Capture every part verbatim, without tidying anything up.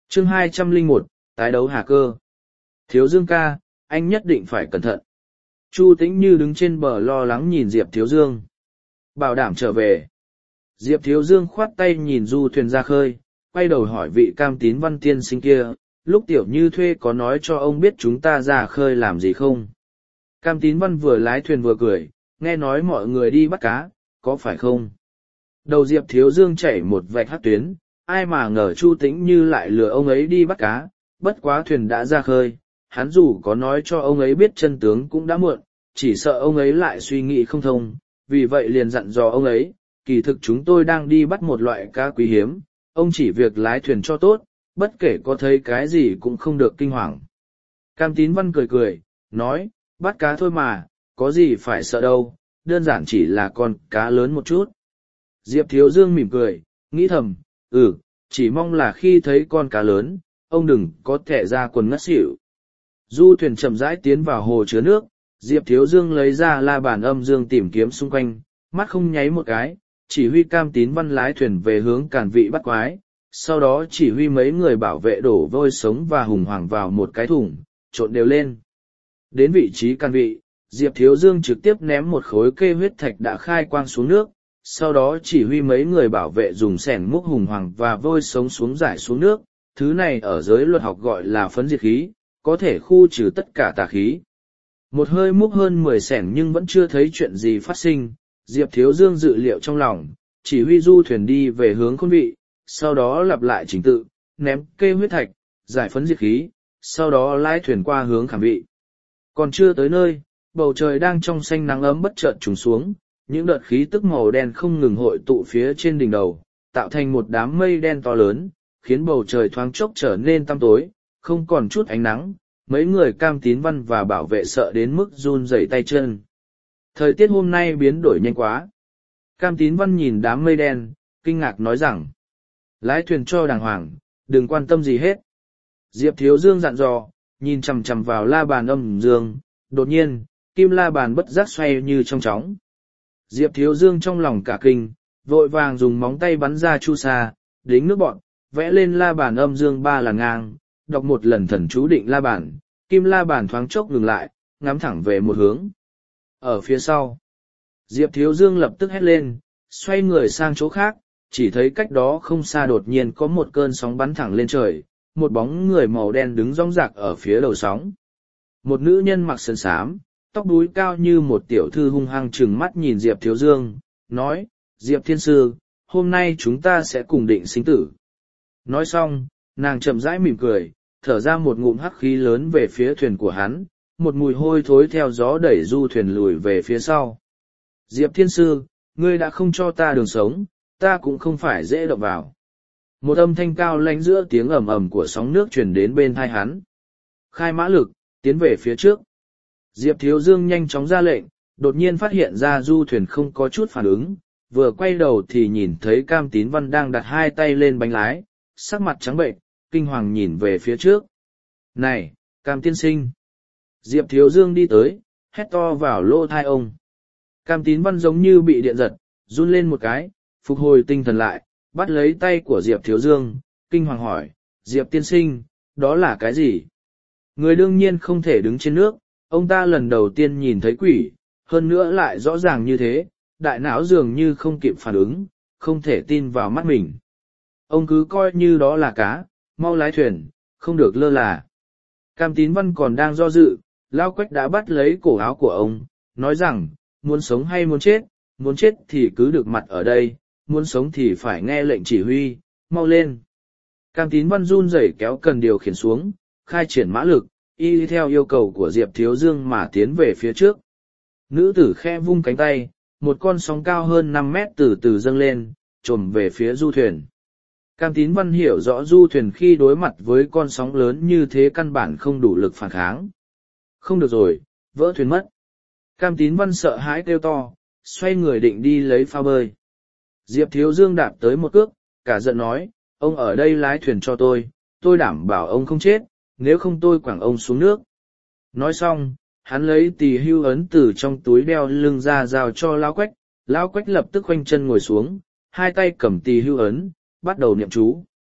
Chương hai trăm lẻ một, tái đấu Hà Cơ. Thiếu Dương ca, anh nhất định phải cẩn thận. Chu Tĩnh Như đứng trên bờ lo lắng nhìn Diệp Thiếu Dương. Bảo đảm trở về. Diệp Thiếu Dương khoát tay nhìn du thuyền ra khơi, quay đầu hỏi vị Cam Tín Văn tiên sinh kia, lúc Tiểu Như thuê có nói cho ông biết chúng ta ra khơi làm gì không? Cam Tín Văn vừa lái thuyền vừa cười, nghe nói mọi người đi bắt cá, có phải không? Đầu Diệp Thiếu Dương chảy một vạch hắc tuyến, ai mà ngờ Chu Tĩnh Như lại lừa ông ấy đi bắt cá, bất quá thuyền đã ra khơi, hắn dù có nói cho ông ấy biết chân tướng cũng đã muộn, chỉ sợ ông ấy lại suy nghĩ không thông, vì vậy liền dặn dò ông ấy, kỳ thực chúng tôi đang đi bắt một loại cá quý hiếm, ông chỉ việc lái thuyền cho tốt, bất kể có thấy cái gì cũng không được kinh hoàng. Cam Tín Văn cười cười, nói, bắt cá thôi mà, có gì phải sợ đâu, đơn giản chỉ là con cá lớn một chút. Diệp Thiếu Dương mỉm cười, nghĩ thầm, ừ, chỉ mong là khi thấy con cá lớn, ông đừng có thẻ ra quần ngất xỉu. Du thuyền chậm rãi tiến vào hồ chứa nước, Diệp Thiếu Dương lấy ra la bàn âm dương tìm kiếm xung quanh, mắt không nháy một cái, chỉ huy Cam Tín Văn lái thuyền về hướng Càn Vị bắt quái, sau đó chỉ huy mấy người bảo vệ đổ vôi sống và hùng hoàng vào một cái thùng, trộn đều lên. Đến vị trí Càn Vị, Diệp Thiếu Dương trực tiếp ném một khối kê huyết thạch đã khai quang xuống nước, sau đó chỉ huy mấy người bảo vệ dùng xẻng múc hùng hoàng và vôi sống xuống giải xuống nước, thứ này ở giới luật học gọi là phấn diệt khí, có thể khu trừ tất cả tà khí. Một hơi múc hơn mười xẻng nhưng vẫn chưa thấy chuyện gì phát sinh, Diệp Thiếu Dương dự liệu trong lòng, chỉ huy du thuyền đi về hướng Khôn Vị, sau đó lặp lại trình tự, ném kê huyết thạch, giải phấn diệt khí, sau đó lái thuyền qua hướng Khảm Vị. Còn chưa tới nơi, bầu trời đang trong xanh nắng ấm bất chợt trùng xuống, những đợt khí tức màu đen không ngừng hội tụ phía trên đỉnh đầu, tạo thành một đám mây đen to lớn, khiến bầu trời thoáng chốc trở nên tăm tối, không còn chút ánh nắng. Mấy người Cam Tín Văn và bảo vệ sợ đến mức run rẩy tay chân. Thời tiết hôm nay biến đổi nhanh quá. Cam Tín Văn nhìn đám mây đen, kinh ngạc nói rằng, lái thuyền cho đàng hoàng, đừng quan tâm gì hết. Diệp Thiếu Dương dặn dò, nhìn chằm chằm vào la bàn âm dương, đột nhiên, kim la bàn bất giác xoay như trong chóng. Diệp Thiếu Dương trong lòng cả kinh, vội vàng dùng móng tay bắn ra chu sa, đính nước bọn, vẽ lên la bàn âm dương ba là ngang, đọc một lần thần chú định la bàn, kim la bàn thoáng chốc ngừng lại, ngắm thẳng về một hướng. Ở phía sau, Diệp Thiếu Dương lập tức hét lên, xoay người sang chỗ khác, chỉ thấy cách đó không xa đột nhiên có một cơn sóng bắn thẳng lên trời, một bóng người màu đen đứng rong rạc ở phía đầu sóng. Một nữ nhân mặc sườn xám, tóc búi cao như một tiểu thư hung hăng trừng mắt nhìn Diệp Thiếu Dương, nói, Diệp Thiên Sư, hôm nay chúng ta sẽ cùng định sinh tử. Nói xong, nàng chậm rãi mỉm cười, thở ra một ngụm hắc khí lớn về phía thuyền của hắn, một mùi hôi thối theo gió đẩy du thuyền lùi về phía sau. Diệp Thiên Sư, ngươi đã không cho ta đường sống, ta cũng không phải dễ động vào. Một âm thanh cao lãnh giữa tiếng ầm ầm của sóng nước truyền đến bên tai hắn. Khai mã lực, tiến về phía trước. Diệp Thiếu Dương nhanh chóng ra lệnh, đột nhiên phát hiện ra du thuyền không có chút phản ứng, vừa quay đầu thì nhìn thấy Cam Tín Văn đang đặt hai tay lên bánh lái, sắc mặt trắng bệnh, kinh hoàng nhìn về phía trước. Này, Cam tiên sinh! Diệp Thiếu Dương đi tới, hét to vào lỗ tai ông. Cam Tín Văn giống như bị điện giật, run lên một cái, phục hồi tinh thần lại, bắt lấy tay của Diệp Thiếu Dương, kinh hoàng hỏi, Diệp tiên sinh, đó là cái gì? Người đương nhiên không thể đứng trên nước, ông ta lần đầu tiên nhìn thấy quỷ, hơn nữa lại rõ ràng như thế, đại não dường như không kịp phản ứng, không thể tin vào mắt mình. Ông cứ coi như đó là cá, mau lái thuyền, không được lơ là. Cam Tín Văn còn đang do dự, Lao Quách đã bắt lấy cổ áo của ông, nói rằng, muốn sống hay muốn chết, muốn chết thì cứ được mặt ở đây, muốn sống thì phải nghe lệnh chỉ huy, mau lên. Cam Tín Văn run rẩy kéo cần điều khiển xuống, khai triển mã lực, y theo yêu cầu của Diệp Thiếu Dương mà tiến về phía trước. Nữ tử khe vung cánh tay, một con sóng cao hơn năm mét từ từ dâng lên, trồm về phía du thuyền. Cam Tín Văn hiểu rõ du thuyền khi đối mặt với con sóng lớn như thế căn bản không đủ lực phản kháng. Không được rồi, vỡ thuyền mất. Cam Tín Văn sợ hãi kêu to, xoay người định đi lấy phao bơi. Diệp Thiếu Dương đạp tới một cước, cả giận nói, ông ở đây lái thuyền cho tôi, tôi đảm bảo ông không chết, nếu không tôi quẳng ông xuống nước. Nói xong, hắn lấy tỳ hưu ấn từ trong túi đeo lưng ra giao cho Lão Quách, Lão Quách lập tức khoanh chân ngồi xuống, hai tay cầm tỳ hưu ấn, bắt đầu niệm chú.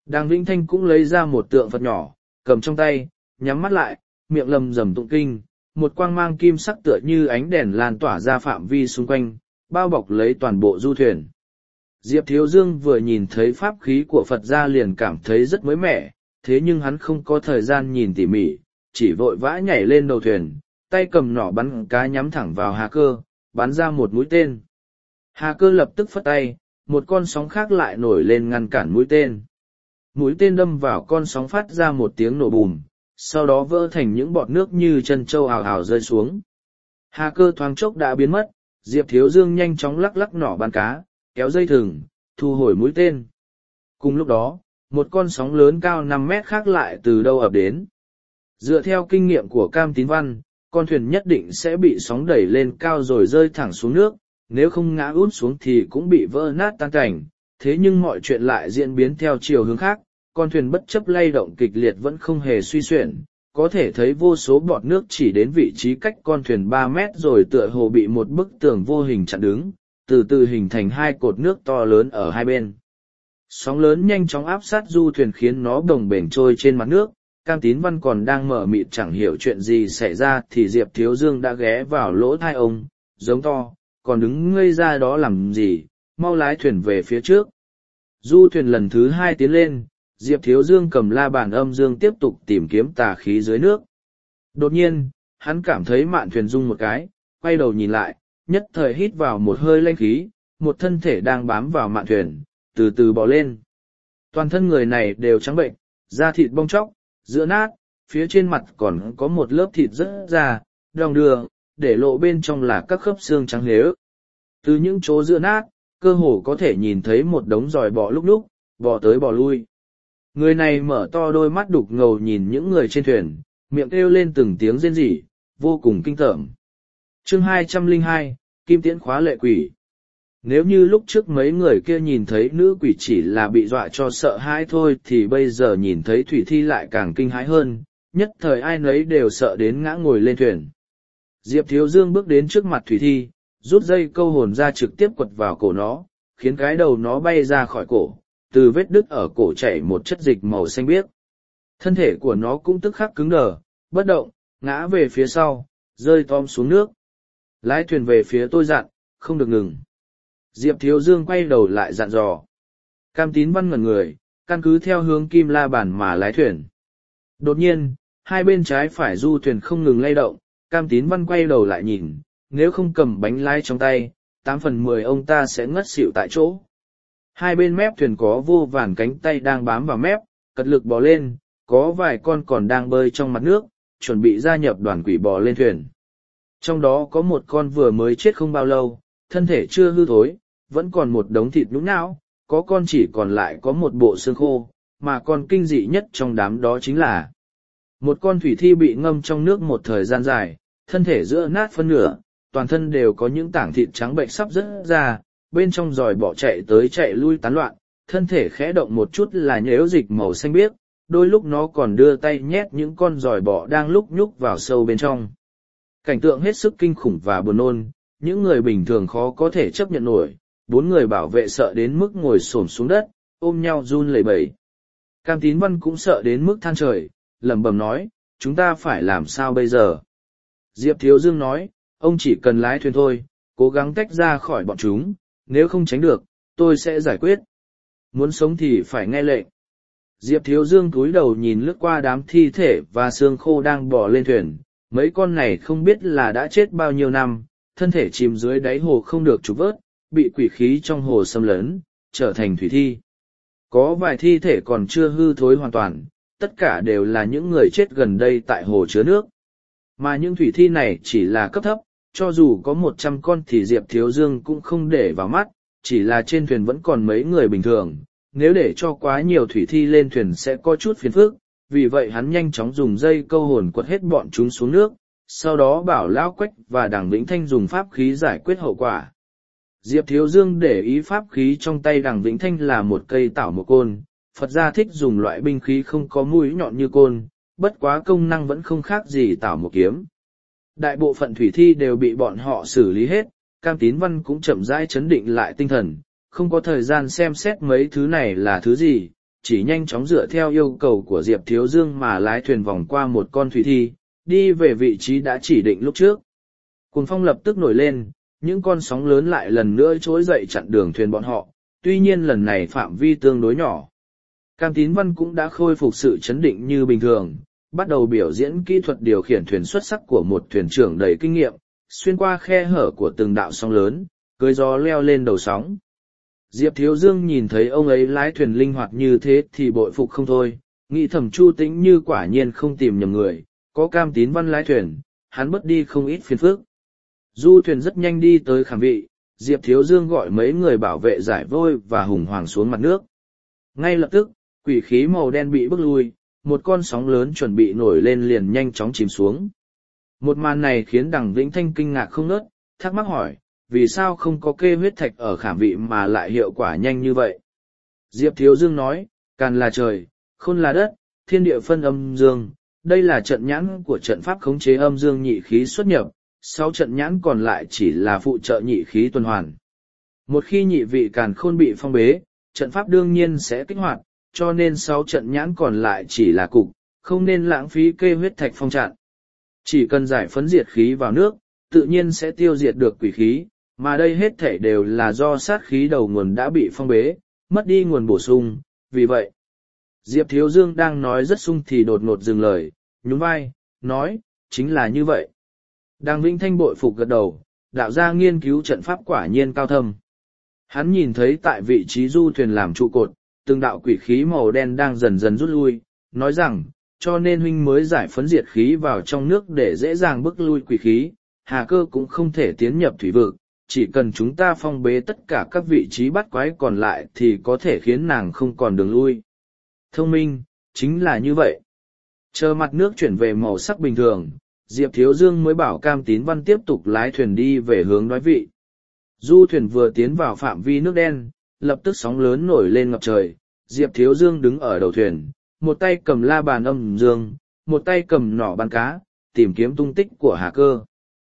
Đàng Vĩnh Thanh cũng lấy ra một tượng Phật nhỏ, cầm trong tay, nhắm mắt lại, miệng lầm rầm tụng kinh, một quang mang kim sắc tựa như ánh đèn lan tỏa ra phạm vi xung quanh, bao bọc lấy toàn bộ du thuyền. Diệp Thiếu Dương vừa nhìn thấy pháp khí của Phật ra liền cảm thấy rất mới mẻ, thế nhưng hắn không có thời gian nhìn tỉ mỉ, chỉ vội vã nhảy lên đầu thuyền, tay cầm nỏ bắn cá nhắm thẳng vào Hà Cơ, bắn ra một mũi tên. Hà Cơ lập tức phất tay, một con sóng khác lại nổi lên ngăn cản mũi tên. Mũi tên đâm vào con sóng phát ra một tiếng nổ bùm, sau đó vỡ thành những bọt nước như chân trâu ào ào rơi xuống. Hà Cơ thoáng chốc đã biến mất, Diệp Thiếu Dương nhanh chóng lắc lắc nỏ bắn cá, kéo dây thừng, thu hồi mũi tên. Cùng lúc đó, một con sóng lớn cao năm mét khác lại từ đâu ập đến. Dựa theo kinh nghiệm của Cam Tín Văn, con thuyền nhất định sẽ bị sóng đẩy lên cao rồi rơi thẳng xuống nước, nếu không ngã út xuống thì cũng bị vỡ nát tan cảnh. Thế nhưng mọi chuyện lại diễn biến theo chiều hướng khác, con thuyền bất chấp lay động kịch liệt vẫn không hề suy xuyển, có thể thấy vô số bọt nước chỉ đến vị trí cách con thuyền ba mét rồi tựa hồ bị một bức tường vô hình chặn đứng, từ từ hình thành hai cột nước to lớn ở hai bên. Sóng lớn nhanh chóng áp sát du thuyền khiến nó bồng bềnh trôi trên mặt nước. Cam Tín Văn còn đang mở mịt chẳng hiểu chuyện gì xảy ra thì Diệp Thiếu Dương đã ghé vào lỗ tai ông, giống to, còn đứng ngây ra đó làm gì, mau lái thuyền về phía trước. Du thuyền lần thứ hai tiến lên, Diệp Thiếu Dương cầm la bàn âm dương tiếp tục tìm kiếm tà khí dưới nước. Đột nhiên, hắn cảm thấy mạn thuyền rung một cái, quay đầu nhìn lại, nhất thời hít vào một hơi lanh khí, một thân thể đang bám vào mạn thuyền, từ từ bò lên. Toàn thân người này đều trắng bệnh, da thịt bong tróc, giữa nát, phía trên mặt còn có một lớp thịt rất già, đong đưa, để lộ bên trong là các khớp xương trắng lếu. Từ những chỗ giữa nát, cơ hồ có thể nhìn thấy một đống giòi bọ lúc lúc, bò tới bò lui. Người này mở to đôi mắt đục ngầu nhìn những người trên thuyền, miệng kêu lên từng tiếng rên rỉ, vô cùng kinh tởm. Chương hai trăm lẻ hai, Kim Tiễn khóa lệ quỷ. Nếu như lúc trước mấy người kia nhìn thấy nữ quỷ chỉ là bị dọa cho sợ hãi thôi thì bây giờ nhìn thấy Thủy Thi lại càng kinh hãi hơn, nhất thời ai nấy đều sợ đến ngã ngồi lên thuyền. Diệp Thiếu Dương bước đến trước mặt Thủy Thi, rút dây câu hồn ra trực tiếp quật vào cổ nó, khiến cái đầu nó bay ra khỏi cổ, từ vết đứt ở cổ chảy một chất dịch màu xanh biếc. Thân thể của nó cũng tức khắc cứng đờ, bất động, ngã về phía sau, rơi tom xuống nước. Lái thuyền về phía tôi dặn, không được ngừng. Diệp Thiếu Dương quay đầu lại dặn dò. Cam Tín Văn ngẩn người, căn cứ theo hướng kim la bàn mà lái thuyền. Đột nhiên, hai bên trái phải du thuyền không ngừng lay động, Cam Tín Văn quay đầu lại nhìn, nếu không cầm bánh lái trong tay, tám phần mười ông ta sẽ ngất xỉu tại chỗ. Hai bên mép thuyền có vô vàn cánh tay đang bám vào mép, cật lực bò lên, có vài con còn đang bơi trong mặt nước, chuẩn bị gia nhập đoàn quỷ bò lên thuyền. Trong đó có một con vừa mới chết không bao lâu, thân thể chưa hư thối, vẫn còn một đống thịt nhũn nhão, có con chỉ còn lại có một bộ xương khô, mà con kinh dị nhất trong đám đó chính là một con thủy thi bị ngâm trong nước một thời gian dài, thân thể giữa nát phân nửa, toàn thân đều có những tảng thịt trắng bệnh sắp rớt ra, bên trong giòi bọ chạy tới chạy lui tán loạn, thân thể khẽ động một chút là nhếu dịch màu xanh biếc, đôi lúc nó còn đưa tay nhét những con giòi bọ đang lúc nhúc vào sâu bên trong. Cảnh tượng hết sức kinh khủng và buồn nôn, những người bình thường khó có thể chấp nhận nổi, bốn người bảo vệ sợ đến mức ngồi xổm xuống đất, ôm nhau run lẩy bẩy. Cam Tín Văn cũng sợ đến mức than trời, lẩm bẩm nói, chúng ta phải làm sao bây giờ? Diệp Thiếu Dương nói, ông chỉ cần lái thuyền thôi, cố gắng tách ra khỏi bọn chúng, nếu không tránh được, tôi sẽ giải quyết. Muốn sống thì phải nghe lệnh. Diệp Thiếu Dương cúi đầu nhìn lướt qua đám thi thể và xương khô đang bò lên thuyền, mấy con này không biết là đã chết bao nhiêu năm, thân thể chìm dưới đáy hồ không được trục vớt, bị quỷ khí trong hồ xâm lấn, trở thành thủy thi. Có vài thi thể còn chưa hư thối hoàn toàn, tất cả đều là những người chết gần đây tại hồ chứa nước. Mà những thủy thi này chỉ là cấp thấp, cho dù có một trăm con thì Diệp Thiếu Dương cũng không để vào mắt, chỉ là trên thuyền vẫn còn mấy người bình thường, nếu để cho quá nhiều thủy thi lên thuyền sẽ có chút phiền phức, vì vậy hắn nhanh chóng dùng dây câu hồn quật hết bọn chúng xuống nước, sau đó bảo Lão Quách và Đằng Vĩnh Thanh dùng pháp khí giải quyết hậu quả. Diệp Thiếu Dương để ý pháp khí trong tay Đằng Vĩnh Thanh là một cây tảo mộc côn, Phật gia thích dùng loại binh khí không có mũi nhọn như côn, bất quá công năng vẫn không khác gì tảo mộc kiếm. Đại bộ phận thủy thi đều bị bọn họ xử lý hết, Cam Tín Văn cũng chậm rãi chấn định lại tinh thần, không có thời gian xem xét mấy thứ này là thứ gì, chỉ nhanh chóng dựa theo yêu cầu của Diệp Thiếu Dương mà lái thuyền vòng qua một con thủy thi, đi về vị trí đã chỉ định lúc trước. Cuồng phong lập tức nổi lên, những con sóng lớn lại lần nữa trỗi dậy chặn đường thuyền bọn họ, tuy nhiên lần này phạm vi tương đối nhỏ. Cam Tín Văn cũng đã khôi phục sự chấn định như bình thường, bắt đầu biểu diễn kỹ thuật điều khiển thuyền xuất sắc của một thuyền trưởng đầy kinh nghiệm, xuyên qua khe hở của từng đạo sóng lớn, cưỡi gió leo lên đầu sóng. Diệp Thiếu Dương nhìn thấy ông ấy lái thuyền linh hoạt như thế thì bội phục không thôi, nghĩ thầm Chu Tĩnh Như quả nhiên không tìm nhầm người, có Cam Tín Văn lái thuyền, hắn bớt đi không ít phiền phức. Du thuyền rất nhanh đi tới khảm vị, Diệp Thiếu Dương gọi mấy người bảo vệ giải vôi và hùng hoàng xuống mặt nước. Ngay lập tức, quỷ khí màu đen bị bức lui, một con sóng lớn chuẩn bị nổi lên liền nhanh chóng chìm xuống. Một màn này khiến Đằng Vĩnh Thanh kinh ngạc không ngớt, thắc mắc hỏi, vì sao không có kê huyết thạch ở khảm vị mà lại hiệu quả nhanh như vậy? Diệp Thiếu Dương nói, càn là trời, khôn là đất, thiên địa phân âm dương, đây là trận nhãn của trận pháp khống chế âm dương nhị khí xuất nhập, sáu trận nhãn còn lại chỉ là phụ trợ nhị khí tuần hoàn. Một khi nhị vị càn khôn bị phong bế, trận pháp đương nhiên sẽ kích hoạt, cho nên sáu trận nhãn còn lại chỉ là cục, không nên lãng phí kê huyết thạch phong chặn. Chỉ cần giải phấn diệt khí vào nước, tự nhiên sẽ tiêu diệt được quỷ khí, mà đây hết thể đều là do sát khí đầu nguồn đã bị phong bế, mất đi nguồn bổ sung, vì vậy. Diệp Thiếu Dương đang nói rất sung thì đột ngột dừng lời, nhún vai, nói, chính là như vậy. Đằng Vĩnh Thanh bội phục gật đầu, đạo gia nghiên cứu trận pháp quả nhiên cao thâm. Hắn nhìn thấy tại vị trí du thuyền làm trụ cột, từng đạo quỷ khí màu đen đang dần dần rút lui, nói rằng, cho nên huynh mới giải phấn diệt khí vào trong nước để dễ dàng bức lui quỷ khí, Hà Cơ cũng không thể tiến nhập thủy vực, chỉ cần chúng ta phong bế tất cả các vị trí bắt quái còn lại thì có thể khiến nàng không còn đường lui. Thông minh, chính là như vậy. Chờ mặt nước chuyển về màu sắc bình thường, Diệp Thiếu Dương mới bảo Cam Tín Văn tiếp tục lái thuyền đi về hướng đoái vị. Du thuyền vừa tiến vào phạm vi nước đen, lập tức sóng lớn nổi lên ngập trời, Diệp Thiếu Dương đứng ở đầu thuyền, một tay cầm la bàn âm dương, một tay cầm nỏ bắn cá, tìm kiếm tung tích của Hà Cơ.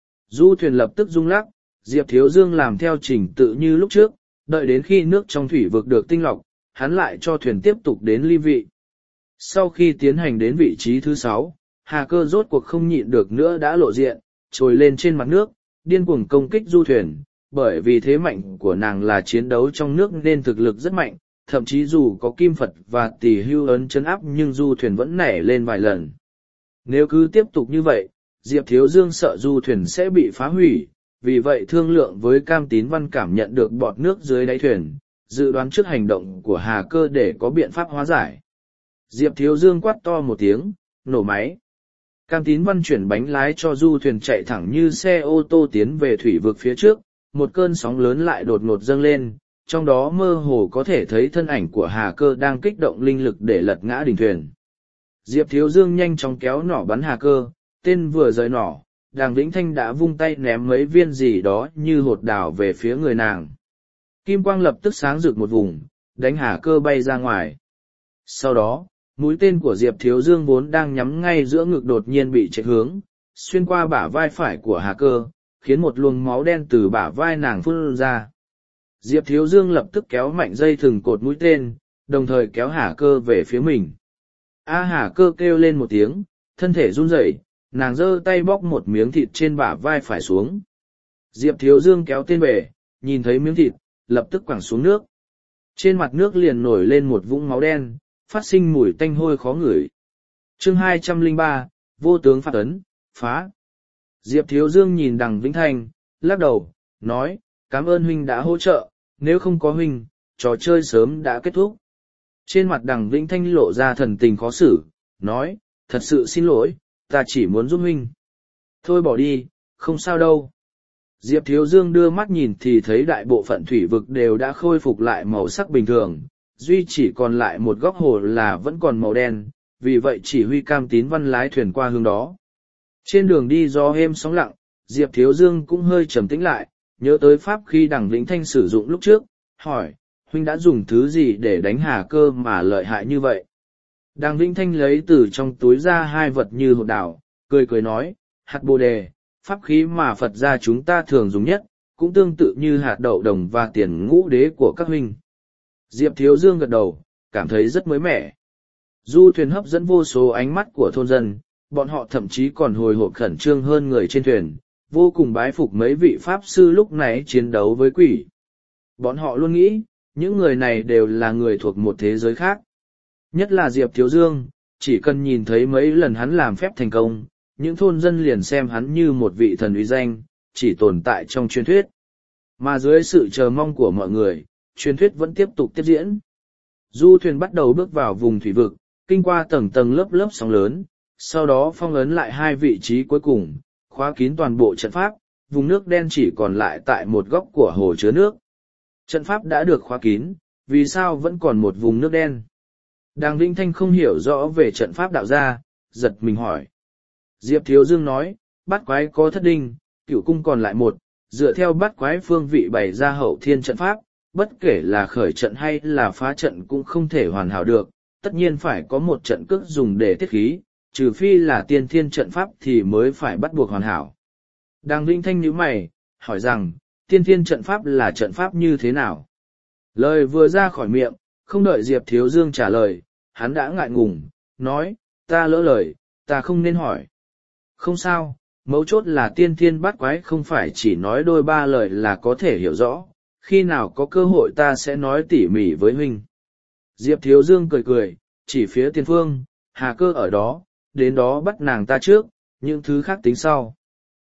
Du thuyền lập tức rung lắc, Diệp Thiếu Dương làm theo trình tự như lúc trước, đợi đến khi nước trong thủy vực được tinh lọc, hắn lại cho thuyền tiếp tục đến ly vị. Sau khi tiến hành đến vị trí thứ sáu, Hà Cơ rốt cuộc không nhịn được nữa đã lộ diện, trồi lên trên mặt nước, điên cuồng công kích du thuyền, bởi vì thế mạnh của nàng là chiến đấu trong nước nên thực lực rất mạnh, thậm chí dù có kim Phật và tỷ hưu ấn chấn áp nhưng du thuyền vẫn nảy lên vài lần. Nếu cứ tiếp tục như vậy, Diệp Thiếu Dương sợ du thuyền sẽ bị phá hủy, vì vậy thương lượng với Cam Tín Văn cảm nhận được bọt nước dưới đáy thuyền, dự đoán trước hành động của Hà Cơ để có biện pháp hóa giải. Diệp Thiếu Dương quát to một tiếng, nổ máy. Cam Tín Văn chuyển bánh lái cho du thuyền chạy thẳng như xe ô tô tiến về thủy vực phía trước, một cơn sóng lớn lại đột ngột dâng lên, trong đó mơ hồ có thể thấy thân ảnh của Hà Cơ đang kích động linh lực để lật ngã đỉnh thuyền. Diệp Thiếu Dương nhanh chóng kéo nỏ bắn Hà Cơ, tên vừa rời nỏ, Đằng Vĩnh Thanh đã vung tay ném mấy viên gì đó như hột đào về phía người nàng. Kim quang lập tức sáng rực một vùng, đánh Hà Cơ bay ra ngoài. Sau đó, mũi tên của Diệp Thiếu Dương vốn đang nhắm ngay giữa ngực đột nhiên bị chạy hướng, xuyên qua bả vai phải của Hà Cơ, khiến một luồng máu đen từ bả vai nàng phun ra. Diệp Thiếu Dương lập tức kéo mạnh dây thừng cột mũi tên, đồng thời kéo Hà Cơ về phía mình. A Hà Cơ kêu lên một tiếng, thân thể run rẩy, nàng giơ tay bóc một miếng thịt trên bả vai phải xuống. Diệp Thiếu Dương kéo tên về, nhìn thấy miếng thịt, lập tức quẳng xuống nước. Trên mặt nước liền nổi lên một vũng máu đen, phát sinh mùi tanh hôi khó ngửi. Chương hai trăm lẻ ba, vô tướng phạt ấn, phá. Diệp Thiếu Dương nhìn Đằng Vĩnh Thanh, lắc đầu, nói, cảm ơn huynh đã hỗ trợ, nếu không có huynh, trò chơi sớm đã kết thúc. Trên mặt Đằng Vĩnh Thanh lộ ra thần tình khó xử, nói, thật sự xin lỗi, ta chỉ muốn giúp huynh. Thôi bỏ đi, không sao đâu. Diệp Thiếu Dương đưa mắt nhìn thì thấy đại bộ phận thủy vực đều đã khôi phục lại màu sắc bình thường, duy chỉ còn lại một góc hồ là vẫn còn màu đen, vì vậy chỉ huy Cam Tín Văn lái thuyền qua hướng đó. Trên đường đi gió êm sóng lặng, Diệp Thiếu Dương cũng hơi trầm tĩnh lại, nhớ tới pháp khi Đằng Vĩnh Thanh sử dụng lúc trước, hỏi, huynh đã dùng thứ gì để đánh Hà Cơ mà lợi hại như vậy? Đằng Vĩnh Thanh lấy từ trong túi ra hai vật như hột đảo, cười cười nói, hạt bồ đề, pháp khí mà Phật gia chúng ta thường dùng nhất, cũng tương tự như hạt đậu đồng và tiền ngũ đế của các huynh. Diệp Thiếu Dương gật đầu, cảm thấy rất mới mẻ. Du thuyền hấp dẫn vô số ánh mắt của thôn dân, bọn họ thậm chí còn hồi hộp khẩn trương hơn người trên thuyền, vô cùng bái phục mấy vị pháp sư lúc này chiến đấu với quỷ. Bọn họ luôn nghĩ, những người này đều là người thuộc một thế giới khác. Nhất là Diệp Thiếu Dương, chỉ cần nhìn thấy mấy lần hắn làm phép thành công, những thôn dân liền xem hắn như một vị thần uy danh, chỉ tồn tại trong truyền thuyết. Mà dưới sự chờ mong của mọi người, truyền thuyết vẫn tiếp tục tiếp diễn. Du thuyền bắt đầu bước vào vùng thủy vực, kinh qua tầng tầng lớp lớp sóng lớn, sau đó phong ấn lại hai vị trí cuối cùng, khóa kín toàn bộ trận pháp, vùng nước đen chỉ còn lại tại một góc của hồ chứa nước. Trận pháp đã được khóa kín, vì sao vẫn còn một vùng nước đen? Đàng Vĩnh Thanh không hiểu rõ về trận pháp đạo gia, giật mình hỏi. Diệp Thiếu Dương nói, bát quái có thất đinh, cửu cung còn lại một, dựa theo bát quái phương vị bày ra hậu thiên trận pháp, bất kể là khởi trận hay là phá trận cũng không thể hoàn hảo được, tất nhiên phải có một trận cước dùng để tiết khí, trừ phi là tiên thiên trận pháp thì mới phải bắt buộc hoàn hảo. Đàng Vĩnh Thanh nhíu mày, hỏi rằng, tiên thiên trận pháp là trận pháp như thế nào? Lời vừa ra khỏi miệng, không đợi Diệp Thiếu Dương trả lời, hắn đã ngại ngùng, nói, ta lỡ lời, ta không nên hỏi. Không sao, mấu chốt là tiên thiên bát quái không phải chỉ nói đôi ba lời là có thể hiểu rõ, khi nào có cơ hội ta sẽ nói tỉ mỉ với huynh. Diệp Thiếu Dương cười cười, chỉ phía tiền phương, Hà Cơ ở đó, đến đó bắt nàng ta trước, những thứ khác tính sau.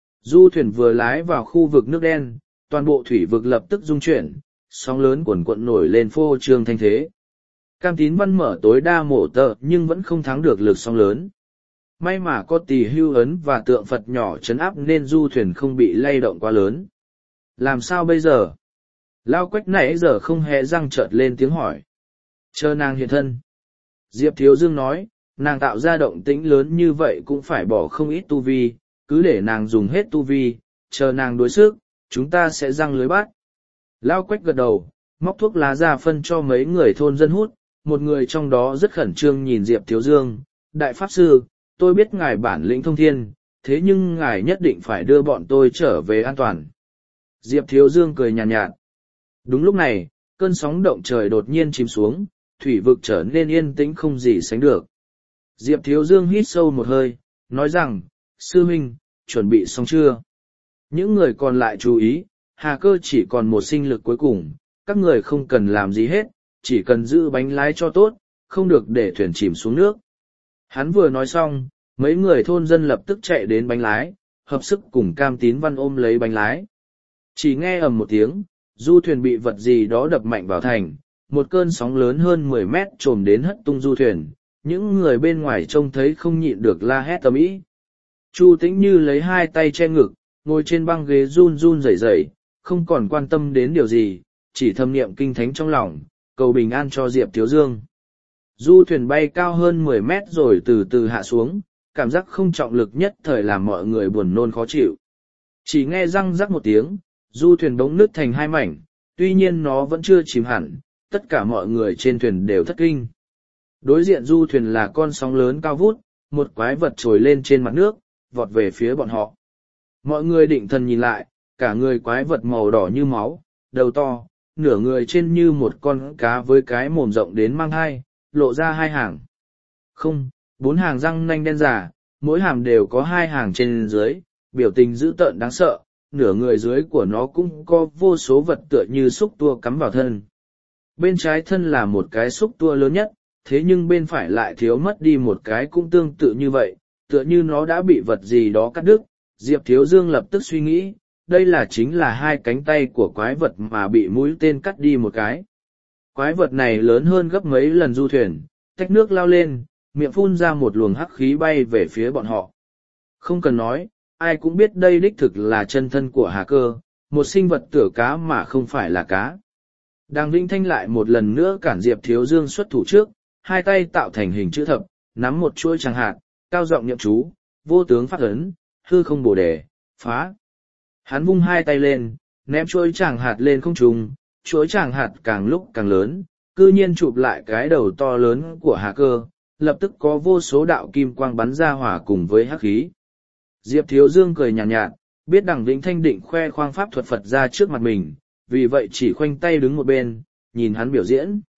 Du thuyền vừa lái vào khu vực nước đen, toàn bộ thủy vực lập tức rung chuyển, sóng lớn cuồn cuộn nổi lên phô trương thanh thế. Cam Tín Văn mở tối đa mổ tợ nhưng vẫn không thắng được lực sóng lớn. May mà có tỳ hưu ấn và tượng Phật nhỏ trấn áp nên du thuyền không bị lay động quá lớn. Làm sao bây giờ? Lao Quách nãy giờ không hề răng trợt lên tiếng hỏi. Chờ nàng hiện thân. Diệp Thiếu Dương nói, nàng tạo ra động tĩnh lớn như vậy cũng phải bỏ không ít tu vi, cứ để nàng dùng hết tu vi, chờ nàng đối sức, chúng ta sẽ răng lưới bắt. Lao Quách gật đầu, móc thuốc lá ra phân cho mấy người thôn dân hút, một người trong đó rất khẩn trương nhìn Diệp Thiếu Dương, Đại Pháp Sư, tôi biết ngài bản lĩnh thông thiên, thế nhưng ngài nhất định phải đưa bọn tôi trở về an toàn. Diệp Thiếu Dương cười nhàn nhạt, nhạt. Đúng lúc này, cơn sóng động trời đột nhiên chìm xuống, thủy vực trở nên yên tĩnh không gì sánh được. Diệp Thiếu Dương hít sâu một hơi, nói rằng, sư huynh, chuẩn bị xong chưa? Những người còn lại chú ý, Hà Cơ chỉ còn một sinh lực cuối cùng, các người không cần làm gì hết, chỉ cần giữ bánh lái cho tốt, không được để thuyền chìm xuống nước. Hắn vừa nói xong, mấy người thôn dân lập tức chạy đến bánh lái, hợp sức cùng Cam Tín Văn ôm lấy bánh lái. Chỉ nghe ầm một tiếng, du thuyền bị vật gì đó đập mạnh vào thành, một cơn sóng lớn hơn mười mét trồm đến hất tung du thuyền, những người bên ngoài trông thấy không nhịn được la hét ầm ĩ. Chu Tĩnh Như lấy hai tay che ngực, ngồi trên băng ghế run run rẩy rẩy, không còn quan tâm đến điều gì, chỉ thầm niệm kinh thánh trong lòng, cầu bình an cho Diệp Thiếu Dương. Du thuyền bay cao hơn mười mét rồi từ từ hạ xuống, cảm giác không trọng lực nhất thời làm mọi người buồn nôn khó chịu. Chỉ nghe răng rắc một tiếng, du thuyền bỗng nứt thành hai mảnh, tuy nhiên nó vẫn chưa chìm hẳn, tất cả mọi người trên thuyền đều thất kinh. Đối diện du thuyền là con sóng lớn cao vút, một quái vật trồi lên trên mặt nước, vọt về phía bọn họ. Mọi người định thần nhìn lại, cả người quái vật màu đỏ như máu, đầu to, nửa người trên như một con cá với cái mồm rộng đến mang hai, lộ ra hai hàng. Không, bốn hàng răng nanh đen giả, mỗi hàm đều có hai hàng trên dưới, biểu tình dữ tợn đáng sợ, nửa người dưới của nó cũng có vô số vật tựa như xúc tua cắm vào thân. Bên trái thân là một cái xúc tua lớn nhất, thế nhưng bên phải lại thiếu mất đi một cái cũng tương tự như vậy, tựa như nó đã bị vật gì đó cắt đứt. Diệp Thiếu Dương lập tức suy nghĩ, đây là chính là hai cánh tay của quái vật mà bị mũi tên cắt đi một cái. Quái vật này lớn hơn gấp mấy lần du thuyền, tách nước lao lên, miệng phun ra một luồng hắc khí bay về phía bọn họ. Không cần nói, ai cũng biết đây đích thực là chân thân của Hà Cơ, một sinh vật tựa cá mà không phải là cá. Đàng Vĩnh Thanh lại một lần nữa cản Diệp Thiếu Dương xuất thủ trước, hai tay tạo thành hình chữ thập, nắm một chuỗi tràng hạt, cao giọng niệm chú, vô tướng phát ấn, hư không bổ đề, phá. Hắn vung hai tay lên, ném chuỗi tràng hạt lên không trung, chuỗi tràng hạt càng lúc càng lớn, cư nhiên chụp lại cái đầu to lớn của Hà Cơ, lập tức có vô số đạo kim quang bắn ra hỏa cùng với hắc khí. Diệp Thiếu Dương cười nhàn nhạt, nhạt, biết Đằng Vĩnh Thanh định khoe khoang pháp thuật Phật ra trước mặt mình, vì vậy chỉ khoanh tay đứng một bên, nhìn hắn biểu diễn.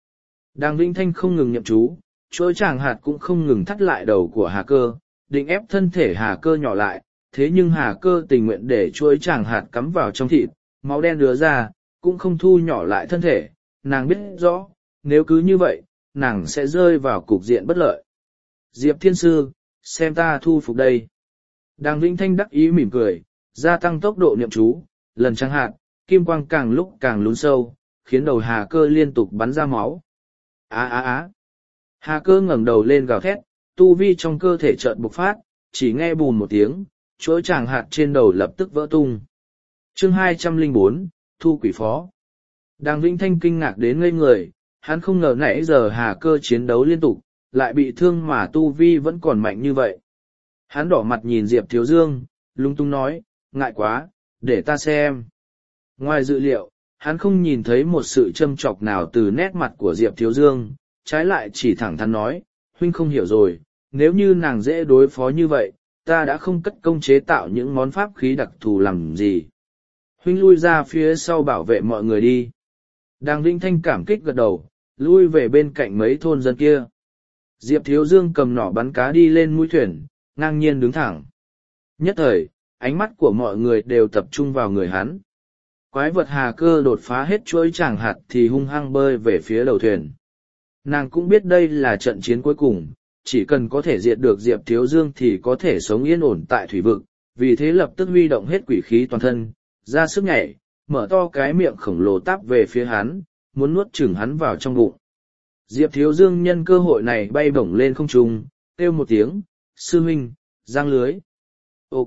Đàng Vĩnh Thanh không ngừng nhậm chú, chuỗi tràng hạt cũng không ngừng thắt lại đầu của Hà Cơ, định ép thân thể Hà Cơ nhỏ lại, thế nhưng Hà Cơ tình nguyện để chuỗi tràng hạt cắm vào trong thịt, máu đen đứa ra, cũng không thu nhỏ lại thân thể, nàng biết rõ, nếu cứ như vậy, nàng sẽ rơi vào cục diện bất lợi. Diệp Thiên Sư, xem ta thu phục đây. Đàng Vĩnh Thanh đắc ý mỉm cười, gia tăng tốc độ niệm chú, lần tràng hạt, kim quang càng lúc càng lún sâu, khiến đầu Hà Cơ liên tục bắn ra máu. Á á á! Hà Cơ ngẩng đầu lên gào thét, tu vi trong cơ thể chợt bộc phát, chỉ nghe bùn một tiếng, chuỗi tràng hạt trên đầu lập tức vỡ tung. Chương hai trăm lẻ bốn, Thu Quỷ Phó. Đàng Vĩnh Thanh kinh ngạc đến ngây người, hắn không ngờ nãy giờ Hà Cơ chiến đấu liên tục, lại bị thương mà tu vi vẫn còn mạnh như vậy. Hắn đỏ mặt nhìn Diệp Thiếu Dương, lung tung nói, ngại quá, để ta xem. Ngoài dự liệu, hắn không nhìn thấy một sự châm chọc nào từ nét mặt của Diệp Thiếu Dương, trái lại chỉ thẳng thắn nói, huynh không hiểu rồi, nếu như nàng dễ đối phó như vậy, ta đã không cất công chế tạo những món pháp khí đặc thù làm gì. Huynh lui ra phía sau bảo vệ mọi người đi. Đàng Vĩnh Thanh cảm kích gật đầu, lui về bên cạnh mấy thôn dân kia. Diệp Thiếu Dương cầm nỏ bắn cá đi lên mũi thuyền, ngang nhiên đứng thẳng. Nhất thời, ánh mắt của mọi người đều tập trung vào người hắn. Quái vật Hà Cơ đột phá hết chuỗi tràng hạt thì hung hăng bơi về phía đầu thuyền. Nàng cũng biết đây là trận chiến cuối cùng, chỉ cần có thể diệt được Diệp Thiếu Dương thì có thể sống yên ổn tại thủy vực, vì thế lập tức huy động hết quỷ khí toàn thân, ra sức nhảy, mở to cái miệng khổng lồ táp về phía hắn, muốn nuốt chửng hắn vào trong bụng. Diệp Thiếu Dương nhân cơ hội này bay bổng lên không trung, kêu một tiếng, sư huynh, giang lưới. Ok.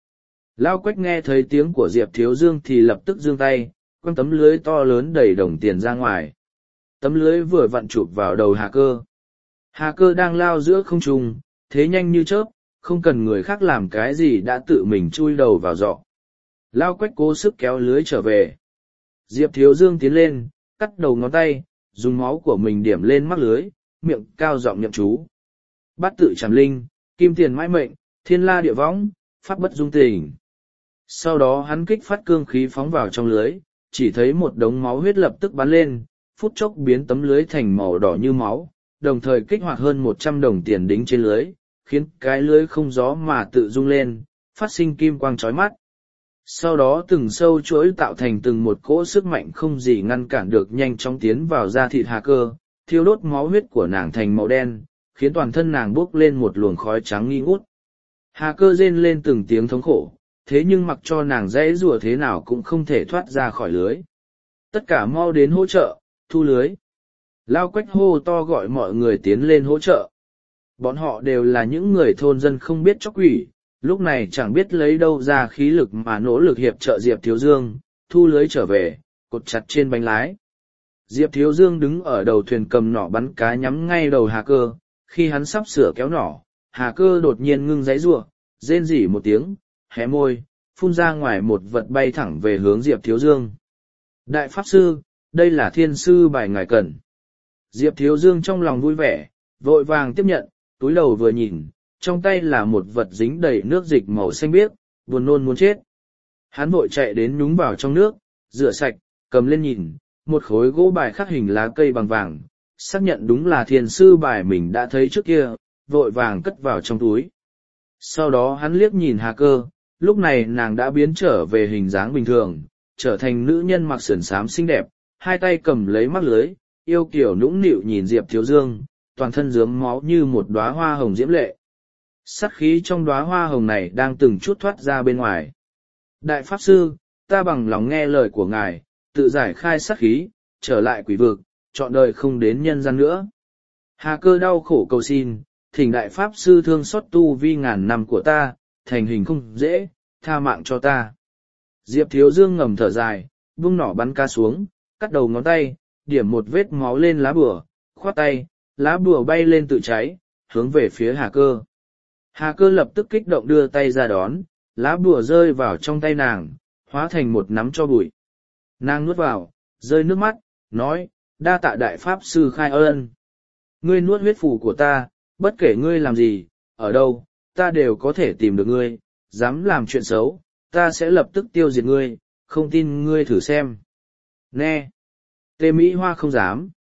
Lao Quách nghe thấy tiếng của Diệp Thiếu Dương thì lập tức giương tay, quăng tấm lưới to lớn đầy đồng tiền ra ngoài. Tấm lưới vừa vặn chụp vào đầu Hà Cơ. Hà Cơ đang lao giữa không trung, thế nhanh như chớp, không cần người khác làm cái gì đã tự mình chui đầu vào giọ. Lao Quách cố sức kéo lưới trở về. Diệp Thiếu Dương tiến lên, cắt đầu ngón tay, dùng máu của mình điểm lên mắc lưới, miệng cao giọng nhậm chú. Bát tự trảm linh, kim tiền mãi mệnh, thiên la địa võng, pháp bất dung tình. Sau đó hắn kích phát cương khí phóng vào trong lưới, chỉ thấy một đống máu huyết lập tức bắn lên, phút chốc biến tấm lưới thành màu đỏ như máu, đồng thời kích hoạt hơn một trăm đồng tiền đính trên lưới, khiến cái lưới không gió mà tự rung lên, phát sinh kim quang chói mắt. Sau đó từng sâu chuỗi tạo thành từng một cỗ sức mạnh không gì ngăn cản được nhanh chóng tiến vào da thịt Hà Cơ, thiêu đốt máu huyết của nàng thành màu đen, khiến toàn thân nàng bốc lên một luồng khói trắng nghi ngút. Hà Cơ rên lên từng tiếng thống khổ, thế nhưng mặc cho nàng dãy rủa thế nào cũng không thể thoát ra khỏi lưới. Tất cả mau đến hỗ trợ, thu lưới. Lao Quách hô to gọi mọi người tiến lên hỗ trợ. Bọn họ đều là những người thôn dân không biết chóc quỷ, lúc này chẳng biết lấy đâu ra khí lực mà nỗ lực hiệp trợ Diệp Thiếu Dương, thu lưới trở về, cột chặt trên bánh lái. Diệp Thiếu Dương đứng ở đầu thuyền cầm nỏ bắn cá nhắm ngay đầu Hà Cơ, khi hắn sắp sửa kéo nỏ, Hà Cơ đột nhiên ngưng giãy giụa, rên rỉ một tiếng, hé môi, phun ra ngoài một vật bay thẳng về hướng Diệp Thiếu Dương. Đại Pháp Sư, đây là thiên sư bài ngài cần. Diệp Thiếu Dương trong lòng vui vẻ, vội vàng tiếp nhận, túi đầu vừa nhìn, trong tay là một vật dính đầy nước dịch màu xanh biếc, buồn nôn muốn chết. Hắn vội chạy đến nhúng vào trong nước, rửa sạch, cầm lên nhìn, một khối gỗ bài khắc hình lá cây bằng vàng, xác nhận đúng là thiên sư bài mình đã thấy trước kia, vội vàng cất vào trong túi. Sau đó hắn liếc nhìn Hà Cơ, lúc này nàng đã biến trở về hình dáng bình thường, trở thành nữ nhân mặc sườn xám xinh đẹp, hai tay cầm lấy mắc lưới, yêu kiểu nũng nịu nhìn Diệp Thiếu Dương, toàn thân rướm máu như một đóa hoa hồng diễm lệ. Sát khí trong đóa hoa hồng này đang từng chút thoát ra bên ngoài. Đại Pháp Sư, ta bằng lòng nghe lời của ngài, tự giải khai sát khí, trở lại quỷ vực, chọn đời không đến nhân gian nữa. Hà Cơ đau khổ cầu xin, thỉnh Đại Pháp Sư thương xót tu vi ngàn năm của ta, thành hình không dễ, tha mạng cho ta. Diệp Thiếu Dương ngầm thở dài, vung nỏ bắn cá xuống, cắt đầu ngón tay, điểm một vết máu lên lá bùa, khoát tay, lá bùa bay lên tự cháy, hướng về phía Hà Cơ. Hà Cơ lập tức kích động đưa tay ra đón, lá bùa rơi vào trong tay nàng, hóa thành một nắm cho bụi. Nàng nuốt vào, rơi nước mắt, nói, đa tạ Đại Pháp Sư khai ơn. Ngươi nuốt huyết phù của ta, bất kể ngươi làm gì, ở đâu, ta đều có thể tìm được ngươi, dám làm chuyện xấu, ta sẽ lập tức tiêu diệt ngươi, không tin ngươi thử xem. Nè! Tê Mỹ Hoa không dám.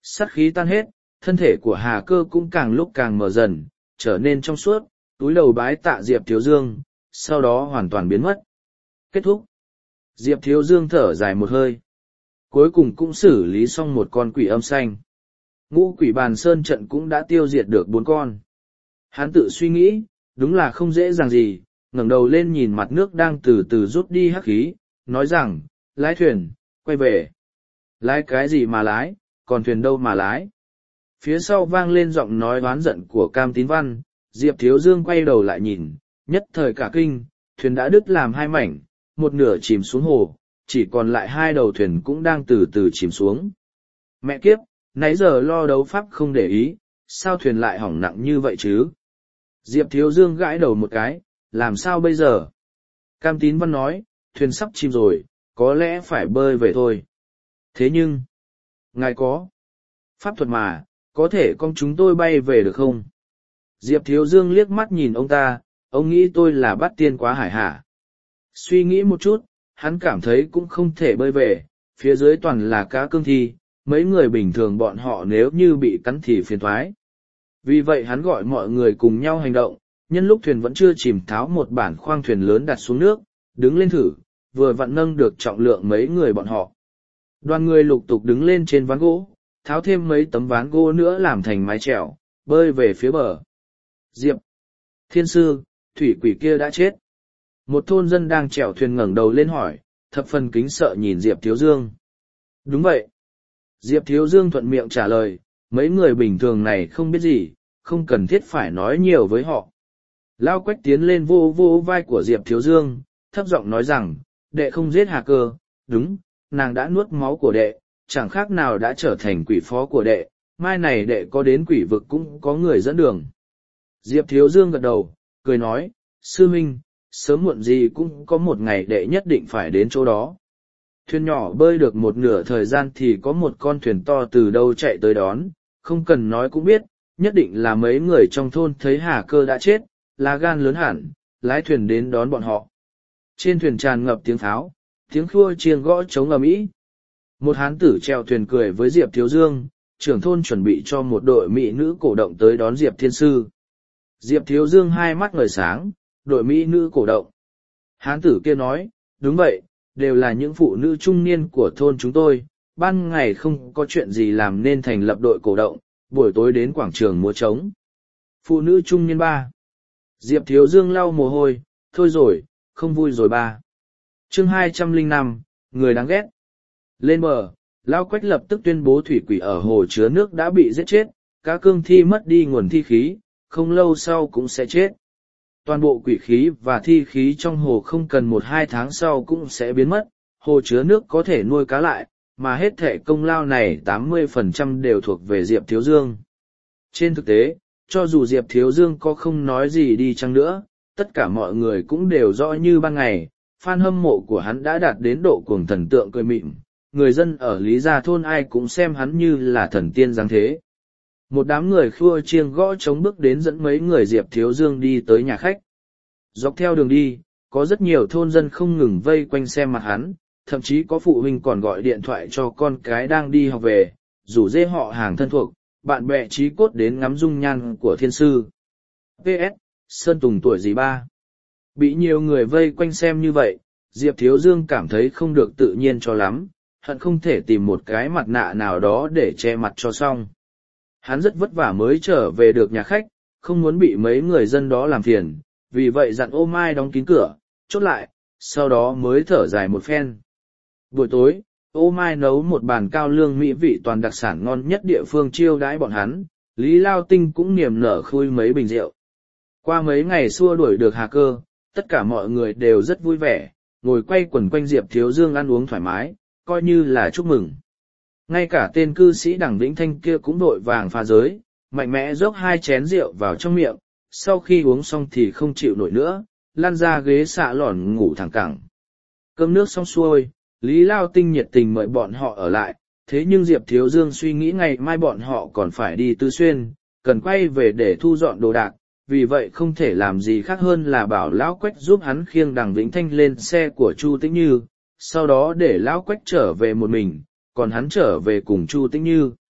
Sát khí tan hết, thân thể của Hà Cơ cũng càng lúc càng mở dần, trở nên trong suốt, túi đầu bái tạ Diệp Thiếu Dương, sau đó hoàn toàn biến mất. Kết thúc. Diệp Thiếu Dương thở dài một hơi. Cuối cùng cũng xử lý xong một con quỷ âm xanh. Ngũ quỷ bàn sơn trận cũng đã tiêu diệt được bốn con. Hắn tự suy nghĩ, đúng là không dễ dàng gì, ngẩng đầu lên nhìn mặt nước đang từ từ rút đi hắc khí, nói rằng, lái thuyền, quay về. Lái cái gì mà lái, còn thuyền đâu mà lái. Phía sau vang lên giọng nói oán giận của Cam Tín Văn, Diệp Thiếu Dương quay đầu lại nhìn, nhất thời cả kinh, thuyền đã đứt làm hai mảnh, một nửa chìm xuống hồ, chỉ còn lại hai đầu thuyền cũng đang từ từ chìm xuống. Mẹ kiếp, nãy giờ lo đấu pháp không để ý, sao thuyền lại hỏng nặng như vậy chứ? Diệp Thiếu Dương gãi đầu một cái, làm sao bây giờ? Cam Tín Văn nói, thuyền sắp chìm rồi, có lẽ phải bơi về thôi. Thế nhưng, ngài có pháp thuật mà, có thể con chúng tôi bay về được không? Diệp Thiếu Dương liếc mắt nhìn ông ta, ông nghĩ tôi là bát tiên quá hải hả? Suy nghĩ một chút, hắn cảm thấy cũng không thể bơi về, phía dưới toàn là cá cương thi, mấy người bình thường bọn họ nếu như bị cắn thì phiền thoái. Vì vậy hắn gọi mọi người cùng nhau hành động, nhân lúc thuyền vẫn chưa chìm tháo một bản khoang thuyền lớn đặt xuống nước, đứng lên thử, vừa vặn nâng được trọng lượng mấy người bọn họ. Đoàn người lục tục đứng lên trên ván gỗ, tháo thêm mấy tấm ván gỗ nữa làm thành mái chèo, bơi về phía bờ. Diệp Thiên Sư, thủy quỷ kia đã chết. Một thôn dân đang chèo thuyền ngẩng đầu lên hỏi, thập phần kính sợ nhìn Diệp Thiếu Dương. Đúng vậy. Diệp Thiếu Dương thuận miệng trả lời, mấy người bình thường này không biết gì, không cần thiết phải nói nhiều với họ. Lao Quách tiến lên vô vô vai của Diệp Thiếu Dương, thấp giọng nói rằng, đệ không giết Hà Cơ, đúng, nàng đã nuốt máu của đệ, chẳng khác nào đã trở thành quỷ phó của đệ, mai này đệ có đến quỷ vực cũng có người dẫn đường. Diệp Thiếu Dương gật đầu, cười nói, sư huynh, sớm muộn gì cũng có một ngày đệ nhất định phải đến chỗ đó. Thuyền nhỏ bơi được một nửa thời gian thì có một con thuyền to từ đâu chạy tới đón, không cần nói cũng biết, nhất định là mấy người trong thôn thấy Hà Cơ đã chết, lá gan lớn hẳn, lái thuyền đến đón bọn họ. Trên thuyền tràn ngập tiếng tháo, tiếng khua chiêng gõ trống ầm ĩ. Một hán tử chèo thuyền cười với Diệp Thiếu Dương, trưởng thôn chuẩn bị cho một đội mỹ nữ cổ động tới đón Diệp Thiên Sư. Diệp Thiếu Dương hai mắt ngời sáng, đội mỹ nữ cổ động. Hán tử kia nói, đúng vậy, đều là những phụ nữ trung niên của thôn chúng tôi, ban ngày không có chuyện gì làm nên thành lập đội cổ động, buổi tối đến quảng trường múa trống. Phụ nữ trung niên ba. Diệp Thiếu Dương lau mồ hôi, thôi rồi, không vui rồi ba. Chương hai trăm lẻ năm, người đáng ghét. Lên bờ, Lao Quách lập tức tuyên bố thủy quỷ ở hồ chứa nước đã bị giết chết, cá cương thi mất đi nguồn thi khí, không lâu sau cũng sẽ chết. Toàn bộ quỷ khí và thi khí trong hồ không cần một hai tháng sau cũng sẽ biến mất, hồ chứa nước có thể nuôi cá lại, mà hết thệ công lao này tám mươi phần trăm đều thuộc về Diệp Thiếu Dương. Trên thực tế, cho dù Diệp Thiếu Dương có không nói gì đi chăng nữa, tất cả mọi người cũng đều rõ như ban ngày, fan hâm mộ của hắn đã đạt đến độ cuồng thần tượng cười mịn, người dân ở Lý Gia Thôn ai cũng xem hắn như là thần tiên giáng thế. Một đám người khua chiêng gõ trống bước đến dẫn mấy người Diệp Thiếu Dương đi tới nhà khách. Dọc theo đường đi, có rất nhiều thôn dân không ngừng vây quanh xem mặt hắn, thậm chí có phụ huynh còn gọi điện thoại cho con cái đang đi học về, rủ dê họ hàng thân thuộc, bạn bè trí cốt đến ngắm dung nhan của thiên sư. pê ét, Sơn Tùng tuổi gì ba? Bị nhiều người vây quanh xem như vậy, Diệp Thiếu Dương cảm thấy không được tự nhiên cho lắm, hận không thể tìm một cái mặt nạ nào đó để che mặt cho xong. Hắn rất vất vả mới trở về được nhà khách, không muốn bị mấy người dân đó làm phiền, vì vậy dặn Ô Mai đóng kín cửa, chốt lại, sau đó mới thở dài một phen. Buổi tối, Ô Mai nấu một bàn cao lương mỹ vị toàn đặc sản ngon nhất địa phương chiêu đãi bọn hắn, Lý Lao Tinh cũng niềm nở khui mấy bình rượu. Qua mấy ngày xua đuổi được Hà Cơ, tất cả mọi người đều rất vui vẻ, ngồi quay quần quanh Diệp Thiếu Dương ăn uống thoải mái, coi như là chúc mừng. Ngay cả tên cư sĩ Đằng Vĩnh Thanh kia cũng đội vàng phá giới, mạnh mẽ dốc hai chén rượu vào trong miệng, sau khi uống xong thì không chịu nổi nữa, lăn ra ghế xạ lòn ngủ thẳng cẳng. Cơm nước xong xuôi, Lý Lao Tinh nhiệt tình mời bọn họ ở lại, thế nhưng Diệp Thiếu Dương suy nghĩ ngày mai bọn họ còn phải đi Tứ Xuyên, cần quay về để thu dọn đồ đạc, vì vậy không thể làm gì khác hơn là bảo Lão Quách giúp hắn khiêng Đằng Vĩnh Thanh lên xe của Chu Tĩnh Như, sau đó để Lão Quách trở về một mình, còn hắn trở về cùng Chu Tĩnh Như.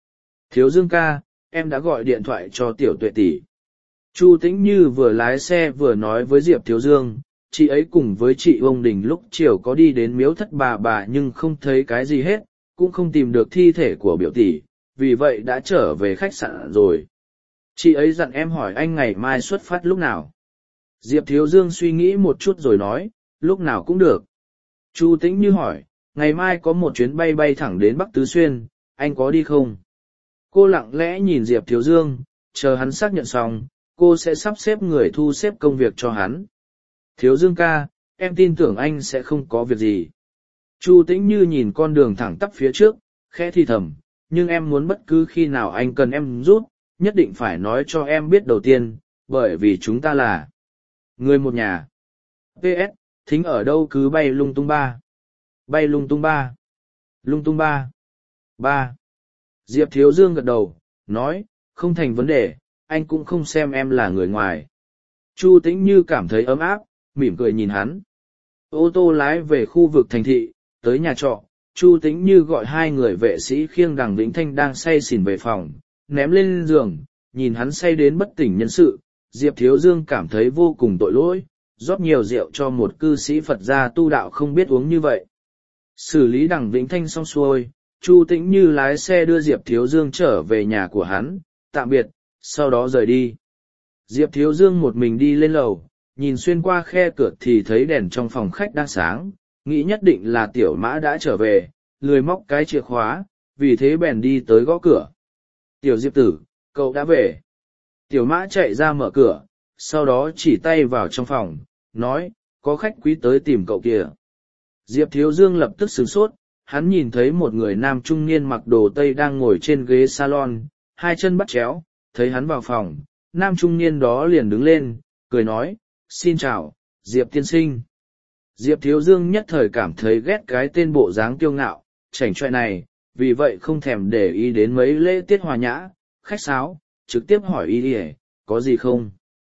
Thiếu Dương ca, em đã gọi điện thoại cho tiểu tuệ tỷ. Chu Tĩnh Như vừa lái xe vừa nói với Diệp Thiếu Dương, chị ấy cùng với chị Ông Đình lúc chiều có đi đến miếu thất bà bà nhưng không thấy cái gì hết, cũng không tìm được thi thể của biểu tỷ, vì vậy đã trở về khách sạn rồi. Chị ấy dặn em hỏi anh ngày mai xuất phát lúc nào. Diệp Thiếu Dương suy nghĩ một chút rồi nói, lúc nào cũng được. Chu Tĩnh Như hỏi, ngày mai có một chuyến bay bay thẳng đến Bắc Tứ Xuyên, anh có đi không? Cô lặng lẽ nhìn Diệp Thiếu Dương, chờ hắn xác nhận xong, cô sẽ sắp xếp người thu xếp công việc cho hắn. Thiếu Dương ca, em tin tưởng anh sẽ không có việc gì. Chu Tĩnh Như nhìn con đường thẳng tắp phía trước, khẽ thì thầm, nhưng em muốn bất cứ khi nào anh cần em giúp, nhất định phải nói cho em biết đầu tiên, bởi vì chúng ta là người một nhà. pê ét, thính ở đâu cứ bay lung tung ba. Bay lung tung ba. Lung tung ba. Ba. Diệp Thiếu Dương gật đầu, nói, không thành vấn đề, anh cũng không xem em là người ngoài. Chu Tĩnh Như cảm thấy ấm áp, mỉm cười nhìn hắn. Ô tô lái về khu vực thành thị, tới nhà trọ, Chu Tĩnh Như gọi hai người vệ sĩ khiêng Đằng Vĩnh Thanh đang say xỉn về phòng, ném lên giường, nhìn hắn say đến bất tỉnh nhân sự, Diệp Thiếu Dương cảm thấy vô cùng tội lỗi, rót nhiều rượu cho một cư sĩ Phật gia tu đạo không biết uống như vậy. Xử lý Đằng Vĩnh Thanh xong xuôi, Chu Tĩnh Như lái xe đưa Diệp Thiếu Dương trở về nhà của hắn, tạm biệt, sau đó rời đi. Diệp Thiếu Dương một mình đi lên lầu, nhìn xuyên qua khe cửa thì thấy đèn trong phòng khách đang sáng, nghĩ nhất định là Tiểu Mã đã trở về, lười móc cái chìa khóa, vì thế bèn đi tới gõ cửa. Tiểu Diệp tử, cậu đã về. Tiểu Mã chạy ra mở cửa, sau đó chỉ tay vào trong phòng, nói, có khách quý tới tìm cậu kìa. Diệp Thiếu Dương lập tức sửng sốt, hắn nhìn thấy một người nam trung niên mặc đồ tây đang ngồi trên ghế salon, hai chân bắt chéo, thấy hắn vào phòng, nam trung niên đó liền đứng lên, cười nói, xin chào, Diệp tiên sinh. Diệp Thiếu Dương nhất thời cảm thấy ghét cái tên bộ dáng kiêu ngạo, chảnh chọe này, vì vậy không thèm để ý đến mấy lễ tiết hòa nhã, khách sáo, trực tiếp hỏi y đi có gì không?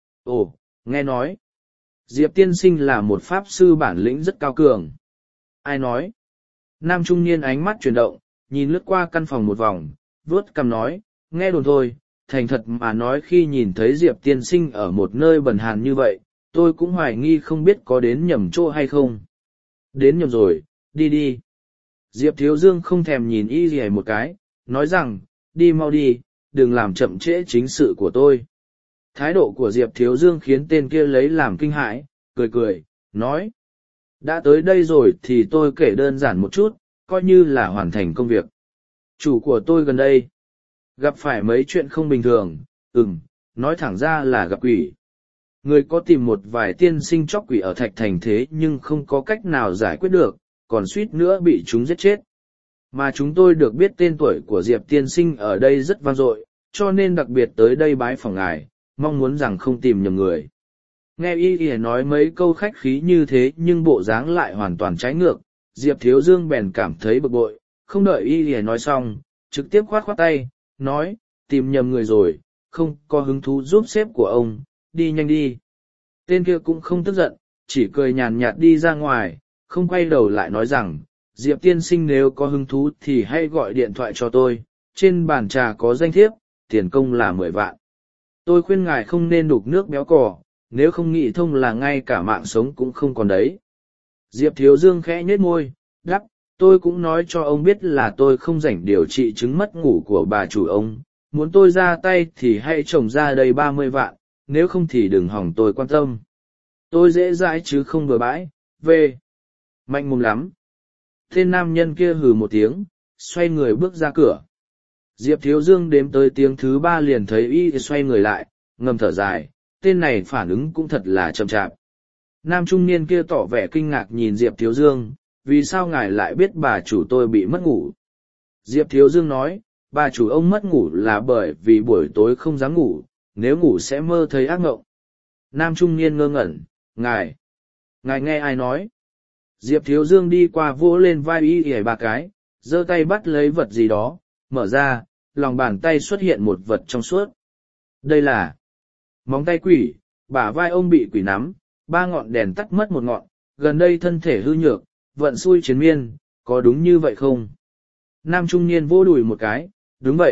Ồ, nghe nói, Diệp tiên sinh là một pháp sư bản lĩnh rất cao cường. Ai nói? Nam trung niên ánh mắt chuyển động, nhìn lướt qua căn phòng một vòng, vuốt cằm nói, nghe đồn thôi, thành thật mà nói khi nhìn thấy Diệp tiên sinh ở một nơi bần hàn như vậy, tôi cũng hoài nghi không biết có đến nhầm chỗ hay không. Đến nhầm rồi, đi đi. Diệp Thiếu Dương không thèm nhìn y gì một cái, nói rằng, đi mau đi, đừng làm chậm trễ chính sự của tôi. Thái độ của Diệp Thiếu Dương khiến tên kia lấy làm kinh hãi, cười cười, nói, đã tới đây rồi thì tôi kể đơn giản một chút, coi như là hoàn thành công việc. Chủ của tôi gần đây gặp phải mấy chuyện không bình thường, ừm, nói thẳng ra là gặp quỷ. Người có tìm một vài tiên sinh chóc quỷ ở Thạch Thành thế nhưng không có cách nào giải quyết được, còn suýt nữa bị chúng giết chết. Mà chúng tôi được biết tên tuổi của Diệp tiên sinh ở đây rất vang dội, cho nên đặc biệt tới đây bái phỏng ngài, mong muốn rằng không tìm nhầm người. Nghe y y nói mấy câu khách khí như thế nhưng bộ dáng lại hoàn toàn trái ngược, Diệp Thiếu Dương bèn cảm thấy bực bội, không đợi y y nói xong, trực tiếp khoát khoát tay, nói, tìm nhầm người rồi, không có hứng thú giúp sếp của ông, đi nhanh đi. Tên kia cũng không tức giận, chỉ cười nhàn nhạt đi ra ngoài, không quay đầu lại nói rằng, Diệp tiên sinh nếu có hứng thú thì hãy gọi điện thoại cho tôi, trên bàn trà có danh thiếp, tiền công là mười vạn. Tôi khuyên ngài không nên đục nước béo cò, nếu không nghĩ thông là ngay cả mạng sống cũng không còn đấy. Diệp Thiếu Dương khẽ nhếch môi, đáp, tôi cũng nói cho ông biết là tôi không rảnh điều trị chứng mất ngủ của bà chủ ông, muốn tôi ra tay thì hãy trồng ra đây ba mươi vạn, nếu không thì đừng hỏng tôi quan tâm. Tôi dễ dãi chứ không bừa bãi, về. Mạnh mồm lắm. Tên nam nhân kia hừ một tiếng, xoay người bước ra cửa. Diệp Thiếu Dương đếm tới tiếng thứ ba liền thấy y xoay người lại, ngầm thở dài, tên này phản ứng cũng thật là chậm chạp. Nam trung niên kia tỏ vẻ kinh ngạc nhìn Diệp Thiếu Dương, vì sao ngài lại biết bà chủ tôi bị mất ngủ? Diệp Thiếu Dương nói, bà chủ ông mất ngủ là bởi vì buổi tối không dám ngủ, nếu ngủ sẽ mơ thấy ác mộng. Nam trung niên ngơ ngẩn, ngài, ngài nghe ai nói? Diệp Thiếu Dương đi qua vỗ lên vai y ỉa ba cái, giơ tay bắt lấy vật gì đó, mở ra, lòng bàn tay xuất hiện một vật trong suốt. Đây là móng tay quỷ, bả vai ông bị quỷ nắm, ba ngọn đèn tắt mất một ngọn, gần đây thân thể hư nhược, vận xui chiến miên, có đúng như vậy không? Nam trung niên vỗ đùi một cái, đúng vậy,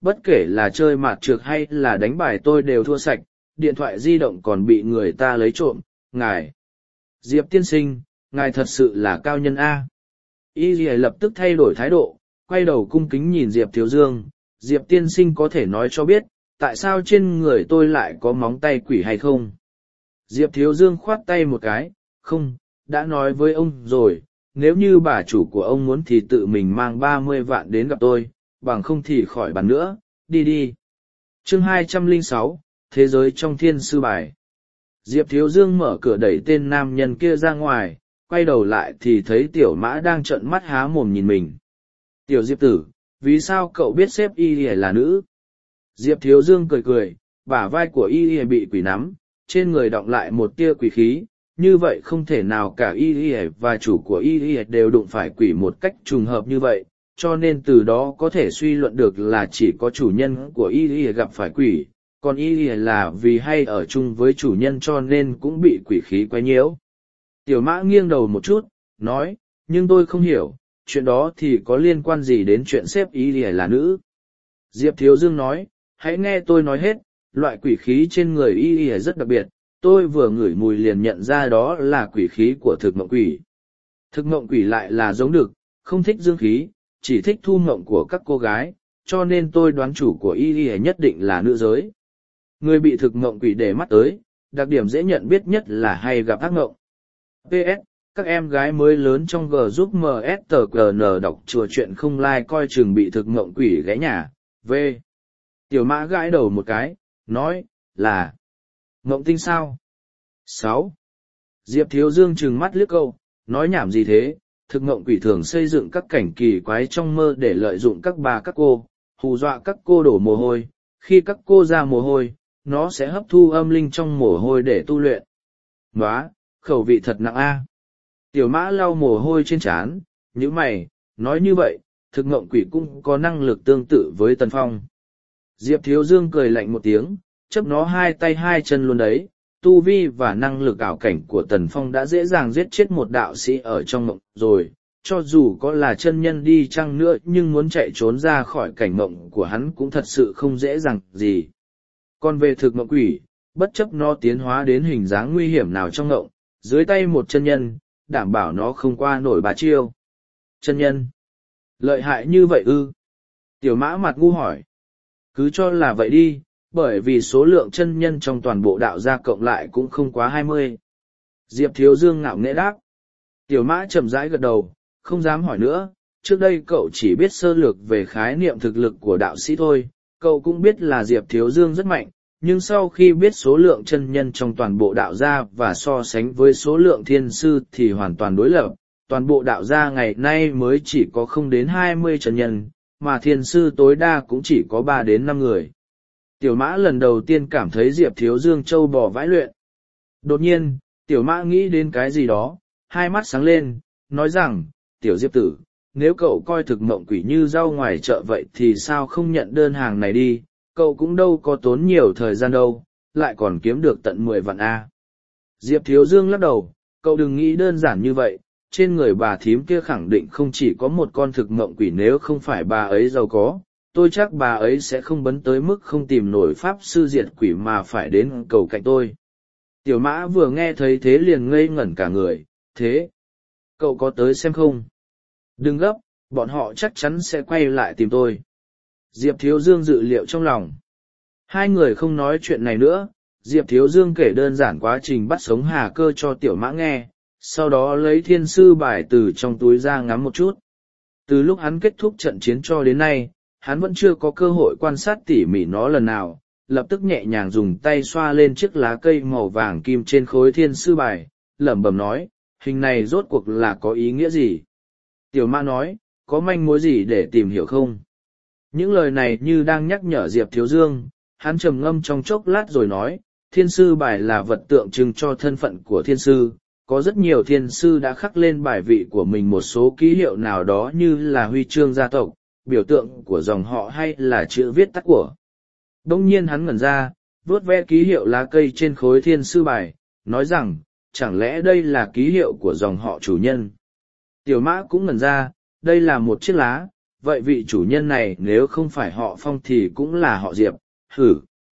bất kể là chơi mạt trược hay là đánh bài tôi đều thua sạch, điện thoại di động còn bị người ta lấy trộm, ngài. Diệp tiên sinh, ngài thật sự là cao nhân A. Y Lì lập tức thay đổi thái độ, quay đầu cung kính nhìn Diệp Thiếu Dương. Diệp tiên sinh có thể nói cho biết, tại sao trên người tôi lại có móng tay quỷ hay không? Diệp Thiếu Dương khoát tay một cái, không, đã nói với ông rồi, nếu như bà chủ của ông muốn thì tự mình mang ba mươi vạn đến gặp tôi, bằng không thì khỏi bàn nữa, đi đi. Chương hai trăm lẻ sáu, Thế giới trong thiên sư bài. Diệp Thiếu Dương mở cửa đẩy tên nam nhân kia ra ngoài, quay đầu lại thì thấy Tiểu Mã đang trợn mắt há mồm nhìn mình. Tiểu Diệp tử, vì sao cậu biết sếp Y Lì là nữ? Diệp Thiếu Dương cười cười, bả vai của Y Lì bị quỷ nắm, trên người đọng lại một tia quỷ khí, như vậy không thể nào cả Y Lì và chủ của Y Lì đều đụng phải quỷ một cách trùng hợp như vậy, cho nên từ đó có thể suy luận được là chỉ có chủ nhân của Y Lì gặp phải quỷ, còn Y Lì là vì hay ở chung với chủ nhân cho nên cũng bị quỷ khí quấy nhiễu. Tiểu Mã nghiêng đầu một chút, nói, nhưng tôi không hiểu, chuyện đó thì có liên quan gì đến chuyện sếp Y Lì là nữ? Diệp Thiếu Dương nói, hãy nghe tôi nói hết, loại quỷ khí trên người Y Lì rất đặc biệt, tôi vừa ngửi mùi liền nhận ra đó là quỷ khí của thực mộng quỷ. Thực mộng quỷ lại là giống đực, không thích dương khí, chỉ thích thu mộng của các cô gái, cho nên tôi đoán chủ của Y Lì nhất định là nữ giới. Người bị thực mộng quỷ để mắt tới, đặc điểm dễ nhận biết nhất là hay gặp ác mộng. pê ét, các em gái mới lớn trong G giúp em ét tờ giê en đọc chùa chuyện không like coi chừng bị thực mộng quỷ ghé nhà, v. Tiểu Mã gãi đầu một cái, nói, là mộng tinh sao? sáu. Diệp Thiếu Dương trừng mắt liếc câu, nói nhảm gì thế, thực mộng quỷ thường xây dựng các cảnh kỳ quái trong mơ để lợi dụng các bà các cô, hù dọa các cô đổ mồ hôi, khi các cô ra mồ hôi, nó sẽ hấp thu âm linh trong mồ hôi để tu luyện. Nóa, khẩu vị thật nặng a. Tiểu Mã lau mồ hôi trên trán, nhíu mày, nói như vậy, thực mộng quỷ cũng có năng lực tương tự với Tần Phong. Diệp Thiếu Dương cười lạnh một tiếng, chấp nó hai tay hai chân luôn đấy, tu vi và năng lực ảo cảnh của Tần Phong đã dễ dàng giết chết một đạo sĩ ở trong mộng rồi, cho dù có là chân nhân đi chăng nữa nhưng muốn chạy trốn ra khỏi cảnh mộng của hắn cũng thật sự không dễ dàng gì. Còn về thực mộng quỷ, bất chấp nó tiến hóa đến hình dáng nguy hiểm nào trong mộng, dưới tay một chân nhân, đảm bảo nó không qua nổi bà chiêu. Chân nhân? Lợi hại như vậy ư? Tiểu Mã mặt ngu hỏi. Cứ cho là vậy đi, bởi vì số lượng chân nhân trong toàn bộ đạo gia cộng lại cũng không quá hai mươi. Diệp Thiếu Dương ngạo nghễ đáp. Tiểu Mã chậm rãi gật đầu, không dám hỏi nữa, trước đây cậu chỉ biết sơ lược về khái niệm thực lực của đạo sĩ thôi, cậu cũng biết là Diệp Thiếu Dương rất mạnh, nhưng sau khi biết số lượng chân nhân trong toàn bộ đạo gia và so sánh với số lượng thiên sư thì hoàn toàn đối lập, toàn bộ đạo gia ngày nay mới chỉ có không đến hai mươi chân nhân, mà thiên sư tối đa cũng chỉ có ba đến năm người. Tiểu Mã lần đầu tiên cảm thấy Diệp Thiếu Dương trâu bò vãi luyện. Đột nhiên, Tiểu Mã nghĩ đến cái gì đó, hai mắt sáng lên, nói rằng, Tiểu Diệp tử, nếu cậu coi thực mộng quỷ như rau ngoài chợ vậy thì sao không nhận đơn hàng này đi, cậu cũng đâu có tốn nhiều thời gian đâu, lại còn kiếm được tận mười vạn A. Diệp Thiếu Dương lắc đầu, cậu đừng nghĩ đơn giản như vậy, trên người bà thím kia khẳng định không chỉ có một con thực mộng quỷ, nếu không phải bà ấy giàu có, tôi chắc bà ấy sẽ không bấn tới mức không tìm nổi pháp sư diệt quỷ mà phải đến cầu cạnh tôi. Tiểu Mã vừa nghe thấy thế liền ngây ngẩn cả người, thế, cậu có tới xem không? Đừng gấp, bọn họ chắc chắn sẽ quay lại tìm tôi. Diệp Thiếu Dương dự liệu trong lòng. Hai người không nói chuyện này nữa, Diệp Thiếu Dương kể đơn giản quá trình bắt sống Hà Cơ cho Tiểu Mã nghe, sau đó lấy thiên sư bài từ trong túi ra ngắm một chút. Từ lúc hắn kết thúc trận chiến cho đến nay, hắn vẫn chưa có cơ hội quan sát tỉ mỉ nó lần nào, lập tức nhẹ nhàng dùng tay xoa lên chiếc lá cây màu vàng kim trên khối thiên sư bài, lẩm bẩm nói, hình này rốt cuộc là có ý nghĩa gì? Tiểu Mã nói, có manh mối gì để tìm hiểu không? Những lời này như đang nhắc nhở Diệp Thiếu Dương, hắn trầm ngâm trong chốc lát rồi nói, thiên sư bài là vật tượng trưng cho thân phận của thiên sư, có rất nhiều thiên sư đã khắc lên bài vị của mình một số ký hiệu nào đó như là huy chương gia tộc, biểu tượng của dòng họ hay là chữ viết tắt của. Đông nhiên hắn ngẩn ra, vuốt ve ký hiệu lá cây trên khối thiên sư bài, nói rằng, chẳng lẽ đây là ký hiệu của dòng họ chủ nhân? Tiểu Mã cũng ngẩn ra, đây là một chiếc lá, vậy vị chủ nhân này nếu không phải họ Phong thì cũng là họ Diệp, hử.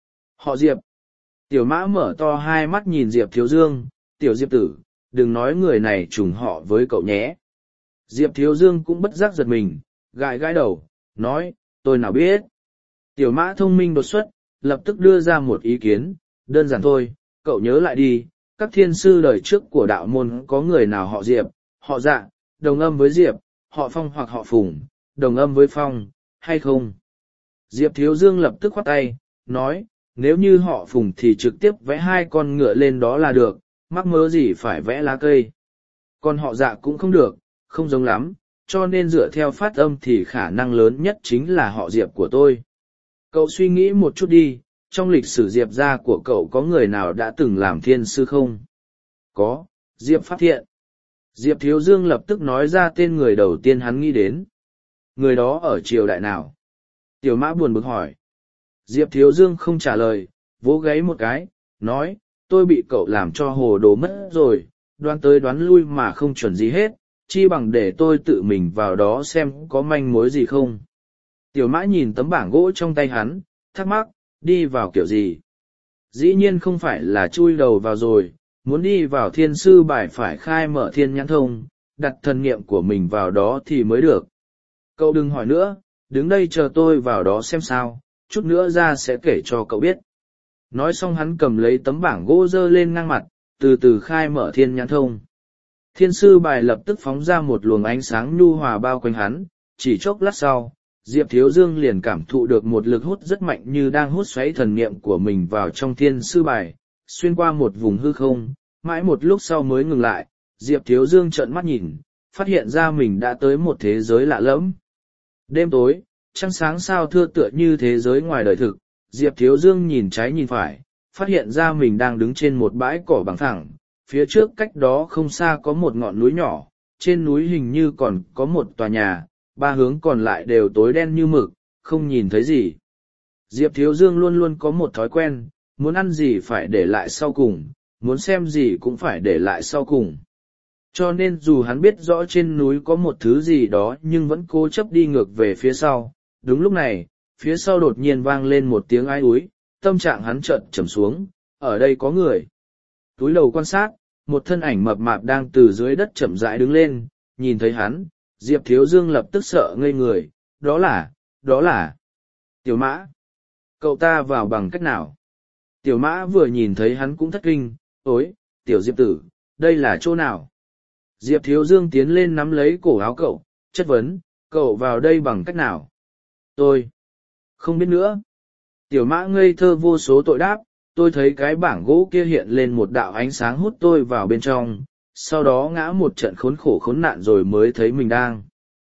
Họ Diệp. Tiểu mã mở to hai mắt nhìn Diệp Thiếu Dương, tiểu Diệp tử, đừng nói người này trùng họ với cậu nhé. Diệp Thiếu Dương cũng bất giác giật mình, gãi gãi đầu, nói, tôi nào biết. Tiểu mã thông minh đột xuất, lập tức đưa ra một ý kiến, đơn giản thôi, cậu nhớ lại đi, các thiên sư đời trước của đạo môn có người nào họ Diệp, họ Dạ, đồng âm với Diệp, họ Phong hoặc họ Phùng, đồng âm với Phong, hay không? Diệp Thiếu Dương lập tức khoát tay, nói, nếu như họ Phùng thì trực tiếp vẽ hai con ngựa lên đó là được, mắc mớ gì phải vẽ lá cây. Còn họ Dạ cũng không được, không giống lắm, cho nên dựa theo phát âm thì khả năng lớn nhất chính là họ Diệp của tôi. Cậu suy nghĩ một chút đi, trong lịch sử Diệp gia của cậu có người nào đã từng làm thiên sư không? Có, Diệp Pháp Thiện. Diệp Thiếu Dương lập tức nói ra tên người đầu tiên hắn nghĩ đến. Người đó ở triều đại nào? Tiểu mã buồn bực hỏi. Diệp Thiếu Dương không trả lời, vỗ gáy một cái, nói, tôi bị cậu làm cho hồ đồ mất rồi, đoán tới đoán lui mà không chuẩn gì hết, chi bằng để tôi tự mình vào đó xem có manh mối gì không. Tiểu mã nhìn tấm bảng gỗ trong tay hắn, thắc mắc, đi vào kiểu gì? Dĩ nhiên không phải là chui đầu vào rồi, muốn đi vào thiên sư bài phải khai mở thiên nhãn thông, đặt thần niệm của mình vào đó thì mới được. Cậu đừng hỏi nữa, đứng đây chờ tôi vào đó xem sao, chút nữa ra sẽ kể cho cậu biết. Nói xong hắn cầm lấy tấm bảng gỗ dơ lên ngang mặt, từ từ khai mở thiên nhãn thông. Thiên sư bài lập tức phóng ra một luồng ánh sáng nhu hòa bao quanh hắn, chỉ chốc lát sau, Diệp Thiếu Dương liền cảm thụ được một lực hút rất mạnh như đang hút xoáy thần niệm của mình vào trong thiên sư bài, xuyên qua một vùng hư không, mãi một lúc sau mới ngừng lại, Diệp Thiếu Dương trợn mắt nhìn, phát hiện ra mình đã tới một thế giới lạ lẫm. Đêm tối, trăng sáng sao thưa tựa như thế giới ngoài đời thực, Diệp Thiếu Dương nhìn trái nhìn phải, phát hiện ra mình đang đứng trên một bãi cỏ bằng phẳng, phía trước cách đó không xa có một ngọn núi nhỏ, trên núi hình như còn có một tòa nhà, ba hướng còn lại đều tối đen như mực, không nhìn thấy gì. Diệp Thiếu Dương luôn luôn có một thói quen, muốn ăn gì phải để lại sau cùng, muốn xem gì cũng phải để lại sau cùng. Cho nên dù hắn biết rõ trên núi có một thứ gì đó nhưng vẫn cố chấp đi ngược về phía sau. Đúng lúc này, phía sau đột nhiên vang lên một tiếng ai úi, tâm trạng hắn chợt trầm xuống, ở đây có người. Túi đầu quan sát, một thân ảnh mập mạp đang từ dưới đất chậm rãi đứng lên, nhìn thấy hắn, Diệp Thiếu Dương lập tức sợ ngây người, đó là, đó là Tiểu Mã. Cậu ta vào bằng cách nào? Tiểu Mã vừa nhìn thấy hắn cũng thất kinh, ối, Tiểu Diệp tử, đây là chỗ nào? Diệp Thiếu Dương tiến lên nắm lấy cổ áo cậu, chất vấn, cậu vào đây bằng cách nào? Tôi không biết nữa. Tiểu Mã ngây thơ vô số tội đáp, tôi thấy cái bảng gỗ kia hiện lên một đạo ánh sáng hút tôi vào bên trong, sau đó ngã một trận khốn khổ khốn nạn rồi mới thấy mình đang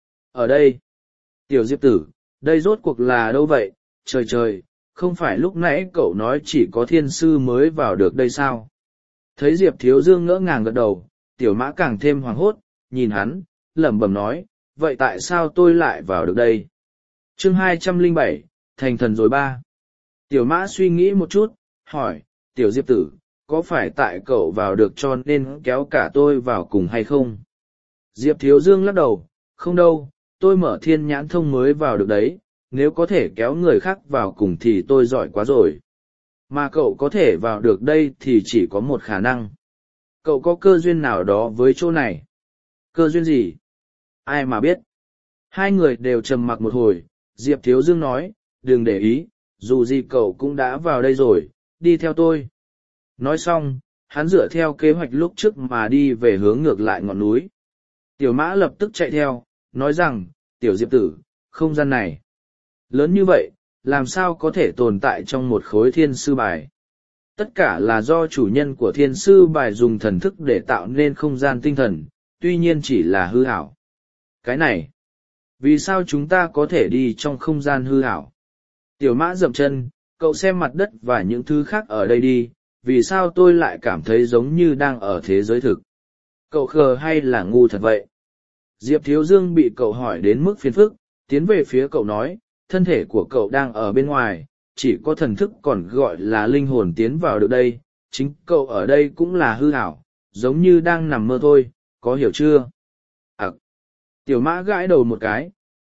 ở đây. Tiểu Diệp tử, đây rốt cuộc là đâu vậy? Trời trời, không phải lúc nãy cậu nói chỉ có thiên sư mới vào được đây sao? Thấy Diệp Thiếu Dương ngỡ ngàng gật đầu, Tiểu Mã càng thêm hoảng hốt, nhìn hắn, lẩm bẩm nói, vậy tại sao tôi lại vào được đây? Chương hai trăm lẻ bảy, thành thần rồi ba. Tiểu Mã suy nghĩ một chút, hỏi, Tiểu Diệp tử, có phải tại cậu vào được cho nên kéo cả tôi vào cùng hay không? Diệp Thiếu Dương lắc đầu, không đâu, tôi mở thiên nhãn thông mới vào được đấy, nếu có thể kéo người khác vào cùng thì tôi giỏi quá rồi. Mà cậu có thể vào được đây thì chỉ có một khả năng. Cậu có cơ duyên nào đó với chỗ này? Cơ duyên gì? Ai mà biết? Hai người đều trầm mặc một hồi, Diệp Thiếu Dương nói, đừng để ý, dù gì cậu cũng đã vào đây rồi, đi theo tôi. Nói xong, hắn dựa theo kế hoạch lúc trước mà đi về hướng ngược lại ngọn núi. Tiểu Mã lập tức chạy theo, nói rằng, Tiểu Diệp tử, không gian này lớn như vậy, làm sao có thể tồn tại trong một khối thiên sư bài? Tất cả là do chủ nhân của thiên sư bài dùng thần thức để tạo nên không gian tinh thần, tuy nhiên chỉ là hư ảo. Cái này, vì sao chúng ta có thể đi trong không gian hư ảo? Tiểu Mã dậm chân, cậu xem mặt đất và những thứ khác ở đây đi, vì sao tôi lại cảm thấy giống như đang ở thế giới thực? Cậu khờ hay là ngu thật vậy? Diệp Thiếu Dương bị cậu hỏi đến mức phiền phức, tiến về phía cậu nói, thân thể của cậu đang ở bên ngoài, chỉ có thần thức còn gọi là linh hồn tiến vào được đây, chính cậu ở đây cũng là hư ảo, giống như đang nằm mơ thôi, có hiểu chưa? À. Tiểu Mã gãi đầu một cái,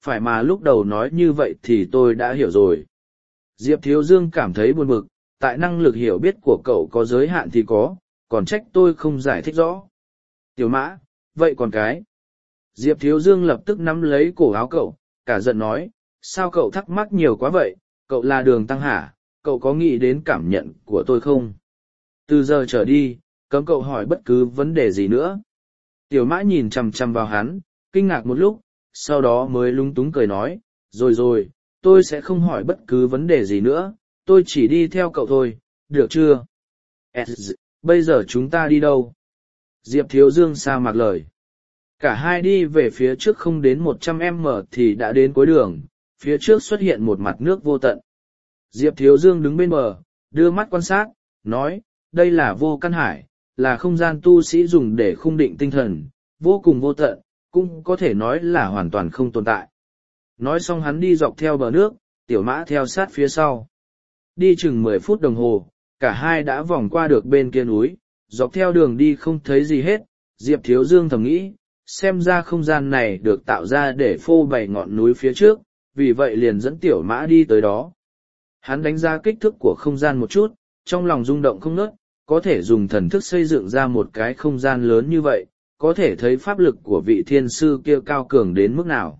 phải mà lúc đầu nói như vậy thì tôi đã hiểu rồi. Diệp Thiếu Dương cảm thấy buồn bực, tại năng lực hiểu biết của cậu có giới hạn thì có, còn trách tôi không giải thích rõ. Tiểu Mã, vậy còn cái? Diệp Thiếu Dương lập tức nắm lấy cổ áo cậu, cả giận nói, sao cậu thắc mắc nhiều quá vậy, cậu là Đường Tăng hả, cậu có nghĩ đến cảm nhận của tôi không? Từ giờ trở đi, cấm cậu hỏi bất cứ vấn đề gì nữa. Tiểu Mã nhìn chằm chằm vào hắn, kinh ngạc một lúc, sau đó mới lúng túng cười nói, rồi rồi, tôi sẽ không hỏi bất cứ vấn đề gì nữa, tôi chỉ đi theo cậu thôi, được chưa? Bây giờ chúng ta đi đâu? Diệp Thiếu Dương sa mạc lời. Cả hai đi về phía trước không đến một trăm mét thì đã đến cuối đường, phía trước xuất hiện một mặt nước vô tận. Diệp Thiếu Dương đứng bên bờ, đưa mắt quan sát, nói, đây là vô căn hải, là không gian tu sĩ dùng để khung định tinh thần, vô cùng vô tận, cũng có thể nói là hoàn toàn không tồn tại. Nói xong hắn đi dọc theo bờ nước, Tiểu Mã theo sát phía sau. Đi chừng mười phút đồng hồ, cả hai đã vòng qua được bên kia núi, dọc theo đường đi không thấy gì hết, Diệp Thiếu Dương thầm nghĩ, xem ra không gian này được tạo ra để phô bày ngọn núi phía trước, vì vậy liền dẫn Tiểu Mã đi tới đó. Hắn đánh giá kích thước của không gian một chút, trong lòng rung động không ngớt, có thể dùng thần thức xây dựng ra một cái không gian lớn như vậy, có thể thấy pháp lực của vị thiên sư kia cao cường đến mức nào.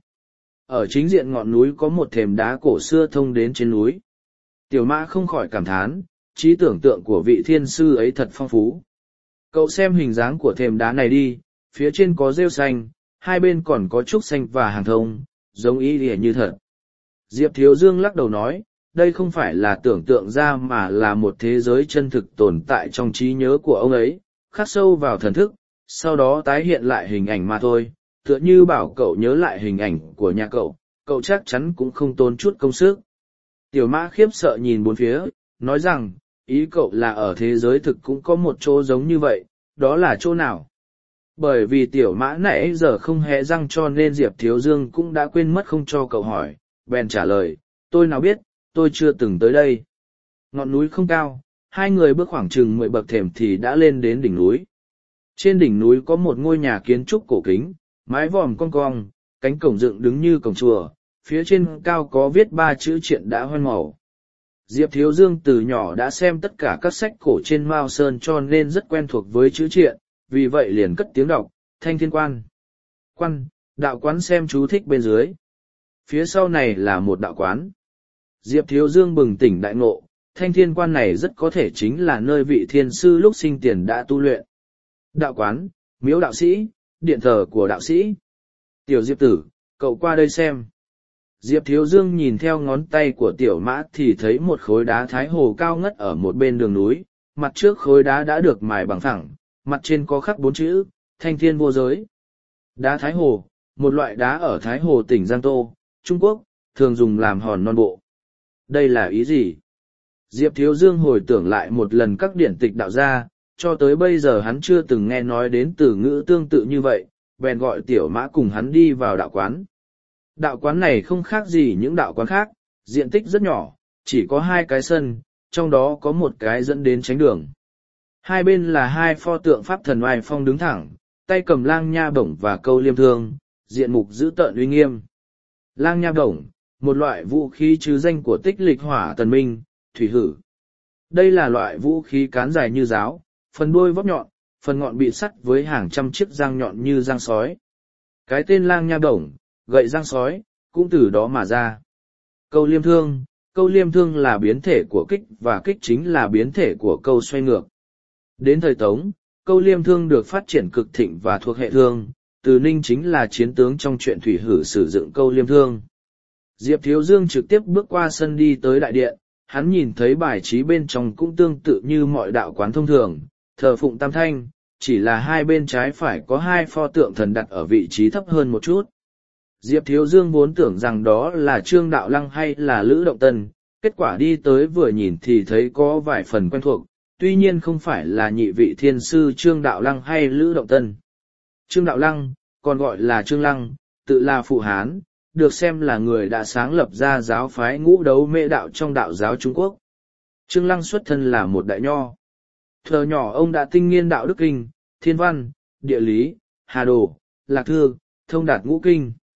Ở chính diện ngọn núi có một thềm đá cổ xưa thông đến trên núi. Tiểu Mã không khỏi cảm thán, trí tưởng tượng của vị thiên sư ấy thật phong phú. Cậu xem hình dáng của thềm đá này đi, phía trên có rêu xanh, hai bên còn có trúc xanh và hàng thông, giống y lìa như thật. Diệp Thiếu Dương lắc đầu nói, đây không phải là tưởng tượng ra mà là một thế giới chân thực tồn tại trong trí nhớ của ông ấy, khắc sâu vào thần thức, sau đó tái hiện lại hình ảnh mà thôi, tựa như bảo cậu nhớ lại hình ảnh của nhà cậu, cậu chắc chắn cũng không tốn chút công sức. Tiểu Mã khiếp sợ nhìn bốn phía, nói rằng, ý cậu là ở thế giới thực cũng có một chỗ giống như vậy, đó là chỗ nào? Bởi vì Tiểu Mã nãy giờ không hé răng cho nên Diệp Thiếu Dương cũng đã quên mất không cho cậu hỏi, bèn trả lời, tôi nào biết, tôi chưa từng tới đây. Ngọn núi không cao, hai người bước khoảng chừng mười bậc thềm thì đã lên đến đỉnh núi. Trên đỉnh núi có một ngôi nhà kiến trúc cổ kính, mái vòm cong cong, cánh cổng dựng đứng như cổng chùa, phía trên cao có viết ba chữ triện đã hoen màu. Diệp Thiếu Dương từ nhỏ đã xem tất cả các sách cổ trên Mao Sơn cho nên rất quen thuộc với chữ triện, vì vậy liền cất tiếng đọc, Thanh Thiên Quan. Quan, đạo quán xem chú thích bên dưới. Phía sau này là một đạo quán. Diệp Thiếu Dương bừng tỉnh đại ngộ, Thanh Thiên Quan này rất có thể chính là nơi vị thiên sư lúc sinh tiền đã tu luyện. Đạo quán, miếu đạo sĩ, điện thờ của đạo sĩ. Tiểu Diệp tử, cậu qua đây xem. Diệp Thiếu Dương nhìn theo ngón tay của Tiểu Mã thì thấy một khối đá thái hồ cao ngất ở một bên đường núi, mặt trước khối đá đã được mài bằng phẳng, mặt trên có khắc bốn chữ, Thanh Thiên vô giới. Đá thái hồ, một loại đá ở Thái Hồ tỉnh Giang Tô, Trung Quốc, thường dùng làm hòn non bộ. Đây là ý gì? Diệp Thiếu Dương hồi tưởng lại một lần các điển tịch đạo gia, cho tới bây giờ hắn chưa từng nghe nói đến từ ngữ tương tự như vậy, bèn gọi Tiểu Mã cùng hắn đi vào đạo quán. Đạo quán này không khác gì những đạo quán khác, diện tích rất nhỏ, chỉ có hai cái sân, trong đó có một cái dẫn đến tránh đường. Hai bên là hai pho tượng pháp thần oai phong đứng thẳng, tay cầm lang nha bổng và câu liêm thương, diện mục dữ tợn uy nghiêm. Lang nha bổng, một loại vũ khí chứ danh của tích lịch hỏa tần minh, thủy hử. Đây là loại vũ khí cán dài như giáo, phần đuôi vóc nhọn, phần ngọn bị sắt với hàng trăm chiếc răng nhọn như răng sói. Cái tên lang nha bổng, gậy răng sói, cũng từ đó mà ra. Câu liêm thương, câu liêm thương là biến thể của kích và kích chính là biến thể của câu xoay ngược. Đến thời Tống, câu liêm thương được phát triển cực thịnh và thuộc hệ thương, Từ Ninh chính là chiến tướng trong truyện thủy hử sử dụng câu liêm thương. Diệp Thiếu Dương trực tiếp bước qua sân đi tới đại điện, hắn nhìn thấy bài trí bên trong cũng tương tự như mọi đạo quán thông thường, thờ phụng tam thanh, chỉ là hai bên trái phải có hai pho tượng thần đặt ở vị trí thấp hơn một chút. Diệp Thiếu Dương vốn tưởng rằng đó là Trương Đạo Lăng hay là Lữ Động Tân, kết quả đi tới vừa nhìn thì thấy có vài phần quen thuộc, tuy nhiên không phải là nhị vị thiên sư Trương Đạo Lăng hay Lữ Động Tân. Trương Đạo Lăng, còn gọi là Trương Lăng, tự là Phụ Hán, được xem là người đã sáng lập ra giáo phái ngũ đấu mê đạo trong đạo giáo Trung Quốc. Trương Lăng xuất thân là một đại nho. Thuở nhỏ ông đã tinh nghiên đạo đức kinh, thiên văn, địa lý, hà đồ, lạc thư, thông đạt ngũ kinh.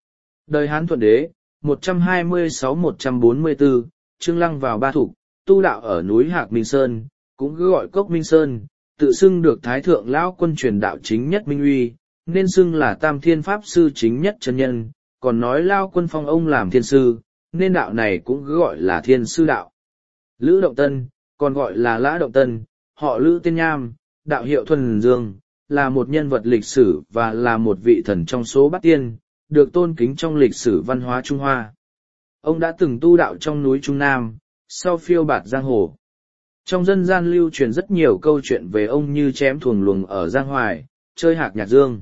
Đời Hán Thuận Đế, một trăm hai mươi sáu một trăm bốn mươi bốn, Trương Lăng vào Ba Thục, tu đạo ở núi Hạc Minh Sơn, cũng cứ gọi Cốc Minh Sơn, tự xưng được Thái Thượng Lão Quân truyền đạo chính nhất Minh Uy, nên xưng là Tam Thiên Pháp Sư chính nhất chân nhân, còn nói Lao Quân phong ông làm thiên sư, nên đạo này cũng cứ gọi là thiên sư đạo. Lữ Động Tân, còn gọi là Lã Động Tân, họ Lữ tên Nham, đạo hiệu Thuần Dương, là một nhân vật lịch sử và là một vị thần trong số bát tiên, được tôn kính trong lịch sử văn hóa Trung Hoa. Ông đã từng tu đạo trong núi Trung Nam, sau phiêu bạt giang hồ. Trong dân gian lưu truyền rất nhiều câu chuyện về ông như chém thuồng luồng ở Giang Hoài, chơi hạc nhạc dương.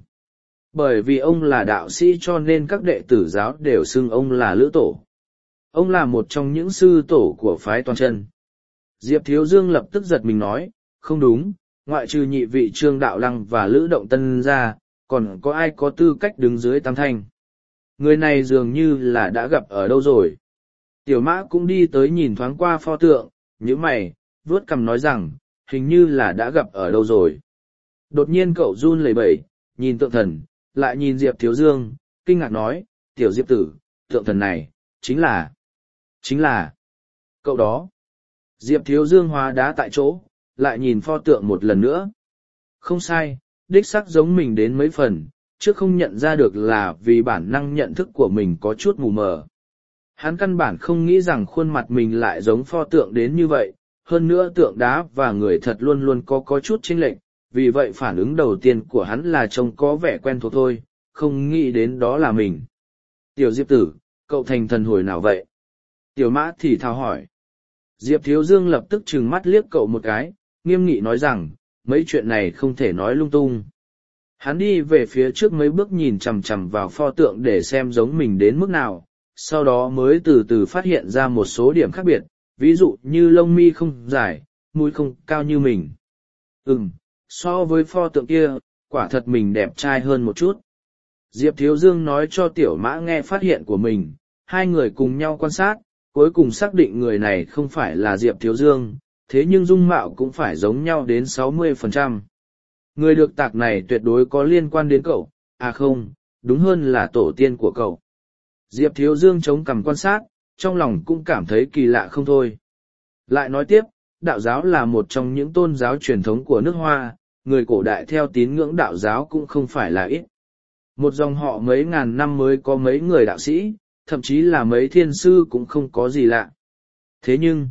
Bởi vì ông là đạo sĩ cho nên các đệ tử giáo đều xưng ông là Lữ Tổ. Ông là một trong những sư tổ của phái Toàn Chân. Diệp Thiếu Dương lập tức giật mình nói, không đúng, ngoại trừ nhị vị Trương Đạo Lăng và Lữ Động Tân ra, còn có ai có tư cách đứng dưới tam thanh. Người này dường như là đã gặp ở đâu rồi. Tiểu Mã cũng đi tới nhìn thoáng qua pho tượng, nhíu mày, vuốt cằm nói rằng, hình như là đã gặp ở đâu rồi. Đột nhiên cậu run lẩy bẩy, nhìn tượng thần, lại nhìn Diệp Thiếu Dương, kinh ngạc nói, tiểu Diệp tử, tượng thần này, chính là, chính là, cậu đó. Diệp Thiếu Dương hóa đá tại chỗ, lại nhìn pho tượng một lần nữa. Không sai, đích xác giống mình đến mấy phần, trước không nhận ra được là vì bản năng nhận thức của mình có chút mù mờ. Hắn căn bản không nghĩ rằng khuôn mặt mình lại giống pho tượng đến như vậy, hơn nữa tượng đá và người thật luôn luôn có có chút chênh lệch, vì vậy phản ứng đầu tiên của hắn là trông có vẻ quen thuộc thôi, không nghĩ đến đó là mình. Tiểu Diệp tử, cậu thành thần hồi nào vậy? Tiểu Mã thì thào hỏi. Diệp Thiếu Dương lập tức trừng mắt liếc cậu một cái, nghiêm nghị nói rằng, mấy chuyện này không thể nói lung tung. Hắn đi về phía trước mấy bước nhìn chằm chằm vào pho tượng để xem giống mình đến mức nào, sau đó mới từ từ phát hiện ra một số điểm khác biệt, ví dụ như lông mi không dài, mũi không cao như mình. Ừm, so với pho tượng kia, quả thật mình đẹp trai hơn một chút. Diệp Thiếu Dương nói cho Tiểu Mã nghe phát hiện của mình, hai người cùng nhau quan sát, cuối cùng xác định người này không phải là Diệp Thiếu Dương, thế nhưng dung mạo cũng phải giống nhau đến sáu mươi phần trăm. Người được tạc này tuyệt đối có liên quan đến cậu, à không, đúng hơn là tổ tiên của cậu. Diệp Thiếu Dương chống cằm quan sát, trong lòng cũng cảm thấy kỳ lạ không thôi. Lại nói tiếp, đạo giáo là một trong những tôn giáo truyền thống của nước Hoa, người cổ đại theo tín ngưỡng đạo giáo cũng không phải là ít. Một dòng họ mấy ngàn năm mới có mấy người đạo sĩ, thậm chí là mấy thiên sư cũng không có gì lạ. Thế nhưng,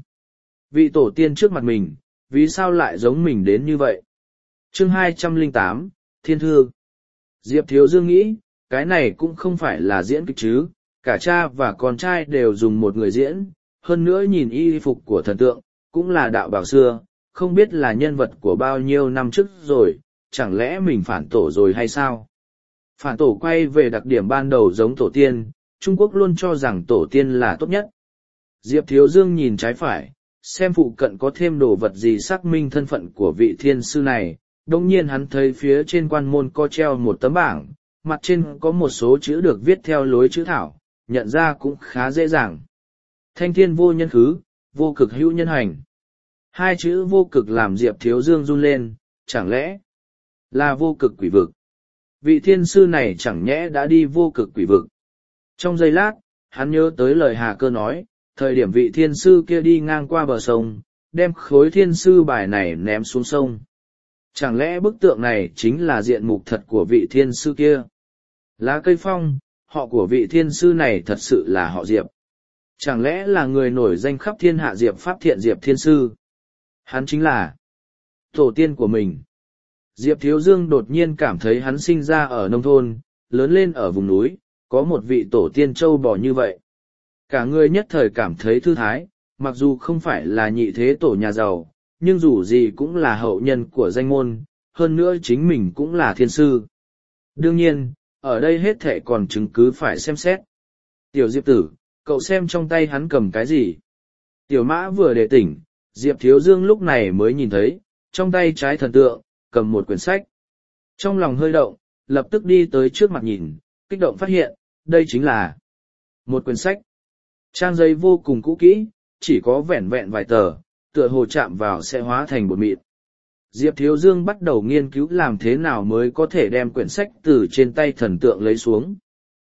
vị tổ tiên trước mặt mình, vì sao lại giống mình đến như vậy? Chương hai trăm lẻ tám, Thiên Thư. Diệp Thiếu Dương nghĩ, cái này cũng không phải là diễn kịch chứ, cả cha và con trai đều dùng một người diễn, hơn nữa nhìn y phục của thần tượng, cũng là đạo bào xưa, không biết là nhân vật của bao nhiêu năm trước rồi, chẳng lẽ mình phản tổ rồi hay sao? Phản tổ quay về đặc điểm ban đầu giống tổ tiên, Trung Quốc luôn cho rằng tổ tiên là tốt nhất. Diệp Thiếu Dương nhìn trái phải, xem phụ cận có thêm đồ vật gì xác minh thân phận của vị thiên sư này, đồng nhiên hắn thấy phía trên quan môn có treo một tấm bảng, mặt trên có một số chữ được viết theo lối chữ thảo, nhận ra cũng khá dễ dàng. Thanh thiên vô nhân khứ, vô cực hữu nhân hành. Hai chữ vô cực làm Diệp Thiếu Dương run lên, chẳng lẽ là vô cực quỷ vực? Vị thiên sư này chẳng nhẽ đã đi vô cực quỷ vực? Trong giây lát, hắn nhớ tới lời Hà Cơ nói, thời điểm vị thiên sư kia đi ngang qua bờ sông, đem khối thiên sư bài này ném xuống sông. Chẳng lẽ bức tượng này chính là diện mục thật của vị thiên sư kia? Lá cây phong, họ của vị thiên sư này thật sự là họ Diệp. Chẳng lẽ là người nổi danh khắp thiên hạ Diệp Pháp Thiện Diệp Thiên Sư? Hắn chính là tổ tiên của mình. Diệp Thiếu Dương đột nhiên cảm thấy hắn sinh ra ở nông thôn, lớn lên ở vùng núi, có một vị tổ tiên châu bò như vậy. Cả người nhất thời cảm thấy thư thái, mặc dù không phải là nhị thế tổ nhà giàu, nhưng dù gì cũng là hậu nhân của danh môn, hơn nữa chính mình cũng là thiên sư. Đương nhiên, ở đây hết thệ còn chứng cứ phải xem xét. Tiểu Diệp tử, cậu xem trong tay hắn cầm cái gì? Tiểu Mã vừa để tỉnh, Diệp Thiếu Dương lúc này mới nhìn thấy, trong tay trái thần tượng, cầm một quyển sách. Trong lòng hơi động, lập tức đi tới trước mặt nhìn, kích động phát hiện, đây chính là một quyển sách. Trang giấy vô cùng cũ kỹ, chỉ có vẻn vẹn vài tờ, tựa hồ chạm vào sẽ hóa thành bột mịn. Diệp Thiếu Dương bắt đầu nghiên cứu làm thế nào mới có thể đem quyển sách từ trên tay thần tượng lấy xuống.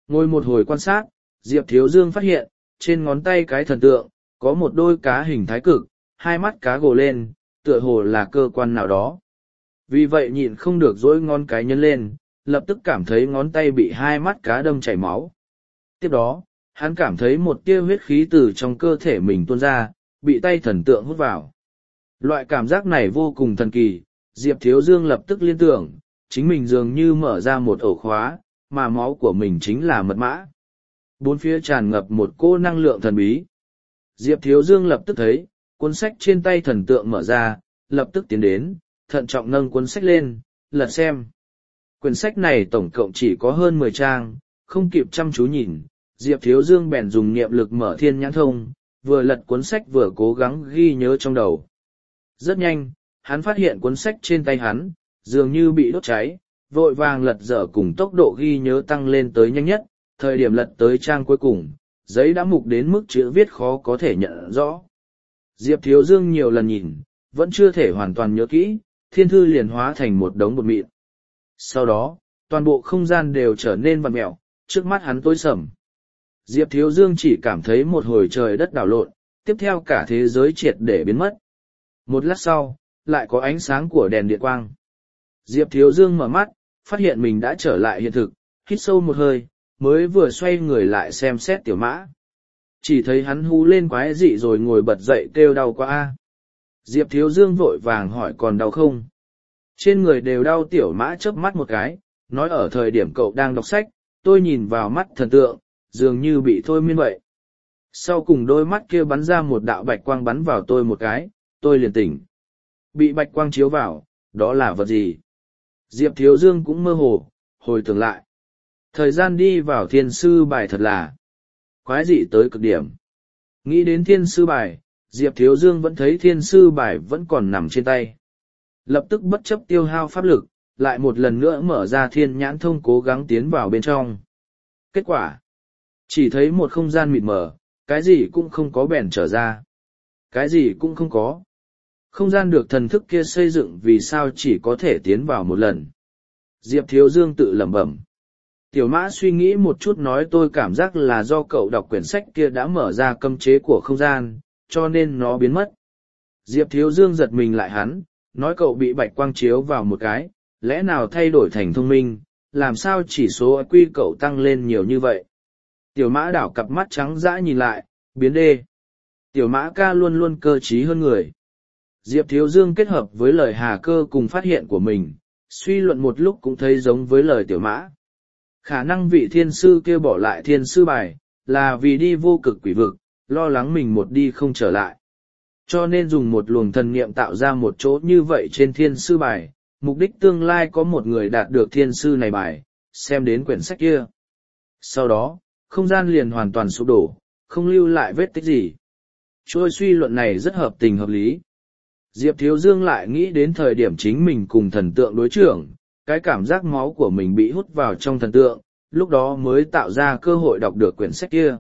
Ngồi một hồi quan sát, Diệp Thiếu Dương phát hiện, trên ngón tay cái thần tượng, có một đôi cá hình thái cực, hai mắt cá gồ lên, tựa hồ là cơ quan nào đó. Vì vậy nhịn không được dỗi ngón cái nhấn lên, lập tức cảm thấy ngón tay bị hai mắt cá đâm chảy máu. Tiếp đó, hắn cảm thấy một tia huyết khí từ trong cơ thể mình tuôn ra, bị tay thần tượng hút vào. Loại cảm giác này vô cùng thần kỳ, Diệp Thiếu Dương lập tức liên tưởng, chính mình dường như mở ra một ổ khóa, mà máu của mình chính là mật mã. Bốn phía tràn ngập một cô năng lượng thần bí. Diệp Thiếu Dương lập tức thấy, cuốn sách trên tay thần tượng mở ra, lập tức tiến đến, thận trọng nâng cuốn sách lên, lật xem. Quyển sách này tổng cộng chỉ có hơn mười trang, không kịp chăm chú nhìn, Diệp Thiếu Dương bèn dùng niệm lực mở thiên nhãn thông, vừa lật cuốn sách vừa cố gắng ghi nhớ trong đầu. Rất nhanh, hắn phát hiện cuốn sách trên tay hắn, dường như bị đốt cháy, vội vàng lật dở cùng tốc độ ghi nhớ tăng lên tới nhanh nhất, thời điểm lật tới trang cuối cùng, giấy đã mục đến mức chữ viết khó có thể nhận rõ. Diệp Thiếu Dương nhiều lần nhìn, vẫn chưa thể hoàn toàn nhớ kỹ, thiên thư liền hóa thành một đống bột mịn. Sau đó, toàn bộ không gian đều trở nên vặn mẹo, trước mắt hắn tối sầm. Diệp Thiếu Dương chỉ cảm thấy một hồi trời đất đảo lộn, tiếp theo cả thế giới triệt để biến mất. Một lát sau, lại có ánh sáng của đèn điện quang. Diệp Thiếu Dương mở mắt, phát hiện mình đã trở lại hiện thực, hít sâu một hơi, mới vừa xoay người lại xem xét Tiểu Mã. Chỉ thấy hắn hú lên quái dị rồi ngồi bật dậy kêu đau quá a. Diệp Thiếu Dương vội vàng hỏi còn đau không? Trên người đều đau. Tiểu Mã chớp mắt một cái, nói ở thời điểm cậu đang đọc sách, tôi nhìn vào mắt thần tượng, dường như bị thôi miên vậy. Sau cùng đôi mắt kia bắn ra một đạo bạch quang bắn vào tôi một cái, tôi liền tỉnh. Bị bạch quang chiếu vào, đó là vật gì? Diệp Thiếu Dương cũng mơ hồ, hồi tưởng lại. Thời gian đi vào thiên sư bài thật là quái dị tới cực điểm. Nghĩ đến thiên sư bài, Diệp Thiếu Dương vẫn thấy thiên sư bài vẫn còn nằm trên tay. Lập tức bất chấp tiêu hao pháp lực, lại một lần nữa mở ra thiên nhãn thông cố gắng tiến vào bên trong. Kết quả, chỉ thấy một không gian mịt mờ, cái gì cũng không có bèn trở ra. Cái gì cũng không có. Không gian được thần thức kia xây dựng vì sao chỉ có thể tiến vào một lần. Diệp Thiếu Dương tự lẩm bẩm. Tiểu Mã suy nghĩ một chút nói tôi cảm giác là do cậu đọc quyển sách kia đã mở ra cấm chế của không gian, cho nên nó biến mất. Diệp Thiếu Dương giật mình lại hắn, nói cậu bị bạch quang chiếu vào một cái, lẽ nào thay đổi thành thông minh, làm sao chỉ số i kiu cậu tăng lên nhiều như vậy. Tiểu Mã đảo cặp mắt trắng dã nhìn lại, biến đê. Tiểu Mã ca luôn luôn cơ trí hơn người. Diệp Thiếu Dương kết hợp với lời Hà Cơ cùng phát hiện của mình, suy luận một lúc cũng thấy giống với lời Tiểu Mã. Khả năng vị thiên sư kia bỏ lại thiên sư bài, là vì đi vô cực quỷ vực, lo lắng mình một đi không trở lại. Cho nên dùng một luồng thần niệm tạo ra một chỗ như vậy trên thiên sư bài, mục đích tương lai có một người đạt được thiên sư này bài, xem đến quyển sách kia. Sau đó, không gian liền hoàn toàn sụp đổ, không lưu lại vết tích gì. Trôi suy luận này rất hợp tình hợp lý. Diệp Thiếu Dương lại nghĩ đến thời điểm chính mình cùng thần tượng đối trưởng, cái cảm giác máu của mình bị hút vào trong thần tượng, lúc đó mới tạo ra cơ hội đọc được quyển sách kia.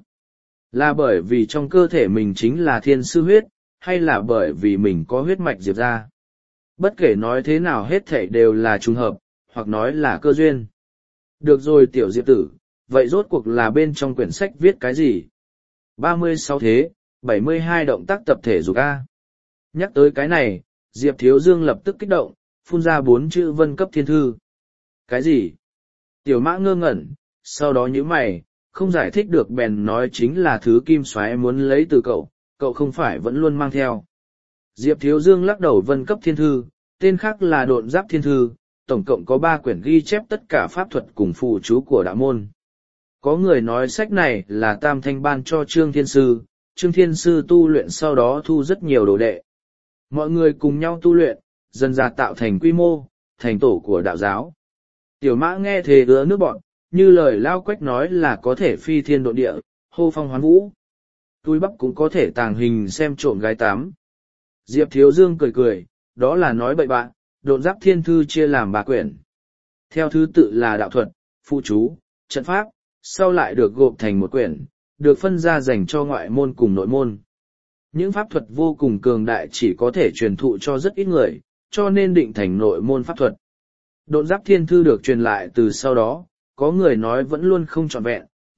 Là bởi vì trong cơ thể mình chính là thiên sư huyết, hay là bởi vì mình có huyết mạch Diệp ra? Bất kể nói thế nào hết thảy đều là trùng hợp, hoặc nói là cơ duyên. Được rồi tiểu Diệp tử, vậy rốt cuộc là bên trong quyển sách viết cái gì? ba mươi sáu thế, bảy mươi hai động tác tập thể dục A. Nhắc tới cái này, Diệp Thiếu Dương lập tức kích động, phun ra bốn chữ vân cấp thiên thư. Cái gì? Tiểu Mã ngơ ngẩn, sau đó nhíu mày, không giải thích được bèn nói chính là thứ Kim Soái muốn lấy từ cậu, cậu không phải vẫn luôn mang theo. Diệp Thiếu Dương lắc đầu vân cấp thiên thư, tên khác là độn giáp thiên thư, tổng cộng có ba quyển ghi chép tất cả pháp thuật cùng phù chú của đạo môn. Có người nói sách này là Tam Thanh ban cho Trương Thiên Sư, Trương Thiên Sư tu luyện sau đó thu rất nhiều đồ đệ. Mọi người cùng nhau tu luyện, dần dà tạo thành quy mô, thành tổ của đạo giáo. Tiểu Mã nghe thế ứa nước bọn, như lời Lao Quách nói là có thể phi thiên độ địa, hô phong hoán vũ. Túi bắp cũng có thể tàng hình xem trộm gái tám. Diệp Thiếu Dương cười cười, đó là nói bậy bạ, độn giáp thiên thư chia làm ba quyển. Theo thứ tự là đạo thuật, phụ chú, trận pháp, sau lại được gộp thành một quyển, được phân ra dành cho ngoại môn cùng nội môn. Những pháp thuật vô cùng cường đại chỉ có thể truyền thụ cho rất ít người, cho nên định thành nội môn pháp thuật. Độn giáp thiên thư được truyền lại từ sau đó, có người nói vẫn luôn không trọn vẹn,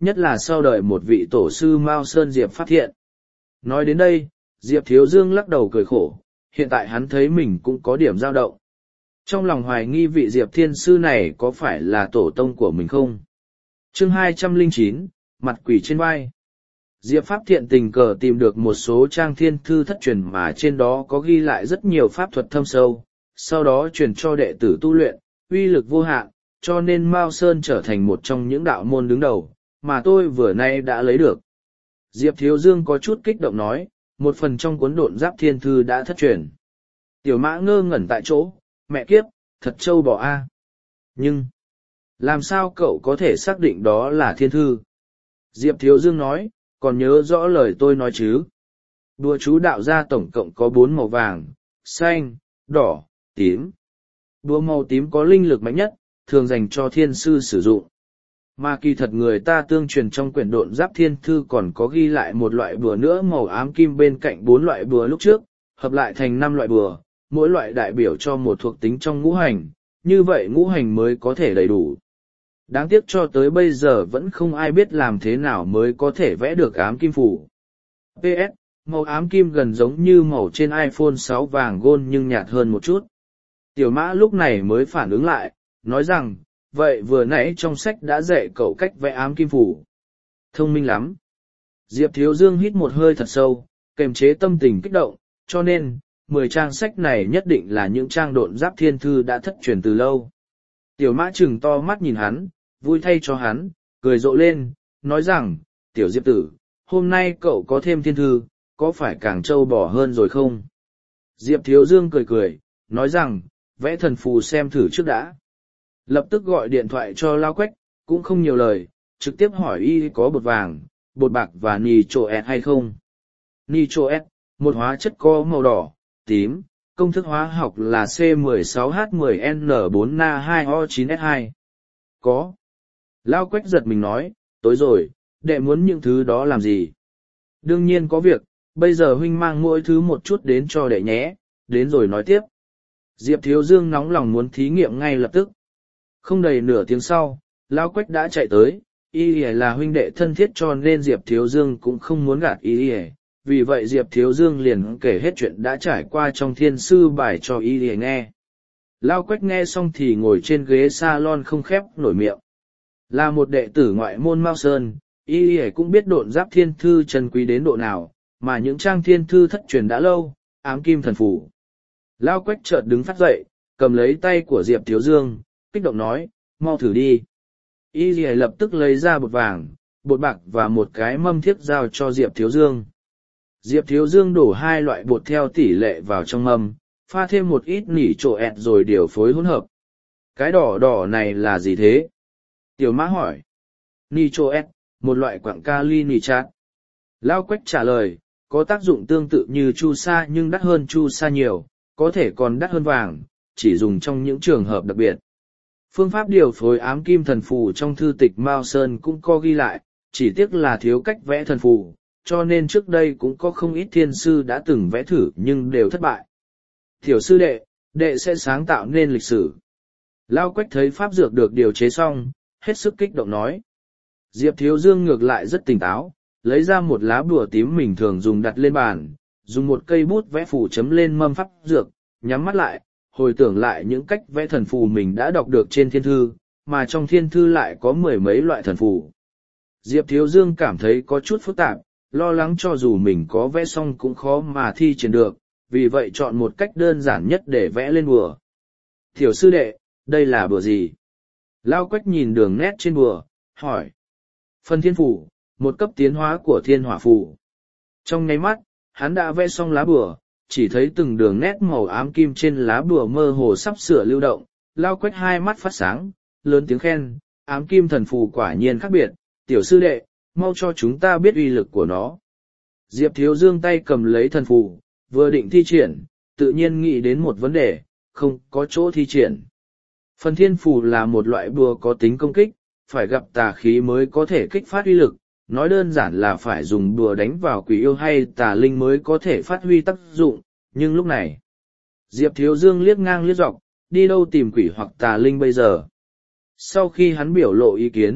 nhất là sau đời một vị tổ sư Mao Sơn Diệp Pháp Thiện. Nói đến đây, Diệp Thiếu Dương lắc đầu cười khổ, hiện tại hắn thấy mình cũng có điểm dao động. Trong lòng hoài nghi vị Diệp Thiên Sư này có phải là tổ tông của mình không? Chương hai trăm lẻ chín, mặt quỷ trên vai. Diệp Pháp Thiện tình cờ tìm được một số trang thiên thư thất truyền mà trên đó có ghi lại rất nhiều pháp thuật thâm sâu, sau đó truyền cho đệ tử tu luyện, uy lực vô hạn, cho nên Mao Sơn trở thành một trong những đạo môn đứng đầu, mà tôi vừa nay đã lấy được. Diệp Thiếu Dương có chút kích động nói, một phần trong cuốn độn giáp thiên thư đã thất truyền. Tiểu Mã ngơ ngẩn tại chỗ, mẹ kiếp, thật trâu bò a. Nhưng, làm sao cậu có thể xác định đó là thiên thư? Diệp Thiếu Dương nói, còn nhớ rõ lời tôi nói chứ? Đùa chú đạo ra tổng cộng có bốn màu vàng, xanh, đỏ, tím. Đùa màu tím có linh lực mạnh nhất, thường dành cho thiên sư sử dụng. Mà kỳ thật người ta tương truyền trong quyển độn giáp thiên thư còn có ghi lại một loại bùa nữa màu ám kim bên cạnh bốn loại bùa lúc trước, hợp lại thành năm loại bùa, mỗi loại đại biểu cho một thuộc tính trong ngũ hành, như vậy ngũ hành mới có thể đầy đủ. Đáng tiếc cho tới bây giờ vẫn không ai biết làm thế nào mới có thể vẽ được ám kim phủ. pê ét, màu ám kim gần giống như màu trên iPhone sáu vàng gold nhưng nhạt hơn một chút. Tiểu Mã lúc này mới phản ứng lại, nói rằng, vậy vừa nãy trong sách đã dạy cậu cách vẽ ám kim phủ. Thông minh lắm. Diệp Thiếu Dương hít một hơi thật sâu, kềm chế tâm tình kích động, cho nên, mười trang sách này nhất định là những trang độn giáp thiên thư đã thất truyền từ lâu. Tiểu Mã trừng to mắt nhìn hắn, vui thay cho hắn, cười rộ lên, nói rằng, tiểu Diệp tử, hôm nay cậu có thêm thiên thư, có phải càng trâu bò hơn rồi không? Diệp Thiếu Dương cười cười, nói rằng, vẽ thần phù xem thử trước đã. Lập tức gọi điện thoại cho Lao Quách, cũng không nhiều lời, trực tiếp hỏi y có bột vàng, bột bạc và nitroet hay không. Nitroet, một hóa chất có màu đỏ, tím, công thức hóa học là C mười sáu H mười N bốn N hai O chín S hai. Có. Lao Quách giật mình nói, tối rồi, đệ muốn những thứ đó làm gì? Đương nhiên có việc, bây giờ huynh mang mỗi thứ một chút đến cho đệ nhé, đến rồi nói tiếp. Diệp Thiếu Dương nóng lòng muốn thí nghiệm ngay lập tức. Không đầy nửa tiếng sau, Lao Quách đã chạy tới, y là huynh đệ thân thiết cho nên Diệp Thiếu Dương cũng không muốn gạt y, vì vậy Diệp Thiếu Dương liền kể hết chuyện đã trải qua trong thiên sư bài cho y nghe. Lao Quách nghe xong thì ngồi trên ghế salon không khép nổi miệng. Là một đệ tử ngoại môn Mao Sơn, y cũng biết độn giáp thiên thư chân quý đến độ nào, mà những trang thiên thư thất truyền đã lâu, ám kim thần phủ. Lao Quách chợt đứng phát dậy, cầm lấy tay của Diệp Thiếu Dương, kích động nói, mau thử đi. Y Lì lập tức lấy ra bột vàng, bột bạc và một cái mâm thiếc giao cho Diệp Thiếu Dương. Diệp Thiếu Dương đổ hai loại bột theo tỷ lệ vào trong mâm, pha thêm một ít nỉ trộ ẹt rồi điều phối hỗn hợp. Cái đỏ đỏ này là gì thế? Tiểu Mã hỏi. Nỉ trộ ẹt, một loại quặng kali nitrat. Lao Quách trả lời, có tác dụng tương tự như chu sa nhưng đắt hơn chu sa nhiều, có thể còn đắt hơn vàng, chỉ dùng trong những trường hợp đặc biệt. Phương pháp điều phối ám kim thần phù trong thư tịch Mao Sơn cũng có ghi lại, chỉ tiếc là thiếu cách vẽ thần phù, cho nên trước đây cũng có không ít thiên sư đã từng vẽ thử nhưng đều thất bại. Tiểu sư đệ, đệ sẽ sáng tạo nên lịch sử. Lao Quách thấy pháp dược được điều chế xong, hết sức kích động nói. Diệp Thiếu Dương ngược lại rất tỉnh táo, lấy ra một lá bùa tím mình thường dùng đặt lên bàn, dùng một cây bút vẽ phù chấm lên mâm pháp dược, nhắm mắt lại, hồi tưởng lại những cách vẽ thần phù mình đã đọc được trên thiên thư, mà trong thiên thư lại có mười mấy loại thần phù. Diệp Thiếu Dương cảm thấy có chút phức tạp, lo lắng cho dù mình có vẽ xong cũng khó mà thi triển được, vì vậy chọn một cách đơn giản nhất để vẽ lên bùa. Tiểu sư đệ, đây là bùa gì? Lao Quách nhìn đường nét trên bùa, hỏi. Phần thiên phủ, một cấp tiến hóa của thiên hỏa phù. Trong nháy mắt, hắn đã vẽ xong lá bùa, chỉ thấy từng đường nét màu ám kim trên lá bùa mơ hồ sắp sửa lưu động. Lao Quách hai mắt phát sáng, lớn tiếng khen, ám kim thần phù quả nhiên khác biệt, tiểu sư đệ, mau cho chúng ta biết uy lực của nó. Diệp Thiếu Dương tay cầm lấy thần phù, vừa định thi triển, tự nhiên nghĩ đến một vấn đề, không có chỗ thi triển. Phần thiên phù là một loại bùa có tính công kích, phải gặp tà khí mới có thể kích phát uy lực, nói đơn giản là phải dùng bùa đánh vào quỷ yêu hay tà linh mới có thể phát huy tác dụng, nhưng lúc này, Diệp Thiếu Dương liếc ngang liếc dọc, đi đâu tìm quỷ hoặc tà linh bây giờ. Sau khi hắn biểu lộ ý kiến,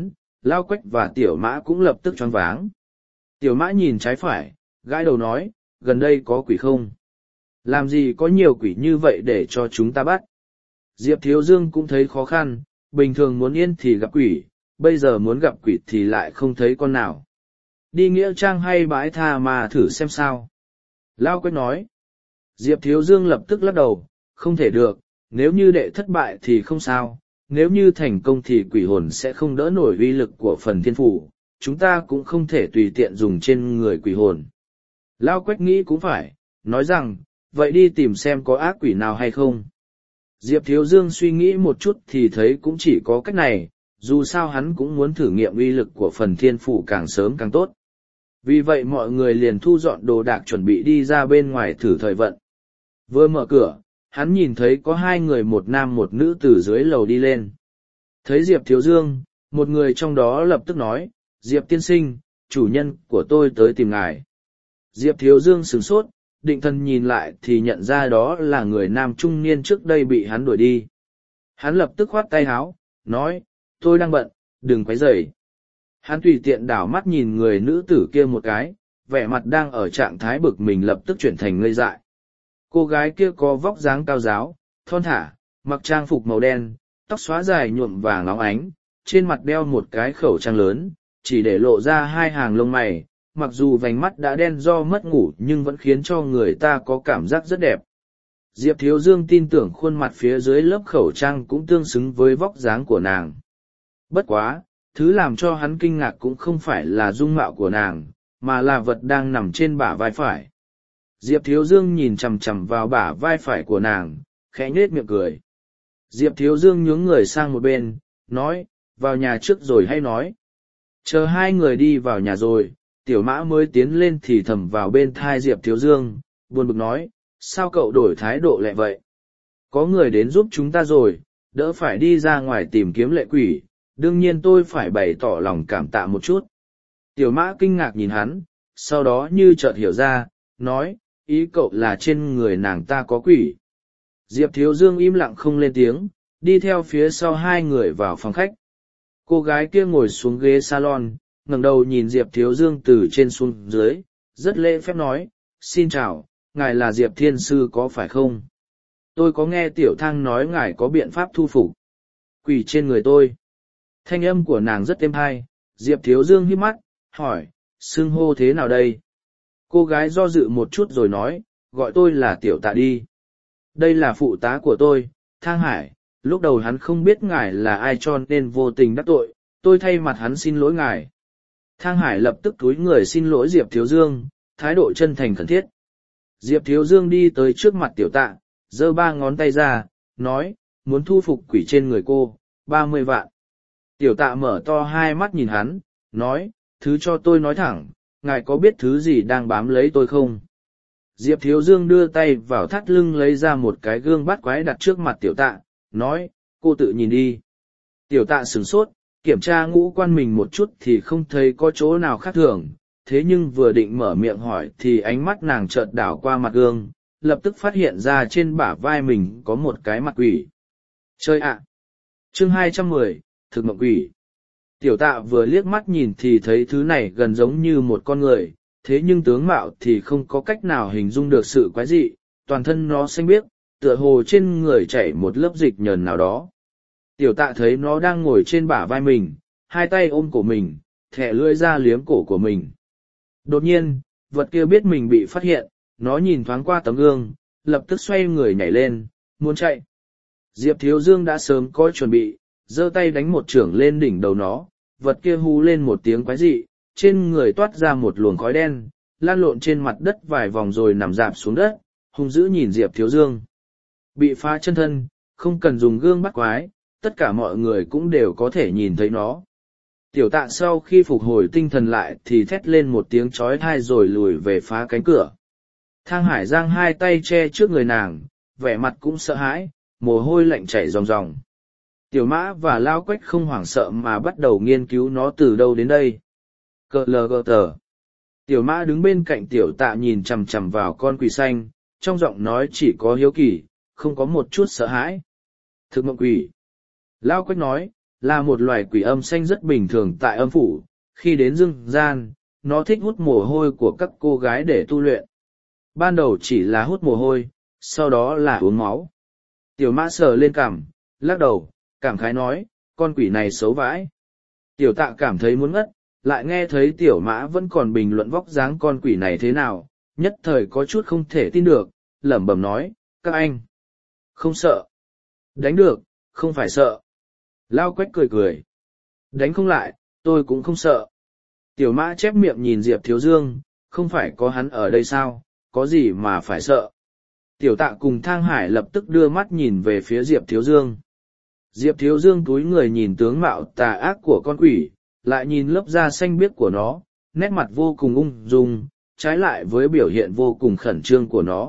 Lao Quách và Tiểu Mã cũng lập tức choáng váng. Tiểu Mã nhìn trái phải, gãi đầu nói, gần đây có quỷ không? Làm gì có nhiều quỷ như vậy để cho chúng ta bắt? Diệp Thiếu Dương cũng thấy khó khăn, bình thường muốn yên thì gặp quỷ, bây giờ muốn gặp quỷ thì lại không thấy con nào. Đi nghĩa trang hay bãi tha mà thử xem sao. Lao Quách nói. Diệp Thiếu Dương lập tức lắc đầu, không thể được, nếu như đệ thất bại thì không sao, nếu như thành công thì quỷ hồn sẽ không đỡ nổi uy lực của phần thiên phủ, chúng ta cũng không thể tùy tiện dùng trên người quỷ hồn. Lao Quách nghĩ cũng phải, nói rằng, vậy đi tìm xem có ác quỷ nào hay không. Diệp Thiếu Dương suy nghĩ một chút thì thấy cũng chỉ có cách này, dù sao hắn cũng muốn thử nghiệm uy lực của phần thiên phủ càng sớm càng tốt. Vì vậy mọi người liền thu dọn đồ đạc chuẩn bị đi ra bên ngoài thử thời vận. Vừa mở cửa, hắn nhìn thấy có hai người một nam một nữ từ dưới lầu đi lên. Thấy Diệp Thiếu Dương, một người trong đó lập tức nói, Diệp tiên sinh, chủ nhân của tôi tới tìm ngài. Diệp Thiếu Dương sửng sốt, định thần nhìn lại thì nhận ra đó là người nam trung niên trước đây bị hắn đuổi đi. Hắn lập tức khoát tay háo, nói, tôi đang bận, đừng quấy rầy. Hắn tùy tiện đảo mắt nhìn người nữ tử kia một cái, vẻ mặt đang ở trạng thái bực mình lập tức chuyển thành ngây dại. Cô gái kia có vóc dáng cao ráo, thon thả, mặc trang phục màu đen, tóc xóa dài nhuộm vàng óng ánh, trên mặt đeo một cái khẩu trang lớn, chỉ để lộ ra hai hàng lông mày, mặc dù vành mắt đã đen do mất ngủ nhưng vẫn khiến cho người ta có cảm giác rất đẹp. Diệp Thiếu Dương tin tưởng khuôn mặt phía dưới lớp khẩu trang cũng tương xứng với vóc dáng của nàng. Bất quá, thứ làm cho hắn kinh ngạc cũng không phải là dung mạo của nàng, mà là vật đang nằm trên bả vai phải. Diệp Thiếu Dương nhìn chằm chằm vào bả vai phải của nàng, khẽ nhếch miệng cười. Diệp Thiếu Dương nhướng người sang một bên, nói, vào nhà trước rồi hay nói. Chờ hai người đi vào nhà rồi, Tiểu Mã mới tiến lên thì thầm vào bên thai Diệp Thiếu Dương, buồn bực nói, sao cậu đổi thái độ lẹ vậy? Có người đến giúp chúng ta rồi, đỡ phải đi ra ngoài tìm kiếm lệ quỷ, đương nhiên tôi phải bày tỏ lòng cảm tạ một chút. Tiểu Mã kinh ngạc nhìn hắn, sau đó như chợt hiểu ra, nói, ý cậu là trên người nàng ta có quỷ. Diệp Thiếu Dương im lặng không lên tiếng, đi theo phía sau hai người vào phòng khách. Cô gái kia ngồi xuống ghế salon, ngẩng đầu nhìn Diệp Thiếu Dương từ trên xuống dưới, rất lễ phép nói, xin chào, ngài là Diệp Thiên Sư có phải không? Tôi có nghe Tiểu Thang nói ngài có biện pháp thu phục quỷ trên người tôi. Thanh âm của nàng rất êm tai, Diệp Thiếu Dương híp mắt, hỏi, xưng hô thế nào đây? Cô gái do dự một chút rồi nói, gọi tôi là Tiểu Tạ đi. Đây là phụ tá của tôi, Thang Hải, lúc đầu hắn không biết ngài là ai cho nên vô tình đắc tội, tôi thay mặt hắn xin lỗi ngài. Thang Hải lập tức cúi người xin lỗi Diệp Thiếu Dương, thái độ chân thành khẩn thiết. Diệp Thiếu Dương đi tới trước mặt Tiểu Tạ, giơ ba ngón tay ra, nói, muốn thu phục quỷ trên người cô, ba mươi vạn. Tiểu Tạ mở to hai mắt nhìn hắn, nói, thứ cho tôi nói thẳng, ngài có biết thứ gì đang bám lấy tôi không? Diệp Thiếu Dương đưa tay vào thắt lưng lấy ra một cái gương bắt quái đặt trước mặt Tiểu Tạ, nói, cô tự nhìn đi. Tiểu Tạ sửng sốt, kiểm tra ngũ quan mình một chút thì không thấy có chỗ nào khác thường, thế nhưng vừa định mở miệng hỏi thì ánh mắt nàng chợt đảo qua mặt gương, lập tức phát hiện ra trên bả vai mình có một cái mặt quỷ. Chơi ạ! Chương hai trăm mười, thực mộng quỷ. Tiểu Tạ vừa liếc mắt nhìn thì thấy thứ này gần giống như một con người, thế nhưng tướng mạo thì không có cách nào hình dung được sự quái dị, toàn thân nó xanh biếc, tựa hồ trên người chảy một lớp dịch nhờn nào đó. Tiểu Tạ thấy nó đang ngồi trên bả vai mình, hai tay ôm cổ mình, thẻ lưỡi ra liếm cổ của mình. Đột nhiên, vật kia biết mình bị phát hiện, nó nhìn thoáng qua tấm gương, lập tức xoay người nhảy lên, muốn chạy. Diệp Thiếu Dương đã sớm có chuẩn bị, giơ tay đánh một chưởng lên đỉnh đầu nó, vật kia hú lên một tiếng quái dị, trên người toát ra một luồng khói đen, lan lộn trên mặt đất vài vòng rồi nằm rạp xuống đất, hung dữ nhìn Diệp Thiếu Dương. Bị phá chân thân, không cần dùng gương bắt quái, tất cả mọi người cũng đều có thể nhìn thấy nó. Tiểu Tạ sau khi phục hồi tinh thần lại thì thét lên một tiếng chói tai rồi lùi về phá cánh cửa. Thang Hải giang hai tay che trước người nàng, vẻ mặt cũng sợ hãi, mồ hôi lạnh chảy ròng ròng. Tiểu Mã và Lao Quách không hoảng sợ mà bắt đầu nghiên cứu nó từ đâu đến đây. Cờ lờ gờ tờ. Tiểu Mã đứng bên cạnh Tiểu Tạ nhìn chằm chằm vào con quỷ xanh, trong giọng nói chỉ có hiếu kỳ, không có một chút sợ hãi. Thực mộng quỷ. Lao Quách nói, là một loài quỷ âm xanh rất bình thường tại âm phủ, khi đến dương gian, nó thích hút mồ hôi của các cô gái để tu luyện. Ban đầu chỉ là hút mồ hôi, sau đó là uống máu. Tiểu mã sờ lên cằm, lắc đầu, cảm khái nói, con quỷ này xấu vãi. Tiểu tạ cảm thấy muốn ngất, lại nghe thấy tiểu mã vẫn còn bình luận vóc dáng con quỷ này thế nào, nhất thời có chút không thể tin được, lẩm bẩm nói, các anh không sợ. Đánh được, không phải sợ. Lao Quách cười cười. Đánh không lại, tôi cũng không sợ. Tiểu mã chép miệng nhìn Diệp Thiếu Dương, không phải có hắn ở đây sao, có gì mà phải sợ. Tiểu tạ cùng Thang Hải lập tức đưa mắt nhìn về phía Diệp Thiếu Dương. Diệp Thiếu Dương túi người nhìn tướng mạo tà ác của con quỷ, lại nhìn lớp da xanh biếc của nó, nét mặt vô cùng ung dung, trái lại với biểu hiện vô cùng khẩn trương của nó.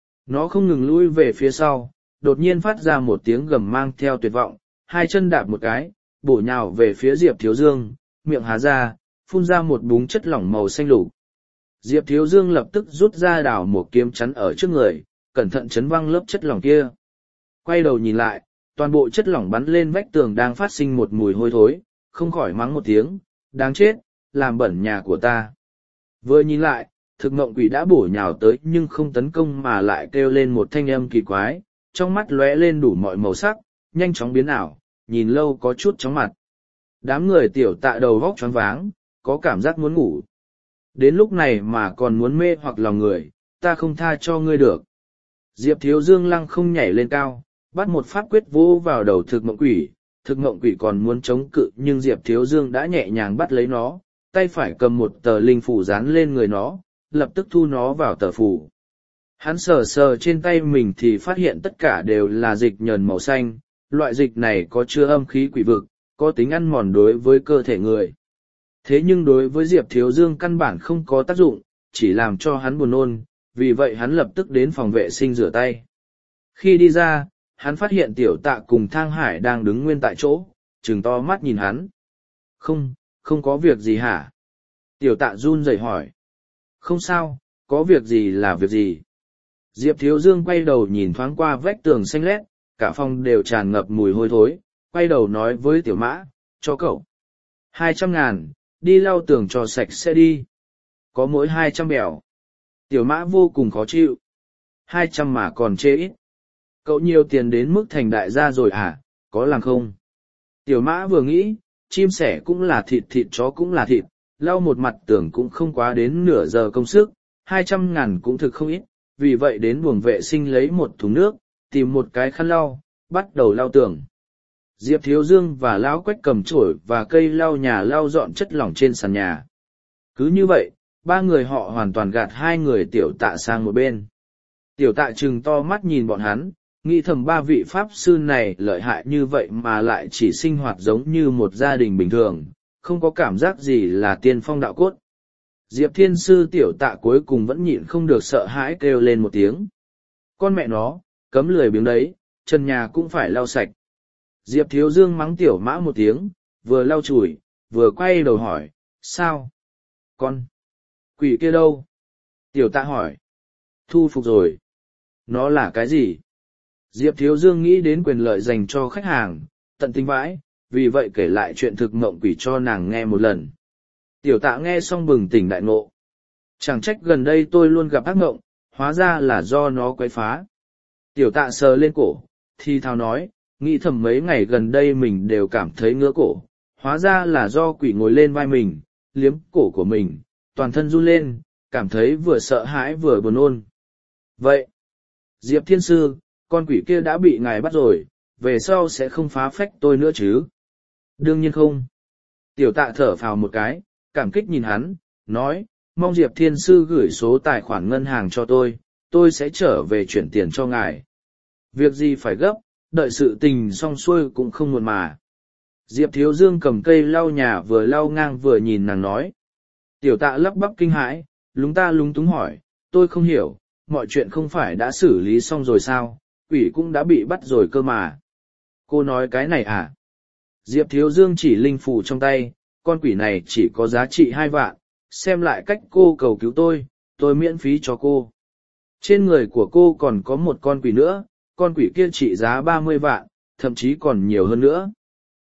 Nó không ngừng lui về phía sau, đột nhiên phát ra một tiếng gầm mang theo tuyệt vọng, hai chân đạp một cái, bổ nhào về phía Diệp Thiếu Dương, miệng há ra, phun ra một búng chất lỏng màu xanh lục. Diệp Thiếu Dương lập tức rút ra đảo một kiếm chắn ở trước người, cẩn thận chấn văng lớp chất lỏng kia. Quay đầu nhìn lại, toàn bộ chất lỏng bắn lên vách tường đang phát sinh một mùi hôi thối, không khỏi mắng một tiếng, đáng chết, làm bẩn nhà của ta. Vừa nhìn lại, thực mộng quỷ đã bổ nhào tới nhưng không tấn công mà lại kêu lên một thanh âm kỳ quái, trong mắt lóe lên đủ mọi màu sắc, nhanh chóng biến ảo, nhìn lâu có chút chóng mặt. Đám người tiểu tạ đầu vóc choáng váng, có cảm giác muốn ngủ. Đến lúc này mà còn muốn mê hoặc lòng người, ta không tha cho ngươi được. Diệp Thiếu Dương lăng không nhảy lên cao, bắt một pháp quyết vô vào đầu thực mộng quỷ. Thực mộng quỷ còn muốn chống cự nhưng Diệp Thiếu Dương đã nhẹ nhàng bắt lấy nó, tay phải cầm một tờ linh phủ dán lên người nó, lập tức thu nó vào tờ phủ. Hắn sờ sờ trên tay mình thì phát hiện tất cả đều là dịch nhờn màu xanh, loại dịch này có chứa âm khí quỷ vực, có tính ăn mòn đối với cơ thể người. Thế nhưng đối với Diệp Thiếu Dương căn bản không có tác dụng, chỉ làm cho hắn buồn nôn, vì vậy hắn lập tức đến phòng vệ sinh rửa tay. Khi đi ra, hắn phát hiện tiểu tạ cùng Thang Hải đang đứng nguyên tại chỗ, trừng to mắt nhìn hắn. Không, không có việc gì hả? Tiểu tạ run rẩy hỏi. Không sao, có việc gì là việc gì? Diệp Thiếu Dương quay đầu nhìn thoáng qua vách tường xanh lét, cả phòng đều tràn ngập mùi hôi thối, quay đầu nói với tiểu mã, cho cậu. Hai trăm ngàn, đi lau tường cho sạch sẽ đi. Có mỗi hai trăm bèo. Tiểu mã vô cùng khó chịu. Hai trăm mà còn chê ít. Cậu nhiều tiền đến mức thành đại gia rồi à, có làm không? Tiểu mã vừa nghĩ, chim sẻ cũng là thịt, thịt chó cũng là thịt, lau một mặt tường cũng không quá đến nửa giờ công sức, hai trăm ngàn cũng thực không ít, vì vậy đến buồng vệ sinh lấy một thùng nước, tìm một cái khăn lau, bắt đầu lau tường. Diệp Thiếu Dương và Lão Quách cầm chổi và cây lau nhà lau dọn chất lỏng trên sàn nhà. Cứ như vậy, ba người họ hoàn toàn gạt hai người tiểu tạ sang một bên. Tiểu tạ trừng to mắt nhìn bọn hắn, nghĩ thầm ba vị pháp sư này lợi hại như vậy mà lại chỉ sinh hoạt giống như một gia đình bình thường, không có cảm giác gì là tiên phong đạo cốt. Diệp Thiên Sư tiểu tạ cuối cùng vẫn nhịn không được sợ hãi kêu lên một tiếng. Con mẹ nó, cấm lười biếng đấy, trần nhà cũng phải lau sạch. Diệp Thiếu Dương mắng tiểu mã một tiếng, vừa lau chùi, vừa quay đầu hỏi, sao? Con? Quỷ kia đâu? Tiểu tạ hỏi. Thu phục rồi. Nó là cái gì? Diệp Thiếu Dương nghĩ đến quyền lợi dành cho khách hàng, tận tình vãi, vì vậy kể lại chuyện thực mộng quỷ cho nàng nghe một lần. Tiểu tạ nghe xong bừng tỉnh đại ngộ. Chẳng trách gần đây tôi luôn gặp ác mộng, hóa ra là do nó quấy phá. Tiểu tạ sờ lên cổ, thì thào nói, nghĩ thầm mấy ngày gần đây mình đều cảm thấy ngứa cổ, hóa ra là do quỷ ngồi lên vai mình, liếm cổ của mình, toàn thân run lên, cảm thấy vừa sợ hãi vừa buồn nôn. Vậy, Diệp Thiên Sư, con quỷ kia đã bị ngài bắt rồi, về sau sẽ không phá phách tôi nữa chứ? Đương nhiên không. Tiểu tạ thở phào một cái, cảm kích nhìn hắn, nói, mong Diệp Thiên Sư gửi số tài khoản ngân hàng cho tôi, tôi sẽ trở về chuyển tiền cho ngài. Việc gì phải gấp, đợi sự tình xong xuôi cũng không muộn mà. Diệp Thiếu Dương cầm cây lau nhà vừa lau ngang vừa nhìn nàng nói. Tiểu tạ lắp bắp kinh hãi, lúng ta lúng túng hỏi, tôi không hiểu, mọi chuyện không phải đã xử lý xong rồi sao, quỷ cũng đã bị bắt rồi cơ mà. Cô nói cái này à? Diệp Thiếu Dương chỉ linh phủ trong tay, con quỷ này chỉ có giá trị hai vạn, xem lại cách cô cầu cứu tôi, tôi miễn phí cho cô. Trên người của cô còn có một con quỷ nữa, con quỷ kia trị giá ba mươi vạn, thậm chí còn nhiều hơn nữa.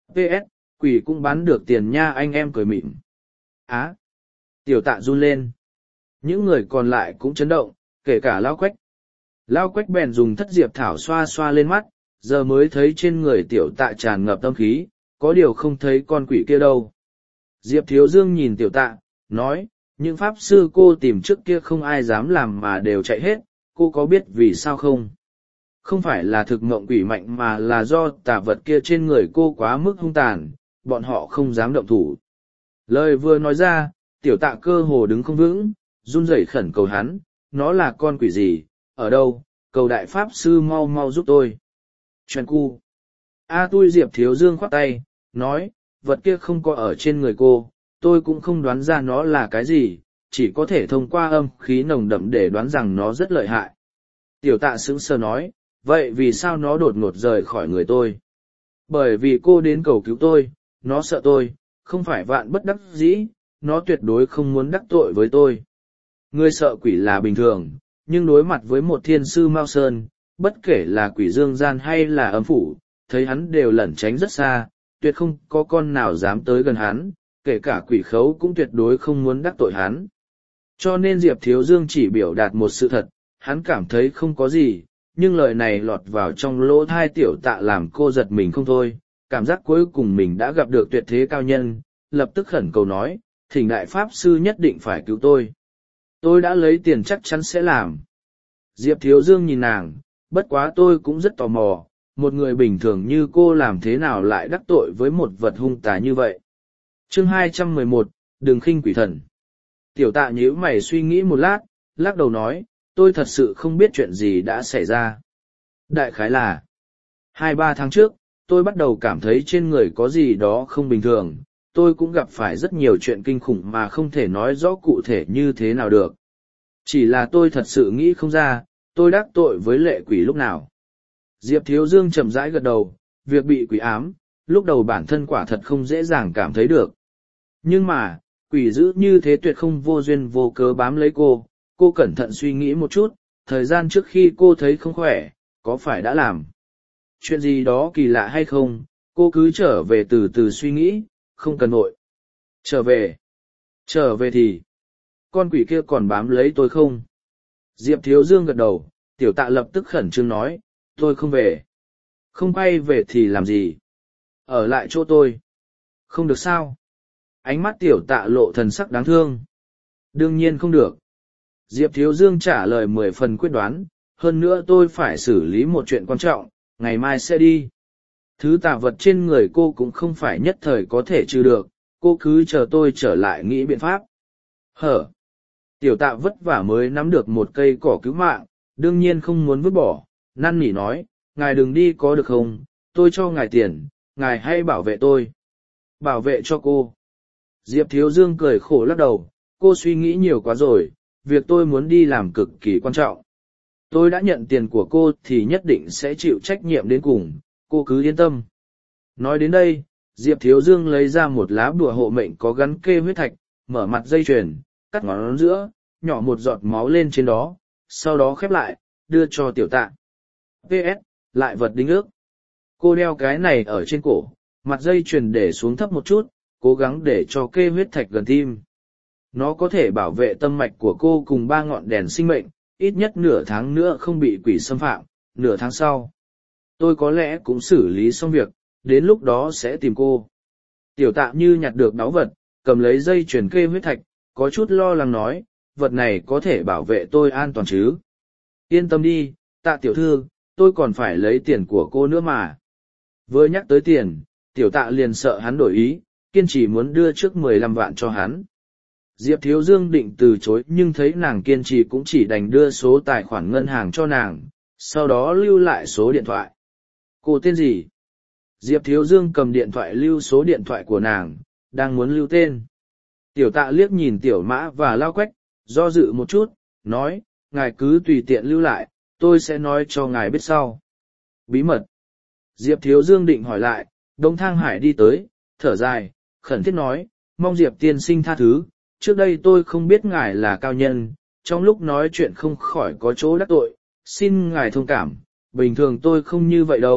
pê ét, quỷ cũng bán được tiền nha, anh em cười mịn. Á! Tiểu tạ run lên. Những người còn lại cũng chấn động, kể cả Lao Quách. Lao Quách bèn dùng thất diệp thảo xoa xoa lên mắt, giờ mới thấy trên người tiểu tạ tràn ngập tâm khí, có điều không thấy con quỷ kia đâu. Diệp Thiếu Dương nhìn tiểu tạ, nói, những pháp sư cô tìm trước kia không ai dám làm mà đều chạy hết, cô có biết vì sao không? Không phải là thực mộng quỷ mạnh mà là do tà vật kia trên người cô quá mức hung tàn, bọn họ không dám động thủ. Lời vừa nói ra, tiểu tạ cơ hồ đứng không vững, run rẩy khẩn cầu hắn, nó là con quỷ gì, ở đâu, cầu đại pháp sư mau mau giúp tôi. Chuyện cu. A tui Diệp Thiếu Dương khoác tay, nói, vật kia không có ở trên người cô, tôi cũng không đoán ra nó là cái gì, chỉ có thể thông qua âm khí nồng đậm để đoán rằng nó rất lợi hại. Tiểu tạ sững sờ nói, vậy vì sao nó đột ngột rời khỏi người tôi? Bởi vì cô đến cầu cứu tôi, nó sợ tôi, không phải vạn bất đắc dĩ, nó tuyệt đối không muốn đắc tội với tôi. Người sợ quỷ là bình thường, nhưng đối mặt với một thiên sư Mao Sơn, bất kể là quỷ dương gian hay là âm phủ, thấy hắn đều lẩn tránh rất xa, tuyệt không có con nào dám tới gần hắn, kể cả quỷ khấu cũng tuyệt đối không muốn đắc tội hắn. Cho nên Diệp Thiếu Dương chỉ biểu đạt một sự thật, hắn cảm thấy không có gì, nhưng lời này lọt vào trong lỗ thai tiểu tạ làm cô giật mình không thôi, cảm giác cuối cùng mình đã gặp được tuyệt thế cao nhân, lập tức khẩn cầu nói, thỉnh đại pháp sư nhất định phải cứu tôi. Tôi đã lấy tiền chắc chắn sẽ làm. Diệp Thiếu Dương nhìn nàng, bất quá tôi cũng rất tò mò, một người bình thường như cô làm thế nào lại đắc tội với một vật hung tà như vậy. Chương hai trăm mười một, đừng khinh quỷ thần. Tiểu tạ nhíu mày suy nghĩ một lát, lắc đầu nói, tôi thật sự không biết chuyện gì đã xảy ra. Đại khái là, hai ba tháng trước, tôi bắt đầu cảm thấy trên người có gì đó không bình thường, tôi cũng gặp phải rất nhiều chuyện kinh khủng mà không thể nói rõ cụ thể như thế nào được. Chỉ là tôi thật sự nghĩ không ra, tôi đắc tội với lệ quỷ lúc nào. Diệp Thiếu Dương chậm rãi gật đầu, việc bị quỷ ám, lúc đầu bản thân quả thật không dễ dàng cảm thấy được. Nhưng mà, quỷ dữ như thế tuyệt không vô duyên vô cớ bám lấy cô, cô cẩn thận suy nghĩ một chút, thời gian trước khi cô thấy không khỏe, có phải đã làm chuyện gì đó kỳ lạ hay không, cô cứ trở về từ từ suy nghĩ, không cần nội. Trở về. Trở về thì, con quỷ kia còn bám lấy tôi không? Diệp Thiếu Dương gật đầu, tiểu tạ lập tức khẩn trương nói, tôi không về. Không quay về thì làm gì? Ở lại chỗ tôi. Không được sao? Ánh mắt tiểu tạ lộ thần sắc đáng thương. Đương nhiên không được. Diệp Thiếu Dương trả lời mười phần quyết đoán, hơn nữa tôi phải xử lý một chuyện quan trọng, ngày mai sẽ đi. Thứ tà vật trên người cô cũng không phải nhất thời có thể trừ được, cô cứ chờ tôi trở lại nghĩ biện pháp. Hở. Tiểu tạ vất vả mới nắm được một cây cỏ cứu mạng, đương nhiên không muốn vứt bỏ, năn nỉ nói, ngài đừng đi có được không, tôi cho ngài tiền, ngài hãy bảo vệ tôi. Bảo vệ cho cô. Diệp Thiếu Dương cười khổ lắc đầu, cô suy nghĩ nhiều quá rồi, việc tôi muốn đi làm cực kỳ quan trọng. Tôi đã nhận tiền của cô thì nhất định sẽ chịu trách nhiệm đến cùng, cô cứ yên tâm. Nói đến đây, Diệp Thiếu Dương lấy ra một lá bùa hộ mệnh có gắn kê huyết thạch, mở mặt dây chuyền, cắt ngón giữa, nhỏ một giọt máu lên trên đó, sau đó khép lại, đưa cho tiểu tạ. pê ét, lại vật đính ước. Cô đeo cái này ở trên cổ, mặt dây chuyền để xuống thấp một chút, cố gắng để cho kê huyết thạch gần tim. Nó có thể bảo vệ tâm mạch của cô cùng ba ngọn đèn sinh mệnh, ít nhất nửa tháng nữa không bị quỷ xâm phạm, nửa tháng sau. Tôi có lẽ cũng xử lý xong việc, đến lúc đó sẽ tìm cô. Tiểu tạ như nhặt được báu vật, cầm lấy dây chuyền kê huyết thạch, có chút lo lắng nói, vật này có thể bảo vệ tôi an toàn chứ. Yên tâm đi, tạ tiểu thư, tôi còn phải lấy tiền của cô nữa mà. Vừa nhắc tới tiền, tiểu tạ liền sợ hắn đổi ý, kiên trì muốn đưa trước mười lăm vạn cho hắn. Diệp Thiếu Dương định từ chối nhưng thấy nàng kiên trì cũng chỉ đành đưa số tài khoản ngân hàng cho nàng, sau đó lưu lại số điện thoại. Cô tên gì? Diệp Thiếu Dương cầm điện thoại lưu số điện thoại của nàng, đang muốn lưu tên. Tiểu tạ liếc nhìn tiểu mã và Lao Quách, do dự một chút, nói, ngài cứ tùy tiện lưu lại, tôi sẽ nói cho ngài biết sau. Bí mật. Diệp Thiếu Dương định hỏi lại, Đông Thang Hải đi tới, thở dài, khẩn thiết nói, mong Diệp tiên sinh tha thứ, trước đây tôi không biết ngài là cao nhân, trong lúc nói chuyện không khỏi có chỗ đắc tội, xin ngài thông cảm, bình thường tôi không như vậy đâu,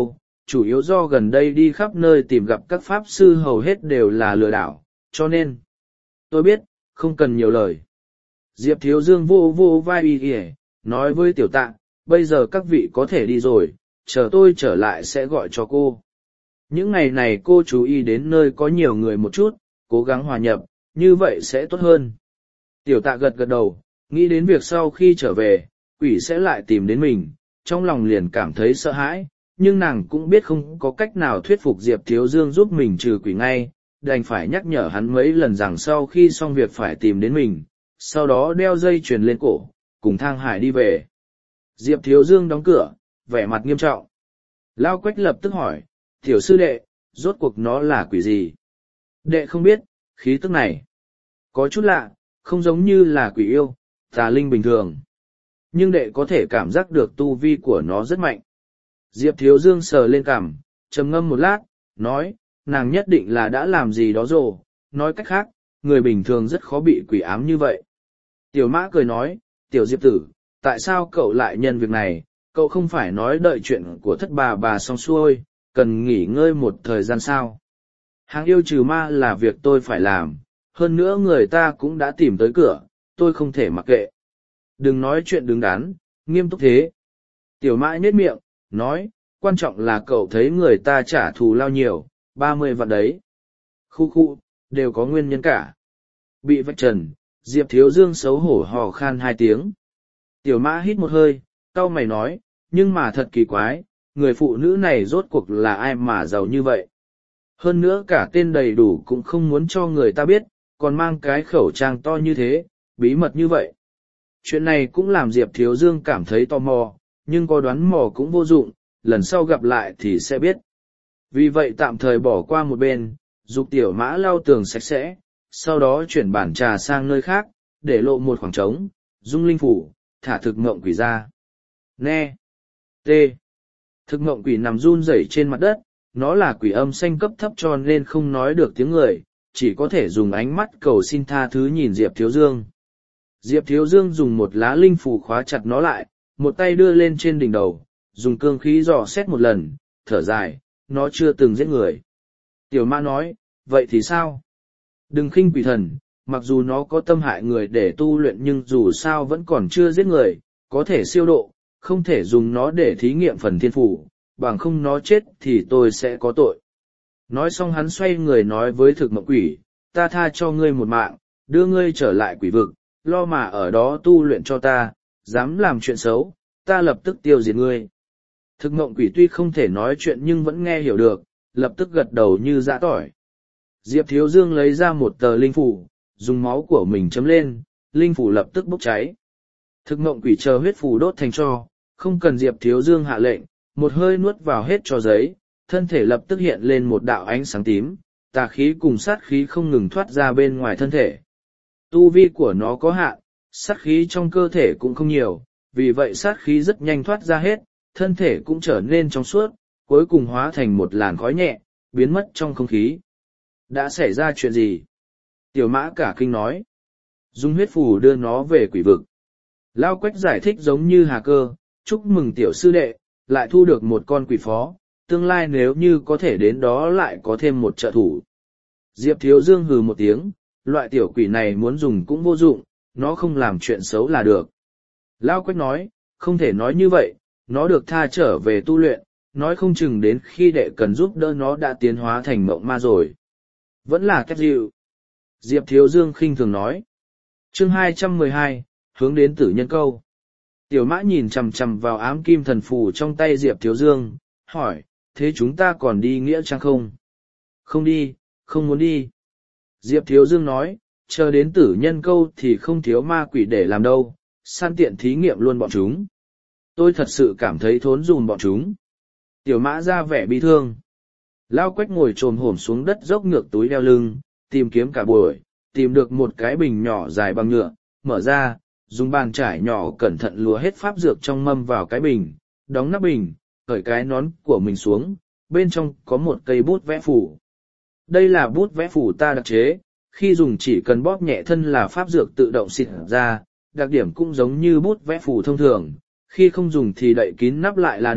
chủ yếu do gần đây đi khắp nơi tìm gặp các pháp sư hầu hết đều là lừa đảo, cho nên. Tôi biết, không cần nhiều lời. Diệp Thiếu Dương vô vô vai y ỉa, nói với tiểu tạ, bây giờ các vị có thể đi rồi, chờ tôi trở lại sẽ gọi cho cô. Những ngày này cô chú ý đến nơi có nhiều người một chút, cố gắng hòa nhập, như vậy sẽ tốt hơn. Tiểu tạ gật gật đầu, nghĩ đến việc sau khi trở về, quỷ sẽ lại tìm đến mình, trong lòng liền cảm thấy sợ hãi, nhưng nàng cũng biết không có cách nào thuyết phục Diệp Thiếu Dương giúp mình trừ quỷ ngay, đành phải nhắc nhở hắn mấy lần rằng sau khi xong việc phải tìm đến mình, sau đó đeo dây chuyền lên cổ, cùng Thang Hải đi về. Diệp Thiếu Dương đóng cửa, vẻ mặt nghiêm trọng. Lao Quách lập tức hỏi, tiểu sư đệ, rốt cuộc nó là quỷ gì? Đệ không biết, khí tức này. Có chút lạ, không giống như là quỷ yêu, tà linh bình thường. Nhưng đệ có thể cảm giác được tu vi của nó rất mạnh. Diệp Thiếu Dương sờ lên cằm, trầm ngâm một lát, nói, nàng nhất định là đã làm gì đó rồi, nói cách khác, người bình thường rất khó bị quỷ ám như vậy. Tiểu Mã cười nói, tiểu Diệp tử, tại sao cậu lại nhân việc này, cậu không phải nói đợi chuyện của thất bà bà xong xuôi, cần nghỉ ngơi một thời gian sao. Hàng yêu trừ ma là việc tôi phải làm, hơn nữa người ta cũng đã tìm tới cửa, tôi không thể mặc kệ. Đừng nói chuyện đứng đắn, nghiêm túc thế. Tiểu Mã nhếch miệng, nói, quan trọng là cậu thấy người ta trả thù lao nhiều, ba mươi vạn đấy. Khu khu, đều có nguyên nhân cả. Bị vạch trần, Diệp Thiếu Dương xấu hổ hò khan hai tiếng. Tiểu Mã hít một hơi, cau mày nói, nhưng mà thật kỳ quái, người phụ nữ này rốt cuộc là ai mà giàu như vậy. Hơn nữa cả tên đầy đủ cũng không muốn cho người ta biết, còn mang cái khẩu trang to như thế, bí mật như vậy. Chuyện này cũng làm Diệp Thiếu Dương cảm thấy tò mò, nhưng có đoán mò cũng vô dụng, lần sau gặp lại thì sẽ biết. Vì vậy tạm thời bỏ qua một bên, dục Tiểu Mã lau tường sạch sẽ, sau đó chuyển bàn trà sang nơi khác, để lộ một khoảng trống, dung linh phủ, thả thực mộng quỷ ra. Nghe. T. Thực mộng quỷ nằm run rẩy trên mặt đất, nó là quỷ âm xanh cấp thấp cho nên không nói được tiếng người, chỉ có thể dùng ánh mắt cầu xin tha thứ nhìn Diệp Thiếu Dương. Diệp Thiếu Dương dùng một lá linh phủ khóa chặt nó lại, một tay đưa lên trên đỉnh đầu, dùng cương khí dò xét một lần, thở dài, nó chưa từng giết người. Tiểu Mã nói, vậy thì sao? Đừng khinh quỷ thần, mặc dù nó có tâm hại người để tu luyện nhưng dù sao vẫn còn chưa giết người, có thể siêu độ, không thể dùng nó để thí nghiệm phần thiên phủ, bằng không nó chết thì tôi sẽ có tội. Nói xong hắn xoay người nói với thực mộng quỷ, ta tha cho ngươi một mạng, đưa ngươi trở lại quỷ vực, lo mà ở đó tu luyện cho ta, dám làm chuyện xấu, ta lập tức tiêu diệt ngươi. Thực mộng quỷ tuy không thể nói chuyện nhưng vẫn nghe hiểu được, lập tức gật đầu như giã tỏi. Diệp Thiếu Dương lấy ra một tờ linh phủ, dùng máu của mình chấm lên, linh phủ lập tức bốc cháy. Thực mộng quỷ chờ huyết phủ đốt thành tro, không cần Diệp Thiếu Dương hạ lệnh, một hơi nuốt vào hết tro giấy, thân thể lập tức hiện lên một đạo ánh sáng tím, tà khí cùng sát khí không ngừng thoát ra bên ngoài thân thể. Tu vi của nó có hạn, sát khí trong cơ thể cũng không nhiều, vì vậy sát khí rất nhanh thoát ra hết, thân thể cũng trở nên trong suốt, cuối cùng hóa thành một làn khói nhẹ, biến mất trong không khí. Đã xảy ra chuyện gì? Tiểu Mã cả kinh nói. Dùng huyết phù đưa nó về quỷ vực. Lao Quách giải thích giống như Hà Cơ, chúc mừng tiểu sư đệ, lại thu được một con quỷ phó, tương lai nếu như có thể đến đó lại có thêm một trợ thủ. Diệp Thiếu Dương hừ một tiếng, loại tiểu quỷ này muốn dùng cũng vô dụng, nó không làm chuyện xấu là được. Lao Quách nói, không thể nói như vậy, nó được tha trở về tu luyện, nói không chừng đến khi đệ cần giúp đỡ nó đã tiến hóa thành mộng ma rồi. Vẫn là cách dịu. Diệp Thiếu Dương khinh thường nói. Chương hai trăm mười hai, hướng đến tử nhân câu. Tiểu Mã nhìn chằm chằm vào ám kim thần phù trong tay Diệp Thiếu Dương, hỏi, thế chúng ta còn đi nghĩa trang không? Không đi, không muốn đi. Diệp Thiếu Dương nói, chờ đến tử nhân câu thì không thiếu ma quỷ để làm đâu, săn tiện thí nghiệm luôn bọn chúng. Tôi thật sự cảm thấy thốn dùm bọn chúng. Tiểu Mã ra vẻ bi thương. Lao Quách ngồi trồm hổm xuống đất dốc ngược túi đeo lưng, tìm kiếm cả buổi, tìm được một cái bình nhỏ dài bằng nhựa, mở ra, dùng bàn trải nhỏ cẩn thận lùa hết pháp dược trong mâm vào cái bình, đóng nắp bình, cởi cái nón của mình xuống, bên trong có một cây bút vẽ phủ. Đây là bút vẽ phủ ta đặc chế, khi dùng chỉ cần bóp nhẹ thân là pháp dược tự động xịt ra, đặc điểm cũng giống như bút vẽ phủ thông thường, khi không dùng thì đậy kín nắp lại là được,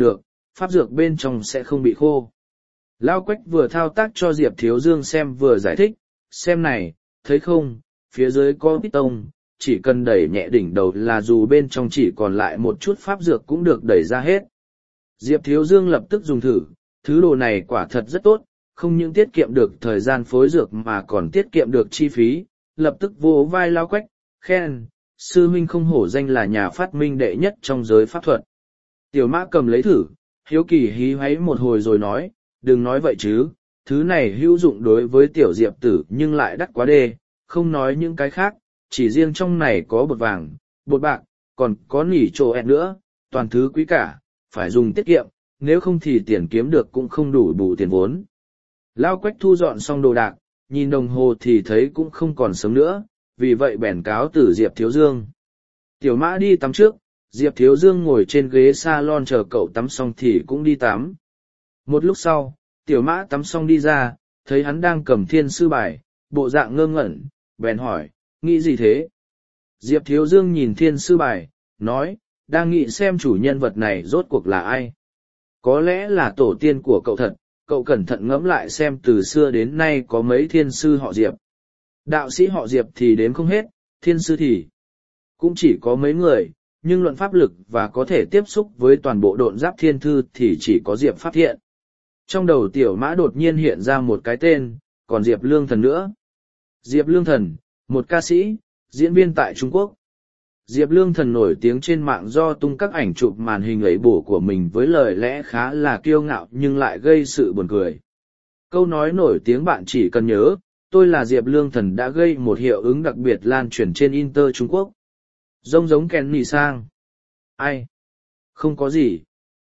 pháp dược bên trong sẽ không bị khô. Lao Quách vừa thao tác cho Diệp Thiếu Dương xem vừa giải thích, xem này, thấy không, phía dưới có piston, chỉ cần đẩy nhẹ đỉnh đầu là dù bên trong chỉ còn lại một chút pháp dược cũng được đẩy ra hết. Diệp Thiếu Dương lập tức dùng thử, thứ đồ này quả thật rất tốt, không những tiết kiệm được thời gian phối dược mà còn tiết kiệm được chi phí, lập tức vỗ vai Lao Quách, khen, sư huynh không hổ danh là nhà phát minh đệ nhất trong giới pháp thuật. Tiểu Mã cầm lấy thử, hiếu kỳ hí hoáy một hồi rồi nói, đừng nói vậy chứ, thứ này hữu dụng đối với tiểu Diệp tử nhưng lại đắt quá đê, không nói những cái khác, chỉ riêng trong này có bột vàng, bột bạc, còn có nỉ trồ ẹn nữa, toàn thứ quý cả, phải dùng tiết kiệm, nếu không thì tiền kiếm được cũng không đủ bù tiền vốn. Lao Quách thu dọn xong đồ đạc, nhìn đồng hồ thì thấy cũng không còn sớm nữa, vì vậy bèn cáo từ Diệp Thiếu Dương. Tiểu Mã đi tắm trước, Diệp Thiếu Dương ngồi trên ghế salon chờ cậu tắm xong thì cũng đi tắm. Một lúc sau, Tiểu Mã tắm xong đi ra, thấy hắn đang cầm thiên sư bài, bộ dạng ngơ ngẩn, bèn hỏi, nghĩ gì thế? Diệp Thiếu Dương nhìn thiên sư bài, nói, đang nghĩ xem chủ nhân vật này rốt cuộc là ai. Có lẽ là tổ tiên của cậu thật, cậu cẩn thận ngẫm lại xem từ xưa đến nay có mấy thiên sư họ Diệp. Đạo sĩ họ Diệp thì đếm không hết, thiên sư thì cũng chỉ có mấy người, nhưng luận pháp lực và có thể tiếp xúc với toàn bộ độn giáp thiên thư thì chỉ có Diệp Pháp Thiện. Trong đầu Tiểu Mã đột nhiên hiện ra một cái tên, còn Diệp Lương Thần nữa. Diệp Lương Thần, một ca sĩ, diễn viên tại Trung Quốc. Diệp Lương Thần nổi tiếng trên mạng do tung các ảnh chụp màn hình ấy bổ của mình với lời lẽ khá là kiêu ngạo nhưng lại gây sự buồn cười. Câu nói nổi tiếng bạn chỉ cần nhớ, tôi là Diệp Lương Thần đã gây một hiệu ứng đặc biệt lan truyền trên Inter Trung Quốc. Rông giống kèn mì sang. Ai? Không có gì.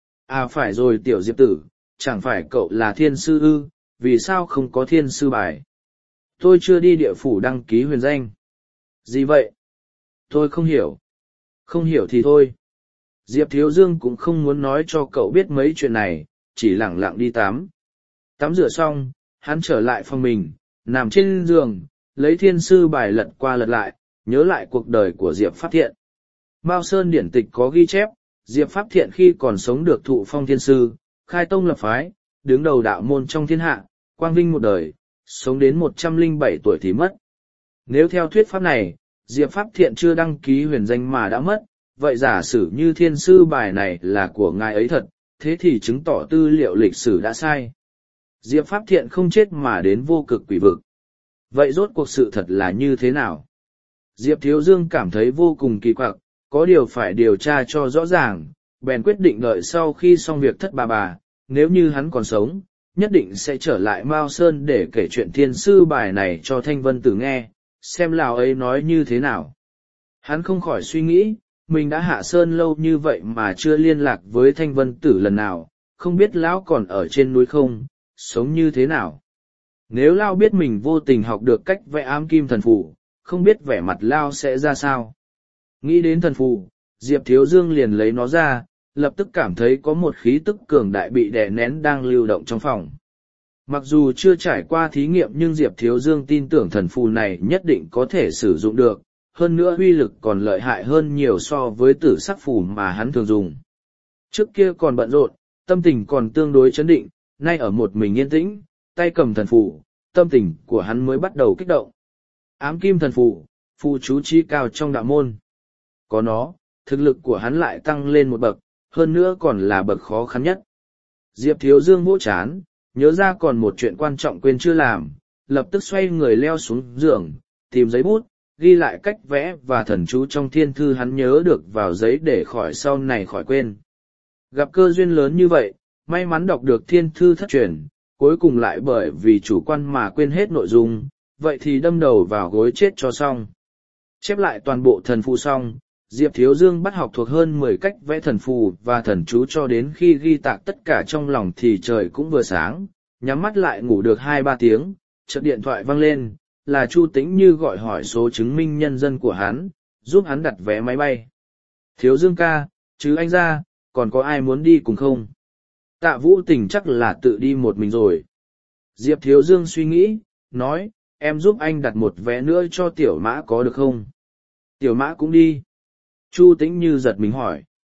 À phải rồi tiểu Diệp tử, chẳng phải cậu là thiên sư ư, vì sao không có thiên sư bài? Tôi chưa đi địa phủ đăng ký huyền danh. Gì vậy? Tôi không hiểu. Không hiểu thì thôi. Diệp Thiếu Dương cũng không muốn nói cho cậu biết mấy chuyện này, chỉ lẳng lặng đi tắm. Tắm rửa xong, hắn trở lại phòng mình, nằm trên giường, lấy thiên sư bài lật qua lật lại, nhớ lại cuộc đời của Diệp Pháp Thiện. Mao Sơn điển tịch có ghi chép, Diệp Pháp Thiện khi còn sống được thụ phong thiên sư, khai tông lập phái, đứng đầu đạo môn trong thiên hạ, quang vinh một đời, sống đến một trăm lẻ bảy tuổi thì mất. Nếu theo thuyết pháp này, Diệp Pháp Thiện chưa đăng ký huyền danh mà đã mất, vậy giả sử như thiên sư bài này là của ngài ấy thật, thế thì chứng tỏ tư liệu lịch sử đã sai. Diệp Pháp Thiện không chết mà đến vô cực quỷ vực. Vậy rốt cuộc sự thật là như thế nào? Diệp Thiếu Dương cảm thấy vô cùng kỳ quặc, có điều phải điều tra cho rõ ràng, bèn quyết định đợi sau khi xong việc thất bà bà, nếu như hắn còn sống, nhất định sẽ trở lại Mao Sơn để kể chuyện thiên sư bài này cho Thanh Vân Tử nghe, xem lão ấy nói như thế nào. Hắn không khỏi suy nghĩ, mình đã hạ sơn lâu như vậy mà chưa liên lạc với Thanh Vân Tử lần nào, không biết lão còn ở trên núi không, sống như thế nào. Nếu lão biết mình vô tình học được cách vẽ ám kim thần phù, không biết vẻ mặt lão sẽ ra sao. Nghĩ đến thần phù, Diệp Thiếu Dương liền lấy nó ra, lập tức cảm thấy có một khí tức cường đại bị đè nén đang lưu động trong phòng. Mặc dù chưa trải qua thí nghiệm nhưng Diệp Thiếu Dương tin tưởng thần phù này nhất định có thể sử dụng được, hơn nữa uy lực còn lợi hại hơn nhiều so với tử sắc phù mà hắn thường dùng. Trước kia còn bận rộn, tâm tình còn tương đối chấn định, nay ở một mình yên tĩnh, tay cầm thần phù, tâm tình của hắn mới bắt đầu kích động. Ám kim thần phù, phù chú trí cao trong đạo môn. Có nó, thực lực của hắn lại tăng lên một bậc, hơn nữa còn là bậc khó khăn nhất. Diệp Thiếu Dương vỗ chán, nhớ ra còn một chuyện quan trọng quên chưa làm, lập tức xoay người leo xuống giường, tìm giấy bút, ghi lại cách vẽ và thần chú trong thiên thư hắn nhớ được vào giấy để khỏi sau này khỏi quên. Gặp cơ duyên lớn như vậy, may mắn đọc được thiên thư thất truyền, cuối cùng lại bởi vì chủ quan mà quên hết nội dung, vậy thì đâm đầu vào gối chết cho xong. Chép lại toàn bộ thần phù xong, Diệp Thiếu Dương bắt học thuộc hơn mười cách vẽ thần phù và thần chú cho đến khi ghi tạc tất cả trong lòng thì trời cũng vừa sáng, nhắm mắt lại ngủ được hai ba tiếng, chợt điện thoại vang lên, là Chu Tĩnh Như gọi hỏi số chứng minh nhân dân của hắn, giúp hắn đặt vé máy bay. Thiếu Dương ca, chứ anh ra, còn có ai muốn đi cùng không? Tạ Vũ Tình chắc là tự đi một mình rồi. Diệp Thiếu Dương suy nghĩ, nói, em giúp anh đặt một vé nữa cho Tiểu Mã có được không? Tiểu Mã cũng đi. Chu Tĩnh Như giật mình hỏi.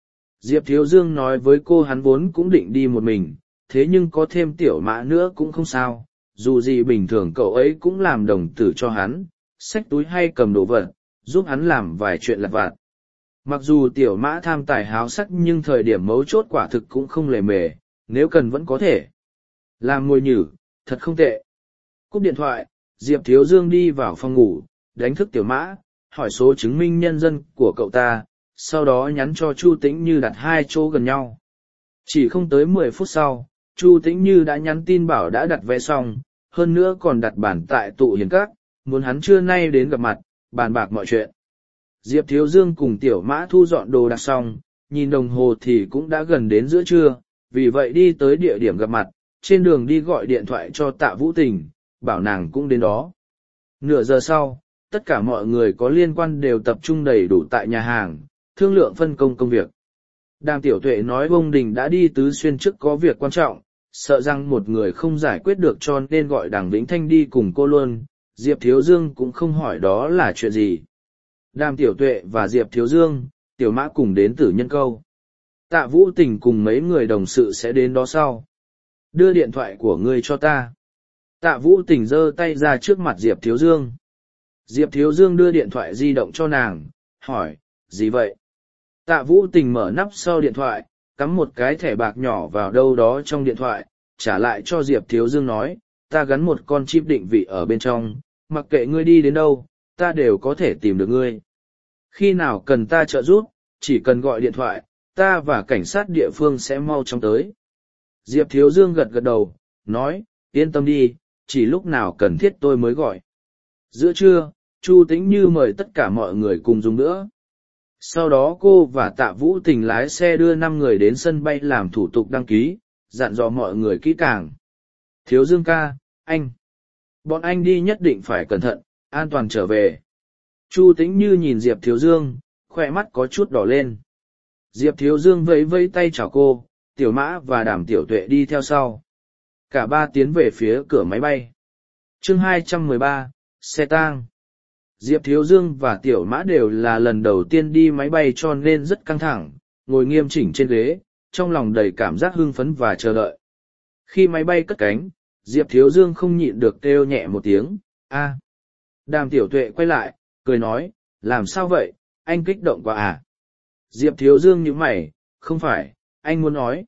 Diệp Thiếu Dương nói với cô hắn vốn cũng định đi một mình, thế nhưng có thêm tiểu mã nữa cũng không sao, dù gì bình thường cậu ấy cũng làm đồng tử cho hắn, xách túi hay cầm đồ vật, giúp hắn làm vài chuyện lặt vặt. Mặc dù tiểu mã tham tài háo sắc nhưng thời điểm mấu chốt quả thực cũng không lề mề, nếu cần vẫn có thể làm mồi nhử, thật không tệ. Cúp điện thoại, Diệp Thiếu Dương đi vào phòng ngủ, đánh thức tiểu mã, hỏi số chứng minh nhân dân của cậu ta, sau đó nhắn cho Chu Tĩnh Như đặt hai chỗ gần nhau. Chỉ không tới mười phút sau, Chu Tĩnh Như đã nhắn tin bảo đã đặt vé xong, hơn nữa còn đặt bàn tại tụ hiền các, muốn hắn trưa nay đến gặp mặt, bàn bạc mọi chuyện. Diệp Thiếu Dương cùng tiểu mã thu dọn đồ đặt xong, nhìn đồng hồ thì cũng đã gần đến giữa trưa, vì vậy đi tới địa điểm gặp mặt, trên đường đi gọi điện thoại cho Tạ Vũ Tình, bảo nàng cũng đến đó. Nửa giờ sau, tất cả mọi người có liên quan đều tập trung đầy đủ tại nhà hàng, thương lượng phân công công việc. Đàm Tiểu Tuệ nói Bông Đình đã đi Tứ Xuyên trước có việc quan trọng, sợ rằng một người không giải quyết được cho nên gọi Đàm Vĩnh Thanh đi cùng cô luôn, Diệp Thiếu Dương cũng không hỏi đó là chuyện gì. Đàm Tiểu Tuệ và Diệp Thiếu Dương, Tiểu Mã cùng đến Tử Nhân Câu. Tạ Vũ Tình cùng mấy người đồng sự sẽ đến đó sau. Đưa điện thoại của ngươi cho ta. Tạ Vũ Tình giơ tay ra trước mặt Diệp Thiếu Dương. Diệp Thiếu Dương đưa điện thoại di động cho nàng, hỏi, gì vậy? Tạ Vũ Tình mở nắp sau điện thoại, cắm một cái thẻ bạc nhỏ vào đâu đó trong điện thoại, trả lại cho Diệp Thiếu Dương nói, ta gắn một con chip định vị ở bên trong, mặc kệ ngươi đi đến đâu, ta đều có thể tìm được ngươi. Khi nào cần ta trợ giúp, chỉ cần gọi điện thoại, ta và cảnh sát địa phương sẽ mau chóng tới. Diệp Thiếu Dương gật gật đầu, nói, yên tâm đi, chỉ lúc nào cần thiết tôi mới gọi. Giữa trưa, Chu Tĩnh Như mời tất cả mọi người cùng dùng nữa. Sau đó cô và Tạ Vũ Tình lái xe đưa năm người đến sân bay làm thủ tục đăng ký, dặn dò mọi người kỹ càng. Thiếu Dương ca, anh. Bọn anh đi nhất định phải cẩn thận, an toàn trở về. Chu Tĩnh Như nhìn Diệp Thiếu Dương, khỏe mắt có chút đỏ lên. Diệp Thiếu Dương vẫy vẫy tay chào cô, Tiểu Mã và Đàm Tiểu Tuệ đi theo sau. Cả ba tiến về phía cửa máy bay. Chương hai trăm mười ba, xe tang. Diệp Thiếu Dương và Tiểu Mã đều là lần đầu tiên đi máy bay cho nên rất căng thẳng, ngồi nghiêm chỉnh trên ghế, trong lòng đầy cảm giác hưng phấn và chờ đợi. Khi máy bay cất cánh, Diệp Thiếu Dương không nhịn được kêu nhẹ một tiếng, a. Đàm Tiểu Tuệ quay lại, cười nói, làm sao vậy, anh kích động quá à? Diệp Thiếu Dương nhíu mày, không phải, anh muốn nói.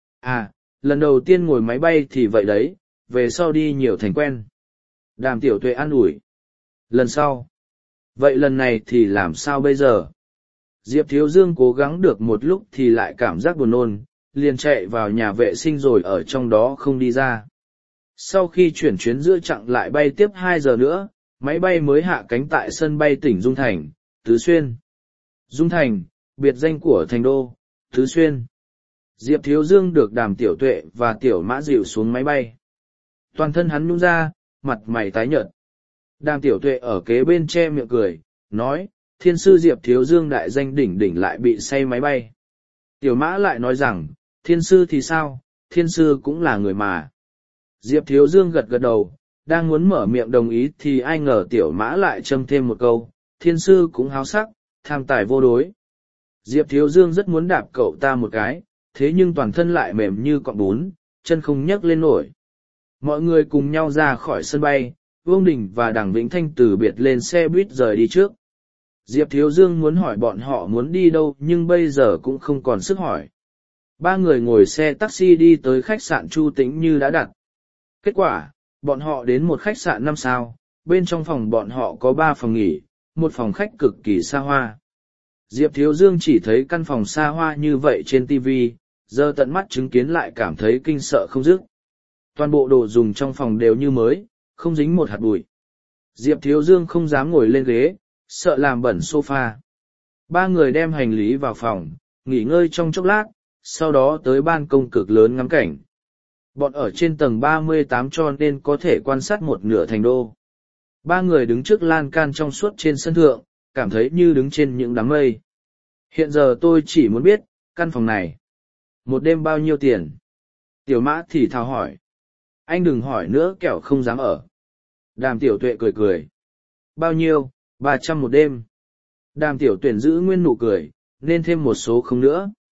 À, lần đầu tiên ngồi máy bay thì vậy đấy, về sau đi nhiều thành quen. Đàm Tiểu Tuệ an ủi. Lần sau. Vậy lần này thì làm sao bây giờ? Diệp Thiếu Dương cố gắng được một lúc thì lại cảm giác buồn nôn, liền chạy vào nhà vệ sinh rồi ở trong đó không đi ra. Sau khi chuyển chuyến giữa chặng lại bay tiếp hai giờ nữa, máy bay mới hạ cánh tại sân bay tỉnh Dung Thành, Tứ Xuyên. Dung Thành, biệt danh của thành đô, Tứ Xuyên. Diệp Thiếu Dương được Đàm Tiểu Tuệ và Tiểu Mã dịu xuống máy bay. Toàn thân hắn nhún ra, mặt mày tái nhợt. Đàm Tiểu Tuệ ở kế bên che miệng cười, nói, thiên sư Diệp Thiếu Dương đại danh đỉnh đỉnh lại bị say máy bay. Tiểu Mã lại nói rằng, thiên sư thì sao, thiên sư cũng là người mà. Diệp Thiếu Dương gật gật đầu, đang muốn mở miệng đồng ý thì ai ngờ Tiểu Mã lại châm thêm một câu, thiên sư cũng háo sắc, tham tài vô đối. Diệp Thiếu Dương rất muốn đạp cậu ta một cái, thế nhưng toàn thân lại mềm như cọng bún, chân không nhấc lên nổi. Mọi người cùng nhau ra khỏi sân bay, Vương Đình và Đằng Vĩnh Thanh từ biệt lên xe buýt rời đi trước. Diệp Thiếu Dương muốn hỏi bọn họ muốn đi đâu nhưng bây giờ cũng không còn sức hỏi. Ba người ngồi xe taxi đi tới khách sạn Chu Tĩnh Như đã đặt. Kết quả, bọn họ đến một khách sạn năm sao, bên trong phòng bọn họ có ba phòng nghỉ, một phòng khách cực kỳ xa hoa. Diệp Thiếu Dương chỉ thấy căn phòng xa hoa như vậy trên ti vi, giờ tận mắt chứng kiến lại cảm thấy kinh sợ không dứt. Toàn bộ đồ dùng trong phòng đều như mới, không dính một hạt bụi. Diệp Thiếu Dương không dám ngồi lên ghế, sợ làm bẩn sofa. Ba người đem hành lý vào phòng, nghỉ ngơi trong chốc lát, sau đó tới ban công cực lớn ngắm cảnh. Bọn ở trên tầng ba mươi tám cho nên có thể quan sát một nửa thành đô. Ba người đứng trước lan can trong suốt trên sân thượng, cảm thấy như đứng trên những đám mây. Hiện giờ tôi chỉ muốn biết, căn phòng này, một đêm bao nhiêu tiền? Tiểu Mã thì thào hỏi. Anh đừng hỏi nữa kẻo không dám ở. Đàm Tiểu Tuệ cười cười. Bao nhiêu? Ba trăm một đêm. Đàm Tiểu Tuyển giữ nguyên nụ cười, nên thêm một số không nữa.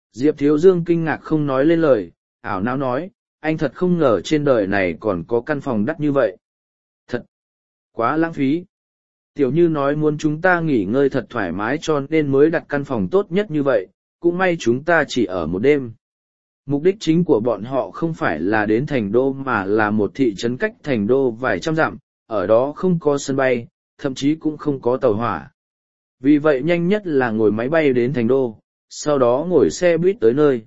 Diệp Thiếu Dương kinh ngạc không nói lên lời, ảo não nói, anh thật không ngờ trên đời này còn có căn phòng đắt như vậy. Thật quá lãng phí. Tiểu Như nói muốn chúng ta nghỉ ngơi thật thoải mái cho nên mới đặt căn phòng tốt nhất như vậy, cũng may chúng ta chỉ ở một đêm. Mục đích chính của bọn họ không phải là đến thành đô mà là một thị trấn cách thành đô vài trăm dặm, ở đó không có sân bay, thậm chí cũng không có tàu hỏa. Vì vậy nhanh nhất là ngồi máy bay đến thành đô, sau đó ngồi xe buýt tới nơi.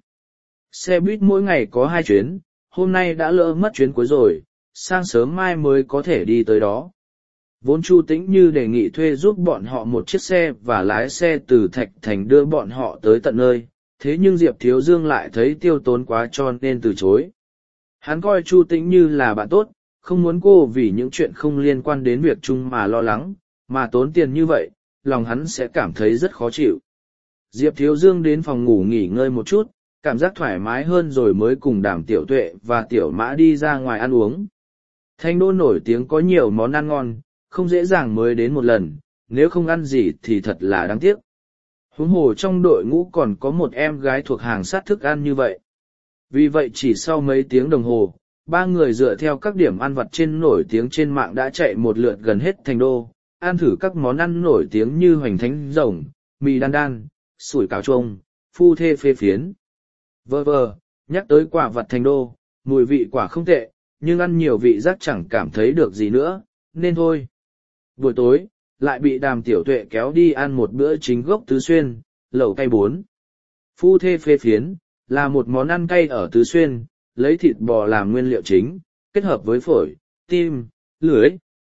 Xe buýt mỗi ngày có hai chuyến, hôm nay đã lỡ mất chuyến cuối rồi, sáng sớm mai mới có thể đi tới đó. Vốn Chu Tĩnh Như đề nghị thuê giúp bọn họ một chiếc xe và lái xe từ Thạch Thành đưa bọn họ tới tận nơi, thế nhưng Diệp Thiếu Dương lại thấy tiêu tốn quá cho nên từ chối. Hắn coi Chu Tĩnh Như là bạn tốt, không muốn cô vì những chuyện không liên quan đến việc chung mà lo lắng, mà tốn tiền như vậy, lòng hắn sẽ cảm thấy rất khó chịu. Diệp Thiếu Dương đến phòng ngủ nghỉ ngơi một chút, cảm giác thoải mái hơn rồi mới cùng Đàm Tiểu Tuệ và Tiểu Mã đi ra ngoài ăn uống. Thành đô nổi tiếng có nhiều món ăn ngon, không dễ dàng mới đến một lần, nếu không ăn gì thì thật là đáng tiếc. Huống hồ trong đội ngũ còn có một em gái thuộc hàng sát thức ăn như vậy. Vì vậy chỉ sau mấy tiếng đồng hồ, ba người dựa theo các điểm ăn vặt trên nổi tiếng trên mạng đã chạy một lượt gần hết thành đô, ăn thử các món ăn nổi tiếng như hoành thánh rồng, mì đan đan, sủi cảo trông, phu thê phê phiến. Vơ vơ, nhắc tới quả vặt thành đô, mùi vị quả không tệ, nhưng ăn nhiều vị giác chẳng cảm thấy được gì nữa, nên thôi. Buổi tối, lại bị Đàm Tiểu Tuệ kéo đi ăn một bữa chính gốc Tứ Xuyên, lẩu cay bốn. Phu thê phê phiến, là một món ăn cay ở Tứ Xuyên, lấy thịt bò làm nguyên liệu chính, kết hợp với phổi, tim, lưỡi,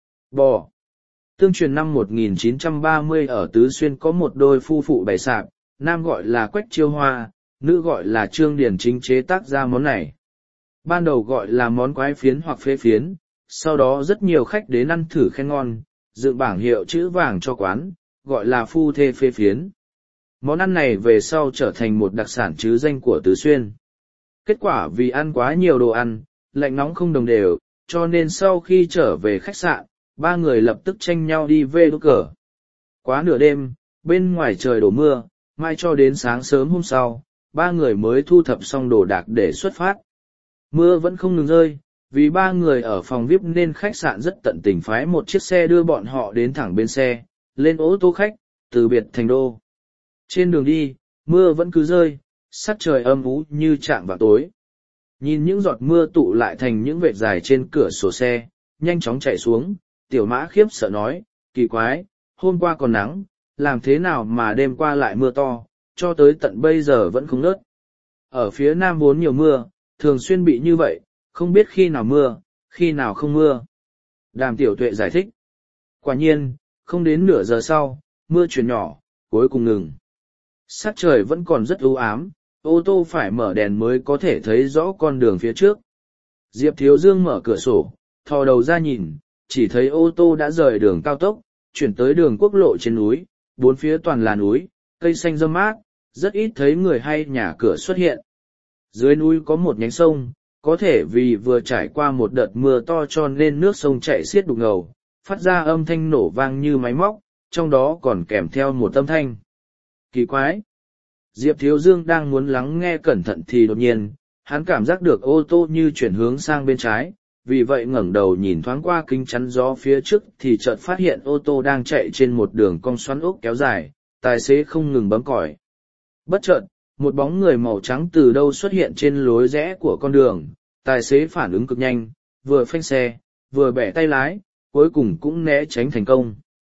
bò. Tương truyền năm một nghìn chín trăm ba mươi ở Tứ Xuyên có một đôi phu phụ bày sạp, nam gọi là Quách Chiêu Hoa, nữ gọi là Trương Điển Chính chế tác ra món này. Ban đầu gọi là món quái phiến hoặc phê phiến, sau đó rất nhiều khách đến ăn thử khen ngon, dựng bảng hiệu chữ vàng cho quán, gọi là phu thê phê phiến. Món ăn này về sau trở thành một đặc sản trứ danh của Tứ Xuyên. Kết quả vì ăn quá nhiều đồ ăn, lạnh nóng không đồng đều, cho nên sau khi trở về khách sạn, ba người lập tức tranh nhau đi về đốt cờ. Quá nửa đêm, bên ngoài trời đổ mưa, mai cho đến sáng sớm hôm sau, ba người mới thu thập xong đồ đạc để xuất phát. Mưa vẫn không ngừng rơi, vì ba người ở phòng vi ai pi nên khách sạn rất tận tình phái một chiếc xe đưa bọn họ đến thẳng bên xe, lên ô tô khách, từ biệt thành đô. Trên đường đi, mưa vẫn cứ rơi, sắc trời âm u như chạm vào tối. Nhìn những giọt mưa tụ lại thành những vệt dài trên cửa sổ xe, nhanh chóng chạy xuống, Tiểu Mã khiếp sợ nói, kỳ quái, hôm qua còn nắng, làm thế nào mà đêm qua lại mưa to, cho tới tận bây giờ vẫn không ngớt. Ở phía nam vốn nhiều mưa, thường xuyên bị như vậy, không biết khi nào mưa, khi nào không mưa. Đàm Tiểu Tuệ giải thích. Quả nhiên, không đến nửa giờ sau, mưa chuyển nhỏ, cuối cùng ngừng. Sắc trời vẫn còn rất u ám, ô tô phải mở đèn mới có thể thấy rõ con đường phía trước. Diệp Thiếu Dương mở cửa sổ, thò đầu ra nhìn, chỉ thấy ô tô đã rời đường cao tốc, chuyển tới đường quốc lộ trên núi, bốn phía toàn là núi, cây xanh râm mát, rất ít thấy người hay nhà cửa xuất hiện. Dưới núi có một nhánh sông, có thể vì vừa trải qua một đợt mưa to cho nên nước sông chảy xiết đục ngầu, phát ra âm thanh nổ vang như máy móc, trong đó còn kèm theo một âm thanh. Kỳ quái! Diệp Thiếu Dương đang muốn lắng nghe cẩn thận thì đột nhiên, hắn cảm giác được ô tô như chuyển hướng sang bên trái, vì vậy ngẩng đầu nhìn thoáng qua kính chắn gió phía trước thì chợt phát hiện ô tô đang chạy trên một đường cong xoắn ốc kéo dài, tài xế không ngừng bấm còi. Bất chợt, một bóng người màu trắng từ đâu xuất hiện trên lối rẽ của con đường, tài xế phản ứng cực nhanh, vừa phanh xe, vừa bẻ tay lái, cuối cùng cũng né tránh thành công.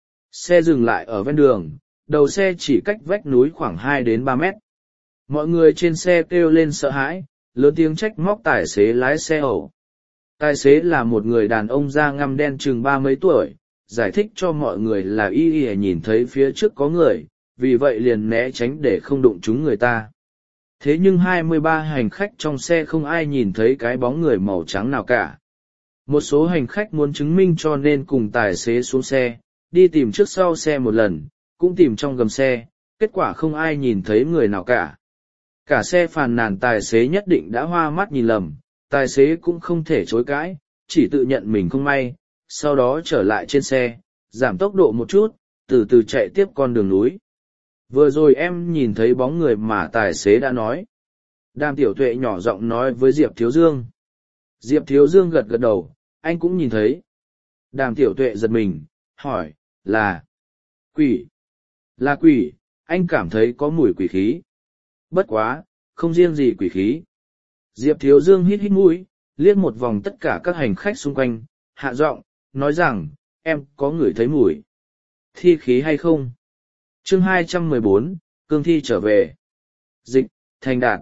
Xe dừng lại ở ven đường, đầu xe chỉ cách vách núi khoảng hai đến ba mét. Mọi người trên xe kêu lên sợ hãi, lớn tiếng trách móc tài xế lái xe ẩu. Tài xế là một người đàn ông da ngăm đen chừng ba mấy tuổi, giải thích cho mọi người là y y nhìn thấy phía trước có người, vì vậy liền né tránh để không đụng trúng người ta. Thế nhưng hai mươi ba hành khách trong xe không ai nhìn thấy cái bóng người màu trắng nào cả. Một số hành khách muốn chứng minh cho nên cùng tài xế xuống xe, đi tìm trước sau xe một lần, cũng tìm trong gầm xe, kết quả không ai nhìn thấy người nào cả. Cả xe phàn nàn tài xế nhất định đã hoa mắt nhìn lầm, tài xế cũng không thể chối cãi, chỉ tự nhận mình không may, sau đó trở lại trên xe, giảm tốc độ một chút, từ từ chạy tiếp con đường núi. Vừa rồi em nhìn thấy bóng người mà tài xế đã nói. Đàm Tiểu Tuệ nhỏ giọng nói với Diệp Thiếu Dương. Diệp Thiếu Dương gật gật đầu, anh cũng nhìn thấy. Đàm Tiểu Tuệ giật mình, hỏi, là quỷ. Là quỷ, anh cảm thấy có mùi quỷ khí. Bất quá, không riêng gì quỷ khí. Diệp Thiếu Dương hít hít mũi, liếc một vòng tất cả các hành khách xung quanh, hạ giọng, nói rằng, em có ngửi thấy mùi thi khí hay không? Chương hai trăm mười bốn, cương thi trở về. Dịch, Thành Đạt.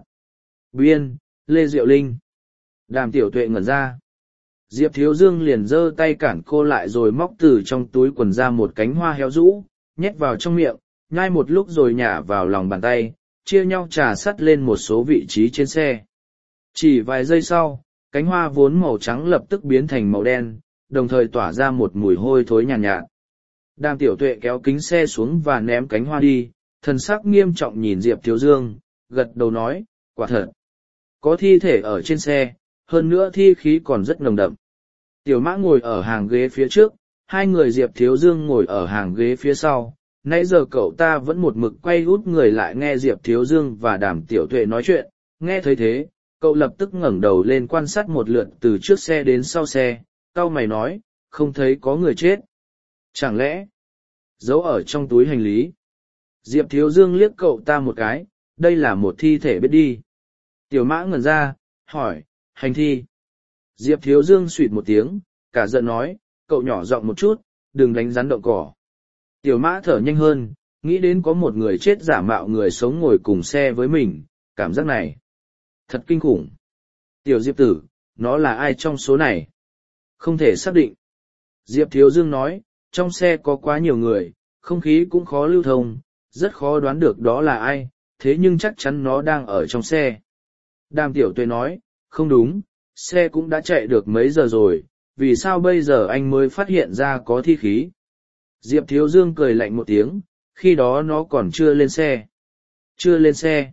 Biên, Lê Diệu Linh. Đàm Tiểu Tuệ ngẩn ra. Diệp Thiếu Dương liền giơ tay cản cô lại rồi móc từ trong túi quần ra một cánh hoa héo rũ, nhét vào trong miệng, nhai một lúc rồi nhả vào lòng bàn tay, chia nhau trà sắt lên một số vị trí trên xe. Chỉ vài giây sau, cánh hoa vốn màu trắng lập tức biến thành màu đen, đồng thời tỏa ra một mùi hôi thối nhàn nhạt, nhạt. Đàm Tiểu Tuệ kéo kính xe xuống và ném cánh hoa đi, thần sắc nghiêm trọng nhìn Diệp Thiếu Dương, gật đầu nói, quả thật. Có thi thể ở trên xe, hơn nữa thi khí còn rất nồng đậm. Tiểu Mã ngồi ở hàng ghế phía trước, hai người Diệp Thiếu Dương ngồi ở hàng ghế phía sau. Nãy giờ cậu ta vẫn một mực quay út người lại nghe Diệp Thiếu Dương và Đàm Tiểu Tuệ nói chuyện, nghe thấy thế, cậu lập tức ngẩng đầu lên quan sát một lượt từ trước xe đến sau xe, cau mày nói, không thấy có người chết. Chẳng lẽ, giấu ở trong túi hành lý? Diệp Thiếu Dương liếc cậu ta một cái, đây là một thi thể biết đi. Tiểu Mã ngẩn ra, hỏi, hành thi. Diệp Thiếu Dương suýt một tiếng, cả giận nói, cậu nhỏ giọng một chút, đừng đánh rắn động cỏ. Tiểu Mã thở nhanh hơn, nghĩ đến có một người chết giả mạo người sống ngồi cùng xe với mình, cảm giác này thật kinh khủng. Tiểu Diệp tử, nó là ai trong số này? Không thể xác định. Diệp Thiếu Dương nói, trong xe có quá nhiều người, không khí cũng khó lưu thông, rất khó đoán được đó là ai, thế nhưng chắc chắn nó đang ở trong xe. Đàm Tiểu Tuệ nói, không đúng, xe cũng đã chạy được mấy giờ rồi, vì sao bây giờ anh mới phát hiện ra có thi khí? Diệp Thiếu Dương cười lạnh một tiếng, khi đó nó còn chưa lên xe. Chưa lên xe?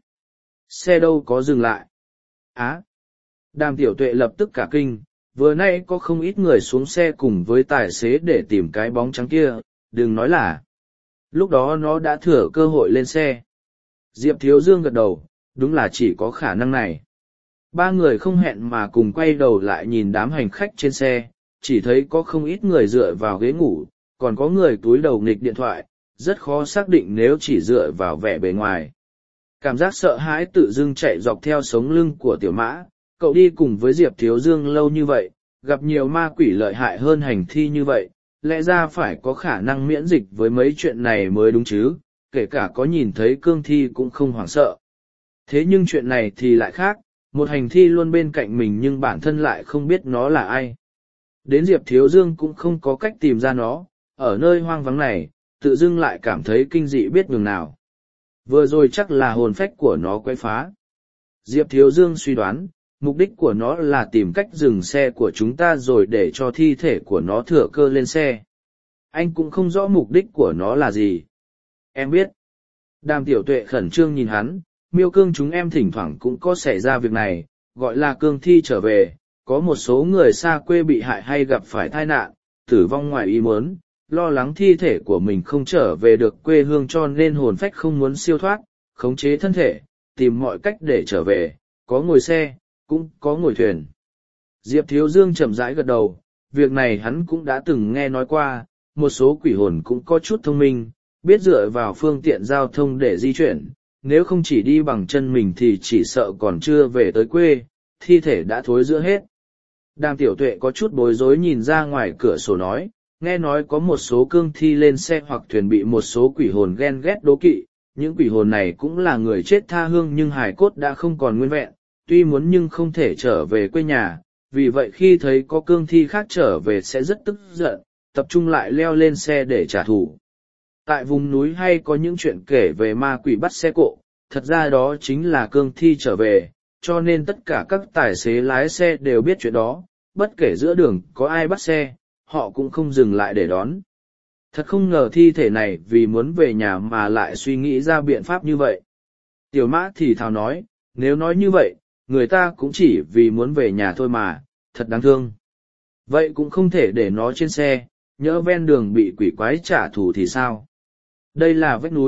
Xe đâu có dừng lại? Á! Đàm Tiểu Tuệ lập tức cả kinh, vừa nay có không ít người xuống xe cùng với tài xế để tìm cái bóng trắng kia, đừng nói là. Lúc đó nó đã thừa cơ hội lên xe. Diệp Thiếu Dương gật đầu, đúng là chỉ có khả năng này. Ba người không hẹn mà cùng quay đầu lại nhìn đám hành khách trên xe, chỉ thấy có không ít người dựa vào ghế ngủ, còn có người túi đầu nghịch điện thoại, rất khó xác định nếu chỉ dựa vào vẻ bề ngoài. Cảm giác sợ hãi tự dưng chạy dọc theo sống lưng của Tiểu Mã, cậu đi cùng với Diệp Thiếu Dương lâu như vậy, gặp nhiều ma quỷ lợi hại hơn hành thi như vậy, lẽ ra phải có khả năng miễn dịch với mấy chuyện này mới đúng chứ, kể cả có nhìn thấy cương thi cũng không hoảng sợ. Thế nhưng chuyện này thì lại khác, một hành thi luôn bên cạnh mình nhưng bản thân lại không biết nó là ai. Đến Diệp Thiếu Dương cũng không có cách tìm ra nó, ở nơi hoang vắng này, tự dưng lại cảm thấy kinh dị biết nhường nào. Vừa rồi chắc là hồn phách của nó quấy phá. Diệp Thiếu Dương suy đoán, mục đích của nó là tìm cách dừng xe của chúng ta rồi để cho thi thể của nó thừa cơ lên xe. Anh cũng không rõ mục đích của nó là gì. Em biết. Đàm Tiểu Tuệ khẩn trương nhìn hắn, miêu cương chúng em thỉnh thoảng cũng có xảy ra việc này, gọi là cương thi trở về, có một số người xa quê bị hại hay gặp phải tai nạn, tử vong ngoài ý muốn, lo lắng thi thể của mình không trở về được quê hương cho nên hồn phách không muốn siêu thoát, khống chế thân thể, tìm mọi cách để trở về, có ngồi xe, cũng có ngồi thuyền. Diệp Thiếu Dương chậm rãi gật đầu, việc này hắn cũng đã từng nghe nói qua, một số quỷ hồn cũng có chút thông minh, biết dựa vào phương tiện giao thông để di chuyển, nếu không chỉ đi bằng chân mình thì chỉ sợ còn chưa về tới quê, thi thể đã thối rữa hết. Đàm Tiểu Tuệ có chút bối rối nhìn ra ngoài cửa sổ nói, nghe nói có một số cương thi lên xe hoặc thuyền bị một số quỷ hồn ghen ghét đố kỵ, những quỷ hồn này cũng là người chết tha hương nhưng hài cốt đã không còn nguyên vẹn, tuy muốn nhưng không thể trở về quê nhà, vì vậy khi thấy có cương thi khác trở về sẽ rất tức giận, tập trung lại leo lên xe để trả thù. Tại vùng núi hay có những chuyện kể về ma quỷ bắt xe cộ, thật ra đó chính là cương thi trở về, cho nên tất cả các tài xế lái xe đều biết chuyện đó, bất kể giữa đường có ai bắt xe, họ cũng không dừng lại để đón. Thật không ngờ thi thể này vì muốn về nhà mà lại suy nghĩ ra biện pháp như vậy. Tiểu Mã thì thào nói, nếu nói như vậy, người ta cũng chỉ vì muốn về nhà thôi mà, thật đáng thương. Vậy cũng không thể để nó trên xe, nhỡ ven đường bị quỷ quái trả thù thì sao? Đây là vách núi,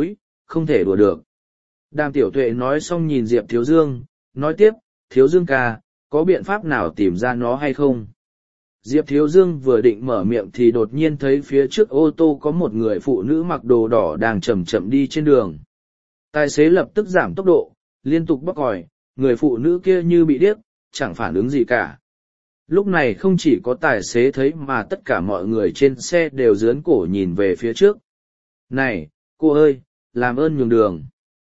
không thể đùa được. Đàm Tiểu Tuệ nói xong nhìn Diệp Thiếu Dương, nói tiếp, Thiếu Dương ca, có biện pháp nào tìm ra nó hay không? Diệp Thiếu Dương vừa định mở miệng thì đột nhiên thấy phía trước ô tô có một người phụ nữ mặc đồ đỏ đang chậm chậm đi trên đường. Tài xế lập tức giảm tốc độ, liên tục bóc còi, người phụ nữ kia như bị điếc, chẳng phản ứng gì cả. Lúc này không chỉ có tài xế thấy mà tất cả mọi người trên xe đều dướn cổ nhìn về phía trước. Này, cô ơi, làm ơn nhường đường.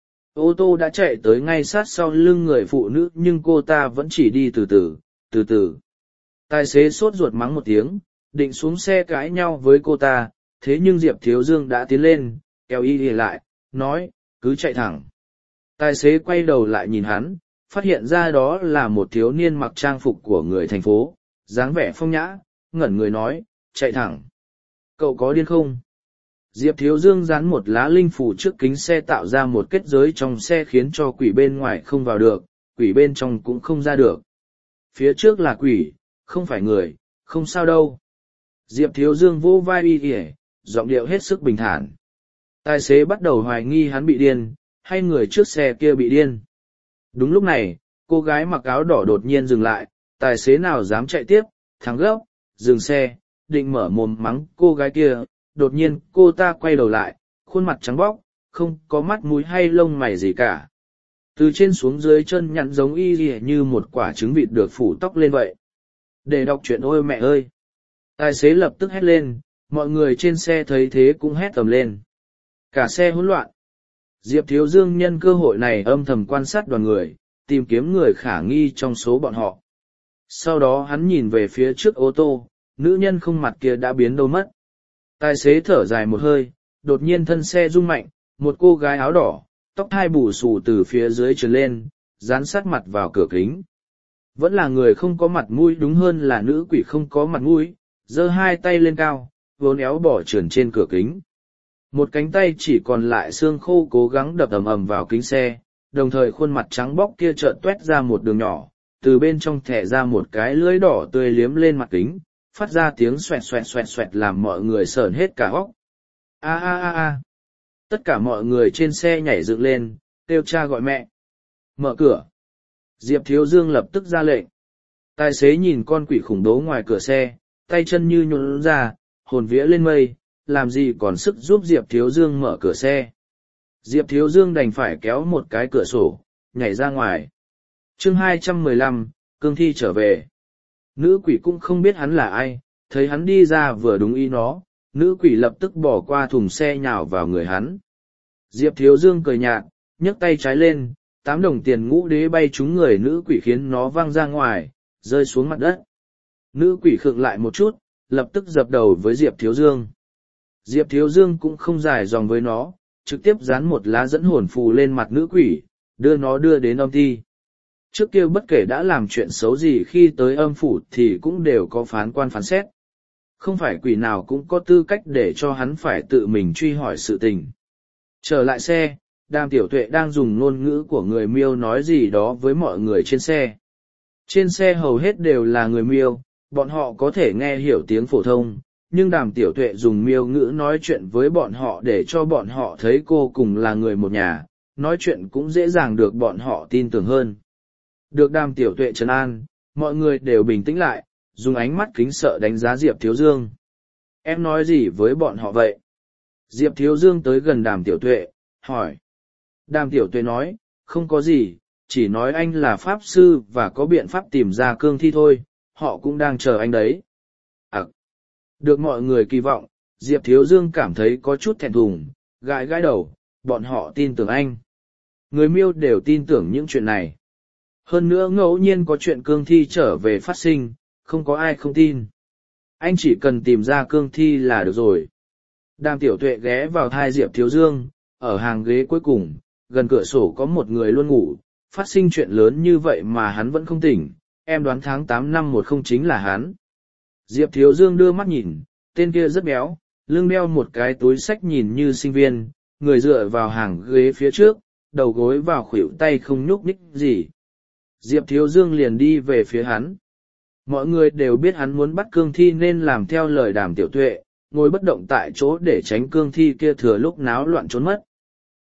Ô tô đã chạy tới ngay sát sau lưng người phụ nữ nhưng cô ta vẫn chỉ đi từ từ, từ từ. Tài xế sốt ruột mắng một tiếng, định xuống xe cãi nhau với cô ta, thế nhưng Diệp Thiếu Dương đã tiến lên, kéo y đi lại, nói, cứ chạy thẳng. Tài xế quay đầu lại nhìn hắn, phát hiện ra đó là một thiếu niên mặc trang phục của người thành phố, dáng vẻ phong nhã, ngẩn người nói, chạy thẳng. Cậu có điên không? Diệp Thiếu Dương dán một lá linh phủ trước kính xe tạo ra một kết giới trong xe khiến cho quỷ bên ngoài không vào được, quỷ bên trong cũng không ra được. Phía trước là quỷ, không phải người, không sao đâu. Diệp Thiếu Dương vô vai y kìa, giọng điệu hết sức bình thản. Tài xế bắt đầu hoài nghi hắn bị điên, hay người trước xe kia bị điên. Đúng lúc này, cô gái mặc áo đỏ đột nhiên dừng lại, tài xế nào dám chạy tiếp, thắng gấp, dừng xe, định mở mồm mắng cô gái kia, đột nhiên cô ta quay đầu lại, khuôn mặt trắng bóc, không có mắt mũi hay lông mày gì cả. Từ trên xuống dưới chân nhẵn giống y ghìa như một quả trứng vịt được phủ tóc lên vậy. Để đọc chuyện ôi mẹ ơi! Tài xế lập tức hét lên, mọi người trên xe thấy thế cũng hét tầm lên. Cả xe hỗn loạn. Diệp Thiếu Dương nhân cơ hội này âm thầm quan sát đoàn người, tìm kiếm người khả nghi trong số bọn họ. Sau đó hắn nhìn về phía trước ô tô, nữ nhân không mặt kia đã biến đâu mất. Tài xế thở dài một hơi, đột nhiên thân xe rung mạnh, một cô gái áo đỏ, tóc hai bù xù từ phía dưới trườn lên, dán sát mặt vào cửa kính. Vẫn là người không có mặt mũi, đúng hơn là nữ quỷ không có mặt mũi, giơ hai tay lên cao, vốn éo bỏ trườn trên cửa kính. Một cánh tay chỉ còn lại xương khô cố gắng đập ầm ầm vào kính xe, đồng thời khuôn mặt trắng bóc kia trợn toét ra một đường nhỏ, từ bên trong thẻ ra một cái lưỡi đỏ tươi liếm lên mặt kính, phát ra tiếng xoẹt xoẹt xoẹt xoẹt làm mọi người sởn hết cả óc. A a a a. Tất cả mọi người trên xe nhảy dựng lên, kêu cha gọi mẹ. Mở cửa. Diệp Thiếu Dương lập tức ra lệnh. Tài xế nhìn con quỷ khủng bố ngoài cửa xe, tay chân như nhũn ra, hồn vía lên mây, làm gì còn sức giúp Diệp Thiếu Dương mở cửa xe. Diệp Thiếu Dương đành phải kéo một cái cửa sổ, nhảy ra ngoài. Chương hai trăm mười lăm, cương thi trở về. Nữ quỷ cũng không biết hắn là ai, thấy hắn đi ra vừa đúng ý nó, nữ quỷ lập tức bỏ qua thùng xe nhào vào người hắn. Diệp Thiếu Dương cười nhạt, nhấc tay trái lên, tám đồng tiền ngũ đế bay trúng người nữ quỷ khiến nó văng ra ngoài, rơi xuống mặt đất. Nữ quỷ khựng lại một chút, lập tức dập đầu với Diệp Thiếu Dương. Diệp Thiếu Dương cũng không dài dòng với nó, trực tiếp dán một lá dẫn hồn phù lên mặt nữ quỷ, đưa nó đưa đến âm thi. Trước kia bất kể đã làm chuyện xấu gì khi tới âm phủ thì cũng đều có phán quan phán xét. Không phải quỷ nào cũng có tư cách để cho hắn phải tự mình truy hỏi sự tình. Trở lại xe, Đàm Tiểu Tuệ đang dùng ngôn ngữ của người Miêu nói gì đó với mọi người trên xe. Trên xe hầu hết đều là người Miêu, bọn họ có thể nghe hiểu tiếng phổ thông, nhưng Đàm Tiểu Tuệ dùng Miêu ngữ nói chuyện với bọn họ để cho bọn họ thấy cô cùng là người một nhà, nói chuyện cũng dễ dàng được bọn họ tin tưởng hơn. Được Đàm Tiểu Tuệ trấn an, mọi người đều bình tĩnh lại, dùng ánh mắt kính sợ đánh giá Diệp Thiếu Dương. Em nói gì với bọn họ vậy? Diệp Thiếu Dương tới gần Đàm Tiểu Tuệ, hỏi. Đàm Tiểu Tuệ nói, không có gì, chỉ nói anh là pháp sư và có biện pháp tìm ra cương thi thôi, họ cũng đang chờ anh đấy. À, được mọi người kỳ vọng, Diệp Thiếu Dương cảm thấy có chút thẹn thùng, gãi gãi đầu, bọn họ tin tưởng anh. Người Miêu đều tin tưởng những chuyện này. Hơn nữa ngẫu nhiên có chuyện cương thi trở về phát sinh, không có ai không tin. Anh chỉ cần tìm ra cương thi là được rồi. Đàm Tiểu Tuệ ghé vào thai Diệp Thiếu Dương, ở hàng ghế cuối cùng, gần cửa sổ có một người luôn ngủ, phát sinh chuyện lớn như vậy mà hắn vẫn không tỉnh, em đoán tháng tám năm một không chính là hắn. Diệp Thiếu Dương đưa mắt nhìn, tên kia rất béo, lưng đeo một cái túi xách nhìn như sinh viên, người dựa vào hàng ghế phía trước, đầu gối vào khuỷu tay không nhúc nhích gì. Diệp Thiếu Dương liền đi về phía hắn. Mọi người đều biết hắn muốn bắt cương thi nên làm theo lời Đàm Tiểu Tuệ, ngồi bất động tại chỗ để tránh cương thi kia thừa lúc náo loạn trốn mất.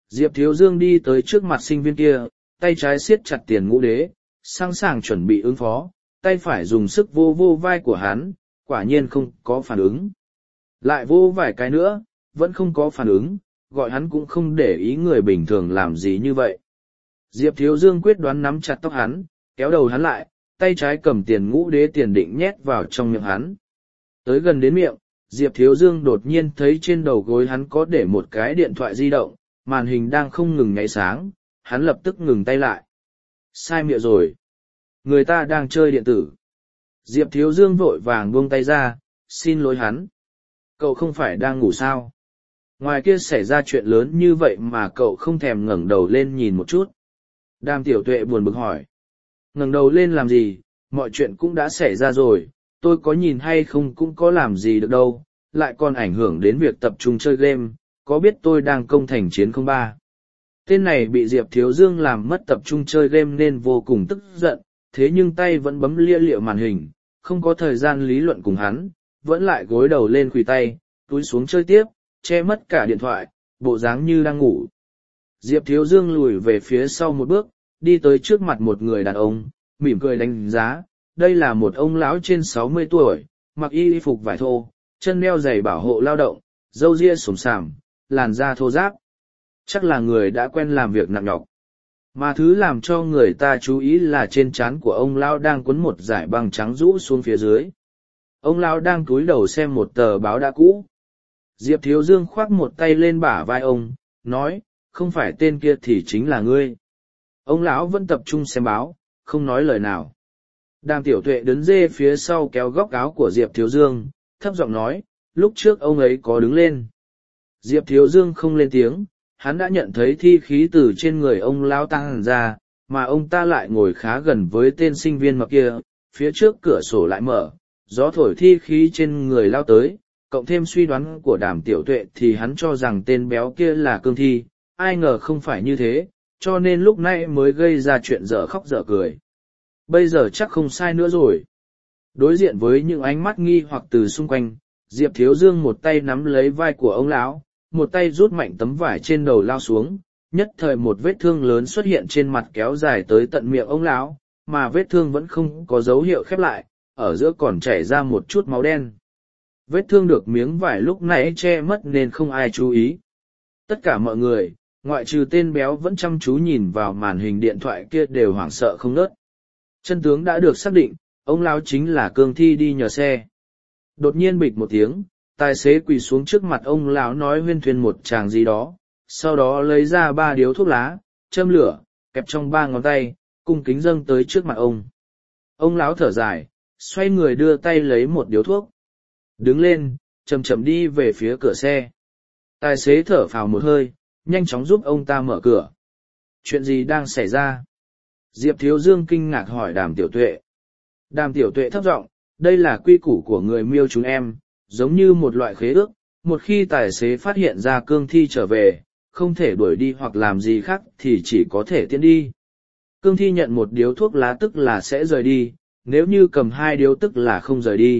Diệp Thiếu Dương đi tới trước mặt sinh viên kia, tay trái siết chặt tiền ngũ đế, sẵn sàng chuẩn bị ứng phó, tay phải dùng sức vô vô vai của hắn, quả nhiên không có phản ứng. Lại vô vài cái nữa, vẫn không có phản ứng, gọi hắn cũng không để ý người bình thường làm gì như vậy. Diệp Thiếu Dương quyết đoán nắm chặt tóc hắn, kéo đầu hắn lại, tay trái cầm tiền ngũ đế tiền định nhét vào trong miệng hắn. Tới gần đến miệng, Diệp Thiếu Dương đột nhiên thấy trên đầu gối hắn có để một cái điện thoại di động, màn hình đang không ngừng nháy sáng, hắn lập tức ngừng tay lại. Sai miệng rồi. Người ta đang chơi điện tử. Diệp Thiếu Dương vội vàng buông tay ra, xin lỗi hắn. Cậu không phải đang ngủ sao? Ngoài kia xảy ra chuyện lớn như vậy mà cậu không thèm ngẩng đầu lên nhìn một chút. Đàm Tiểu Tuệ buồn bực hỏi. Ngẩng đầu lên làm gì, mọi chuyện cũng đã xảy ra rồi, tôi có nhìn hay không cũng có làm gì được đâu, lại còn ảnh hưởng đến việc tập trung chơi game, có biết tôi đang công thành chiến không ba? Tên này bị Diệp Thiếu Dương làm mất tập trung chơi game nên vô cùng tức giận, thế nhưng tay vẫn bấm lia lịa màn hình, không có thời gian lý luận cùng hắn, vẫn lại gối đầu lên khuỷu tay, túi xuống chơi tiếp, che mất cả điện thoại, bộ dáng như đang ngủ. Diệp Thiếu Dương lùi về phía sau một bước, đi tới trước mặt một người đàn ông, mỉm cười đánh giá, đây là một ông lão trên sáu mươi tuổi, mặc y phục vải thô, chân đeo giày bảo hộ lao động, râu ria xồm xoàm, làn da thô ráp. Chắc là người đã quen làm việc nặng nhọc. Mà thứ làm cho người ta chú ý là trên trán của ông lão đang quấn một dải băng trắng rũ xuống phía dưới. Ông lão đang cúi đầu xem một tờ báo đã cũ. Diệp Thiếu Dương khoác một tay lên bả vai ông, nói, không phải tên kia thì chính là ngươi. Ông lão vẫn tập trung xem báo, không nói lời nào. Đàm Tiểu Tuệ đứng dê phía sau kéo góc áo của Diệp Thiếu Dương, thấp giọng nói, lúc trước ông ấy có đứng lên. Diệp Thiếu Dương không lên tiếng, hắn đã nhận thấy thi khí từ trên người ông lão tăng ra, mà ông ta lại ngồi khá gần với tên sinh viên mập kia, phía trước cửa sổ lại mở, gió thổi thi khí trên người lao tới, cộng thêm suy đoán của Đàm Tiểu Tuệ thì hắn cho rằng tên béo kia là cương thi, ai ngờ không phải như thế, cho nên lúc nãy mới gây ra chuyện dở khóc dở cười. Bây giờ chắc không sai nữa rồi. Đối diện với những ánh mắt nghi hoặc từ xung quanh, Diệp Thiếu Dương một tay nắm lấy vai của ông lão, một tay rút mạnh tấm vải trên đầu lao xuống, nhất thời một vết thương lớn xuất hiện trên mặt kéo dài tới tận miệng ông lão, mà vết thương vẫn không có dấu hiệu khép lại, ở giữa còn chảy ra một chút máu đen. Vết thương được miếng vải lúc nãy che mất nên không ai chú ý. Tất cả mọi người, ngoại trừ tên béo vẫn chăm chú nhìn vào màn hình điện thoại kia đều hoảng sợ không ngớt. Chân tướng đã được xác định, ông lão chính là cương thi đi nhờ xe. Đột nhiên bịch một tiếng, tài xế quỳ xuống trước mặt ông lão nói huyên thuyên một tràng gì đó, sau đó lấy ra ba điếu thuốc lá, châm lửa, kẹp trong ba ngón tay, cung kính dâng tới trước mặt ông. Ông lão thở dài, xoay người đưa tay lấy một điếu thuốc. Đứng lên, chậm chậm đi về phía cửa xe. Tài xế thở phào một hơi, nhanh chóng giúp ông ta mở cửa. Chuyện gì đang xảy ra? Diệp Thiếu Dương kinh ngạc hỏi Đàm Tiểu Tuệ. Đàm Tiểu Tuệ thấp giọng, đây là quy củ của người miêu chúng em, giống như một loại khế ước, một khi tài xế phát hiện ra cương thi trở về, không thể đuổi đi hoặc làm gì khác thì chỉ có thể tiễn đi. Cương thi nhận một điếu thuốc lá tức là sẽ rời đi, nếu như cầm hai điếu tức là không rời đi.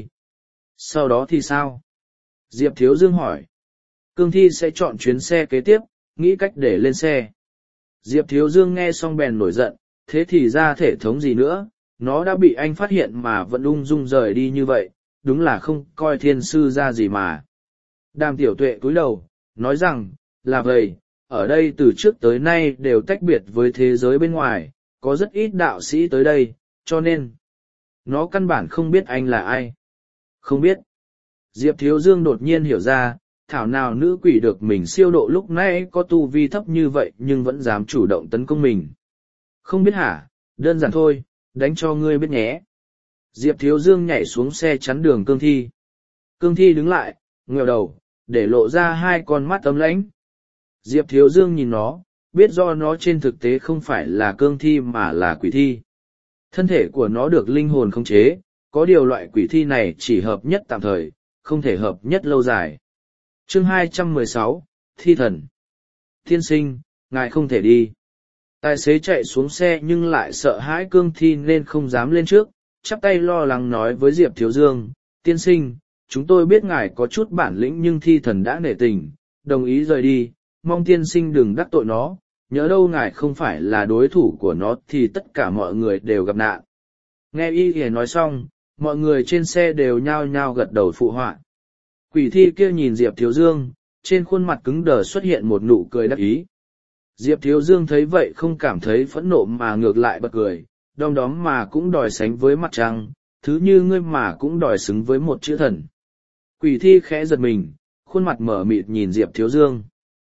Sau đó thì sao? Diệp Thiếu Dương hỏi. Cương thi sẽ chọn chuyến xe kế tiếp, nghĩ cách để lên xe. Diệp Thiếu Dương nghe xong bèn nổi giận, thế thì ra thể thống gì nữa, nó đã bị anh phát hiện mà vẫn ung dung rời đi như vậy, đúng là không coi thiên sư ra gì mà. Đàm Tiểu Tuệ cúi đầu, nói rằng, là vậy, ở đây từ trước tới nay đều tách biệt với thế giới bên ngoài, có rất ít đạo sĩ tới đây, cho nên, nó căn bản không biết anh là ai. Không biết. Diệp Thiếu Dương đột nhiên hiểu ra, thảo nào nữ quỷ được mình siêu độ lúc nãy có tu vi thấp như vậy nhưng vẫn dám chủ động tấn công mình. Không biết hả, đơn giản thôi, đánh cho ngươi biết nhé. Diệp Thiếu Dương nhảy xuống xe chắn đường cương thi. Cương thi đứng lại, ngẩng đầu, để lộ ra hai con mắt ấm lãnh. Diệp Thiếu Dương nhìn nó, biết do nó trên thực tế không phải là cương thi mà là quỷ thi. Thân thể của nó được linh hồn khống chế, có điều loại quỷ thi này chỉ hợp nhất tạm thời, không thể hợp nhất lâu dài. Chương hai trăm mười sáu, Thi Thần. Tiên sinh, ngài không thể đi. Tài xế chạy xuống xe nhưng lại sợ hãi cương thi nên không dám lên trước, chắp tay lo lắng nói với Diệp Thiếu Dương, tiên sinh, chúng tôi biết ngài có chút bản lĩnh nhưng thi thần đã nể tình, đồng ý rời đi, mong tiên sinh đừng đắc tội nó, nhớ đâu ngài không phải là đối thủ của nó thì tất cả mọi người đều gặp nạn. Nghe y ghề nói xong, mọi người trên xe đều nhao nhao gật đầu phụ họa. Quỷ thi kia nhìn Diệp Thiếu Dương, trên khuôn mặt cứng đờ xuất hiện một nụ cười đắc ý. Diệp Thiếu Dương thấy vậy không cảm thấy phẫn nộ mà ngược lại bật cười, đom đóm mà cũng đòi sánh với mặt trăng, thứ như ngươi mà cũng đòi xứng với một chữ thần. Quỷ thi khẽ giật mình, khuôn mặt mở mịt nhìn Diệp Thiếu Dương.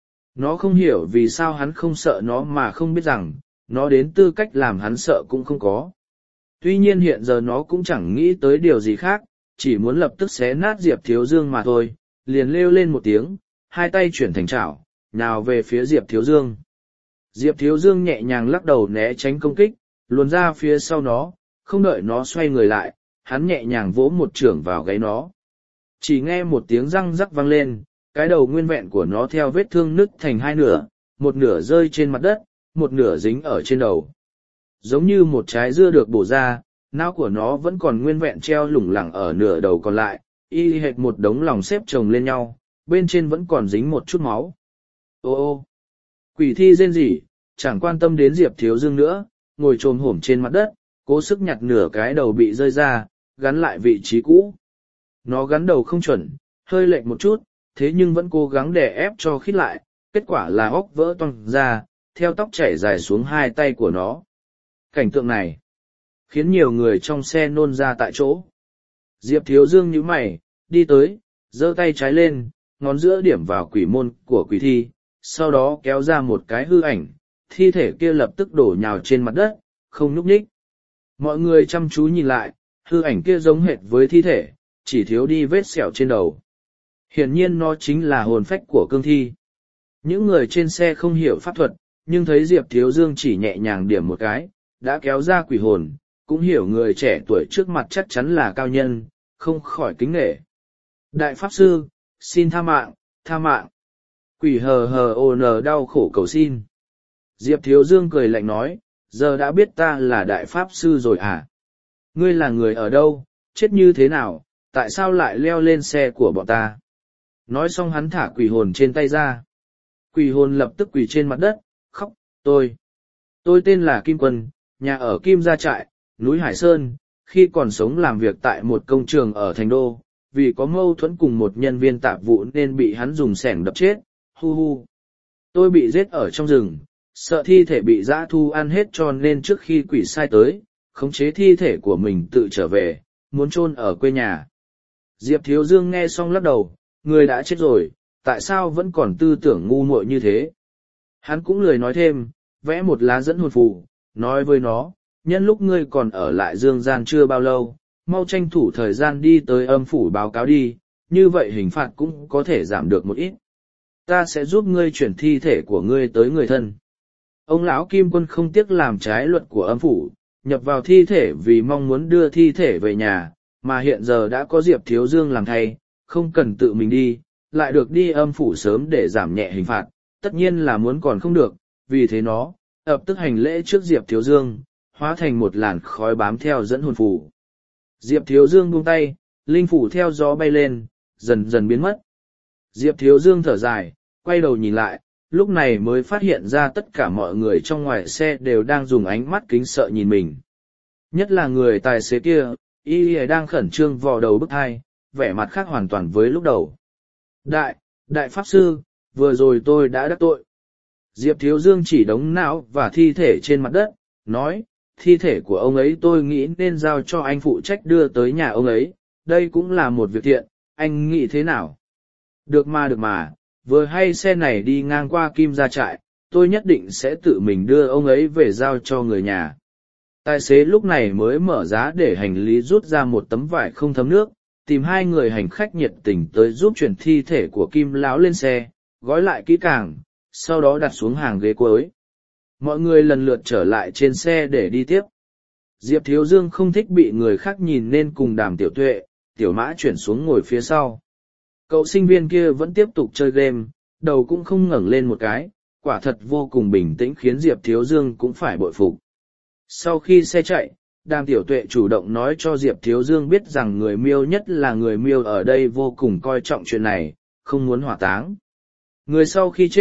Nó không hiểu vì sao hắn không sợ nó mà không biết rằng, nó đến tư cách làm hắn sợ cũng không có. Tuy nhiên hiện giờ nó cũng chẳng nghĩ tới điều gì khác, chỉ muốn lập tức xé nát Diệp Thiếu Dương mà thôi, liền lêu lên một tiếng, hai tay chuyển thành chảo, nhào về phía Diệp Thiếu Dương. Diệp Thiếu Dương nhẹ nhàng lắc đầu né tránh công kích, luồn ra phía sau nó, không đợi nó xoay người lại, hắn nhẹ nhàng vỗ một chưởng vào gáy nó. Chỉ nghe một tiếng răng rắc vang lên, cái đầu nguyên vẹn của nó theo vết thương nứt thành hai nửa, một nửa rơi trên mặt đất, một nửa dính ở trên đầu. Giống như một trái dưa được bổ ra, não của nó vẫn còn nguyên vẹn treo lủng lẳng ở nửa đầu còn lại, y hệt một đống lòng xếp chồng lên nhau, bên trên vẫn còn dính một chút máu. Ô ô! Quỷ thi rên rỉ, chẳng quan tâm đến Diệp Thiếu Dương nữa, ngồi chồm hổm trên mặt đất, cố sức nhặt nửa cái đầu bị rơi ra, gắn lại vị trí cũ. Nó gắn đầu không chuẩn, hơi lệch một chút, thế nhưng vẫn cố gắng đè ép cho khít lại, kết quả là óc vỡ toang ra, theo tóc chảy dài xuống hai tay của nó. Cảnh tượng này khiến nhiều người trong xe nôn ra tại chỗ. Diệp Thiếu Dương nhíu mày, đi tới, giơ tay trái lên, ngón giữa điểm vào quỷ môn của quỷ thi, sau đó kéo ra một cái hư ảnh, thi thể kia lập tức đổ nhào trên mặt đất, không nhúc nhích. Mọi người chăm chú nhìn lại, hư ảnh kia giống hệt với thi thể, chỉ thiếu đi vết sẹo trên đầu. Hiển nhiên nó chính là hồn phách của cương thi. Những người trên xe không hiểu pháp thuật, nhưng thấy Diệp Thiếu Dương chỉ nhẹ nhàng điểm một cái, đã kéo ra quỷ hồn, cũng hiểu người trẻ tuổi trước mặt chắc chắn là cao nhân, không khỏi kính nể. Đại Pháp Sư, xin tha mạng, tha mạng. Quỷ hờ hờ ồ nờ đau khổ cầu xin. Diệp Thiếu Dương cười lạnh nói, giờ đã biết ta là Đại Pháp Sư rồi à? Ngươi là người ở đâu, chết như thế nào, tại sao lại leo lên xe của bọn ta? Nói xong hắn thả quỷ hồn trên tay ra. Quỷ hồn lập tức quỳ trên mặt đất, khóc, tôi. Tôi tên là Kim Quân, nhà ở Kim Gia Trại, núi Hải Sơn, khi còn sống làm việc tại một công trường ở Thành Đô, vì có mâu thuẫn cùng một nhân viên tạp vụ nên bị hắn dùng xẻng đập chết, hu hu. Tôi bị giết ở trong rừng, sợ thi thể bị dã thu ăn hết cho nên trước khi quỷ sai tới, khống chế thi thể của mình tự trở về, muốn chôn ở quê nhà. Diệp Thiếu Dương nghe xong lắc đầu, người đã chết rồi, tại sao vẫn còn tư tưởng ngu muội như thế? Hắn cũng lười nói thêm, vẽ một lá dẫn hồn phù, nói với nó, nhân lúc ngươi còn ở lại dương gian chưa bao lâu, mau tranh thủ thời gian đi tới âm phủ báo cáo đi, như vậy hình phạt cũng có thể giảm được một ít. Ta sẽ giúp ngươi chuyển thi thể của ngươi tới người thân. Ông lão Kim Quân không tiếc làm trái luật của âm phủ, nhập vào thi thể vì mong muốn đưa thi thể về nhà, mà hiện giờ đã có Diệp Thiếu Dương làm thay, không cần tự mình đi, lại được đi âm phủ sớm để giảm nhẹ hình phạt, tất nhiên là muốn còn không được, vì thế nó, ập tức hành lễ trước Diệp Thiếu Dương, hóa thành một làn khói bám theo dẫn hồn phủ. Diệp Thiếu Dương buông tay, linh phủ theo gió bay lên, dần dần biến mất. Diệp Thiếu Dương thở dài, quay đầu nhìn lại, lúc này mới phát hiện ra tất cả mọi người trong ngoài xe đều đang dùng ánh mắt kính sợ nhìn mình. Nhất là người tài xế kia, y y đang khẩn trương vò đầu bức thai, vẻ mặt khác hoàn toàn với lúc đầu. Đại, Đại Pháp Sư, vừa rồi tôi đã đắc tội. Diệp Thiếu Dương chỉ đống não và thi thể trên mặt đất, nói, thi thể của ông ấy tôi nghĩ nên giao cho anh phụ trách đưa tới nhà ông ấy, đây cũng là một việc thiện, anh nghĩ thế nào? Được mà được mà, vừa hay xe này đi ngang qua Kim Gia Trại, tôi nhất định sẽ tự mình đưa ông ấy về giao cho người nhà. Tài xế lúc này mới mở giá để hành lý rút ra một tấm vải không thấm nước, tìm hai người hành khách nhiệt tình tới giúp chuyển thi thể của Kim Lão lên xe, gói lại kỹ càng, sau đó đặt xuống hàng ghế cuối. Mọi người lần lượt trở lại trên xe để đi tiếp. Diệp Thiếu Dương không thích bị người khác nhìn nên cùng Đàm Tiểu Tuệ, Tiểu Mã chuyển xuống ngồi phía sau. Cậu sinh viên kia vẫn tiếp tục chơi game, đầu cũng không ngẩng lên một cái, quả thật vô cùng bình tĩnh khiến Diệp Thiếu Dương cũng phải bội phục. Sau khi xe chạy, Đàm Tiểu Tuệ chủ động nói cho Diệp Thiếu Dương biết rằng người Miêu nhất là người Miêu ở đây vô cùng coi trọng chuyện này, không muốn hỏa táng. Người sau khi chết,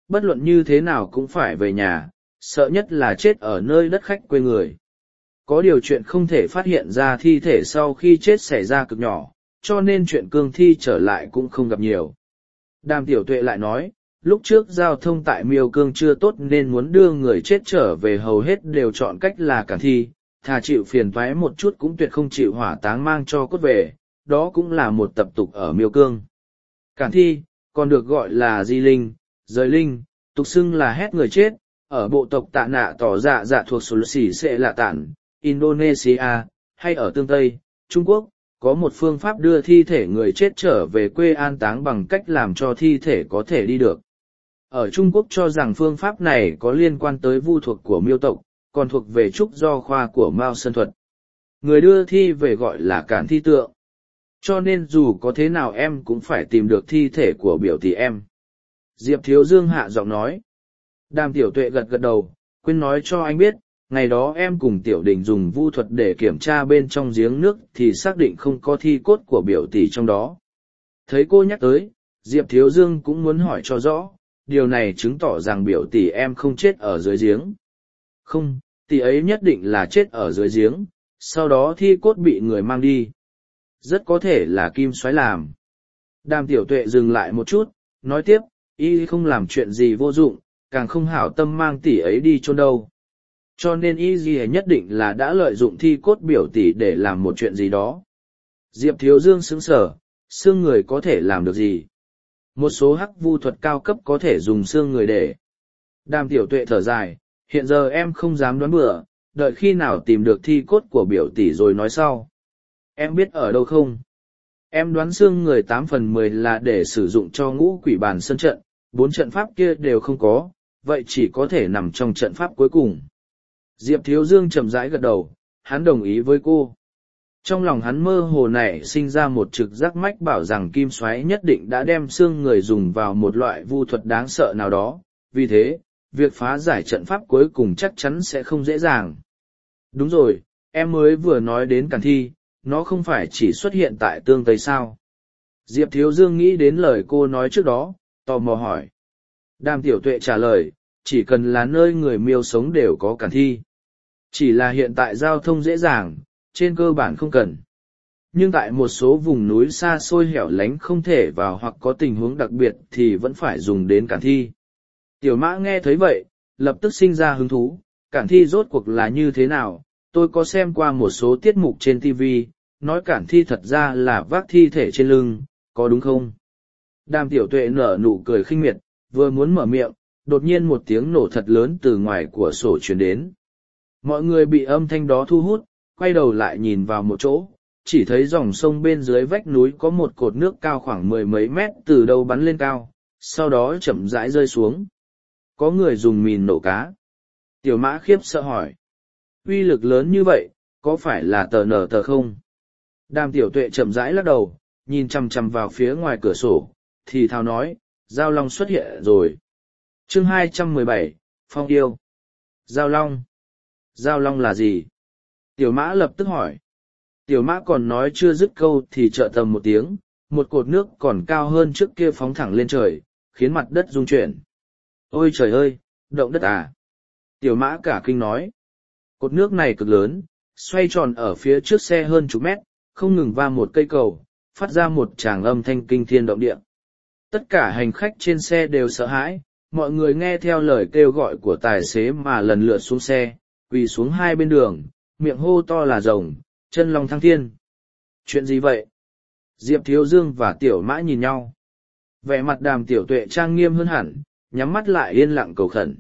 bất luận như thế nào cũng phải về nhà, sợ nhất là chết ở nơi đất khách quê người. Có điều chuyện không thể phát hiện ra thi thể sau khi chết xảy ra cực nhỏ, cho nên chuyện cương thi trở lại cũng không gặp nhiều. Đàm Tiểu Tuệ lại nói, lúc trước giao thông tại Miêu Cương chưa tốt nên muốn đưa người chết trở về hầu hết đều chọn cách là cản thi, thà chịu phiền toái một chút cũng tuyệt không chịu hỏa táng mang cho cốt về, đó cũng là một tập tục ở Miêu Cương. Cản thi, còn được gọi là di linh, rời linh, tục xưng là hét người chết, ở bộ tộc Tạ Nạ tỏ dạ dạ thuộc Sulawesi sẽ là tản, Indonesia, hay ở tương Tây, Trung Quốc, có một phương pháp đưa thi thể người chết trở về quê an táng bằng cách làm cho thi thể có thể đi được. Ở Trung Quốc cho rằng phương pháp này có liên quan tới vu thuật của Miêu tộc, còn thuộc về trúc do khoa của Mao Sơn thuật. Người đưa thi về gọi là cản thi tượng. Cho nên dù có thế nào em cũng phải tìm được thi thể của biểu tỷ em. Diệp Thiếu Dương hạ giọng nói. Đàm Tiểu Tuệ gật gật đầu, quên nói cho anh biết, ngày đó em cùng Tiểu Đình dùng vu thuật để kiểm tra bên trong giếng nước thì xác định không có thi cốt của biểu tỷ trong đó. Thấy cô nhắc tới, Diệp Thiếu Dương cũng muốn hỏi cho rõ, điều này chứng tỏ rằng biểu tỷ em không chết ở dưới giếng. Không, tỷ ấy nhất định là chết ở dưới giếng, sau đó thi cốt bị người mang đi. Rất có thể là Kim Soái làm. Đàm Tiểu Tuệ dừng lại một chút, nói tiếp, y không làm chuyện gì vô dụng, càng không hảo tâm mang tỷ ấy đi chôn đâu. Cho nên y gì nhất định là đã lợi dụng thi cốt biểu tỷ để làm một chuyện gì đó. Diệp Thiếu Dương sững sờ, xương người có thể làm được gì? Một số hắc vu thuật cao cấp có thể dùng xương người để. Đàm Tiểu Tuệ thở dài, hiện giờ em không dám đoán bừa, đợi khi nào tìm được thi cốt của biểu tỷ rồi nói sau. Em biết ở đâu không? Em đoán xương người tám phần mười là để sử dụng cho ngũ quỷ bàn sơn trận, bốn trận pháp kia đều không có, vậy chỉ có thể nằm trong trận pháp cuối cùng. Diệp Thiếu Dương chậm rãi gật đầu, hắn đồng ý với cô. Trong lòng hắn mơ hồ này sinh ra một trực giác mách bảo rằng Kim Soái nhất định đã đem xương người dùng vào một loại vu thuật đáng sợ nào đó, vì thế, việc phá giải trận pháp cuối cùng chắc chắn sẽ không dễ dàng. Đúng rồi, em mới vừa nói đến cản thi, nó không phải chỉ xuất hiện tại tương Tây sao. Diệp Thiếu Dương nghĩ đến lời cô nói trước đó, tò mò hỏi. Đàm Tiểu Tuệ trả lời, chỉ cần là nơi người Miêu sống đều có cản thi. Chỉ là hiện tại giao thông dễ dàng, trên cơ bản không cần. Nhưng tại một số vùng núi xa xôi hẻo lánh không thể vào hoặc có tình huống đặc biệt thì vẫn phải dùng đến cản thi. Tiểu Mã nghe thấy vậy, lập tức sinh ra hứng thú, cản thi rốt cuộc là như thế nào, tôi có xem qua một số tiết mục trên ti vi, nói cản thi thật ra là vác thi thể trên lưng, có đúng không? Đàm Tiểu Tuệ nở nụ cười khinh miệt, vừa muốn mở miệng, đột nhiên một tiếng nổ thật lớn từ ngoài cửa sổ truyền đến. Mọi người bị âm thanh đó thu hút, quay đầu lại nhìn vào một chỗ, chỉ thấy dòng sông bên dưới vách núi có một cột nước cao khoảng mười mấy mét từ đâu bắn lên cao, sau đó chậm rãi rơi xuống. Có người dùng mìn nổ cá. Tiểu Mã khiếp sợ hỏi. Uy lực lớn như vậy, có phải là tờ nở tờ không? Đàm Tiểu Tuệ chậm rãi lắc đầu, nhìn chằm chằm vào phía ngoài cửa sổ, thì thào nói, Giao Long xuất hiện rồi. Chương hai trăm mười bảy, Phong yêu. Giao Long. Giao Long là gì? Tiểu Mã lập tức hỏi. Tiểu Mã còn nói chưa dứt câu thì chợt tầm một tiếng, một cột nước còn cao hơn trước kia phóng thẳng lên trời, khiến mặt đất rung chuyển. Ôi trời ơi, động đất à! Tiểu Mã cả kinh nói. Cột nước này cực lớn, xoay tròn ở phía trước xe hơn chục mét, không ngừng va một cây cầu, phát ra một tràng âm thanh kinh thiên động địa. Tất cả hành khách trên xe đều sợ hãi, mọi người nghe theo lời kêu gọi của tài xế mà lần lượt xuống xe, quỳ xuống hai bên đường, miệng hô to là rồng, chân long thăng thiên. Chuyện gì vậy? Diệp Thiếu Dương và Tiểu Mã nhìn nhau. Vẻ mặt Đàm Tiểu Tuệ trang nghiêm hơn hẳn, nhắm mắt lại yên lặng cầu khẩn.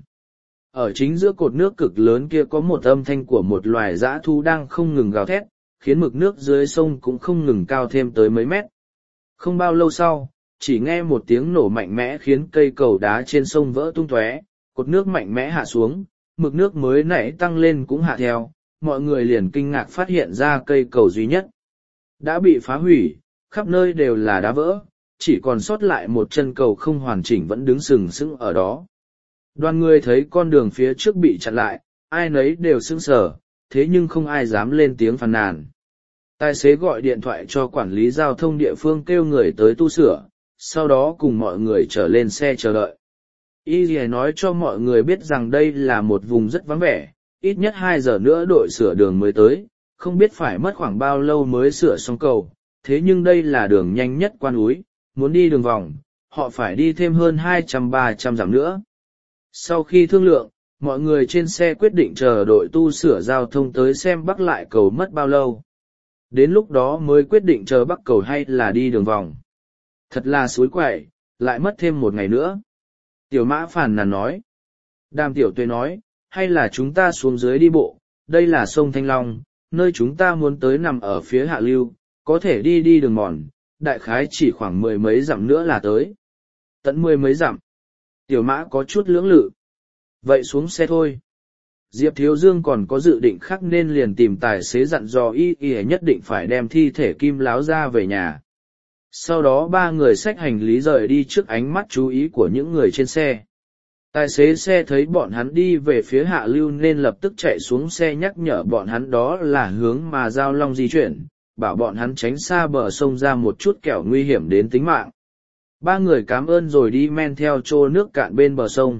Ở chính giữa cột nước cực lớn kia có một âm thanh của một loài dã thú đang không ngừng gào thét, khiến mực nước dưới sông cũng không ngừng cao thêm tới mấy mét. Không bao lâu sau, chỉ nghe một tiếng nổ mạnh mẽ khiến cây cầu đá trên sông vỡ tung tóe, cột nước mạnh mẽ hạ xuống, mực nước mới nãy tăng lên cũng hạ theo, mọi người liền kinh ngạc phát hiện ra cây cầu duy nhất đã bị phá hủy, khắp nơi đều là đá vỡ, chỉ còn sót lại một chân cầu không hoàn chỉnh vẫn đứng sừng sững ở đó. Đoàn người thấy con đường phía trước bị chặn lại, ai nấy đều sững sờ, thế nhưng không ai dám lên tiếng phàn nàn. Tài xế gọi điện thoại cho quản lý giao thông địa phương kêu người tới tu sửa, sau đó cùng mọi người trở lên xe chờ đợi. Y Lìa nói cho mọi người biết rằng đây là một vùng rất vắng vẻ, ít nhất hai giờ nữa đội sửa đường mới tới, không biết phải mất khoảng bao lâu mới sửa xong cầu, thế nhưng đây là đường nhanh nhất qua núi, muốn đi đường vòng, họ phải đi thêm hơn hai trăm ba trăm dặm nữa. Sau khi thương lượng, mọi người trên xe quyết định chờ đội tu sửa giao thông tới xem bắc lại cầu mất bao lâu. Đến lúc đó mới quyết định chờ bắc cầu hay là đi đường vòng. Thật là suối quậy, lại mất thêm một ngày nữa. Tiểu Mã phàn nàn nói. Đàm Tiểu Tuệ nói, hay là chúng ta xuống dưới đi bộ, đây là sông Thanh Long, nơi chúng ta muốn tới nằm ở phía hạ lưu, có thể đi đi đường mòn, đại khái chỉ khoảng mười mấy dặm nữa là tới. Tận mười mấy dặm. Tiểu Mã có chút lưỡng lự. Vậy xuống xe thôi. Diệp Thiếu Dương còn có dự định khác nên liền tìm tài xế dặn dò y y nhất định phải đem thi thể Kim Láo ra về nhà. Sau đó ba người xách hành lý rời đi trước ánh mắt chú ý của những người trên xe. Tài xế xe thấy bọn hắn đi về phía hạ lưu nên lập tức chạy xuống xe nhắc nhở bọn hắn đó là hướng mà Giao Long di chuyển, bảo bọn hắn tránh xa bờ sông ra một chút kẻo nguy hiểm đến tính mạng. Ba người cảm ơn rồi đi men theo trô nước cạn bên bờ sông.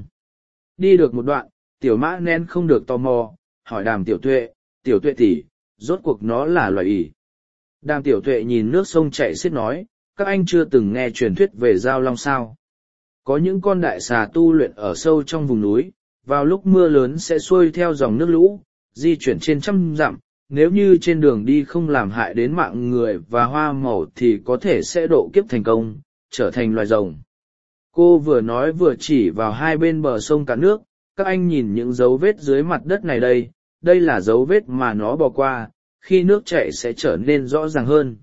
Đi được một đoạn, Tiểu Mã nén không được tò mò, hỏi Đàm Tiểu Tuệ, Tiểu Tuệ tỷ, rốt cuộc nó là loài ỷ. Đàm Tiểu Tuệ nhìn nước sông chảy xiết nói, các anh chưa từng nghe truyền thuyết về Giao Long sao? Có những con đại xà tu luyện ở sâu trong vùng núi, vào lúc mưa lớn sẽ xuôi theo dòng nước lũ, di chuyển trên trăm dặm, nếu như trên đường đi không làm hại đến mạng người và hoa màu thì có thể sẽ độ kiếp thành công, trở thành loài rồng. Cô vừa nói vừa chỉ vào hai bên bờ sông cả nước, các anh nhìn những dấu vết dưới mặt đất này đây, đây là dấu vết mà nó bỏ qua, khi nước chảy sẽ trở nên rõ ràng hơn.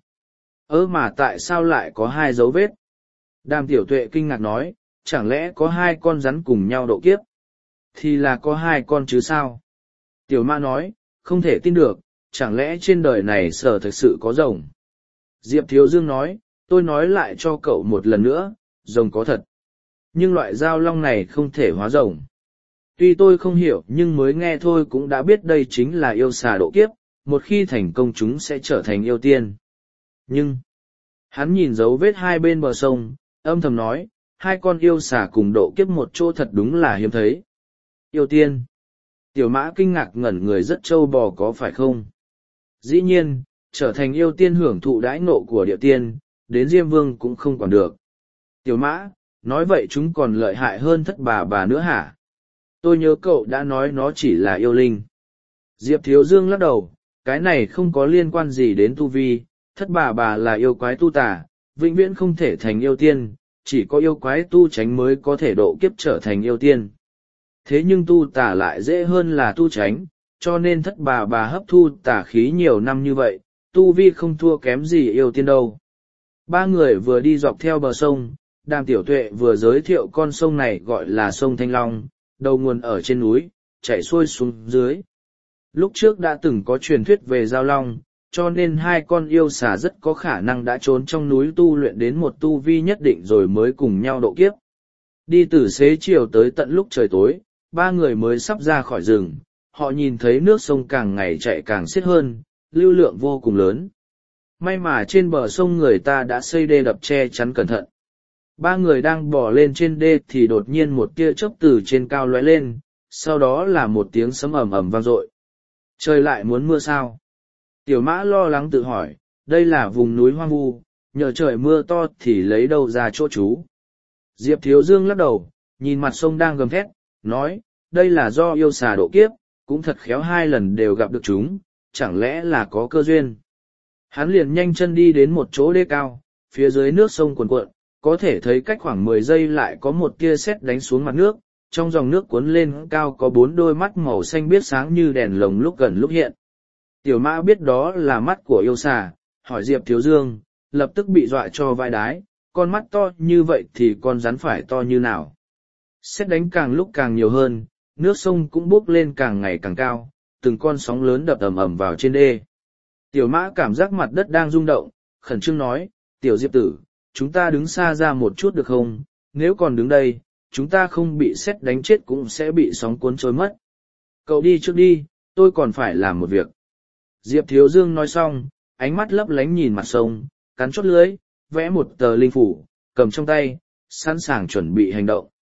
Ơ mà tại sao lại có hai dấu vết? Đàm Tiểu Tuệ kinh ngạc nói, chẳng lẽ có hai con rắn cùng nhau độ kiếp? Thì là có hai con chứ sao? Tiểu Mã nói, không thể tin được, chẳng lẽ trên đời này sở thực sự có rồng? Diệp Thiếu Dương nói, tôi nói lại cho cậu một lần nữa, rồng có thật. Nhưng loại Giao Long này không thể hóa rồng. Tuy tôi không hiểu nhưng mới nghe thôi cũng đã biết đây chính là yêu xà độ kiếp, một khi thành công chúng sẽ trở thành yêu tiên. Nhưng, hắn nhìn dấu vết hai bên bờ sông, âm thầm nói, hai con yêu xà cùng độ kiếp một chỗ thật đúng là hiếm thấy. Yêu tiên. Tiểu Mã kinh ngạc ngẩn người rất trâu bò có phải không? Dĩ nhiên, trở thành yêu tiên hưởng thụ đãi ngộ của địa tiên, đến Diêm Vương cũng không còn được. Tiểu Mã, nói vậy chúng còn lợi hại hơn Thất Bà Bà nữa hả? Tôi nhớ cậu đã nói nó chỉ là yêu linh. Diệp Thiếu Dương lắc đầu, cái này không có liên quan gì đến tu vi, Thất Bà Bà là yêu quái tu tà, vĩnh viễn không thể thành yêu tiên, chỉ có yêu quái tu tránh mới có thể độ kiếp trở thành yêu tiên. Thế nhưng tu tà lại dễ hơn là tu tránh, cho nên Thất Bà Bà hấp thu tà khí nhiều năm như vậy, tu vi không thua kém gì yêu tiên đâu. Ba người vừa đi dọc theo bờ sông, Đàm Tiểu Tuệ vừa giới thiệu con sông này gọi là sông Thanh Long, đầu nguồn ở trên núi, chảy xuôi xuống dưới. Lúc trước đã từng có truyền thuyết về Giao Long, cho nên hai con yêu xà rất có khả năng đã trốn trong núi tu luyện đến một tu vi nhất định rồi mới cùng nhau độ kiếp. Đi từ xế chiều tới tận lúc trời tối, ba người mới sắp ra khỏi rừng, họ nhìn thấy nước sông càng ngày chạy càng xiết hơn, lưu lượng vô cùng lớn. May mà trên bờ sông người ta đã xây đê đập che chắn cẩn thận. Ba người đang bò lên trên đê thì đột nhiên một tia chớp từ trên cao lóe lên, sau đó là một tiếng sấm ầm ầm vang dội. Trời lại muốn mưa sao? Tiểu Mã lo lắng tự hỏi, đây là vùng núi hoang vu, nhờ trời mưa to thì lấy đâu ra chỗ trú. Diệp Thiếu Dương lắc đầu, nhìn mặt sông đang gầm thét, nói, đây là do yêu xà độ kiếp, cũng thật khéo hai lần đều gặp được chúng, chẳng lẽ là có cơ duyên. Hắn liền nhanh chân đi đến một chỗ đê cao, phía dưới nước sông cuồn cuộn, có thể thấy cách khoảng mười giây lại có một tia sét đánh xuống mặt nước, trong dòng nước cuốn lên cao có bốn đôi mắt màu xanh biếc sáng như đèn lồng lúc gần lúc hiện. Tiểu Mã biết đó là mắt của yêu xà, hỏi Diệp Thiếu Dương, lập tức bị dọa cho vai đái, con mắt to như vậy thì con rắn phải to như nào. Sét đánh càng lúc càng nhiều hơn, nước sông cũng bốc lên càng ngày càng cao, từng con sóng lớn đập ầm ầm vào trên đê. Tiểu Mã cảm giác mặt đất đang rung động, khẩn trương nói, Tiểu Diệp tử, chúng ta đứng xa ra một chút được không, nếu còn đứng đây, chúng ta không bị sét đánh chết cũng sẽ bị sóng cuốn trôi mất. Cậu đi trước đi, tôi còn phải làm một việc. Diệp Thiếu Dương nói xong, ánh mắt lấp lánh nhìn mặt sông, cắn chốt lưỡi, vẽ một tờ linh phủ, cầm trong tay, sẵn sàng chuẩn bị hành động.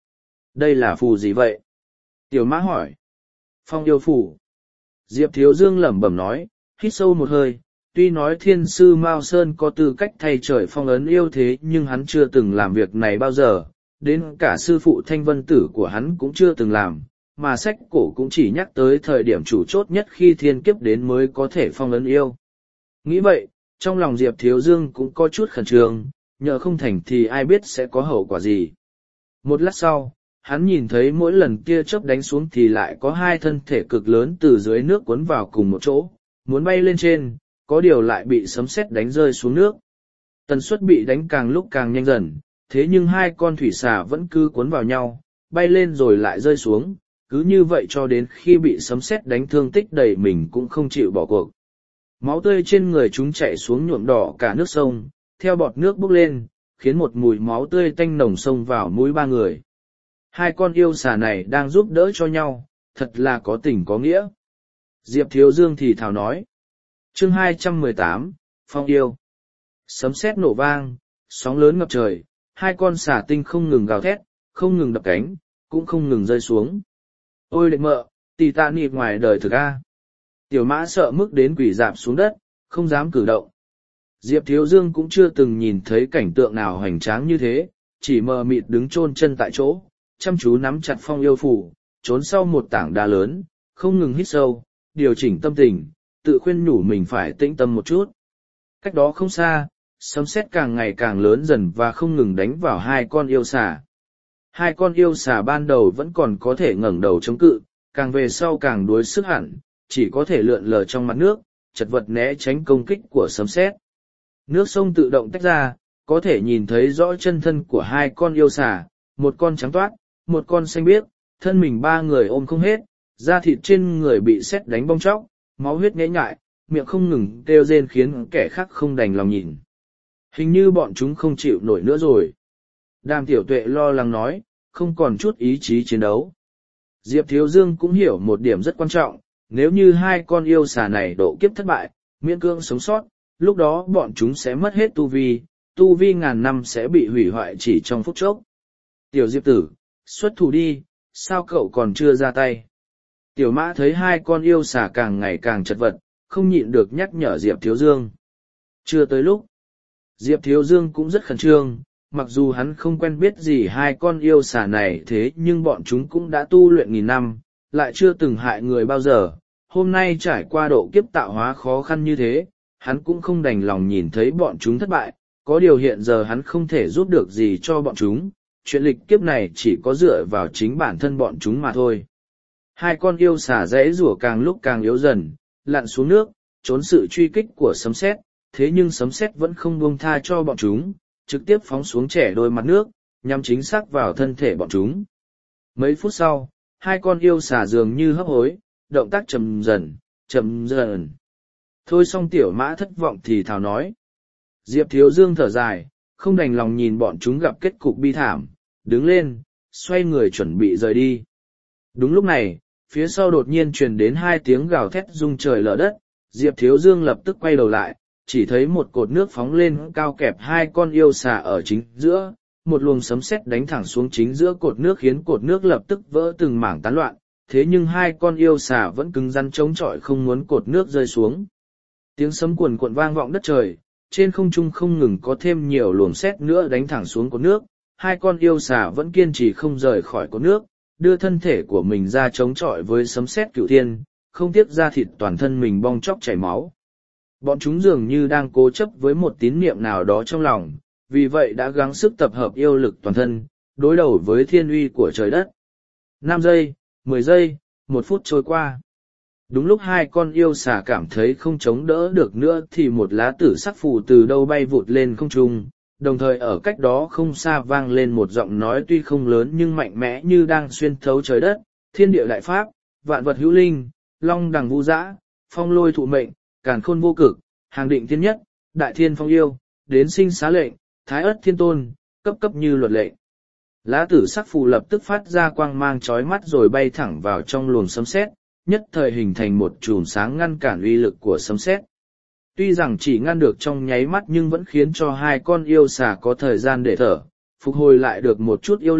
Đây là phù gì vậy? Tiểu mã hỏi. Phong yêu phù. Diệp Thiếu Dương lẩm bẩm nói, hít sâu một hơi, tuy nói thiên sư Mao Sơn có tư cách thay trời phong ấn yêu thế nhưng hắn chưa từng làm việc này bao giờ, đến cả sư phụ thanh vân tử của hắn cũng chưa từng làm, mà sách cổ cũng chỉ nhắc tới thời điểm chủ chốt nhất khi thiên kiếp đến mới có thể phong ấn yêu. Nghĩ vậy, trong lòng Diệp Thiếu Dương cũng có chút khẩn trương, nhờ không thành thì ai biết sẽ có hậu quả gì. Một lát sau, hắn nhìn thấy mỗi lần tia chớp đánh xuống thì lại có hai thân thể cực lớn từ dưới nước cuốn vào cùng một chỗ, muốn bay lên trên, có điều lại bị sấm sét đánh rơi xuống nước. Tần suất bị đánh càng lúc càng nhanh dần, thế nhưng hai con thủy xà vẫn cứ cuốn vào nhau, bay lên rồi lại rơi xuống, cứ như vậy cho đến khi bị sấm sét đánh thương tích đầy mình cũng không chịu bỏ cuộc. Máu tươi trên người chúng chảy xuống nhuộm đỏ cả nước sông, theo bọt nước bốc lên, khiến một mùi máu tươi tanh nồng xông vào mũi ba người. Hai con yêu xà này đang giúp đỡ cho nhau, thật là có tình có nghĩa. Diệp Thiếu Dương thì thào nói. Chương hai trăm mười tám, Phong yêu. Sấm sét nổ vang, sóng lớn ngập trời, hai con xà tinh không ngừng gào thét, không ngừng đập cánh, cũng không ngừng rơi xuống. Ôi định mợ, tì tạ nịp ngoài đời thực a. Tiểu mã sợ mức đến quỳ dạp xuống đất, không dám cử động. Diệp Thiếu Dương cũng chưa từng nhìn thấy cảnh tượng nào hoành tráng như thế, chỉ mờ mịt đứng chôn chân tại chỗ, chăm chú nắm chặt phong yêu phủ, trốn sau một tảng đá lớn, không ngừng hít sâu, điều chỉnh tâm tình, tự khuyên nhủ mình phải tĩnh tâm một chút. Cách đó không xa, sấm sét càng ngày càng lớn dần và không ngừng đánh vào hai con yêu xà. Hai con yêu xà ban đầu vẫn còn có thể ngẩng đầu chống cự, càng về sau càng đuối sức hẳn, chỉ có thể lượn lờ trong mặt nước, chật vật né tránh công kích của sấm sét. Nước sông tự động tách ra, có thể nhìn thấy rõ chân thân của hai con yêu xà, một con trắng toát, một con xanh biếc, thân mình ba người ôm không hết, da thịt trên người bị sét đánh bong tróc, máu huyết nhễ nhại, miệng không ngừng kêu rên khiến kẻ khác không đành lòng nhìn. Hình như bọn chúng không chịu nổi nữa rồi. Đàm Tiểu Tuệ lo lắng nói, không còn chút ý chí chiến đấu. Diệp Thiếu Dương cũng hiểu một điểm rất quan trọng, nếu như hai con yêu xà này độ kiếp thất bại, miễn cưỡng sống sót, lúc đó bọn chúng sẽ mất hết tu vi, tu vi ngàn năm sẽ bị hủy hoại chỉ trong phút chốc. Tiểu Diệp tử, xuất thủ đi, sao cậu còn chưa ra tay? Tiểu mã thấy hai con yêu xà càng ngày càng chật vật, không nhịn được nhắc nhở Diệp Thiếu Dương. Chưa tới lúc. Diệp Thiếu Dương cũng rất khẩn trương, mặc dù hắn không quen biết gì hai con yêu xà này thế nhưng bọn chúng cũng đã tu luyện nghìn năm, lại chưa từng hại người bao giờ. Hôm nay trải qua độ kiếp tạo hóa khó khăn như thế, hắn cũng không đành lòng nhìn thấy bọn chúng thất bại, có điều hiện giờ hắn không thể giúp được gì cho bọn chúng, chuyện lịch kiếp này chỉ có dựa vào chính bản thân bọn chúng mà thôi. Hai con yêu xà rẽ rủa càng lúc càng yếu dần, lặn xuống nước, trốn sự truy kích của sấm sét, thế nhưng sấm sét vẫn không buông tha cho bọn chúng, trực tiếp phóng xuống trẻ đôi mặt nước, nhằm chính xác vào thân thể bọn chúng. Mấy phút sau, hai con yêu xà dường như hấp hối, động tác chậm dần, chậm dần. Thôi xong tiểu mã thất vọng thì thào nói. Diệp Thiếu Dương thở dài, không đành lòng nhìn bọn chúng gặp kết cục bi thảm, đứng lên, xoay người chuẩn bị rời đi. Đúng lúc này, phía sau đột nhiên truyền đến hai tiếng gào thét rung trời lở đất, Diệp Thiếu Dương lập tức quay đầu lại, chỉ thấy một cột nước phóng lên cao kẹp hai con yêu xà ở chính giữa, một luồng sấm sét đánh thẳng xuống chính giữa cột nước khiến cột nước lập tức vỡ từng mảng tán loạn, thế nhưng hai con yêu xà vẫn cứng rắn chống chọi không muốn cột nước rơi xuống. Tiếng sấm cuồn cuộn vang vọng đất trời, trên không trung không ngừng có thêm nhiều luồng sét nữa đánh thẳng xuống cột nước, hai con yêu xà vẫn kiên trì không rời khỏi cột nước, đưa thân thể của mình ra chống chọi với sấm sét cửu thiên, không tiếc da thịt toàn thân mình bong chóc chảy máu. Bọn chúng dường như đang cố chấp với một tín niệm nào đó trong lòng, vì vậy đã gắng sức tập hợp yêu lực toàn thân, đối đầu với thiên uy của trời đất. Năm giây, mười giây, một phút trôi qua. Đúng lúc hai con yêu xà cảm thấy không chống đỡ được nữa thì một lá tử sắc phù từ đâu bay vụt lên không trung, đồng thời ở cách đó không xa vang lên một giọng nói tuy không lớn nhưng mạnh mẽ như đang xuyên thấu trời đất, thiên địa đại pháp, vạn vật hữu linh, long đằng vũ dã, phong lôi thụ mệnh, càn khôn vô cực, hàng định thiên nhất, đại thiên phong yêu, đến sinh xá lệnh, thái ất thiên tôn, cấp cấp như luật lệ. Lá tử sắc phù lập tức phát ra quang mang chói mắt rồi bay thẳng vào trong luồng sấm sét, nhất thời hình thành một chùm sáng ngăn cản uy lực của sấm sét. Tuy rằng chỉ ngăn được trong nháy mắt nhưng vẫn khiến cho hai con yêu xà có thời gian để thở, phục hồi lại được một chút yêu lực,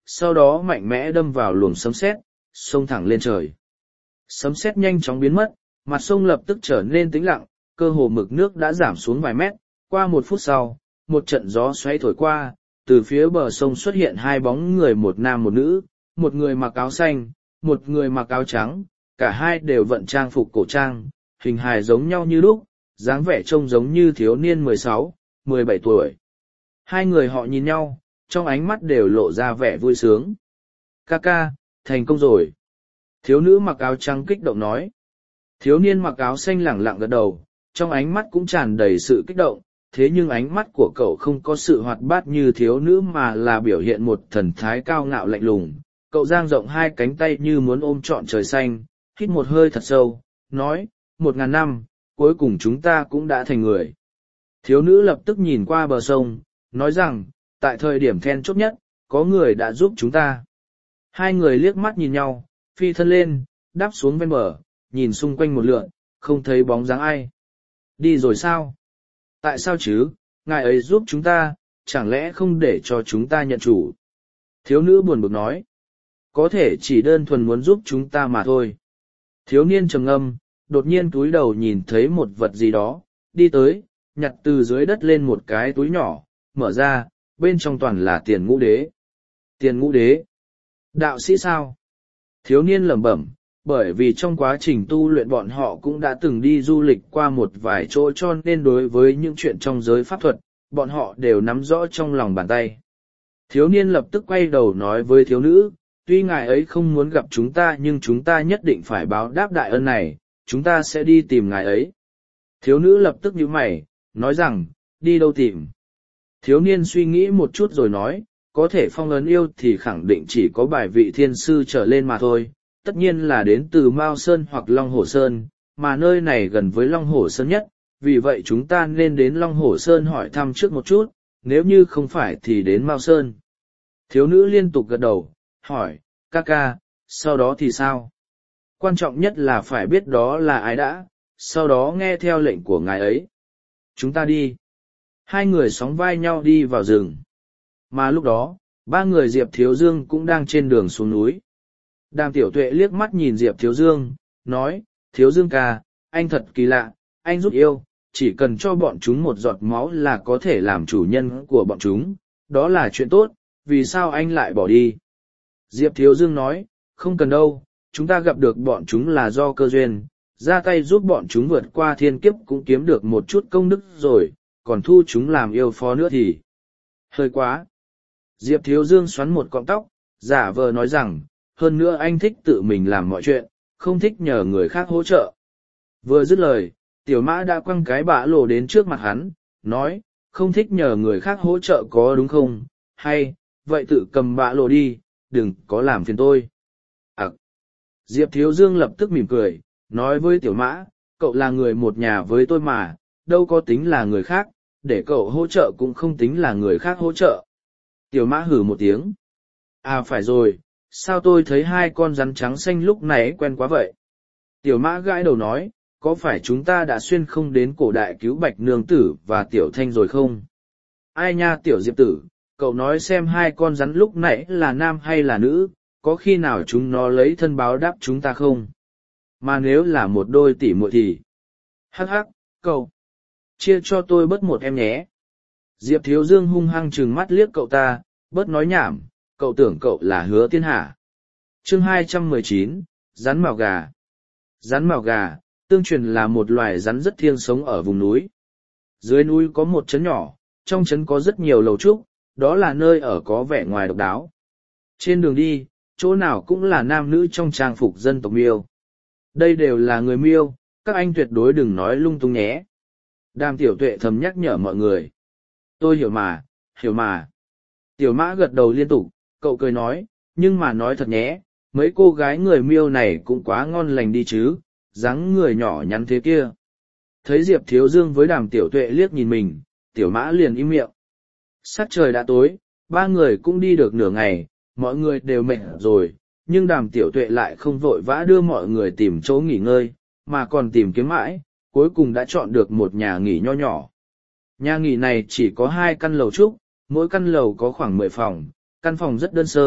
sau đó mạnh mẽ đâm vào luồng sấm sét, xông thẳng lên trời. Sấm sét nhanh chóng biến mất, mặt sông lập tức trở nên tĩnh lặng, cơ hồ mực nước đã giảm xuống vài mét. Qua một phút sau, một trận gió xoáy thổi qua, từ phía bờ sông xuất hiện hai bóng người, một nam một nữ, một người mặc áo xanh, một người mặc áo trắng, cả hai đều vận trang phục cổ trang, hình hài giống nhau như lúc, dáng vẻ trông giống như thiếu niên mười sáu, mười bảy tuổi. Hai người họ nhìn nhau, trong ánh mắt đều lộ ra vẻ vui sướng. Ca ca, thành công rồi. Thiếu nữ mặc áo trắng kích động nói. Thiếu niên mặc áo xanh lẳng lặng gật đầu, trong ánh mắt cũng tràn đầy sự kích động, thế nhưng ánh mắt của cậu không có sự hoạt bát như thiếu nữ mà là biểu hiện một thần thái cao ngạo lạnh lùng. Cậu dang rộng hai cánh tay như muốn ôm trọn trời xanh, hít một hơi thật sâu, nói, một ngàn năm, cuối cùng chúng ta cũng đã thành người. Thiếu nữ lập tức nhìn qua bờ sông, nói rằng, tại thời điểm then chốt nhất, có người đã giúp chúng ta. Hai người liếc mắt nhìn nhau, phi thân lên, đáp xuống ven bờ, nhìn xung quanh một lượn, không thấy bóng dáng ai. Đi rồi sao? Tại sao chứ, ngài ấy giúp chúng ta, chẳng lẽ không để cho chúng ta nhận chủ? Thiếu nữ buồn bực nói. Có thể chỉ đơn thuần muốn giúp chúng ta mà thôi. Thiếu niên trầm ngâm, đột nhiên túi đầu nhìn thấy một vật gì đó, đi tới, nhặt từ dưới đất lên một cái túi nhỏ, mở ra, bên trong toàn là tiền ngũ đế. Tiền ngũ đế? Đạo sĩ sao? Thiếu niên lẩm bẩm, bởi vì trong quá trình tu luyện bọn họ cũng đã từng đi du lịch qua một vài chỗ cho nên đối với những chuyện trong giới pháp thuật, bọn họ đều nắm rõ trong lòng bàn tay. Thiếu niên lập tức quay đầu nói với thiếu nữ, tuy ngài ấy không muốn gặp chúng ta nhưng chúng ta nhất định phải báo đáp đại ân này, chúng ta sẽ đi tìm ngài ấy. Thiếu nữ lập tức nhíu mày, nói rằng, đi đâu tìm? Thiếu niên suy nghĩ một chút rồi nói, có thể phong ấn yêu thì khẳng định chỉ có bài vị thiên sư trở lên mà thôi, tất nhiên là đến từ Mao Sơn hoặc Long Hổ Sơn, mà nơi này gần với Long Hổ Sơn nhất, vì vậy chúng ta nên đến Long Hổ Sơn hỏi thăm trước một chút, nếu như không phải thì đến Mao Sơn. Thiếu nữ liên tục gật đầu, hỏi, ca ca, sau đó thì sao? Quan trọng nhất là phải biết đó là ai đã, sau đó nghe theo lệnh của ngài ấy. Chúng ta đi. Hai người sóng vai nhau đi vào rừng. Mà lúc đó, ba người Diệp Thiếu Dương cũng đang trên đường xuống núi. Đàm Tiểu Tuệ liếc mắt nhìn Diệp Thiếu Dương, nói, Thiếu Dương ca, anh thật kỳ lạ, anh giúp yêu, chỉ cần cho bọn chúng một giọt máu là có thể làm chủ nhân của bọn chúng, đó là chuyện tốt, vì sao anh lại bỏ đi? Diệp Thiếu Dương nói, không cần đâu, chúng ta gặp được bọn chúng là do cơ duyên, ra tay giúp bọn chúng vượt qua thiên kiếp cũng kiếm được một chút công đức rồi, còn thu chúng làm yêu phó nữa thì hơi quá. Diệp Thiếu Dương xoắn một cọng tóc, giả vờ nói rằng, hơn nữa anh thích tự mình làm mọi chuyện, không thích nhờ người khác hỗ trợ. Vừa dứt lời, Tiểu Mã đã quăng cái bã lồ đến trước mặt hắn, nói, không thích nhờ người khác hỗ trợ có đúng không, hay, vậy tự cầm bã lồ đi, đừng có làm phiền tôi. À. Diệp Thiếu Dương lập tức mỉm cười, nói với Tiểu Mã, cậu là người một nhà với tôi mà, đâu có tính là người khác, để cậu hỗ trợ cũng không tính là người khác hỗ trợ. Tiểu Mã hử một tiếng. À phải rồi, sao tôi thấy hai con rắn trắng xanh lúc này quen quá vậy? Tiểu Mã gãi đầu nói, có phải chúng ta đã xuyên không đến cổ đại cứu Bạch Nương Tử và Tiểu Thanh rồi không? Ai nha Tiểu Diệp Tử, cậu nói xem hai con rắn lúc nãy là nam hay là nữ, có khi nào chúng nó lấy thân báo đáp chúng ta không? Mà nếu là một đôi tỷ muội thì... Hắc hắc, cậu, chia cho tôi bớt một em nhé. Diệp Thiếu Dương hung hăng trừng mắt liếc cậu ta, bớt nói nhảm, cậu tưởng cậu là Hứa Thiên Hạ. Chương hai trăm mười chín, rắn mào gà. Rắn mào gà, tương truyền là một loài rắn rất thiêng sống ở vùng núi. Dưới núi có một trấn nhỏ, trong trấn có rất nhiều lầu trúc, đó là nơi ở có vẻ ngoài độc đáo. Trên đường đi, chỗ nào cũng là nam nữ trong trang phục dân tộc Miêu. Đây đều là người Miêu, các anh tuyệt đối đừng nói lung tung nhé. Đàm Tiểu Tuệ thầm nhắc nhở mọi người. Tôi hiểu mà, hiểu mà. Tiểu Mã gật đầu liên tục, cậu cười nói, nhưng mà nói thật nhé, mấy cô gái người Miêu này cũng quá ngon lành đi chứ, dáng người nhỏ nhắn thế kia. Thấy Diệp Thiếu Dương với Đàm Tiểu Tuệ liếc nhìn mình, Tiểu Mã liền im miệng. Sắc trời đã tối, ba người cũng đi được nửa ngày, mọi người đều mệt rồi, nhưng Đàm Tiểu Tuệ lại không vội vã đưa mọi người tìm chỗ nghỉ ngơi, mà còn tìm kiếm mãi, cuối cùng đã chọn được một nhà nghỉ nho nhỏ. Nhà nghỉ này chỉ có hai căn lầu trúc, mỗi căn lầu có khoảng mười phòng, căn phòng rất đơn sơ,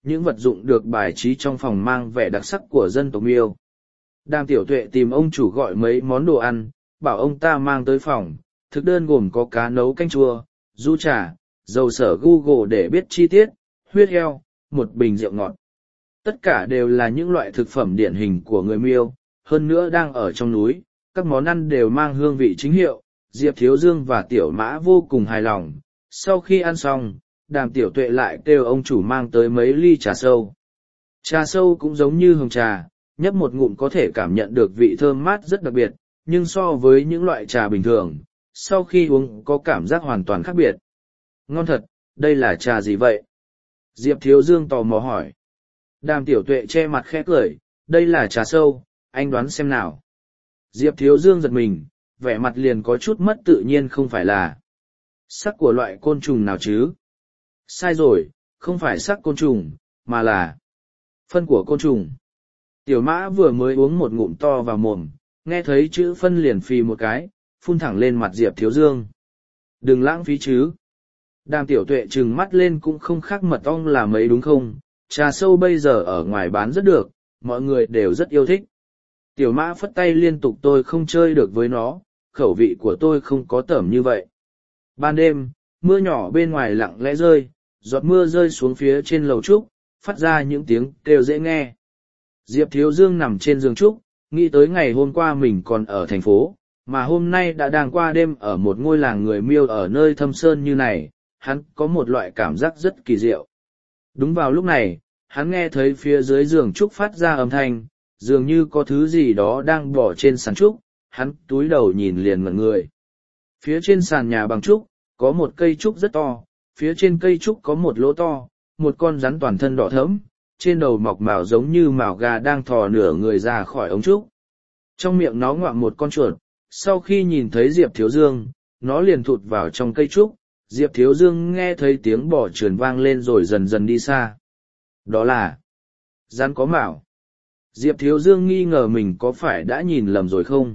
những vật dụng được bài trí trong phòng mang vẻ đặc sắc của dân tộc Miêu. Đàm Tiểu Tuệ tìm ông chủ gọi mấy món đồ ăn, bảo ông ta mang tới phòng, thực đơn gồm có cá nấu canh chua, du trà, dầu sở Google để biết chi tiết, huyết heo, một bình rượu ngọt. Tất cả đều là những loại thực phẩm điển hình của người Miêu, hơn nữa đang ở trong núi, các món ăn đều mang hương vị chính hiệu. Diệp Thiếu Dương và Tiểu Mã vô cùng hài lòng. Sau khi ăn xong, Đàm Tiểu Tuệ lại kêu ông chủ mang tới mấy ly trà sâu. Trà sâu cũng giống như hồng trà, nhấp một ngụm có thể cảm nhận được vị thơm mát rất đặc biệt, nhưng so với những loại trà bình thường, sau khi uống có cảm giác hoàn toàn khác biệt. Ngon thật, đây là trà gì vậy? Diệp Thiếu Dương tò mò hỏi. Đàm Tiểu Tuệ che mặt khẽ cười, đây là trà sâu, anh đoán xem nào. Diệp Thiếu Dương giật mình, vẻ mặt liền có chút mất tự nhiên, không phải là sắc của loại côn trùng nào chứ? Sai rồi, không phải sắc côn trùng, mà là phân của côn trùng. Tiểu Mã vừa mới uống một ngụm to vào mồm, nghe thấy chữ phân liền phì một cái, phun thẳng lên mặt Diệp Thiếu Dương. Đừng lãng phí chứ. Đàm Tiểu Tuệ trừng mắt lên, cũng không khác mật ong là mấy đúng không? Trà sâu bây giờ ở ngoài bán rất được, mọi người đều rất yêu thích. Tiểu Mã phất tay liên tục, tôi không chơi được với nó, khẩu vị của tôi không có tởm như vậy. Ban đêm, mưa nhỏ bên ngoài lặng lẽ rơi, giọt mưa rơi xuống phía trên lầu trúc, phát ra những tiếng kêu dễ nghe. Diệp Thiếu Dương nằm trên giường trúc, nghĩ tới ngày hôm qua mình còn ở thành phố, mà hôm nay đã đang qua đêm ở một ngôi làng người Miêu ở nơi thâm sơn như này, hắn có một loại cảm giác rất kỳ diệu. Đúng vào lúc này, hắn nghe thấy phía dưới giường trúc phát ra âm thanh, dường như có thứ gì đó đang bỏ trên sàn trúc, hắn túi đầu nhìn liền ngẩn người. Phía trên sàn nhà bằng trúc, có một cây trúc rất to, phía trên cây trúc có một lỗ to, một con rắn toàn thân đỏ thẫm, trên đầu mọc mào giống như mào gà đang thò nửa người ra khỏi ống trúc. Trong miệng nó ngoạm một con chuột, sau khi nhìn thấy Diệp Thiếu Dương, nó liền thụt vào trong cây trúc. Diệp Thiếu Dương nghe thấy tiếng bò trườn vang lên rồi dần dần đi xa. Đó là rắn có mào. Diệp Thiếu Dương nghi ngờ mình có phải đã nhìn lầm rồi không?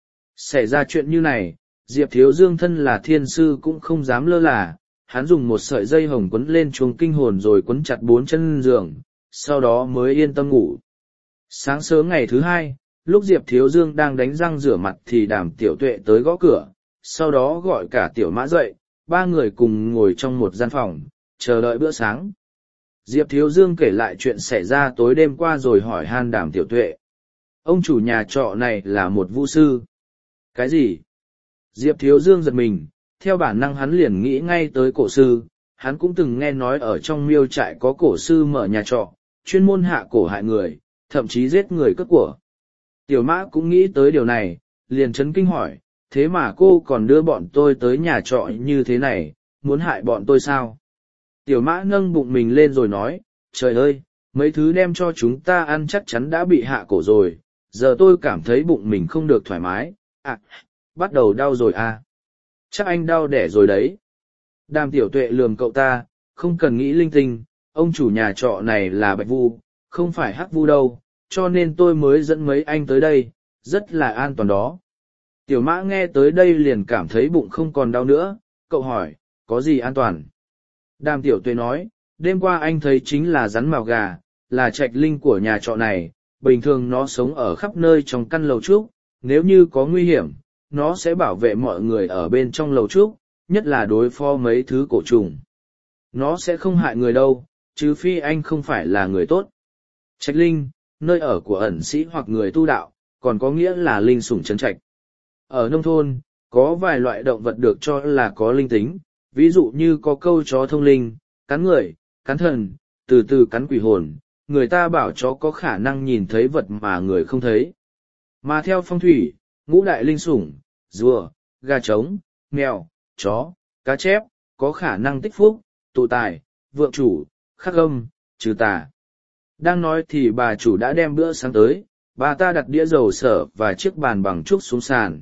Xảy ra chuyện như này, Diệp Thiếu Dương thân là thiên sư cũng không dám lơ là, hắn dùng một sợi dây hồng quấn lên chuông kinh hồn rồi quấn chặt bốn chân giường, sau đó mới yên tâm ngủ. Sáng sớm ngày thứ hai, lúc Diệp Thiếu Dương đang đánh răng rửa mặt thì Đàm Tiểu Tuệ tới gõ cửa, sau đó gọi cả Tiểu Mã dậy, ba người cùng ngồi trong một gian phòng, chờ đợi bữa sáng. Diệp Thiếu Dương kể lại chuyện xảy ra tối đêm qua rồi hỏi han Đàm Tiểu Tuệ. Ông chủ nhà trọ này là một vu sư. Cái gì? Diệp Thiếu Dương giật mình, theo bản năng hắn liền nghĩ ngay tới cổ sư, hắn cũng từng nghe nói ở trong Miêu trại có cổ sư mở nhà trọ, chuyên môn hạ cổ hại người, thậm chí giết người cướp của. Tiểu Mã cũng nghĩ tới điều này, liền chấn kinh hỏi, thế mà cô còn đưa bọn tôi tới nhà trọ như thế này, muốn hại bọn tôi sao? Tiểu Mã nâng bụng mình lên rồi nói, trời ơi, mấy thứ đem cho chúng ta ăn chắc chắn đã bị hạ cổ rồi, giờ tôi cảm thấy bụng mình không được thoải mái, à, bắt đầu đau rồi à. Chắc anh đau đẻ rồi đấy. Đàm Tiểu Tuệ lườm cậu ta, không cần nghĩ linh tinh, ông chủ nhà trọ này là bạch vu, không phải hắc vu đâu, cho nên tôi mới dẫn mấy anh tới đây, rất là an toàn đó. Tiểu Mã nghe tới đây liền cảm thấy bụng không còn đau nữa, cậu hỏi, có gì an toàn? Đàm Tiểu Tuệ nói, đêm qua anh thấy chính là rắn mào gà, là trạch linh của nhà trọ này, bình thường nó sống ở khắp nơi trong căn lầu trúc, nếu như có nguy hiểm, nó sẽ bảo vệ mọi người ở bên trong lầu trúc, nhất là đối phó mấy thứ cổ trùng. Nó sẽ không hại người đâu, trừ phi anh không phải là người tốt. Trạch linh, nơi ở của ẩn sĩ hoặc người tu đạo, còn có nghĩa là linh sủng trấn trạch. Ở nông thôn, có vài loại động vật được cho là có linh tính, ví dụ như có câu chó thông linh, cắn người, cắn thần, từ từ cắn quỷ hồn, người ta bảo chó có khả năng nhìn thấy vật mà người không thấy. Mà theo phong thủy, ngũ đại linh sủng, rùa, gà trống, mèo, chó, cá chép, có khả năng tích phúc, tụ tài, vượng chủ, khắc âm, trừ tà. Đang nói thì bà chủ đã đem bữa sáng tới, bà ta đặt đĩa dầu sở và chiếc bàn bằng trúc xuống sàn.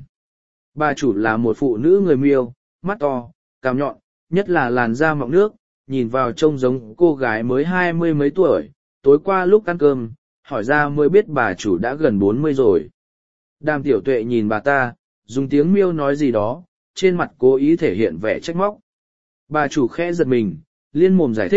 Bà chủ là một phụ nữ người Miêu, mắt to, cằm nhọn, nhất là làn da mọng nước, nhìn vào trông giống cô gái mới hai mươi mấy tuổi. Tối qua lúc ăn cơm, hỏi ra mới biết bà chủ đã gần bốn mươi rồi. Đàm Tiểu Tuệ nhìn bà ta, dùng tiếng Miêu nói gì đó, trên mặt cố ý thể hiện vẻ trách móc. Bà chủ khẽ giật mình, liên mồm giải thích,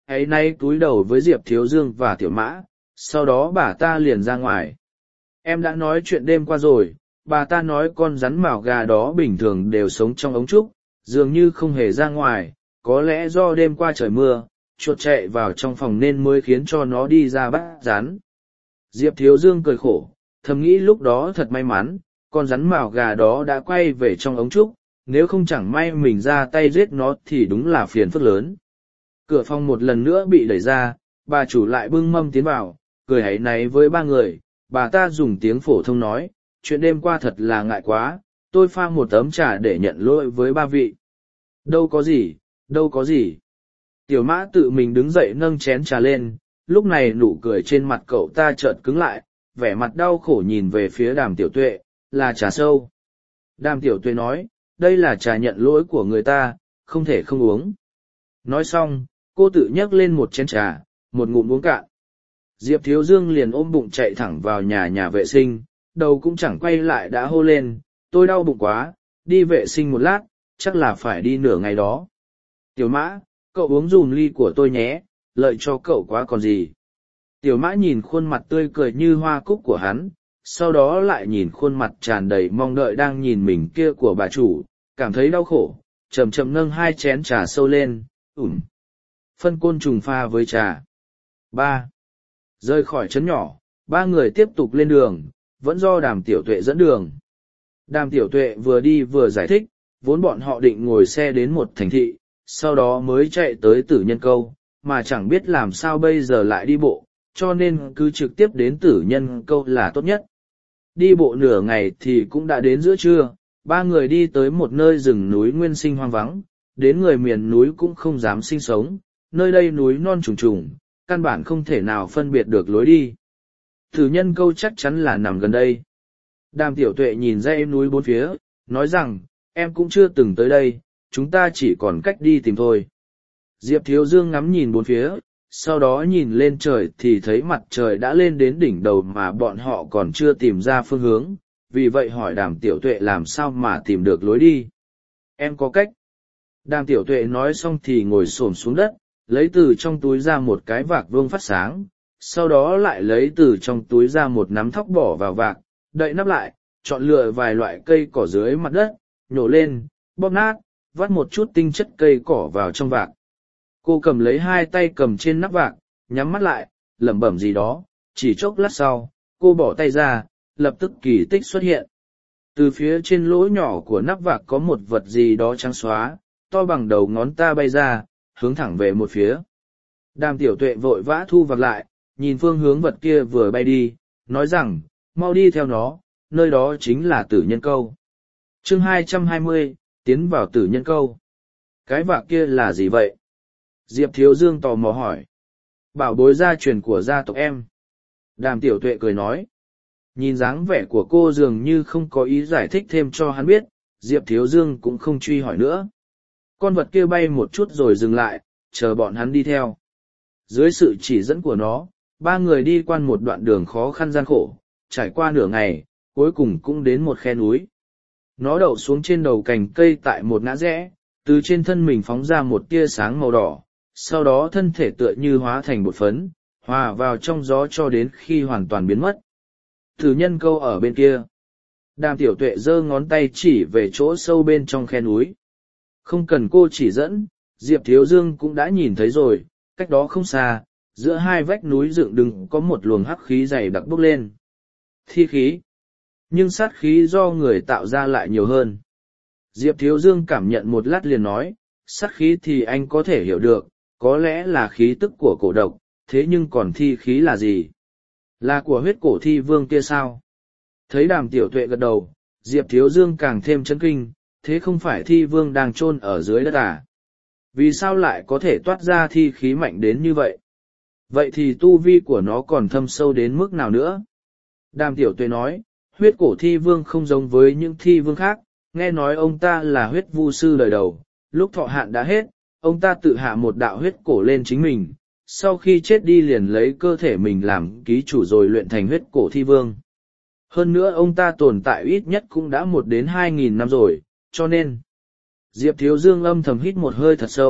ấy nay cúi đầu với Diệp Thiếu Dương và Tiểu Mã, sau đó bà ta liền ra ngoài. Em đã nói chuyện đêm qua rồi, bà ta nói con rắn mào gà đó bình thường đều sống trong ống trúc, dường như không hề ra ngoài, có lẽ do đêm qua trời mưa, chuột chạy vào trong phòng nên mới khiến cho nó đi ra bắt rắn. Diệp Thiếu Dương cười khổ, thầm nghĩ lúc đó thật may mắn, con rắn mào gà đó đã quay về trong ống trúc, nếu không chẳng may mình ra tay giết nó thì đúng là phiền phức lớn. Cửa phòng một lần nữa bị đẩy ra, bà chủ lại bưng mâm tiến vào, cười hãy náy với ba người, bà ta dùng tiếng phổ thông nói, chuyện đêm qua thật là ngại quá, tôi pha một tấm trà để nhận lỗi với ba vị. Đâu có gì, đâu có gì. Tiểu Mã tự mình đứng dậy nâng chén trà lên, lúc này nụ cười trên mặt cậu ta chợt cứng lại, vẻ mặt đau khổ nhìn về phía Đàm Tiểu Tuệ, là trà sâu. Đàm Tiểu Tuệ nói, đây là trà nhận lỗi của người ta, không thể không uống. Nói xong, cô tự nhấc lên một chén trà, một ngụm uống cạn. Diệp Thiếu Dương liền ôm bụng chạy thẳng vào nhà nhà vệ sinh, đầu cũng chẳng quay lại đã hô lên, tôi đau bụng quá, đi vệ sinh một lát, chắc là phải đi nửa ngày đó. Tiểu Mã, cậu uống dùm ly của tôi nhé, lợi cho cậu quá còn gì. Tiểu Mã nhìn khuôn mặt tươi cười như hoa cúc của hắn, sau đó lại nhìn khuôn mặt tràn đầy mong đợi đang nhìn mình kia của bà chủ, cảm thấy đau khổ, chậm chậm nâng hai chén trà sâu lên, ủm. Phân côn trùng pha với trà. Ba. Rời khỏi trấn nhỏ, ba người tiếp tục lên đường, vẫn do Đàm Tiểu Tuệ dẫn đường. Đàm Tiểu Tuệ vừa đi vừa giải thích, vốn bọn họ định ngồi xe đến một thành thị, sau đó mới chạy tới Tử Nhân Câu, mà chẳng biết làm sao bây giờ lại đi bộ, cho nên cứ trực tiếp đến Tử Nhân Câu là tốt nhất. Đi bộ nửa ngày thì cũng đã đến giữa trưa, ba người đi tới một nơi rừng núi nguyên sinh hoang vắng, đến người miền núi cũng không dám sinh sống, nơi đây núi non trùng trùng, căn bản không thể nào phân biệt được lối đi. Tử Nhân Câu chắc chắn là nằm gần đây. Đàm Tiểu Tuệ nhìn dãy núi bốn phía, nói rằng, em cũng chưa từng tới đây, chúng ta chỉ còn cách đi tìm thôi. Diệp Thiếu Dương ngắm nhìn bốn phía, sau đó nhìn lên trời thì thấy mặt trời đã lên đến đỉnh đầu mà bọn họ còn chưa tìm ra phương hướng, vì vậy hỏi Đàm Tiểu Tuệ làm sao mà tìm được lối đi. Em có cách. Đàm Tiểu Tuệ nói xong thì ngồi xổm xuống đất, lấy từ trong túi ra một cái vạc vuông phát sáng, sau đó lại lấy từ trong túi ra một nắm thóc bỏ vào vạc, đậy nắp lại, chọn lựa vài loại cây cỏ dưới mặt đất, nhổ lên, bóp nát, vắt một chút tinh chất cây cỏ vào trong vạc. Cô cầm lấy hai tay cầm trên nắp vạc, nhắm mắt lại, lẩm bẩm gì đó, chỉ chốc lát sau, cô bỏ tay ra, lập tức kỳ tích xuất hiện. Từ phía trên lỗ nhỏ của nắp vạc có một vật gì đó trắng xóa, to bằng đầu ngón ta bay ra, hướng thẳng về một phía. Đàm Tiểu Tuệ vội vã thu vạc lại, nhìn phương hướng vật kia vừa bay đi, nói rằng, mau đi theo nó, nơi đó chính là Tử Nhân Câu. Chương hai trăm hai mươi, tiến vào Tử Nhân Câu. Cái vạc kia là gì vậy? Diệp Thiếu Dương tò mò hỏi. Bảo bối gia truyền của gia tộc em. Đàm Tiểu Tuệ cười nói. Nhìn dáng vẻ của cô dường như không có ý giải thích thêm cho hắn biết, Diệp Thiếu Dương cũng không truy hỏi nữa. Con vật kia bay một chút rồi dừng lại, chờ bọn hắn đi theo. Dưới sự chỉ dẫn của nó, ba người đi qua một đoạn đường khó khăn gian khổ, trải qua nửa ngày, cuối cùng cũng đến một khe núi. Nó đậu xuống trên đầu cành cây tại một ngã rẽ, từ trên thân mình phóng ra một tia sáng màu đỏ, sau đó thân thể tựa như hóa thành bột phấn, hòa vào trong gió cho đến khi hoàn toàn biến mất. Tử Nhân Câu ở bên kia. Đàm Tiểu Tuệ giơ ngón tay chỉ về chỗ sâu bên trong khe núi. Không cần cô chỉ dẫn, Diệp Thiếu Dương cũng đã nhìn thấy rồi, cách đó không xa, giữa hai vách núi dựng đứng có một luồng hắc khí dày đặc bốc lên. Thi khí. Nhưng sát khí do người tạo ra lại nhiều hơn. Diệp Thiếu Dương cảm nhận một lát liền nói, sát khí thì anh có thể hiểu được, có lẽ là khí tức của cổ độc, thế nhưng còn thi khí là gì? Là của huyết cổ thi vương kia sao? Thấy Đàm Tiểu Tuệ gật đầu, Diệp Thiếu Dương càng thêm chấn kinh, thế không phải thi vương đang chôn ở dưới đất à? Vì sao lại có thể toát ra thi khí mạnh đến như vậy? Vậy thì tu vi của nó còn thâm sâu đến mức nào nữa? Đàm Tiểu Tuệ nói, huyết cổ thi vương không giống với những thi vương khác, nghe nói ông ta là huyết vu sư đời đầu, lúc thọ hạn đã hết, ông ta tự hạ một đạo huyết cổ lên chính mình, sau khi chết đi liền lấy cơ thể mình làm ký chủ rồi luyện thành huyết cổ thi vương. Hơn nữa ông ta tồn tại ít nhất cũng đã một đến hai nghìn năm rồi, cho nên... Diệp Thiếu Dương âm thầm hít một hơi thật sâu,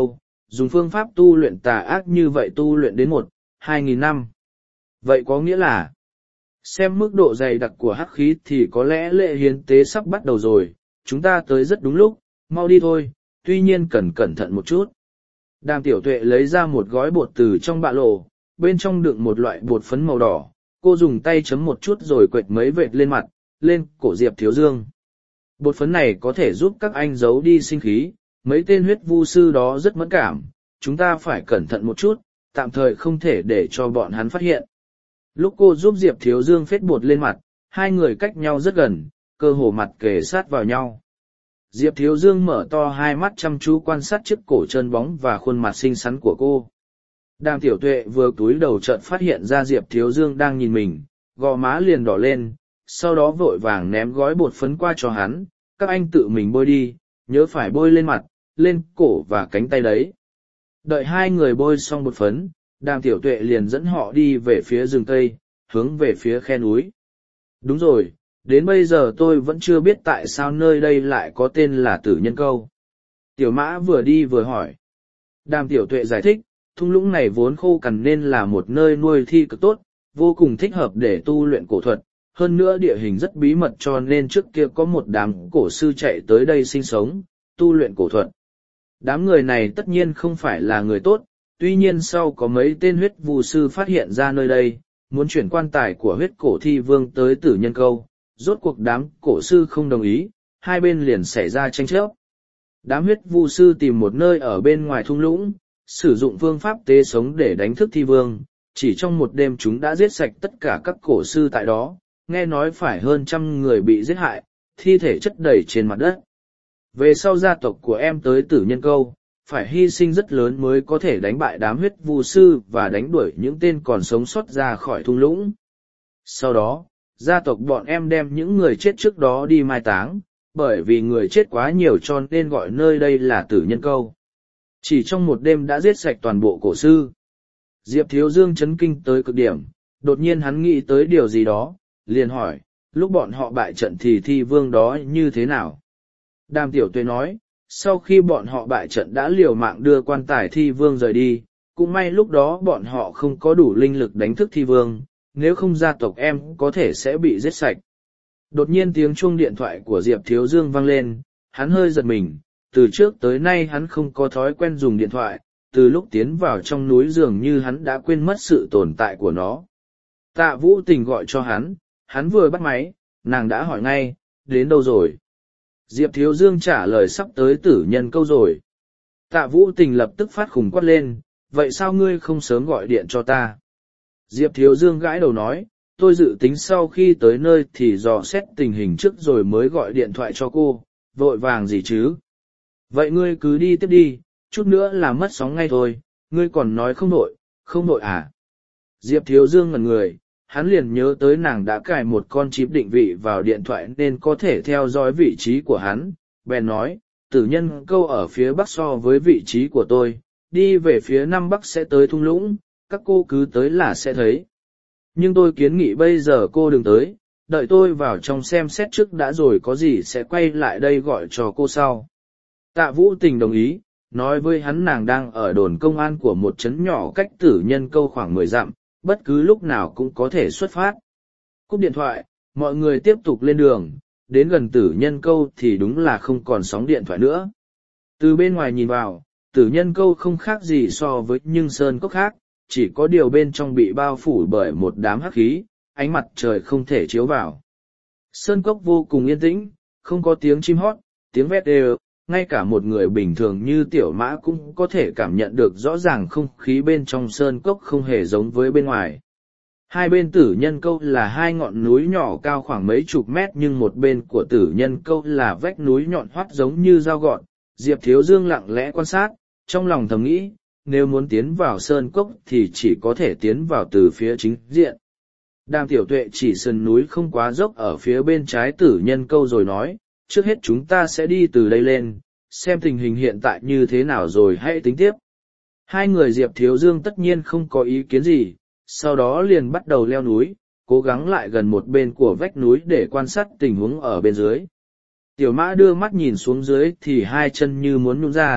dùng phương pháp tu luyện tà ác như vậy tu luyện đến một, hai nghìn năm. Vậy có nghĩa là, xem mức độ dày đặc của hắc khí thì có lẽ lễ hiến tế sắp bắt đầu rồi, chúng ta tới rất đúng lúc, mau đi thôi, tuy nhiên cần cẩn thận một chút. Đàm Tiểu Tuệ lấy ra một gói bột từ trong bạ lộ, bên trong đựng một loại bột phấn màu đỏ, cô dùng tay chấm một chút rồi quệt mấy vệt lên mặt, lên cổ Diệp Thiếu Dương. Bột phấn này có thể giúp các anh giấu đi sinh khí, mấy tên huyết vu sư đó rất mẫn cảm, chúng ta phải cẩn thận một chút, tạm thời không thể để cho bọn hắn phát hiện. Lúc cô giúp Diệp Thiếu Dương phết bột lên mặt, hai người cách nhau rất gần, cơ hồ mặt kề sát vào nhau. Diệp Thiếu Dương mở to hai mắt chăm chú quan sát chiếc cổ trơn bóng và khuôn mặt xinh xắn của cô. Đàm Tiểu Tuệ vừa túi đầu chợt phát hiện ra Diệp Thiếu Dương đang nhìn mình, gò má liền đỏ lên, sau đó vội vàng ném gói bột phấn qua cho hắn, các anh tự mình bôi đi, nhớ phải bôi lên mặt, lên cổ và cánh tay đấy. Đợi hai người bôi xong bột phấn, Đàm Tiểu Tuệ liền dẫn họ đi về phía rừng cây, hướng về phía khe núi. Đúng rồi, đến bây giờ tôi vẫn chưa biết tại sao nơi đây lại có tên là Tử Nhân Câu. Tiểu Mã vừa đi vừa hỏi. Đàm Tiểu Tuệ giải thích, thung lũng này vốn khô cằn nên là một nơi nuôi thi cực tốt, vô cùng thích hợp để tu luyện cổ thuật. Hơn nữa địa hình rất bí mật cho nên trước kia có một đám cổ sư chạy tới đây sinh sống, tu luyện cổ thuật. Đám người này tất nhiên không phải là người tốt, tuy nhiên sau có mấy tên huyết vu sư phát hiện ra nơi đây, muốn chuyển quan tài của huyết cổ thi vương tới Tử Nhân Câu, rốt cuộc đám cổ sư không đồng ý, hai bên liền xảy ra tranh chấp. Đám huyết vu sư tìm một nơi ở bên ngoài thung lũng, sử dụng phương pháp tế sống để đánh thức thi vương, chỉ trong một đêm chúng đã giết sạch tất cả các cổ sư tại đó, nghe nói phải hơn trăm người bị giết hại, thi thể chất đầy trên mặt đất. Về sau gia tộc của em tới Tử Nhân Câu, phải hy sinh rất lớn mới có thể đánh bại đám huyết vu sư và đánh đuổi những tên còn sống sót ra khỏi thung lũng. Sau đó, gia tộc bọn em đem những người chết trước đó đi mai táng, bởi vì người chết quá nhiều cho nên gọi nơi đây là Tử Nhân Câu. Chỉ trong một đêm đã giết sạch toàn bộ cổ sư. Diệp Thiếu Dương chấn kinh tới cực điểm, đột nhiên hắn nghĩ tới điều gì đó, liền hỏi, lúc bọn họ bại trận thì thi vương đó như thế nào? Đàm Tiểu Tuệ nói, sau khi bọn họ bại trận đã liều mạng đưa quan tài thi vương rời đi, cũng may lúc đó bọn họ không có đủ linh lực đánh thức thi vương, nếu không gia tộc em có thể sẽ bị giết sạch. Đột nhiên tiếng chuông điện thoại của Diệp Thiếu Dương vang lên, hắn hơi giật mình, từ trước tới nay hắn không có thói quen dùng điện thoại, từ lúc tiến vào trong núi dường như hắn đã quên mất sự tồn tại của nó. Tạ Vũ Tình gọi cho hắn, hắn vừa bắt máy, nàng đã hỏi ngay, đến đâu rồi? Diệp Thiếu Dương trả lời sắp tới Tử Nhân Câu rồi. Tạ Vũ Tình lập tức phát khủng quát lên, vậy sao ngươi không sớm gọi điện cho ta? Diệp Thiếu Dương gãi đầu nói, tôi dự tính sau khi tới nơi thì dò xét tình hình trước rồi mới gọi điện thoại cho cô, vội vàng gì chứ? Vậy ngươi cứ đi tiếp đi, chút nữa là mất sóng ngay thôi, ngươi còn nói không nội, không nội à? Diệp Thiếu Dương ngẩn người, hắn liền nhớ tới nàng đã cài một con chip định vị vào điện thoại nên có thể theo dõi vị trí của hắn, bèn nói, Tử Nhân Câu ở phía bắc so với vị trí của tôi, đi về phía nam bắc sẽ tới thung lũng, các cô cứ tới là sẽ thấy. Nhưng tôi kiến nghị bây giờ cô đừng tới, đợi tôi vào trong xem xét trước đã rồi có gì sẽ quay lại đây gọi cho cô sau. Tạ Vũ Tình đồng ý, nói với hắn nàng đang ở đồn công an của một trấn nhỏ cách Tử Nhân Câu khoảng mười dặm, bất cứ lúc nào cũng có thể xuất phát. Cúp điện thoại, mọi người tiếp tục lên đường, đến gần Tử Nhân Câu thì đúng là không còn sóng điện thoại nữa. Từ bên ngoài nhìn vào, Tử Nhân Câu không khác gì so với những sơn cốc khác, chỉ có điều bên trong bị bao phủ bởi một đám hắc khí, ánh mặt trời không thể chiếu vào. Sơn cốc vô cùng yên tĩnh, không có tiếng chim hót, tiếng vét đều, ngay cả một người bình thường như Tiểu Mã cũng có thể cảm nhận được rõ ràng không khí bên trong sơn cốc không hề giống với bên ngoài. Hai bên Tử Nhân Câu là hai ngọn núi nhỏ cao khoảng mấy chục mét nhưng một bên của Tử Nhân Câu là vách núi nhọn hoắt giống như dao gọt. Diệp Thiếu Dương lặng lẽ quan sát, trong lòng thầm nghĩ, nếu muốn tiến vào sơn cốc thì chỉ có thể tiến vào từ phía chính diện. Đàm Tiểu Tuệ chỉ sườn núi không quá dốc ở phía bên trái Tử Nhân Câu rồi nói, trước hết chúng ta sẽ đi từ đây lên, xem tình hình hiện tại như thế nào rồi hãy tính tiếp. Hai người Diệp Thiếu Dương tất nhiên không có ý kiến gì, sau đó liền bắt đầu leo núi, cố gắng lại gần một bên của vách núi để quan sát tình huống ở bên dưới. Tiểu Mã đưa mắt nhìn xuống dưới thì hai chân như muốn nhún ra,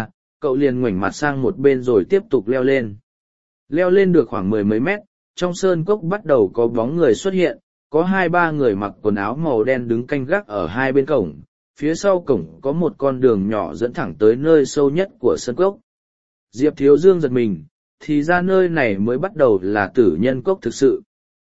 cậu liền ngoảnh mặt sang một bên rồi tiếp tục leo lên. Leo lên được khoảng mười mấy mét, trong sơn cốc bắt đầu có bóng người xuất hiện, có hai ba người mặc quần áo màu đen đứng canh gác ở hai bên cổng, phía sau cổng có một con đường nhỏ dẫn thẳng tới nơi sâu nhất của sơn cốc. Diệp Thiếu Dương giật mình, thì ra nơi này mới bắt đầu là tử nhân cốc thực sự.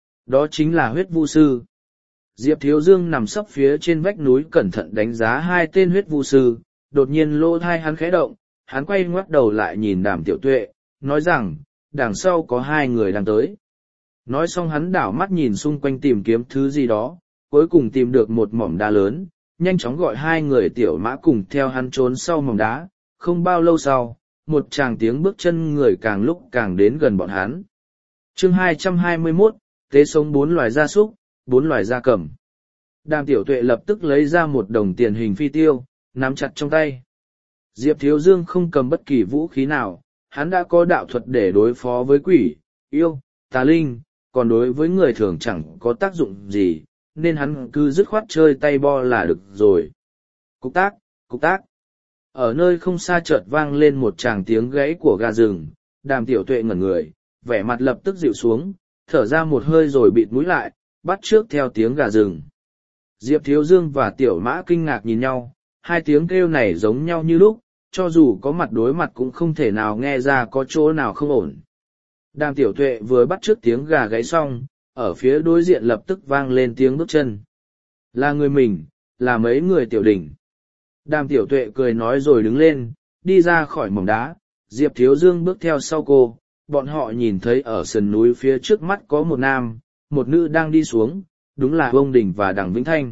Đó chính là huyết vu sư. Diệp Thiếu Dương nằm sấp phía trên vách núi cẩn thận đánh giá hai tên huyết vu sư, đột nhiên lỗ thai hắn khẽ động, hắn quay ngoắt đầu lại nhìn Đàm Tiểu Tuệ, nói rằng, đằng sau có hai người đang tới. Nói xong hắn đảo mắt nhìn xung quanh tìm kiếm thứ gì đó, cuối cùng tìm được một mỏm đá lớn, nhanh chóng gọi hai người Tiểu Mã cùng theo hắn trốn sau mỏm đá. Không bao lâu sau, một tràng tiếng bước chân người càng lúc càng đến gần bọn hắn. Chương hai trăm hai mươi mốt, tế sống bốn loài gia súc, bốn loài gia cầm. Đàm Tiểu Tuệ lập tức lấy ra một đồng tiền hình phi tiêu, nắm chặt trong tay. Diệp Thiếu Dương không cầm bất kỳ vũ khí nào, hắn đã có đạo thuật để đối phó với quỷ, yêu, tà linh, còn đối với người thường chẳng có tác dụng gì, nên hắn cứ dứt khoát chơi tay bo là được rồi. Cục tác, cục tác. Ở nơi không xa chợt vang lên một tràng tiếng gãy của gà rừng, Đàm Tiểu Tuệ ngẩn người, vẻ mặt lập tức dịu xuống, thở ra một hơi rồi bịt mũi lại, bắt trước theo tiếng gà rừng. Diệp Thiếu Dương và Tiểu Mã kinh ngạc nhìn nhau, hai tiếng kêu này giống nhau như lúc, cho dù có mặt đối mặt cũng không thể nào nghe ra có chỗ nào không ổn. Đàm Tiểu Tuệ vừa bắt trước tiếng gà gáy xong, ở phía đối diện lập tức vang lên tiếng bước chân. Là người mình, là mấy người Tiểu Đình. Đàm Tiểu Tuệ cười nói rồi đứng lên, đi ra khỏi mỏm đá, Diệp Thiếu Dương bước theo sau cô, bọn họ nhìn thấy ở sườn núi phía trước mắt có một nam, một nữ đang đi xuống, đúng là Vương Đình và Đằng Vĩnh Thanh.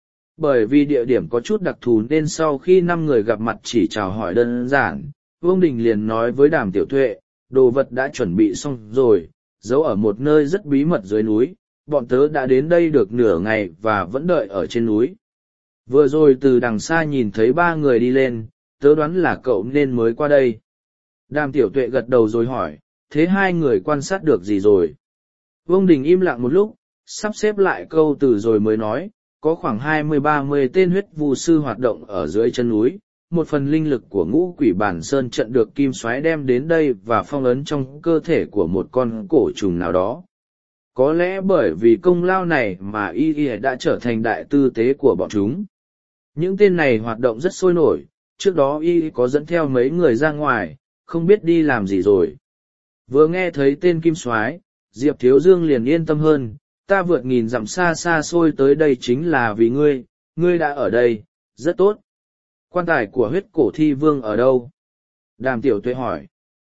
Bởi vì địa điểm có chút đặc thù nên sau khi năm người gặp mặt chỉ chào hỏi đơn giản, Vương Đình liền nói với Đàm Tiểu Tuệ, đồ vật đã chuẩn bị xong rồi, giấu ở một nơi rất bí mật dưới núi, bọn tớ đã đến đây được nửa ngày và vẫn đợi ở trên núi. Vừa rồi từ đằng xa nhìn thấy ba người đi lên, tớ đoán là cậu nên mới qua đây. Đàm Tiểu Tuệ gật đầu rồi hỏi, thế hai người quan sát được gì rồi? Vương Đình im lặng một lúc, sắp xếp lại câu từ rồi mới nói, có khoảng hai mươi ba mươi tên huyết vu sư hoạt động ở dưới chân núi, một phần linh lực của ngũ quỷ bản sơn trận được kim soái đem đến đây và phong ấn trong cơ thể của một con cổ trùng nào đó. Có lẽ bởi vì công lao này mà y y đã trở thành đại tư tế của bọn chúng. Những tên này hoạt động rất sôi nổi, trước đó y có dẫn theo mấy người ra ngoài, không biết đi làm gì rồi. Vừa nghe thấy tên kim soái, Diệp Thiếu Dương liền yên tâm hơn, ta vượt nghìn dặm xa xa xôi tới đây chính là vì ngươi, ngươi đã ở đây, rất tốt. Quan tài của huyết cổ thi vương ở đâu? Đàm Tiểu Tuệ hỏi.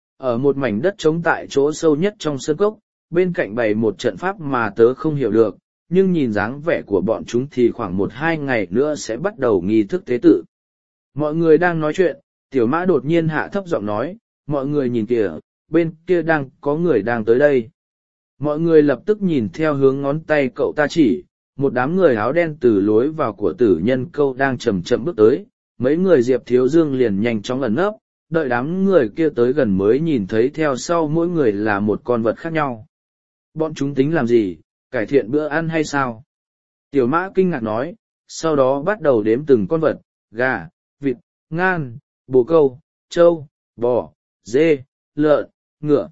Ở một mảnh đất trống tại chỗ sâu nhất trong sơn cốc, bên cạnh bày một trận pháp mà tớ không hiểu được, nhưng nhìn dáng vẻ của bọn chúng thì khoảng một hai ngày nữa sẽ bắt đầu nghi thức tế tự. Mọi người đang nói chuyện, Tiểu Mã đột nhiên hạ thấp giọng nói, mọi người nhìn kìa, bên kia đang có người đang tới đây. Mọi người lập tức nhìn theo hướng ngón tay cậu ta chỉ, một đám người áo đen từ lối vào của tử nhân câu đang chậm chậm bước tới, mấy người Diệp Thiếu Dương liền nhanh chóng ẩn nấp, đợi đám người kia tới gần mới nhìn thấy theo sau mỗi người là một con vật khác nhau. Bọn chúng tính làm gì, cải thiện bữa ăn hay sao? Tiểu Mã kinh ngạc nói, sau đó bắt đầu đếm từng con vật, gà, vịt, ngan, bồ câu, trâu, bò, dê, lợn, ngựa.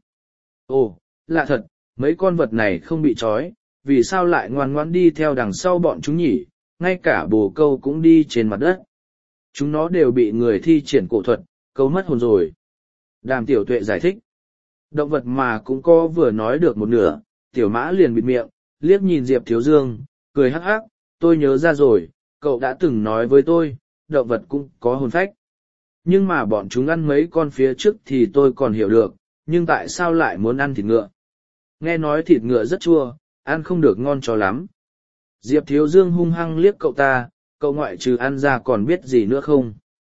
Ồ, lạ thật, mấy con vật này không bị trói, vì sao lại ngoan ngoãn đi theo đằng sau bọn chúng nhỉ, ngay cả bồ câu cũng đi trên mặt đất. Chúng nó đều bị người thi triển cổ thuật, câu mất hồn rồi. Đàm Tiểu Tuệ giải thích. Động vật mà cũng có vừa nói được một nửa, Tiểu Mã liền bịt miệng, liếc nhìn Diệp Thiếu Dương, cười hắc hắc, tôi nhớ ra rồi, cậu đã từng nói với tôi, động vật cũng có hồn phách. Nhưng mà bọn chúng ăn mấy con phía trước thì tôi còn hiểu được, nhưng tại sao lại muốn ăn thịt ngựa? Nghe nói thịt ngựa rất chua, ăn không được ngon cho lắm. Diệp Thiếu Dương hung hăng liếc cậu ta, cậu ngoại trừ ăn ra còn biết gì nữa không?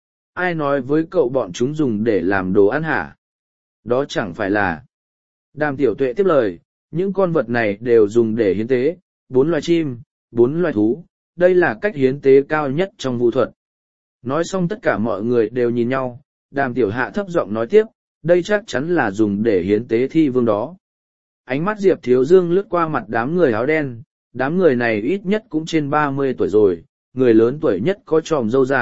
Ai nói với cậu bọn chúng dùng để làm đồ ăn hả? Đó chẳng phải là... Đàm Tiểu Tuệ tiếp lời, những con vật này đều dùng để hiến tế, bốn loài chim, bốn loài thú, đây là cách hiến tế cao nhất trong vũ thuật. Nói xong tất cả mọi người đều nhìn nhau, Đàm Tiểu Hạ thấp giọng nói tiếp, đây chắc chắn là dùng để hiến tế thi vương đó. Ánh mắt Diệp Thiếu Dương lướt qua mặt đám người áo đen, đám người này ít nhất cũng trên ba mươi tuổi rồi, người lớn tuổi nhất có tròm râu dài,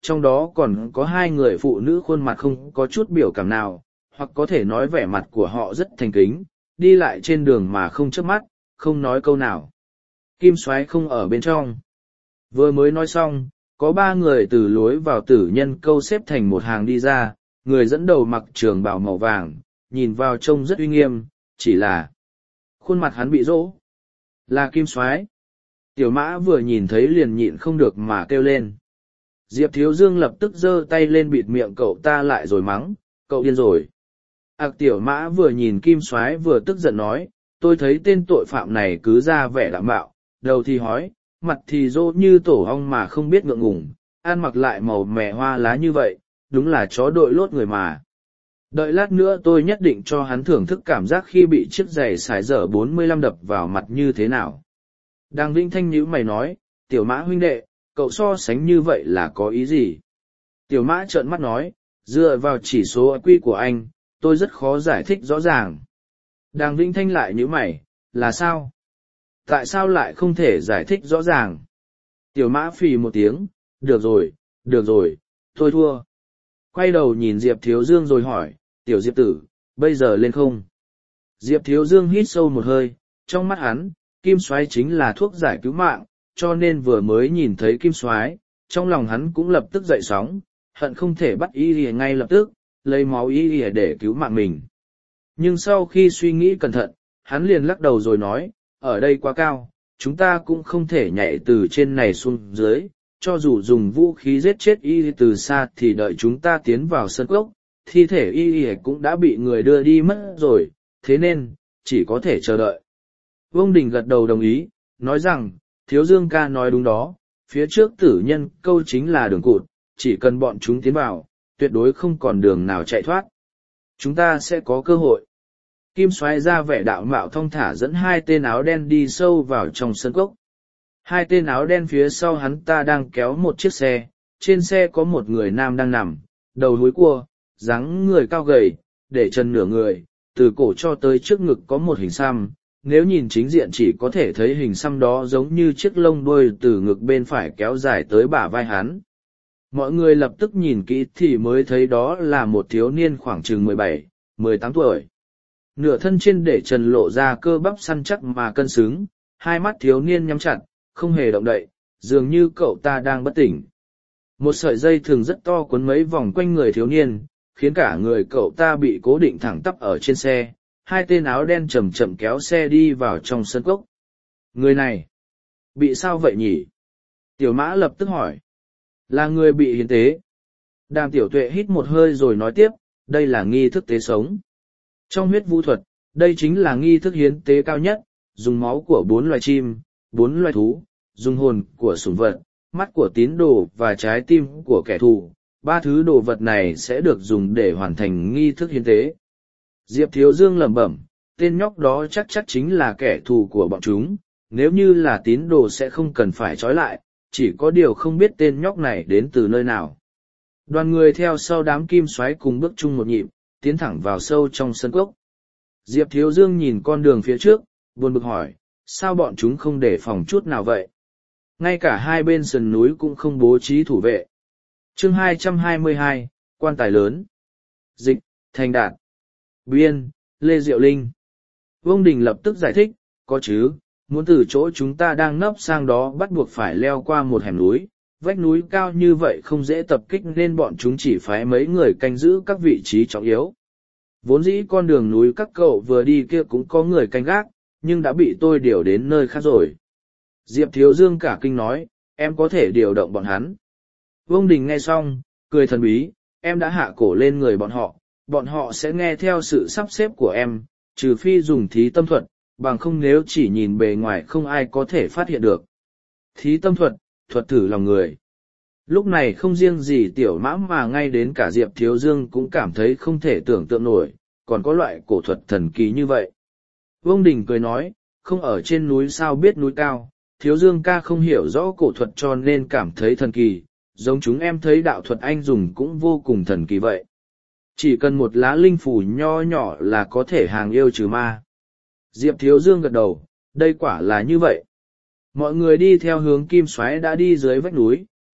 trong đó còn có hai người phụ nữ khuôn mặt không có chút biểu cảm nào, hoặc có thể nói vẻ mặt của họ rất thành kính, đi lại trên đường mà không chớp mắt, không nói câu nào. Kim Soái không ở bên trong. Vừa mới nói xong, có ba người từ lối vào tử nhân câu xếp thành một hàng đi ra, người dẫn đầu mặc trường bào màu vàng, nhìn vào trông rất uy nghiêm, chỉ là khuôn mặt hắn bị rỗ. Là Kim Soái. Tiểu Mã vừa nhìn thấy liền nhịn không được mà kêu lên. Diệp Thiếu Dương lập tức giơ tay lên bịt miệng cậu ta lại rồi mắng, cậu điên rồi. Ặc Tiểu Mã vừa nhìn Kim Soái vừa tức giận nói, tôi thấy tên tội phạm này cứ ra vẻ đạm bạo, đầu thì hói, mặt thì rô như tổ ong mà không biết ngượng ngùng, ăn mặc lại màu mè hoa lá như vậy, đúng là chó đội lốt người mà. Đợi lát nữa tôi nhất định cho hắn thưởng thức cảm giác khi bị chiếc giày xài dở bốn mươi lăm đập vào mặt như thế nào. Đàng Vĩnh Thanh nhíu mày nói, Tiểu Mã huynh đệ, cậu so sánh như vậy là có ý gì? Tiểu Mã trợn mắt nói, dựa vào chỉ số i kiu của anh, tôi rất khó giải thích rõ ràng. Đàng Vĩnh Thanh lại nhíu mày, là sao? Tại sao lại không thể giải thích rõ ràng? Tiểu Mã phì một tiếng, được rồi, được rồi, tôi thua. Quay đầu nhìn Diệp Thiếu Dương rồi hỏi, Tiểu Diệp tử, bây giờ lên không? Diệp Thiếu Dương hít sâu một hơi, trong mắt hắn, Kim Soái chính là thuốc giải cứu mạng, cho nên vừa mới nhìn thấy Kim Soái, trong lòng hắn cũng lập tức dậy sóng, hận không thể bắt y lìa ngay lập tức, lấy máu y lìa để cứu mạng mình. Nhưng sau khi suy nghĩ cẩn thận, hắn liền lắc đầu rồi nói, ở đây quá cao, chúng ta cũng không thể nhảy từ trên này xuống dưới, cho dù dùng vũ khí giết chết y từ xa thì đợi chúng ta tiến vào sân cốc, thi thể y cũng đã bị người đưa đi mất rồi, thế nên, chỉ có thể chờ đợi. Vương Đình gật đầu đồng ý, nói rằng, Thiếu Dương ca nói đúng đó, phía trước tử nhân câu chính là đường cụt, chỉ cần bọn chúng tiến vào, tuyệt đối không còn đường nào chạy thoát. Chúng ta sẽ có cơ hội. Kim Soái ra vẻ đạo mạo thong thả dẫn hai tên áo đen đi sâu vào trong sân cốc. Hai tên áo đen phía sau hắn ta đang kéo một chiếc xe, trên xe có một người nam đang nằm, đầu húi cua, dáng người cao gầy, để chân nửa người, từ cổ cho tới trước ngực có một hình xăm. Nếu nhìn chính diện chỉ có thể thấy hình xăm đó giống như chiếc lông đuôi từ ngực bên phải kéo dài tới bả vai hắn. Mọi người lập tức nhìn kỹ thì mới thấy đó là một thiếu niên khoảng chừng mười bảy, mười tám tuổi. Nửa thân trên để trần lộ ra cơ bắp săn chắc mà cân xứng, hai mắt thiếu niên nhắm chặt, không hề động đậy, dường như cậu ta đang bất tỉnh. Một sợi dây thường rất to quấn mấy vòng quanh người thiếu niên, khiến cả người cậu ta bị cố định thẳng tắp ở trên xe. Hai tên áo đen chậm chậm kéo xe đi vào trong sân cốc. Người này, bị sao vậy nhỉ? Tiểu Mã lập tức hỏi. Là người bị hiến tế. Đàm Tiểu Tuệ hít một hơi rồi nói tiếp, đây là nghi thức tế sống. Trong huyết vu thuật, đây chính là nghi thức hiến tế cao nhất, dùng máu của bốn loài chim, bốn loài thú, dùng hồn của sủng vật, mắt của tín đồ và trái tim của kẻ thù. Ba thứ đồ vật này sẽ được dùng để hoàn thành nghi thức hiến tế. Diệp Thiếu Dương lẩm bẩm, tên nhóc đó chắc chắc chính là kẻ thù của bọn chúng, nếu như là tín đồ sẽ không cần phải trói lại, chỉ có điều không biết tên nhóc này đến từ nơi nào. Đoàn người theo sau đám Kim Soái cùng bước chung một nhịp, tiến thẳng vào sâu trong sân cốc. Diệp Thiếu Dương nhìn con đường phía trước, buồn bực hỏi, sao bọn chúng không đề phòng chút nào vậy? Ngay cả hai bên sườn núi cũng không bố trí thủ vệ. Chương hai trăm hai mươi hai, quan tài lớn. Dịch, Thành Đạt. Biên, Lê Diệu Linh. Vương Đình lập tức giải thích, có chứ, muốn từ chỗ chúng ta đang nấp sang đó bắt buộc phải leo qua một hẻm núi, vách núi cao như vậy không dễ tập kích nên bọn chúng chỉ phái mấy người canh giữ các vị trí trọng yếu. Vốn dĩ con đường núi các cậu vừa đi kia cũng có người canh gác, nhưng đã bị tôi điều đến nơi khác rồi. Diệp Thiếu Dương cả kinh nói, em có thể điều động bọn hắn. Vương Đình nghe xong, cười thần bí, em đã hạ cổ lên người bọn họ. Bọn họ sẽ nghe theo sự sắp xếp của em, trừ phi dùng thí tâm thuật, bằng không nếu chỉ nhìn bề ngoài không ai có thể phát hiện được. Thí tâm thuật, thuật thử lòng người. Lúc này không riêng gì Tiểu Mã mà ngay đến cả Diệp Thiếu Dương cũng cảm thấy không thể tưởng tượng nổi, còn có loại cổ thuật thần kỳ như vậy. Vương Đình cười nói, không ở trên núi sao biết núi cao, Thiếu Dương ca không hiểu rõ cổ thuật cho nên cảm thấy thần kỳ, giống chúng em thấy đạo thuật anh dùng cũng vô cùng thần kỳ vậy. Chỉ cần một lá linh phủ nho nhỏ là có thể hàng yêu trừ ma. Diệp Thiếu Dương gật đầu, đây quả là như vậy. Mọi người đi theo hướng Kim Soái đã đi dưới vách núi,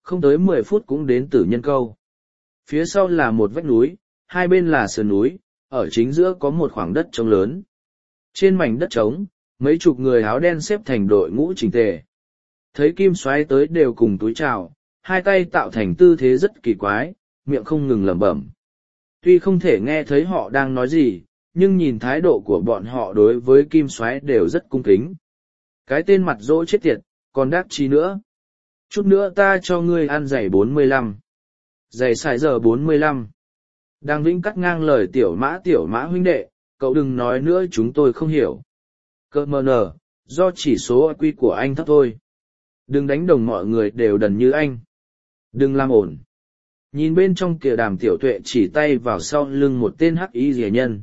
Không tới mười phút cũng đến Tử Nhân Câu. Phía sau là một vách núi, hai bên là sườn núi, ở chính giữa có một khoảng đất trống lớn. Trên mảnh đất trống, mấy chục người áo đen xếp thành đội ngũ chỉnh tề. Thấy Kim Soái tới đều cùng túi chào, hai tay tạo thành tư thế rất kỳ quái, miệng không ngừng lẩm bẩm. Tuy không thể nghe thấy họ đang nói gì, nhưng nhìn thái độ của bọn họ đối với Kim Soái đều rất cung kính. Cái tên mặt dỗ chết tiệt, còn đắc chí nữa. Chút nữa ta cho ngươi ăn giày bốn mươi lăm. Giày xài giờ bốn mươi lăm. Đang Vĩnh cắt ngang lời tiểu mã tiểu mã huynh đệ, cậu đừng nói nữa chúng tôi không hiểu. Cơ mờ nở, do chỉ số i kiu của anh thấp thôi. Đừng đánh đồng mọi người đều đần như anh. Đừng làm ổn. Nhìn bên trong kìa, Đàm Tiểu Tuệ chỉ tay vào sau lưng một tên hắc y rìa nhân.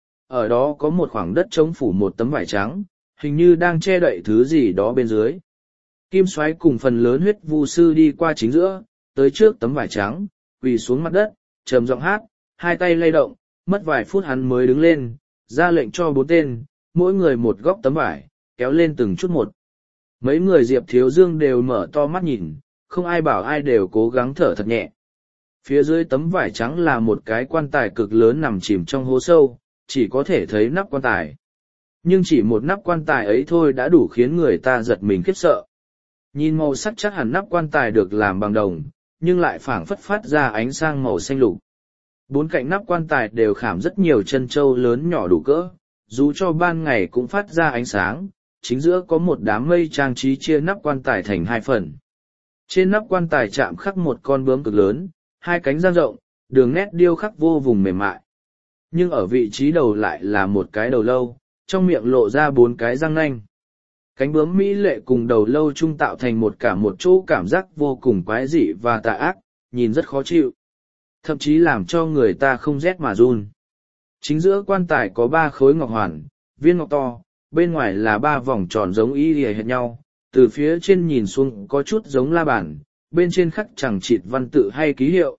Ở đó có một khoảng đất trống phủ một tấm vải trắng, hình như đang che đậy thứ gì đó bên dưới. Kim Soái cùng phần lớn huyết vu sư đi qua chính giữa, tới trước tấm vải trắng, quỳ xuống mặt đất, trầm giọng hát, hai tay lay động, mất vài phút hắn mới đứng lên, ra lệnh cho bốn tên, mỗi người một góc tấm vải, kéo lên từng chút một. Mấy người Diệp Thiếu Dương đều mở to mắt nhìn, không ai bảo ai đều cố gắng thở thật nhẹ. Phía dưới tấm vải trắng là một cái quan tài cực lớn nằm chìm trong hố sâu, chỉ có thể thấy nắp quan tài. Nhưng chỉ một nắp quan tài ấy thôi đã đủ khiến người ta giật mình khiếp sợ. Nhìn màu sắc chắc hẳn nắp quan tài được làm bằng đồng, nhưng lại phảng phất phát ra ánh sáng màu xanh lục. Bốn cạnh nắp quan tài đều khảm rất nhiều chân trâu lớn nhỏ đủ cỡ, dù cho ban ngày cũng phát ra ánh sáng. Chính giữa có một đám mây trang trí chia nắp quan tài thành hai phần. Trên nắp quan tài chạm khắc một con bướm cực lớn, hai cánh dang rộng, đường nét điêu khắc vô vùng mềm mại. Nhưng ở vị trí đầu lại là một cái đầu lâu, trong miệng lộ ra bốn cái răng nanh. Cánh bướm mỹ lệ cùng đầu lâu chung tạo thành một cả một chỗ cảm giác vô cùng quái dị và tà ác, nhìn rất khó chịu. Thậm chí làm cho người ta không rét mà run. Chính giữa quan tài có ba khối ngọc hoàn, viên ngọc to, bên ngoài là ba vòng tròn giống y lìa hệt nhau, từ phía trên nhìn xuống có chút giống la bàn, bên trên khắc chẳng chịt văn tự hay ký hiệu.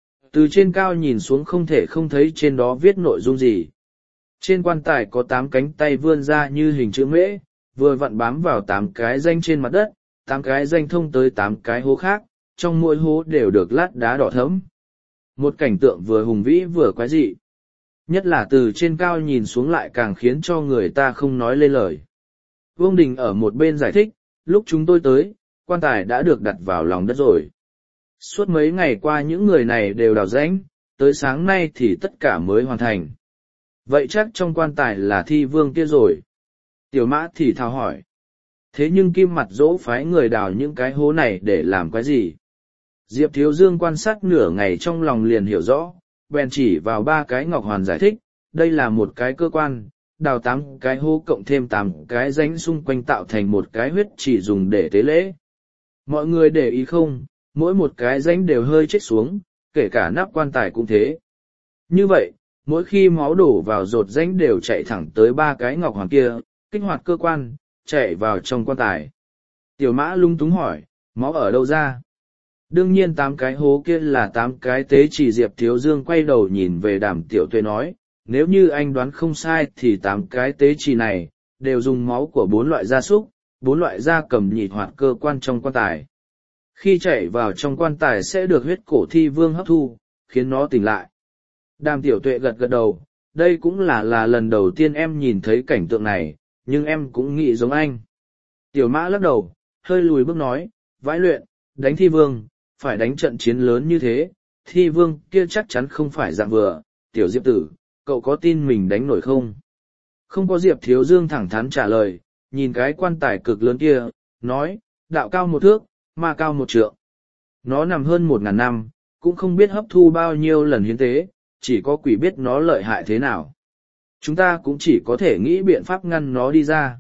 Từ trên cao nhìn xuống không thể không thấy trên đó viết nội dung gì. Trên quan tài có tám cánh tay vươn ra như hình chữ mễ, vừa vặn bám vào tám cái danh trên mặt đất, tám cái danh thông tới tám cái hố khác, trong mỗi hố đều được lát đá đỏ thẫm. Một cảnh tượng vừa hùng vĩ vừa quái dị. Nhất là từ trên cao nhìn xuống lại càng khiến cho người ta không nói lên lời. Vương Đình ở một bên giải thích, lúc chúng tôi tới, quan tài đã được đặt vào lòng đất rồi. Suốt mấy ngày qua những người này đều đào rãnh, tới sáng nay thì tất cả mới hoàn thành. Vậy chắc trong quan tài là thi vương kia rồi. Tiểu Mã thì thào hỏi. Thế nhưng Kim Mặt Dỗ phái người đào những cái hố này để làm cái gì? Diệp Thiếu Dương quan sát nửa ngày trong lòng liền hiểu rõ, bèn chỉ vào ba cái ngọc hoàn giải thích, đây là một cái cơ quan, đào tám cái hố cộng thêm tám cái rãnh xung quanh tạo thành một cái huyết chỉ dùng để tế lễ. Mọi người để ý không, mỗi một cái rãnh đều hơi chết xuống, kể cả nắp quan tài cũng thế. Như vậy, mỗi khi máu đổ vào rột rãnh đều chạy thẳng tới ba cái ngọc hoàn kia, kích hoạt cơ quan, chạy vào trong quan tài. Tiểu Mã lung túng hỏi, máu ở đâu ra? Đương nhiên tám cái hố kia là tám cái tế chỉ. Diệp Thiếu Dương quay đầu nhìn về Đàm Tiểu Tuệ nói, nếu như anh đoán không sai thì tám cái tế chỉ này, đều dùng máu của bốn loại gia súc, bốn loại gia cầm nhịt hoạt cơ quan trong quan tài. Khi chạy vào trong quan tài sẽ được huyết cổ thi vương hấp thu, khiến nó tỉnh lại. Đàm Tiểu Tuệ gật gật đầu, đây cũng là là lần đầu tiên em nhìn thấy cảnh tượng này, nhưng em cũng nghĩ giống anh. Tiểu Mã lắc đầu, hơi lùi bước nói, vãi luyện, đánh thi vương, phải đánh trận chiến lớn như thế, thi vương kia chắc chắn không phải dạng vừa. Tiểu Diệp tử, cậu có tin mình đánh nổi không? Không có. Diệp Thiếu Dương thẳng thắn trả lời, nhìn cái quan tài cực lớn kia, nói, đạo cao một thước, ma cao một trượng. Nó nằm hơn một ngàn năm, cũng không biết hấp thu bao nhiêu lần hiến tế, chỉ có quỷ biết nó lợi hại thế nào. Chúng ta cũng chỉ có thể nghĩ biện pháp ngăn nó đi ra.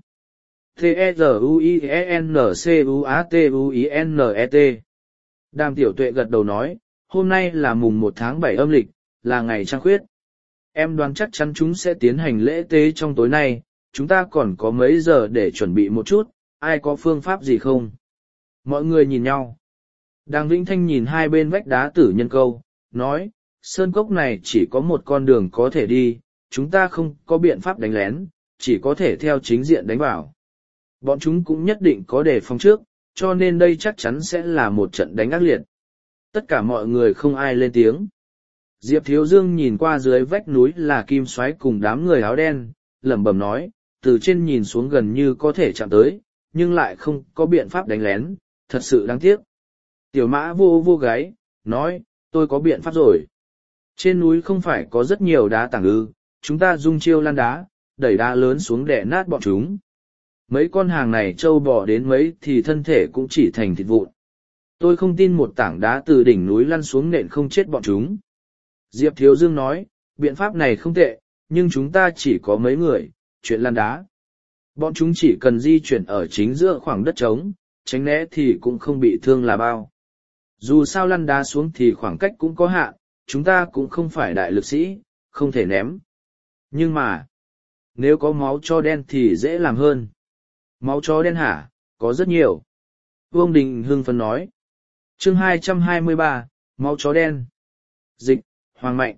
T-E-Z-U-I-E-N-C-U-A-T-U-I-N-E-T Đàm Tiểu Tuệ gật đầu nói, hôm nay là mùng một tháng bảy âm lịch, là ngày trăng khuyết. Em đoán chắc chắn chúng sẽ tiến hành lễ tế trong tối nay, chúng ta còn có mấy giờ để chuẩn bị một chút, ai có phương pháp gì không? Mọi người nhìn nhau. Đàng Vĩnh Thanh nhìn hai bên vách đá Tử Nhân Câu, nói, sơn cốc này chỉ có một con đường có thể đi, chúng ta không có biện pháp đánh lén, chỉ có thể theo chính diện đánh vào. Bọn chúng cũng nhất định có đề phòng trước, cho nên đây chắc chắn sẽ là một trận đánh ác liệt. Tất cả mọi người không ai lên tiếng. Diệp Thiếu Dương nhìn qua dưới vách núi là Kim Soái cùng đám người áo đen, lẩm bẩm nói, từ trên nhìn xuống gần như có thể chạm tới, nhưng lại không có biện pháp đánh lén, thật sự đáng tiếc. Tiểu Mã vô vô gáy, nói, tôi có biện pháp rồi. Trên núi không phải có rất nhiều đá tảng ư, chúng ta dung chiêu lan đá, đẩy đá lớn xuống đè nát bọn chúng. Mấy con hàng này trâu bò đến mấy thì thân thể cũng chỉ thành thịt vụn. Tôi không tin một tảng đá từ đỉnh núi lăn xuống nện không chết bọn chúng. Diệp Thiếu Dương nói, biện pháp này không tệ, nhưng chúng ta chỉ có mấy người, chuyện lăn đá. Bọn chúng chỉ cần di chuyển ở chính giữa khoảng đất trống, tránh né thì cũng không bị thương là bao. Dù sao lăn đá xuống thì khoảng cách cũng có hạn, chúng ta cũng không phải đại lực sĩ, không thể ném. Nhưng mà, nếu có máu chó đen thì dễ làm hơn. Máu chó đen hả? Có rất nhiều. Vương Đình hưng phấn nói. Chương hai trăm hai mươi ba, máu chó đen. Dịch, Hoàng Mạnh.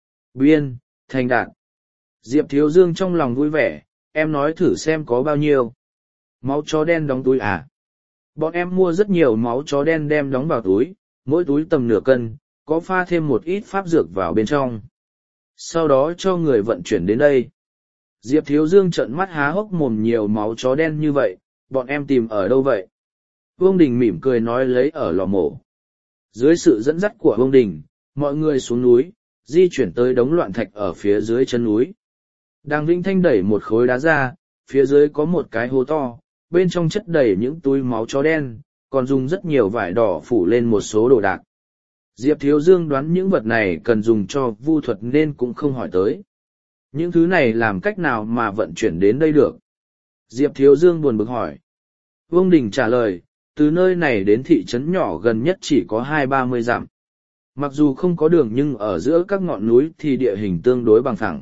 Biên, Thành Đạt. Diệp Thiếu Dương trong lòng vui vẻ, em nói thử xem có bao nhiêu. Máu chó đen đóng túi à? Bọn em mua rất nhiều máu chó đen đem đóng vào túi, mỗi túi tầm nửa cân, có pha thêm một ít pháp dược vào bên trong. Sau đó cho người vận chuyển đến đây. Diệp Thiếu Dương trợn mắt há hốc mồm, nhiều máu chó đen như vậy, bọn em tìm ở đâu vậy? Vương Đình mỉm cười nói lấy ở lò mổ. Dưới sự dẫn dắt của Vương Đình, mọi người xuống núi, di chuyển tới đống loạn thạch ở phía dưới chân núi. Đàng Vĩnh Thanh đẩy một khối đá ra, phía dưới có một cái hố to, bên trong chất đầy những túi máu chó đen, còn dùng rất nhiều vải đỏ phủ lên một số đồ đạc. Diệp Thiếu Dương đoán những vật này cần dùng cho vu thuật nên cũng không hỏi tới. Những thứ này làm cách nào mà vận chuyển đến đây được? Diệp Thiếu Dương buồn bực hỏi. Vương Đình trả lời, từ nơi này đến thị trấn nhỏ gần nhất chỉ có hai ba mươi dặm. Mặc dù không có đường nhưng ở giữa các ngọn núi thì địa hình tương đối bằng phẳng.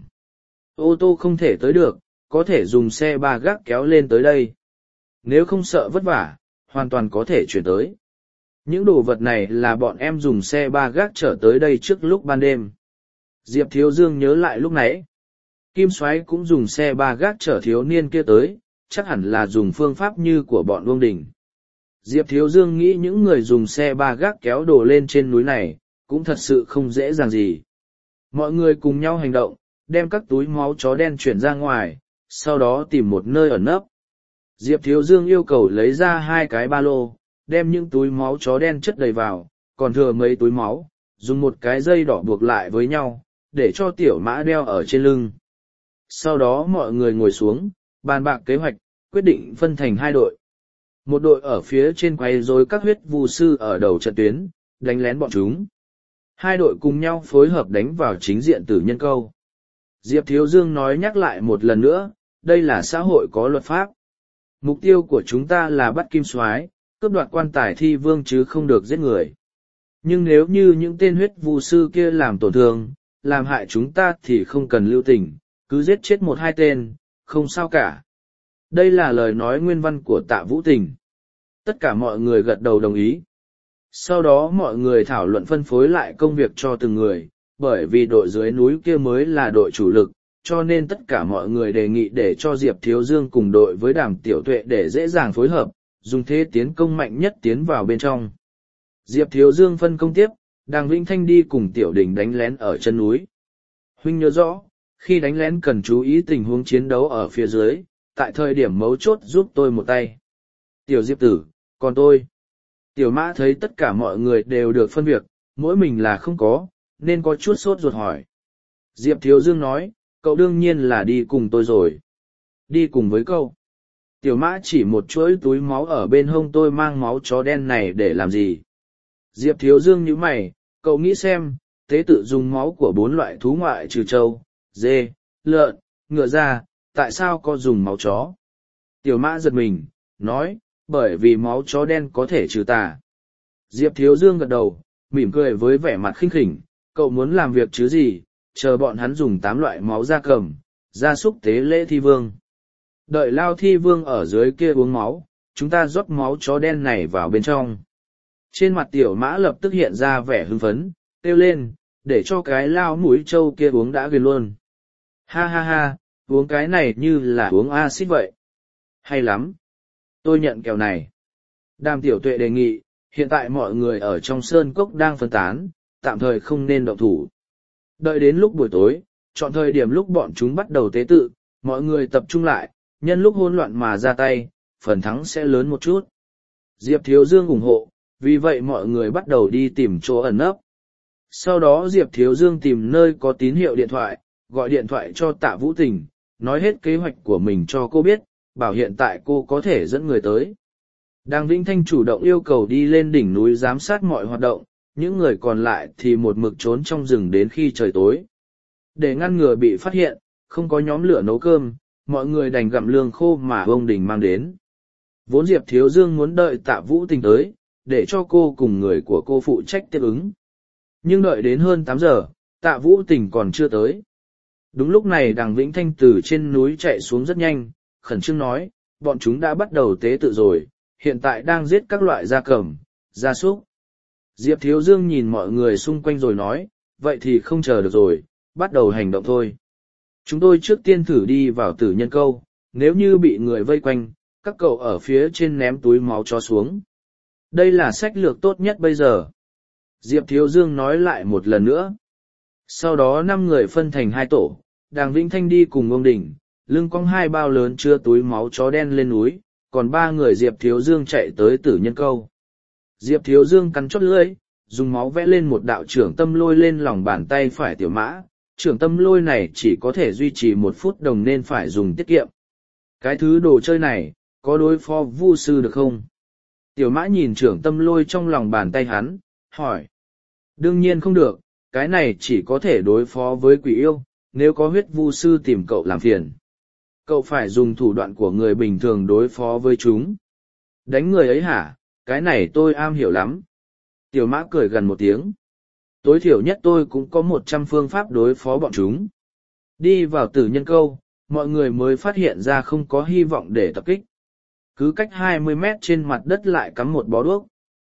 Ô tô không thể tới được, có thể dùng xe ba gác kéo lên tới đây. Nếu không sợ vất vả, hoàn toàn có thể chuyển tới. Những đồ vật này là bọn em dùng xe ba gác trở tới đây trước lúc ban đêm. Diệp Thiếu Dương nhớ lại lúc nãy. Kim Soái cũng dùng xe ba gác chở thiếu niên kia tới, chắc hẳn là dùng phương pháp như của bọn Vương Đình. Diệp Thiếu Dương nghĩ những người dùng xe ba gác kéo đồ lên trên núi này, cũng thật sự không dễ dàng gì. Mọi người cùng nhau hành động, đem các túi máu chó đen chuyển ra ngoài, sau đó tìm một nơi ẩn nấp. Diệp Thiếu Dương yêu cầu lấy ra hai cái ba lô, đem những túi máu chó đen chất đầy vào, còn thừa mấy túi máu, dùng một cái dây đỏ buộc lại với nhau, để cho Tiểu Mã đeo ở trên lưng. Sau đó mọi người ngồi xuống, bàn bạc kế hoạch, quyết định phân thành hai đội. Một đội ở phía trên quay rối các huyết vu sư ở đầu trận tuyến, đánh lén bọn chúng. Hai đội cùng nhau phối hợp đánh vào chính diện Tử Nhân Câu. Diệp Thiếu Dương nói nhắc lại một lần nữa, đây là xã hội có luật pháp. Mục tiêu của chúng ta là bắt Kim Soái, cướp đoạt quan tài thi vương chứ không được giết người. Nhưng nếu như những tên huyết vu sư kia làm tổn thương, làm hại chúng ta thì không cần lưu tình, cứ giết chết một hai tên, không sao cả. Đây là lời nói nguyên văn của Tạ Vũ Tình. Tất cả mọi người gật đầu đồng ý. Sau đó mọi người thảo luận phân phối lại công việc cho từng người, bởi vì đội dưới núi kia mới là đội chủ lực, cho nên tất cả mọi người đề nghị để cho Diệp Thiếu Dương cùng đội với Đàm Tiểu Tuệ để dễ dàng phối hợp, dùng thế tiến công mạnh nhất tiến vào bên trong. Diệp Thiếu Dương phân công tiếp, Đàng Vĩnh Thanh đi cùng Tiểu Đình đánh lén ở chân núi. Huynh nhớ rõ, khi đánh lén cần chú ý tình huống chiến đấu ở phía dưới, tại thời điểm mấu chốt giúp tôi một tay. Tiểu Diệp tử, còn tôi. Tiểu Mã thấy tất cả mọi người đều được phân việc, mỗi mình là không có, nên có chút sốt ruột hỏi. Diệp Thiếu Dương nói, cậu đương nhiên là đi cùng tôi rồi. Đi cùng với cậu. Tiểu Mã chỉ một chuỗi túi máu ở bên hông tôi, mang máu chó đen này để làm gì? Diệp Thiếu Dương nhíu mày, cậu nghĩ xem, tế tự dùng máu của bốn loại thú ngoại trừ trâu, dê, lợn, ngựa ra, tại sao có dùng máu chó? Tiểu Mã giật mình, nói, bởi vì máu chó đen có thể trừ tà. Diệp Thiếu Dương gật đầu, mỉm cười với vẻ mặt khinh khỉnh, cậu muốn làm việc chứ gì, chờ bọn hắn dùng tám loại máu gia cầm, gia súc tế lễ thi vương. Đợi lao thi vương ở dưới kia uống máu, chúng ta rót máu chó đen này vào bên trong. Trên mặt Tiểu Mã lập tức hiện ra vẻ hưng phấn, kêu lên, để cho cái lao mũi trâu kia uống đã ghiền luôn. Ha ha ha, uống cái này như là uống axit vậy. Hay lắm. Tôi nhận kèo này. Đàm Tiểu Tuệ đề nghị, hiện tại mọi người ở trong sơn cốc đang phân tán, tạm thời không nên động thủ. Đợi đến lúc buổi tối, chọn thời điểm lúc bọn chúng bắt đầu tế tự, mọi người tập trung lại, nhân lúc hỗn loạn mà ra tay, phần thắng sẽ lớn một chút. Diệp Thiếu Dương ủng hộ, vì vậy mọi người bắt đầu đi tìm chỗ ẩn nấp. Sau đó Diệp Thiếu Dương tìm nơi có tín hiệu điện thoại, gọi điện thoại cho Tạ Vũ Tình, nói hết kế hoạch của mình cho cô biết, bảo hiện tại cô có thể dẫn người tới. Đàng Vĩnh Thanh chủ động yêu cầu đi lên đỉnh núi giám sát mọi hoạt động, những người còn lại thì một mực trốn trong rừng đến khi trời tối. Để ngăn ngừa bị phát hiện, không có nhóm lửa nấu cơm, mọi người đành gặm lương khô mà ông Đình mang đến. Vốn Diệp Thiếu Dương muốn đợi Tạ Vũ Tình tới, để cho cô cùng người của cô phụ trách tiếp ứng. Nhưng đợi đến hơn tám giờ, Tạ Vũ Tình còn chưa tới. Đúng lúc này Đằng Vĩnh Thanh từ trên núi chạy xuống rất nhanh, khẩn trương nói, bọn chúng đã bắt đầu tế tự rồi, hiện tại đang giết các loại gia cầm, gia súc. Diệp Thiếu Dương nhìn mọi người xung quanh rồi nói, vậy thì không chờ được rồi, bắt đầu hành động thôi. Chúng tôi trước tiên thử đi vào tử nhân câu, nếu như bị người vây quanh, các cậu ở phía trên ném túi máu cho xuống. Đây là sách lược tốt nhất bây giờ. Diệp Thiếu Dương nói lại một lần nữa. Sau đó năm người phân thành hai tổ, Đàng Vĩnh Thanh đi cùng ông Đình, lưng cong hai bao lớn chứa túi máu chó đen lên núi, còn ba người Diệp Thiếu Dương chạy tới tử nhân câu. Diệp Thiếu Dương cắn chót lưỡi, dùng máu vẽ lên một đạo trưởng tâm lôi lên lòng bàn tay phải tiểu mã, trưởng tâm lôi này chỉ có thể duy trì một phút đồng nên phải dùng tiết kiệm. Cái thứ đồ chơi này, có đối phó vu sư được không? Tiểu mã nhìn trưởng tâm lôi trong lòng bàn tay hắn, hỏi. Đương nhiên không được, cái này chỉ có thể đối phó với quỷ yêu, nếu có huyết vu sư tìm cậu làm phiền. Cậu phải dùng thủ đoạn của người bình thường đối phó với chúng. Đánh người ấy hả? Cái này tôi am hiểu lắm. Tiểu mã cười gần một tiếng. Tối thiểu nhất tôi cũng có một trăm phương pháp đối phó bọn chúng. Đi vào tử nhân câu, mọi người mới phát hiện ra không có hy vọng để tập kích. Cứ cách hai mươi mét trên mặt đất lại cắm một bó đuốc.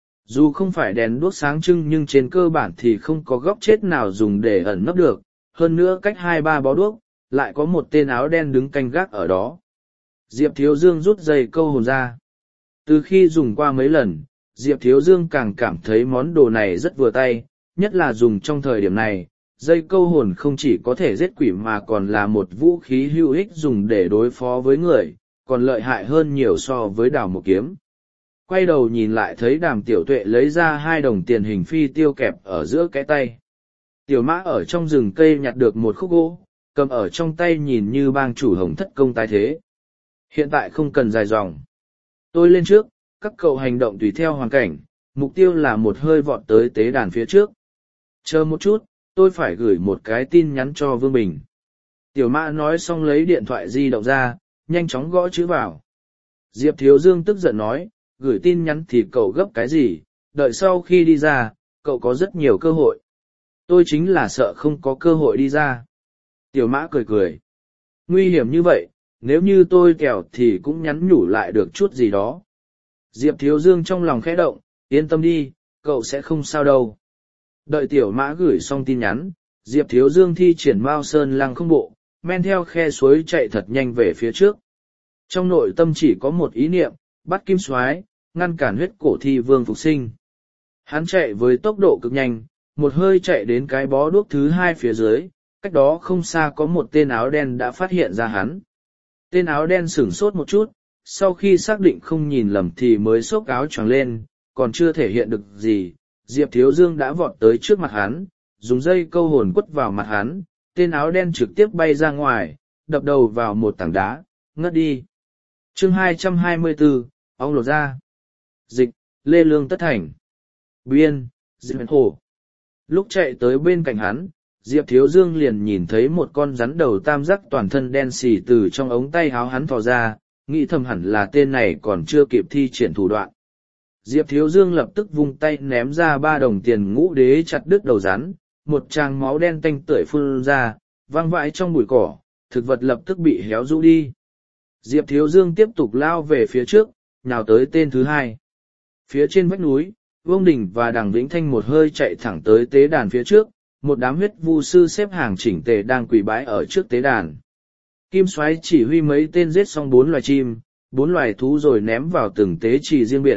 Dù không phải đèn đuốc sáng trưng nhưng trên cơ bản thì không có góc chết nào dùng để ẩn nấp được. Hơn nữa cách hai ba bó đuốc, lại có một tên áo đen đứng canh gác ở đó. Diệp Thiếu Dương rút dây câu hồn ra. Từ khi dùng qua mấy lần, Diệp Thiếu Dương càng cảm thấy món đồ này rất vừa tay, nhất là dùng trong thời điểm này. Dây câu hồn không chỉ có thể giết quỷ mà còn là một vũ khí hữu ích dùng để đối phó với người, còn lợi hại hơn nhiều so với đào một kiếm. Quay đầu nhìn lại thấy Đàm Tiểu Tuệ lấy ra hai đồng tiền hình phi tiêu kẹp ở giữa cái tay. Tiểu mã ở trong rừng cây nhặt được một khúc gỗ, cầm ở trong tay nhìn như bang chủ Hồng Thất Công tái thế. Hiện tại không cần dài dòng. Tôi lên trước, các cậu hành động tùy theo hoàn cảnh, mục tiêu là một hơi vọt tới tế đàn phía trước. Chờ một chút, tôi phải gửi một cái tin nhắn cho Vương Bình. Tiểu mã nói xong lấy điện thoại di động ra, nhanh chóng gõ chữ vào. Diệp Thiếu Dương tức giận nói, gửi tin nhắn thì cậu gấp cái gì, đợi sau khi đi ra, cậu có rất nhiều cơ hội. Tôi chính là sợ không có cơ hội đi ra. Tiểu mã cười cười. Nguy hiểm như vậy, nếu như tôi kẻo thì cũng nhắn nhủ lại được chút gì đó. Diệp Thiếu Dương trong lòng khẽ động, yên tâm đi, cậu sẽ không sao đâu. Đợi tiểu mã gửi xong tin nhắn, Diệp Thiếu Dương thi triển Mao Sơn Lăng Không Bộ, men theo khe suối chạy thật nhanh về phía trước. Trong nội tâm chỉ có một ý niệm, bắt kim soái, ngăn cản huyết cổ thi vương phục sinh. Hắn chạy với tốc độ cực nhanh, một hơi chạy đến cái bó đuốc thứ hai phía dưới, cách đó không xa có một tên áo đen đã phát hiện ra hắn. Tên áo đen sửng sốt một chút, sau khi xác định không nhìn lầm thì mới xốc áo choàng lên, còn chưa thể hiện được gì, Diệp Thiếu Dương đã vọt tới trước mặt hắn, dùng dây câu hồn quất vào mặt hắn, tên áo đen trực tiếp bay ra ngoài, đập đầu vào một tảng đá, ngất đi. Chương hai trăm hai mươi bốn, ong lột ra. Dịch, Lê Lương Tất Thành. Biên, Diệp Hồ. Lúc chạy tới bên cạnh hắn, Diệp Thiếu Dương liền nhìn thấy một con rắn đầu tam giác toàn thân đen xì từ trong ống tay áo hắn thò ra, nghĩ thầm hẳn là tên này còn chưa kịp thi triển thủ đoạn. Diệp Thiếu Dương lập tức vung tay ném ra ba đồng tiền ngũ đế chặt đứt đầu rắn, một tràng máu đen tanh tưởi phun ra, văng vãi trong bụi cỏ, thực vật lập tức bị héo rũ đi. Diệp Thiếu Dương tiếp tục lao về phía trước, nhào tới tên thứ hai. Phía trên vách núi, Vương Đình và Đằng Vĩnh Thanh một hơi chạy thẳng tới tế đàn phía trước, một đám huyết vu sư xếp hàng chỉnh tề đang quỳ bái ở trước tế đàn. Kim Soái chỉ huy mấy tên giết xong bốn loài chim, bốn loài thú rồi ném vào từng tế trì riêng biệt,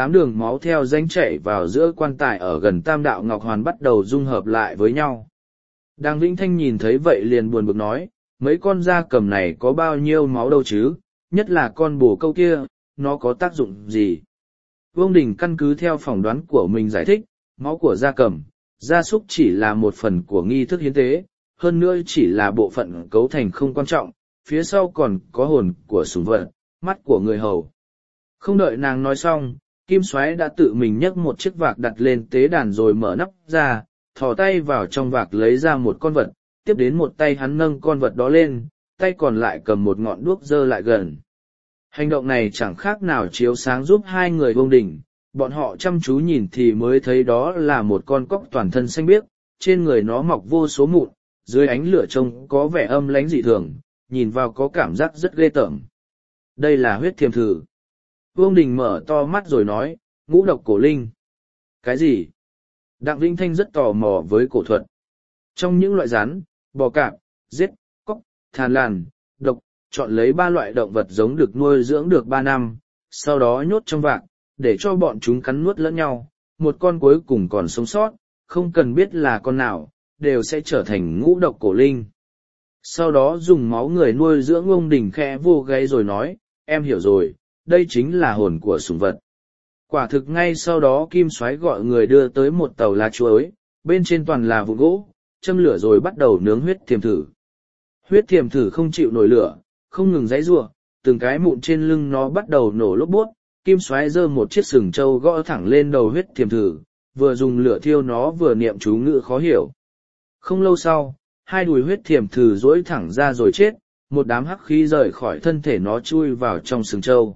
tám đường máu theo danh chảy vào giữa quan tài ở gần tam đạo ngọc hoàn bắt đầu dung hợp lại với nhau. Đàng Vĩnh Thanh nhìn thấy vậy liền buồn bực nói, mấy con gia cầm này có bao nhiêu máu đâu chứ, nhất là con bồ câu kia, nó có tác dụng gì? Vương Đình căn cứ theo phỏng đoán của mình giải thích, máu của gia cầm, gia súc chỉ là một phần của nghi thức hiến tế, hơn nữa chỉ là bộ phận cấu thành không quan trọng, phía sau còn có hồn của sủng vật, mắt của người hầu. Không đợi nàng nói xong, Kim Soái đã tự mình nhấc một chiếc vạc đặt lên tế đàn rồi mở nắp ra, thò tay vào trong vạc lấy ra một con vật, tiếp đến một tay hắn nâng con vật đó lên, tay còn lại cầm một ngọn đuốc dơ lại gần. Hành động này chẳng khác nào chiếu sáng giúp hai người Vương Đình, bọn họ chăm chú nhìn thì mới thấy đó là một con cóc toàn thân xanh biếc, trên người nó mọc vô số mụn, dưới ánh lửa trông có vẻ âm lãnh dị thường, nhìn vào có cảm giác rất ghê tởm. Đây là huyết thiềm thử. Vương Đình mở to mắt rồi nói, ngũ độc cổ linh. Cái gì? Đặng Vĩnh Thanh rất tò mò với cổ thuật. Trong những loại rắn, bò cạp, giết, cóc, thàn làn, độc, chọn lấy ba loại động vật giống được nuôi dưỡng được ba năm, sau đó nhốt trong vạc, để cho bọn chúng cắn nuốt lẫn nhau, một con cuối cùng còn sống sót, không cần biết là con nào, đều sẽ trở thành ngũ độc cổ linh. Sau đó dùng máu người nuôi dưỡng ông Đình khẽ vô gáy rồi nói, em hiểu rồi, đây chính là hồn của sủng vật. Quả thực ngay sau đó Kim Soái gọi người đưa tới một tàu lá chuối, bên trên toàn là vụn gỗ, châm lửa rồi bắt đầu nướng huyết thiềm thử. Huyết thiềm thử không chịu nổi lửa, không ngừng giãy giụa, từng cái mụn trên lưng nó bắt đầu nổ lốp bốt. Kim Soái giơ một chiếc sừng trâu gõ thẳng lên đầu huyết thiềm thử, vừa dùng lửa thiêu nó vừa niệm chú ngữ khó hiểu. Không lâu sau, hai đùi huyết thiềm thử duỗi thẳng ra rồi chết, một đám hắc khí rời khỏi thân thể nó chui vào trong sừng trâu.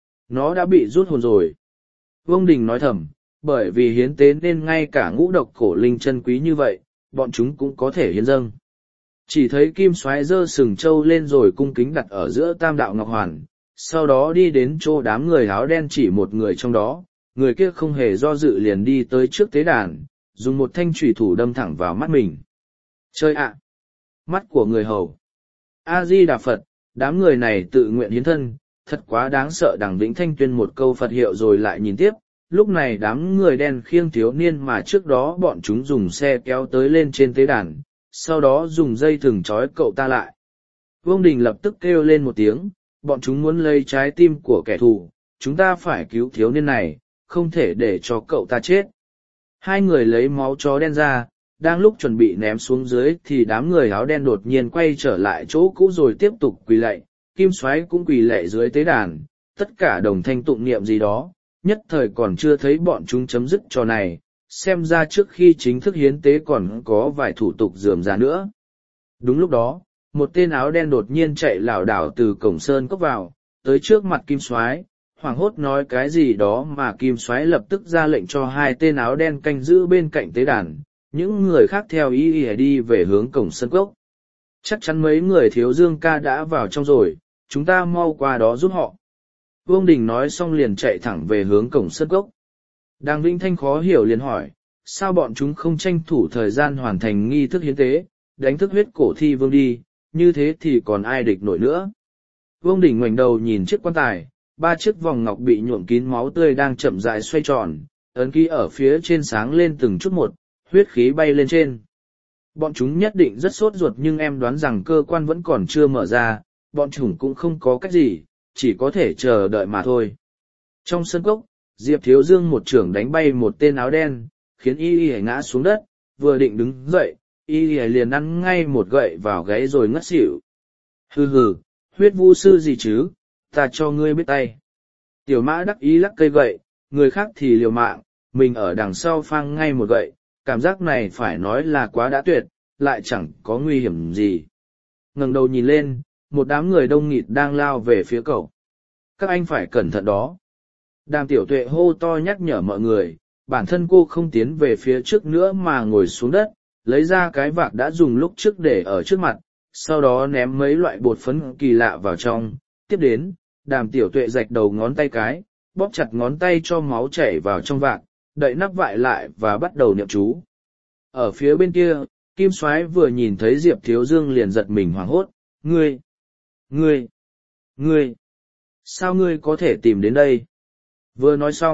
Nó đã bị rút hồn rồi. Vương Đình nói thầm, bởi vì hiến tế nên ngay cả ngũ độc cổ linh chân quý như vậy, bọn chúng cũng có thể hiến dâng. Chỉ thấy Kim Soái giơ sừng trâu lên rồi cung kính đặt ở giữa tam đạo ngọc hoàn, sau đó đi đến chỗ đám người áo đen chỉ một người trong đó, người kia không hề do dự liền đi tới trước tế đàn, dùng một thanh chủy thủ đâm thẳng vào mắt mình. Chơi ạ! Mắt của người hầu! A-di-đà Phật, đám người này tự nguyện hiến thân, thật quá đáng sợ. Đằng Vĩnh Thanh tuyên một câu Phật hiệu rồi lại nhìn tiếp, lúc này đám người đen khiêng thiếu niên mà trước đó bọn chúng dùng xe kéo tới lên trên tế đàn, sau đó dùng dây thừng trói cậu ta lại. Vương Đình lập tức kêu lên một tiếng, bọn chúng muốn lấy trái tim của kẻ thù, chúng ta phải cứu thiếu niên này, không thể để cho cậu ta chết. Hai người lấy máu chó đen ra, đang lúc chuẩn bị ném xuống dưới thì đám người áo đen đột nhiên quay trở lại chỗ cũ rồi tiếp tục quỳ lạy. Kim Soái cũng quỳ lạy dưới tế đàn, tất cả đồng thanh tụng niệm gì đó, nhất thời còn chưa thấy bọn chúng chấm dứt trò này, xem ra trước khi chính thức hiến tế còn có vài thủ tục rườm rà nữa. Đúng lúc đó, một tên áo đen đột nhiên chạy lảo đảo từ cổng sơn cốc vào, tới trước mặt Kim Soái, hoảng hốt nói cái gì đó mà Kim Soái lập tức ra lệnh cho hai tên áo đen canh giữ bên cạnh tế đàn, những người khác theo ý ỉa đi về hướng cổng sơn cốc. Chắc chắn mấy người Thiếu Dương ca đã vào trong rồi, chúng ta mau qua đó giúp họ. Vương Đình nói xong liền chạy thẳng về hướng cổng sơn cốc. Đàng Vĩnh Thanh khó hiểu liền hỏi, sao bọn chúng không tranh thủ thời gian hoàn thành nghi thức hiến tế, đánh thức huyết cổ thi vương đi, như thế thì còn ai địch nổi nữa. Vương Đình ngoảnh đầu nhìn chiếc quan tài, ba chiếc vòng ngọc bị nhuộm kín máu tươi đang chậm rãi xoay tròn, ấn ký ở phía trên sáng lên từng chút một, huyết khí bay lên trên. Bọn chúng nhất định rất sốt ruột nhưng em đoán rằng cơ quan vẫn còn chưa mở ra, bọn chúng cũng không có cách gì, chỉ có thể chờ đợi mà thôi. Trong sân cốc, Diệp Thiếu Dương một chưởng đánh bay một tên áo đen, khiến y y ngã xuống đất, vừa định đứng dậy, y y liền ăn ngay một gậy vào gáy rồi ngất xỉu. Hừ hừ, huyết vu sư gì chứ, ta cho ngươi biết tay. Tiểu Mã đắc ý lắc cây gậy, người khác thì liều mạng, mình ở đằng sau phang ngay một gậy, cảm giác này phải nói là quá đã tuyệt, lại chẳng có nguy hiểm gì. Ngẩng đầu nhìn lên, một đám người đông nghịt đang lao về phía cậu. Các anh phải cẩn thận đó. Đàm Tiểu Tuệ hô to nhắc nhở mọi người, bản thân cô không tiến về phía trước nữa mà ngồi xuống đất, lấy ra cái vạc đã dùng lúc trước để ở trước mặt, sau đó ném mấy loại bột phấn kỳ lạ vào trong. Tiếp đến, Đàm Tiểu Tuệ rạch đầu ngón tay cái, bóp chặt ngón tay cho máu chảy vào trong vạc, đậy nắp vại lại và bắt đầu niệm chú. Ở phía bên kia, Kim Soái vừa nhìn thấy Diệp Thiếu Dương liền giật mình hoảng hốt, ngươi, ngươi, ngươi, sao ngươi có thể tìm đến đây? Vừa nói xong,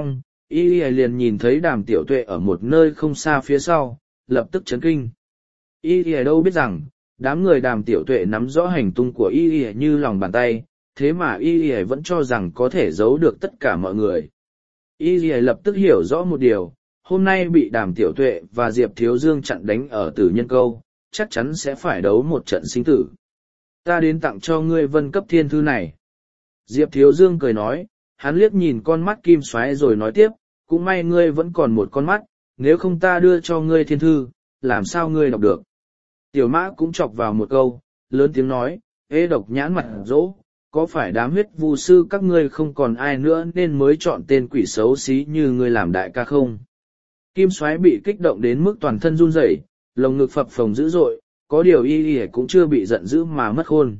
Y Y liền nhìn thấy Đàm Tiểu Tuệ ở một nơi không xa phía sau, lập tức chấn kinh. Y Y đâu biết rằng, đám người Đàm Tiểu Tuệ nắm rõ hành tung của Y Y như lòng bàn tay, thế mà Y Y vẫn cho rằng có thể giấu được tất cả mọi người. Y Y lập tức hiểu rõ một điều, hôm nay bị Đàm Tiểu Tuệ và Diệp Thiếu Dương chặn đánh ở Tử Nhân Câu, chắc chắn sẽ phải đấu một trận sinh tử. Ta đến tặng cho ngươi vân cấp thiên thư này. Diệp Thiếu Dương cười nói, hắn liếc nhìn con mắt kim xoáy rồi nói tiếp, cũng may ngươi vẫn còn một con mắt, nếu không ta đưa cho ngươi thiên thư, làm sao ngươi đọc được. Tiểu Mã cũng chọc vào một câu, lớn tiếng nói, ê độc nhãn mặt dỗ, có phải đám huyết vu sư các ngươi không còn ai nữa nên mới chọn tên quỷ xấu xí như ngươi làm đại ca không? Kim xoáy bị kích động đến mức toàn thân run rẩy, lồng ngực phập phồng dữ dội, có điều y y cũng chưa bị giận dữ mà mất khôn.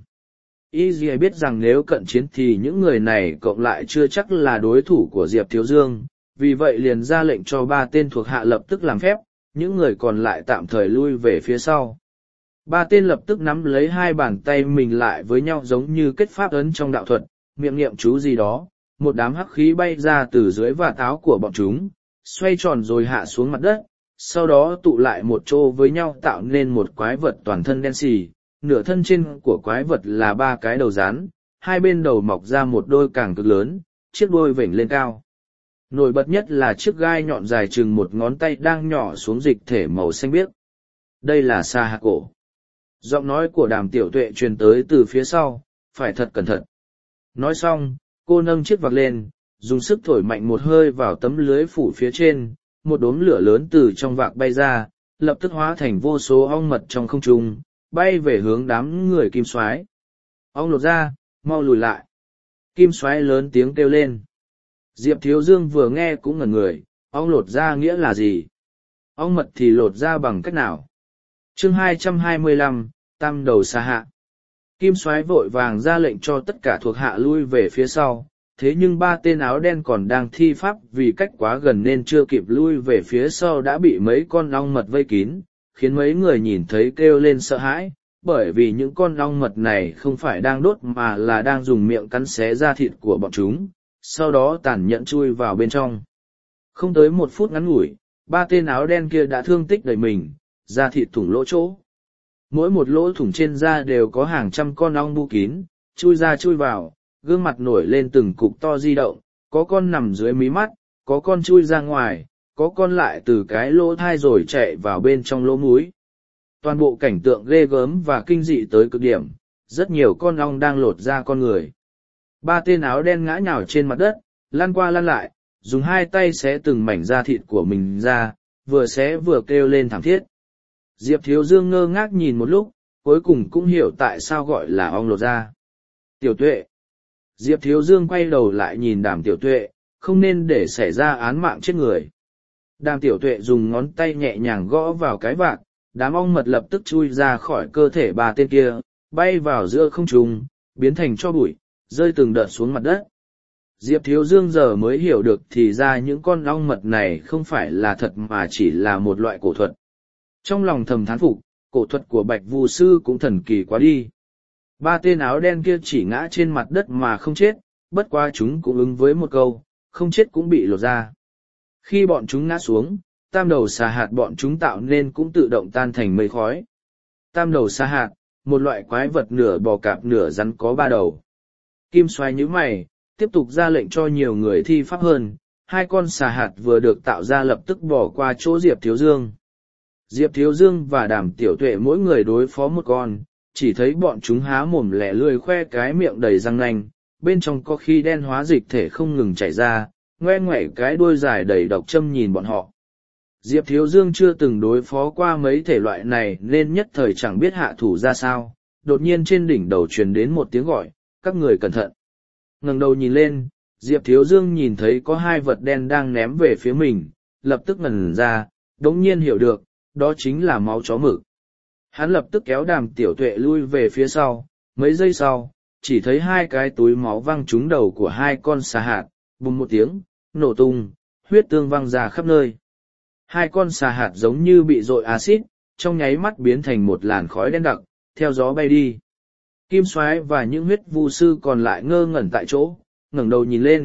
Y y biết rằng nếu cận chiến thì những người này cộng lại chưa chắc là đối thủ của Diệp Thiếu Dương, vì vậy liền ra lệnh cho ba tên thuộc hạ lập tức làm phép, những người còn lại tạm thời lui về phía sau. Ba tên lập tức nắm lấy hai bàn tay mình lại với nhau giống như kết pháp ấn trong đạo thuật, miệng niệm chú gì đó, một đám hắc khí bay ra từ dưới vạt áo của bọn chúng, xoay tròn rồi hạ xuống mặt đất, sau đó tụ lại một chỗ với nhau tạo nên một quái vật toàn thân đen xì, nửa thân trên của quái vật là ba cái đầu rắn, hai bên đầu mọc ra một đôi càng cực lớn, chiếc đuôi vểnh lên cao. Nổi bật nhất là chiếc gai nhọn dài chừng một ngón tay đang nhỏ xuống dịch thể màu xanh biếc. Đây là Sa Hạc Cổ. Giọng nói của Đàm Tiểu Tuệ truyền tới từ phía sau, phải thật cẩn thận. Nói xong, cô nâng chiếc vạc lên, dùng sức thổi mạnh một hơi vào tấm lưới phủ phía trên, một đốm lửa lớn từ trong vạc bay ra, lập tức hóa thành vô số ong mật trong không trung, bay về hướng đám người Kim Soái. Ong lột ra, mau lùi lại. Kim Soái lớn tiếng kêu lên. Diệp Thiếu Dương vừa nghe cũng ngẩn người, ong lột ra nghĩa là gì? Ong mật thì lột ra bằng cách nào? Chương hai trăm hai mươi lăm, Tam đầu Sa Hạ. Kim Soái vội vàng ra lệnh cho tất cả thuộc hạ lui về phía sau, thế nhưng ba tên áo đen còn đang thi pháp vì cách quá gần nên chưa kịp lui về phía sau đã bị mấy con ong mật vây kín, khiến mấy người nhìn thấy kêu lên sợ hãi, bởi vì những con ong mật này không phải đang đốt mà là đang dùng miệng cắn xé da thịt của bọn chúng, sau đó tàn nhẫn chui vào bên trong. Không tới một phút ngắn ngủi, ba tên áo đen kia đã thương tích đầy mình, da thịt thủng lỗ chỗ. Mỗi một lỗ thủng trên da đều có hàng trăm con ong bu kín, chui ra chui vào, gương mặt nổi lên từng cục to di động, có con nằm dưới mí mắt, có con chui ra ngoài, có con lại từ cái lỗ thai rồi chạy vào bên trong lỗ mũi. Toàn bộ cảnh tượng ghê gớm và kinh dị tới cực điểm, rất nhiều con ong đang lột ra con người. Ba tên áo đen ngã nhào trên mặt đất, lăn qua lăn lại, dùng hai tay xé từng mảnh da thịt của mình ra, vừa xé vừa kêu lên thảm thiết. Diệp Thiếu Dương ngơ ngác nhìn một lúc, cuối cùng cũng hiểu tại sao gọi là ong lột da. Tiểu Tuệ. Diệp Thiếu Dương quay đầu lại nhìn Đàm Tiểu Tuệ, không nên để xảy ra án mạng chết người. Đàm Tiểu Tuệ dùng ngón tay nhẹ nhàng gõ vào cái vạc, đám ong mật lập tức chui ra khỏi cơ thể ba tên kia, bay vào giữa không trung, biến thành tro bụi, rơi từng đợt xuống mặt đất. Diệp Thiếu Dương giờ mới hiểu được thì ra những con ong mật này không phải là thật mà chỉ là một loại cổ thuật. Trong lòng thầm thán phục, cổ thuật của Bạch Vu Sư cũng thần kỳ quá đi. Ba tên áo đen kia chỉ ngã trên mặt đất mà không chết, bất quá chúng cũng ứng với một câu, không chết cũng bị lột ra. Khi bọn chúng ngã xuống, tam đầu xà hạt bọn chúng tạo nên cũng tự động tan thành mây khói. Tam đầu xà hạt, một loại quái vật nửa bò cạp nửa rắn có ba đầu. Kim Soái nhíu mày, tiếp tục ra lệnh cho nhiều người thi pháp hơn, hai con xà hạt vừa được tạo ra lập tức bỏ qua chỗ Diệp Thiếu Dương. Diệp Thiếu Dương và Đàm Tiểu Tuệ mỗi người đối phó một con, chỉ thấy bọn chúng há mồm lẻ lươi khoe cái miệng đầy răng nanh, bên trong có khí đen hóa dịch thể không ngừng chảy ra, ngoe ngoẩy cái đuôi dài đầy độc châm nhìn bọn họ. Diệp Thiếu Dương chưa từng đối phó qua mấy thể loại này nên nhất thời chẳng biết hạ thủ ra sao, đột nhiên trên đỉnh đầu truyền đến một tiếng gọi, các người cẩn thận. Ngẩng đầu nhìn lên, Diệp Thiếu Dương nhìn thấy có hai vật đen đang ném về phía mình, lập tức ngẩn ra, đống nhiên hiểu được, đó chính là máu chó mực. Hắn lập tức kéo Đàm Tiểu Tuệ lui về phía sau, mấy giây sau, chỉ thấy hai cái túi máu văng trúng đầu của hai con xà hạt, bùng một tiếng, nổ tung, huyết tương văng ra khắp nơi. Hai con xà hạt giống như bị dội axit, trong nháy mắt biến thành một làn khói đen đặc, theo gió bay đi. Kim Soái và những huyết vu sư còn lại ngơ ngẩn tại chỗ, ngẩng đầu nhìn lên,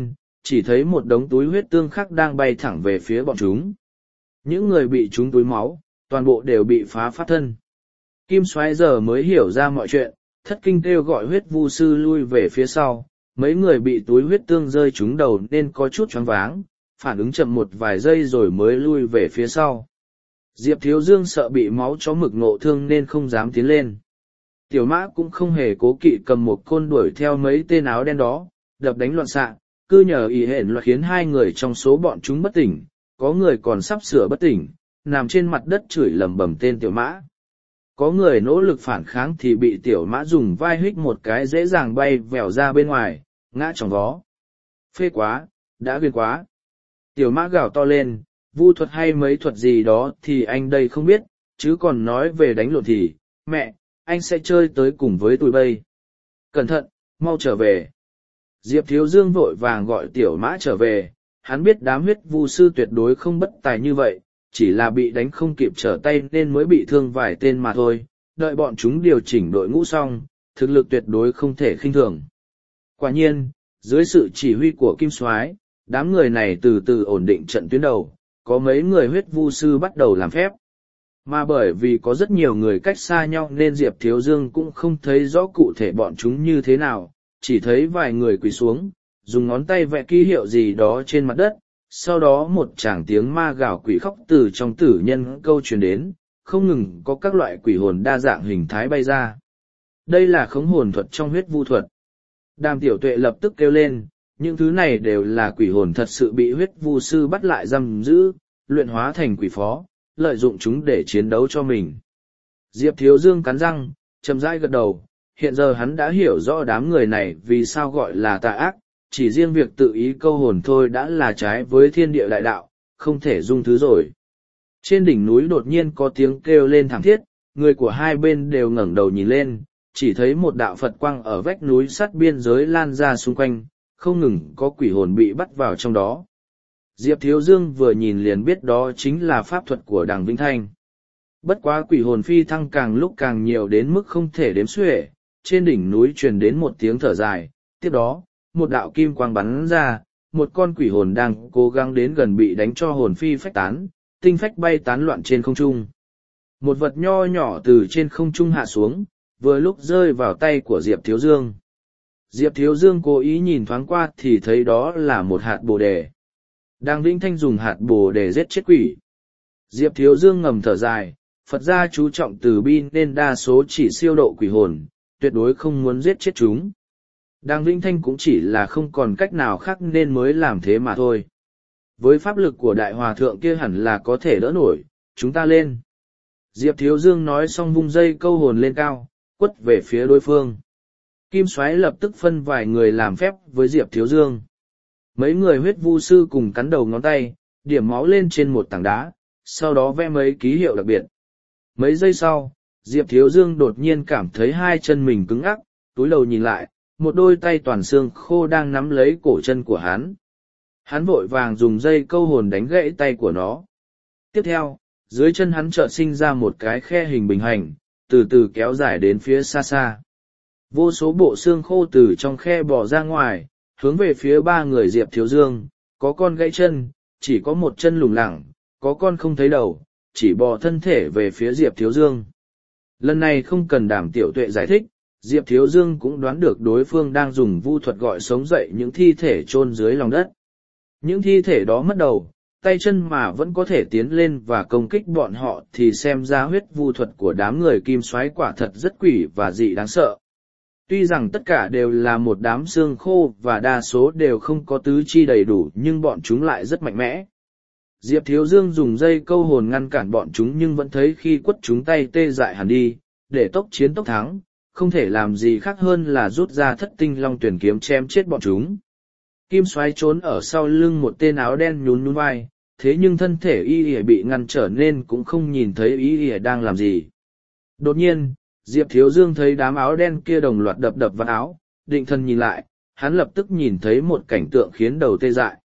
chỉ thấy một đống túi huyết tương khác đang bay thẳng về phía bọn chúng. Những người bị trúng túi máu, toàn bộ đều bị phá phát thân. Kim Soái giờ mới hiểu ra mọi chuyện, thất kinh kêu gọi huyết vu sư lui về phía sau. Mấy người bị túi huyết tương rơi trúng đầu nên có chút choáng váng, phản ứng chậm một vài giây rồi mới lui về phía sau. Diệp Thiếu Dương sợ bị máu chó mực ngộ thương nên không dám tiến lên. Tiểu Mã cũng không hề cố kỵ cầm một côn đuổi theo mấy tên áo đen đó, đập đánh loạn xạ, cứ nhờ ý hển loạt khiến hai người trong số bọn chúng bất tỉnh, có người còn sắp sửa bất tỉnh, nằm trên mặt đất chửi lầm bầm tên Tiểu Mã. Có người nỗ lực phản kháng thì bị Tiểu Mã dùng vai hích một cái dễ dàng bay vèo ra bên ngoài, ngã trong vó. Phê quá, đã ghê quá. Tiểu Mã gào to lên, vu thuật hay mấy thuật gì đó thì anh đây không biết, chứ còn nói về đánh lộn thì, mẹ, anh sẽ chơi tới cùng với tụi bây. Cẩn thận, mau trở về. Diệp Thiếu Dương vội vàng gọi Tiểu Mã trở về, hắn biết đám huyết vu sư tuyệt đối không bất tài như vậy, chỉ là bị đánh không kịp trở tay nên mới bị thương vài tên mà thôi, đợi bọn chúng điều chỉnh đội ngũ xong, thực lực tuyệt đối không thể khinh thường. Quả nhiên, dưới sự chỉ huy của Kim Soái, đám người này từ từ ổn định trận tuyến đầu, có mấy người huyết vu sư bắt đầu làm phép. Mà bởi vì có rất nhiều người cách xa nhau nên Diệp Thiếu Dương cũng không thấy rõ cụ thể bọn chúng như thế nào, chỉ thấy vài người quỳ xuống, dùng ngón tay vẽ ký hiệu gì đó trên mặt đất, sau đó một tràng tiếng ma gào quỷ khóc từ trong tử nhân câu truyền đến, không ngừng có các loại quỷ hồn đa dạng hình thái bay ra. Đây là khống hồn thuật trong huyết vu thuật. Đàm Tiểu Tuệ lập tức kêu lên, những thứ này đều là quỷ hồn thật sự bị huyết vu sư bắt lại giam giữ, luyện hóa thành quỷ phó, lợi dụng chúng để chiến đấu cho mình. Diệp Thiếu Dương cắn răng, chậm rãi gật đầu, hiện giờ hắn đã hiểu rõ đám người này vì sao gọi là tà ác, chỉ riêng việc tự ý câu hồn thôi đã là trái với thiên địa đại đạo, không thể dung thứ rồi. Trên đỉnh núi đột nhiên có tiếng kêu lên thảm thiết, người của hai bên đều ngẩng đầu nhìn lên, chỉ thấy một đạo Phật quang ở vách núi sát biên giới lan ra xung quanh, không ngừng có quỷ hồn bị bắt vào trong đó. Diệp Thiếu Dương vừa nhìn liền biết đó chính là pháp thuật của Đằng Vĩnh Thanh. Bất quá quỷ hồn phi thăng càng lúc càng nhiều đến mức không thể đếm xuể, trên đỉnh núi truyền đến một tiếng thở dài, tiếp đó, một đạo kim quang bắn ra, một con quỷ hồn đang cố gắng đến gần bị đánh cho hồn phi phách tán, tinh phách bay tán loạn trên không trung. Một vật nho nhỏ từ trên không trung hạ xuống, vừa lúc rơi vào tay của Diệp Thiếu Dương. Diệp Thiếu Dương cố ý nhìn thoáng qua thì thấy đó là một hạt bồ đề. Đằng Vĩnh Thanh dùng hạt bồ đề giết chết quỷ. Diệp Thiếu Dương ngầm thở dài, Phật gia chú trọng từ bi nên đa số chỉ siêu độ quỷ hồn, tuyệt đối không muốn giết chết chúng. Đằng Vĩnh Thanh cũng chỉ là không còn cách nào khác nên mới làm thế mà thôi. Với pháp lực của đại hòa thượng kia hẳn là có thể đỡ nổi, chúng ta lên. Diệp Thiếu Dương nói xong vung dây câu hồn lên cao, quất về phía đối phương. Kim Soái lập tức phân vài người làm phép với Diệp Thiếu Dương. Mấy người huyết vu sư cùng cắn đầu ngón tay, điểm máu lên trên một tảng đá, sau đó vẽ mấy ký hiệu đặc biệt. Mấy giây sau, Diệp Thiếu Dương đột nhiên cảm thấy hai chân mình cứng ắc, túi đầu nhìn lại, một đôi tay toàn xương khô đang nắm lấy cổ chân của hắn. Hắn vội vàng dùng dây câu hồn đánh gãy tay của nó. Tiếp theo, dưới chân hắn chợt sinh ra một cái khe hình bình hành, từ từ kéo dài đến phía xa xa. Vô số bộ xương khô từ trong khe bò ra ngoài, hướng về phía ba người Diệp Thiếu Dương, có con gãy chân, chỉ có một chân lủng lẳng, có con không thấy đầu, chỉ bò thân thể về phía Diệp Thiếu Dương. Lần này không cần Đàm Tiểu Tuệ giải thích, Diệp Thiếu Dương cũng đoán được đối phương đang dùng vu thuật gọi sống dậy những thi thể chôn dưới lòng đất. Những thi thể đó mất đầu, tay chân mà vẫn có thể tiến lên và công kích bọn họ thì xem ra huyết vu thuật của đám người Kim Soái quả thật rất quỷ và dị đáng sợ. Tuy rằng tất cả đều là một đám xương khô và đa số đều không có tứ chi đầy đủ nhưng bọn chúng lại rất mạnh mẽ. Diệp Thiếu Dương dùng dây câu hồn ngăn cản bọn chúng nhưng vẫn thấy khi quất chúng tay tê dại hẳn đi, để tốc chiến tốc thắng, không thể làm gì khác hơn là rút ra thất tinh long tuyển kiếm chém chết bọn chúng. Kim Soái trốn ở sau lưng một tên áo đen nhún nhún vai, thế nhưng thân thể y ỉa bị ngăn trở nên cũng không nhìn thấy y ỉa đang làm gì. Đột nhiên, Diệp Thiếu Dương thấy đám áo đen kia đồng loạt đập đập vào áo, định thần nhìn lại, hắn lập tức nhìn thấy một cảnh tượng khiến đầu tê dại.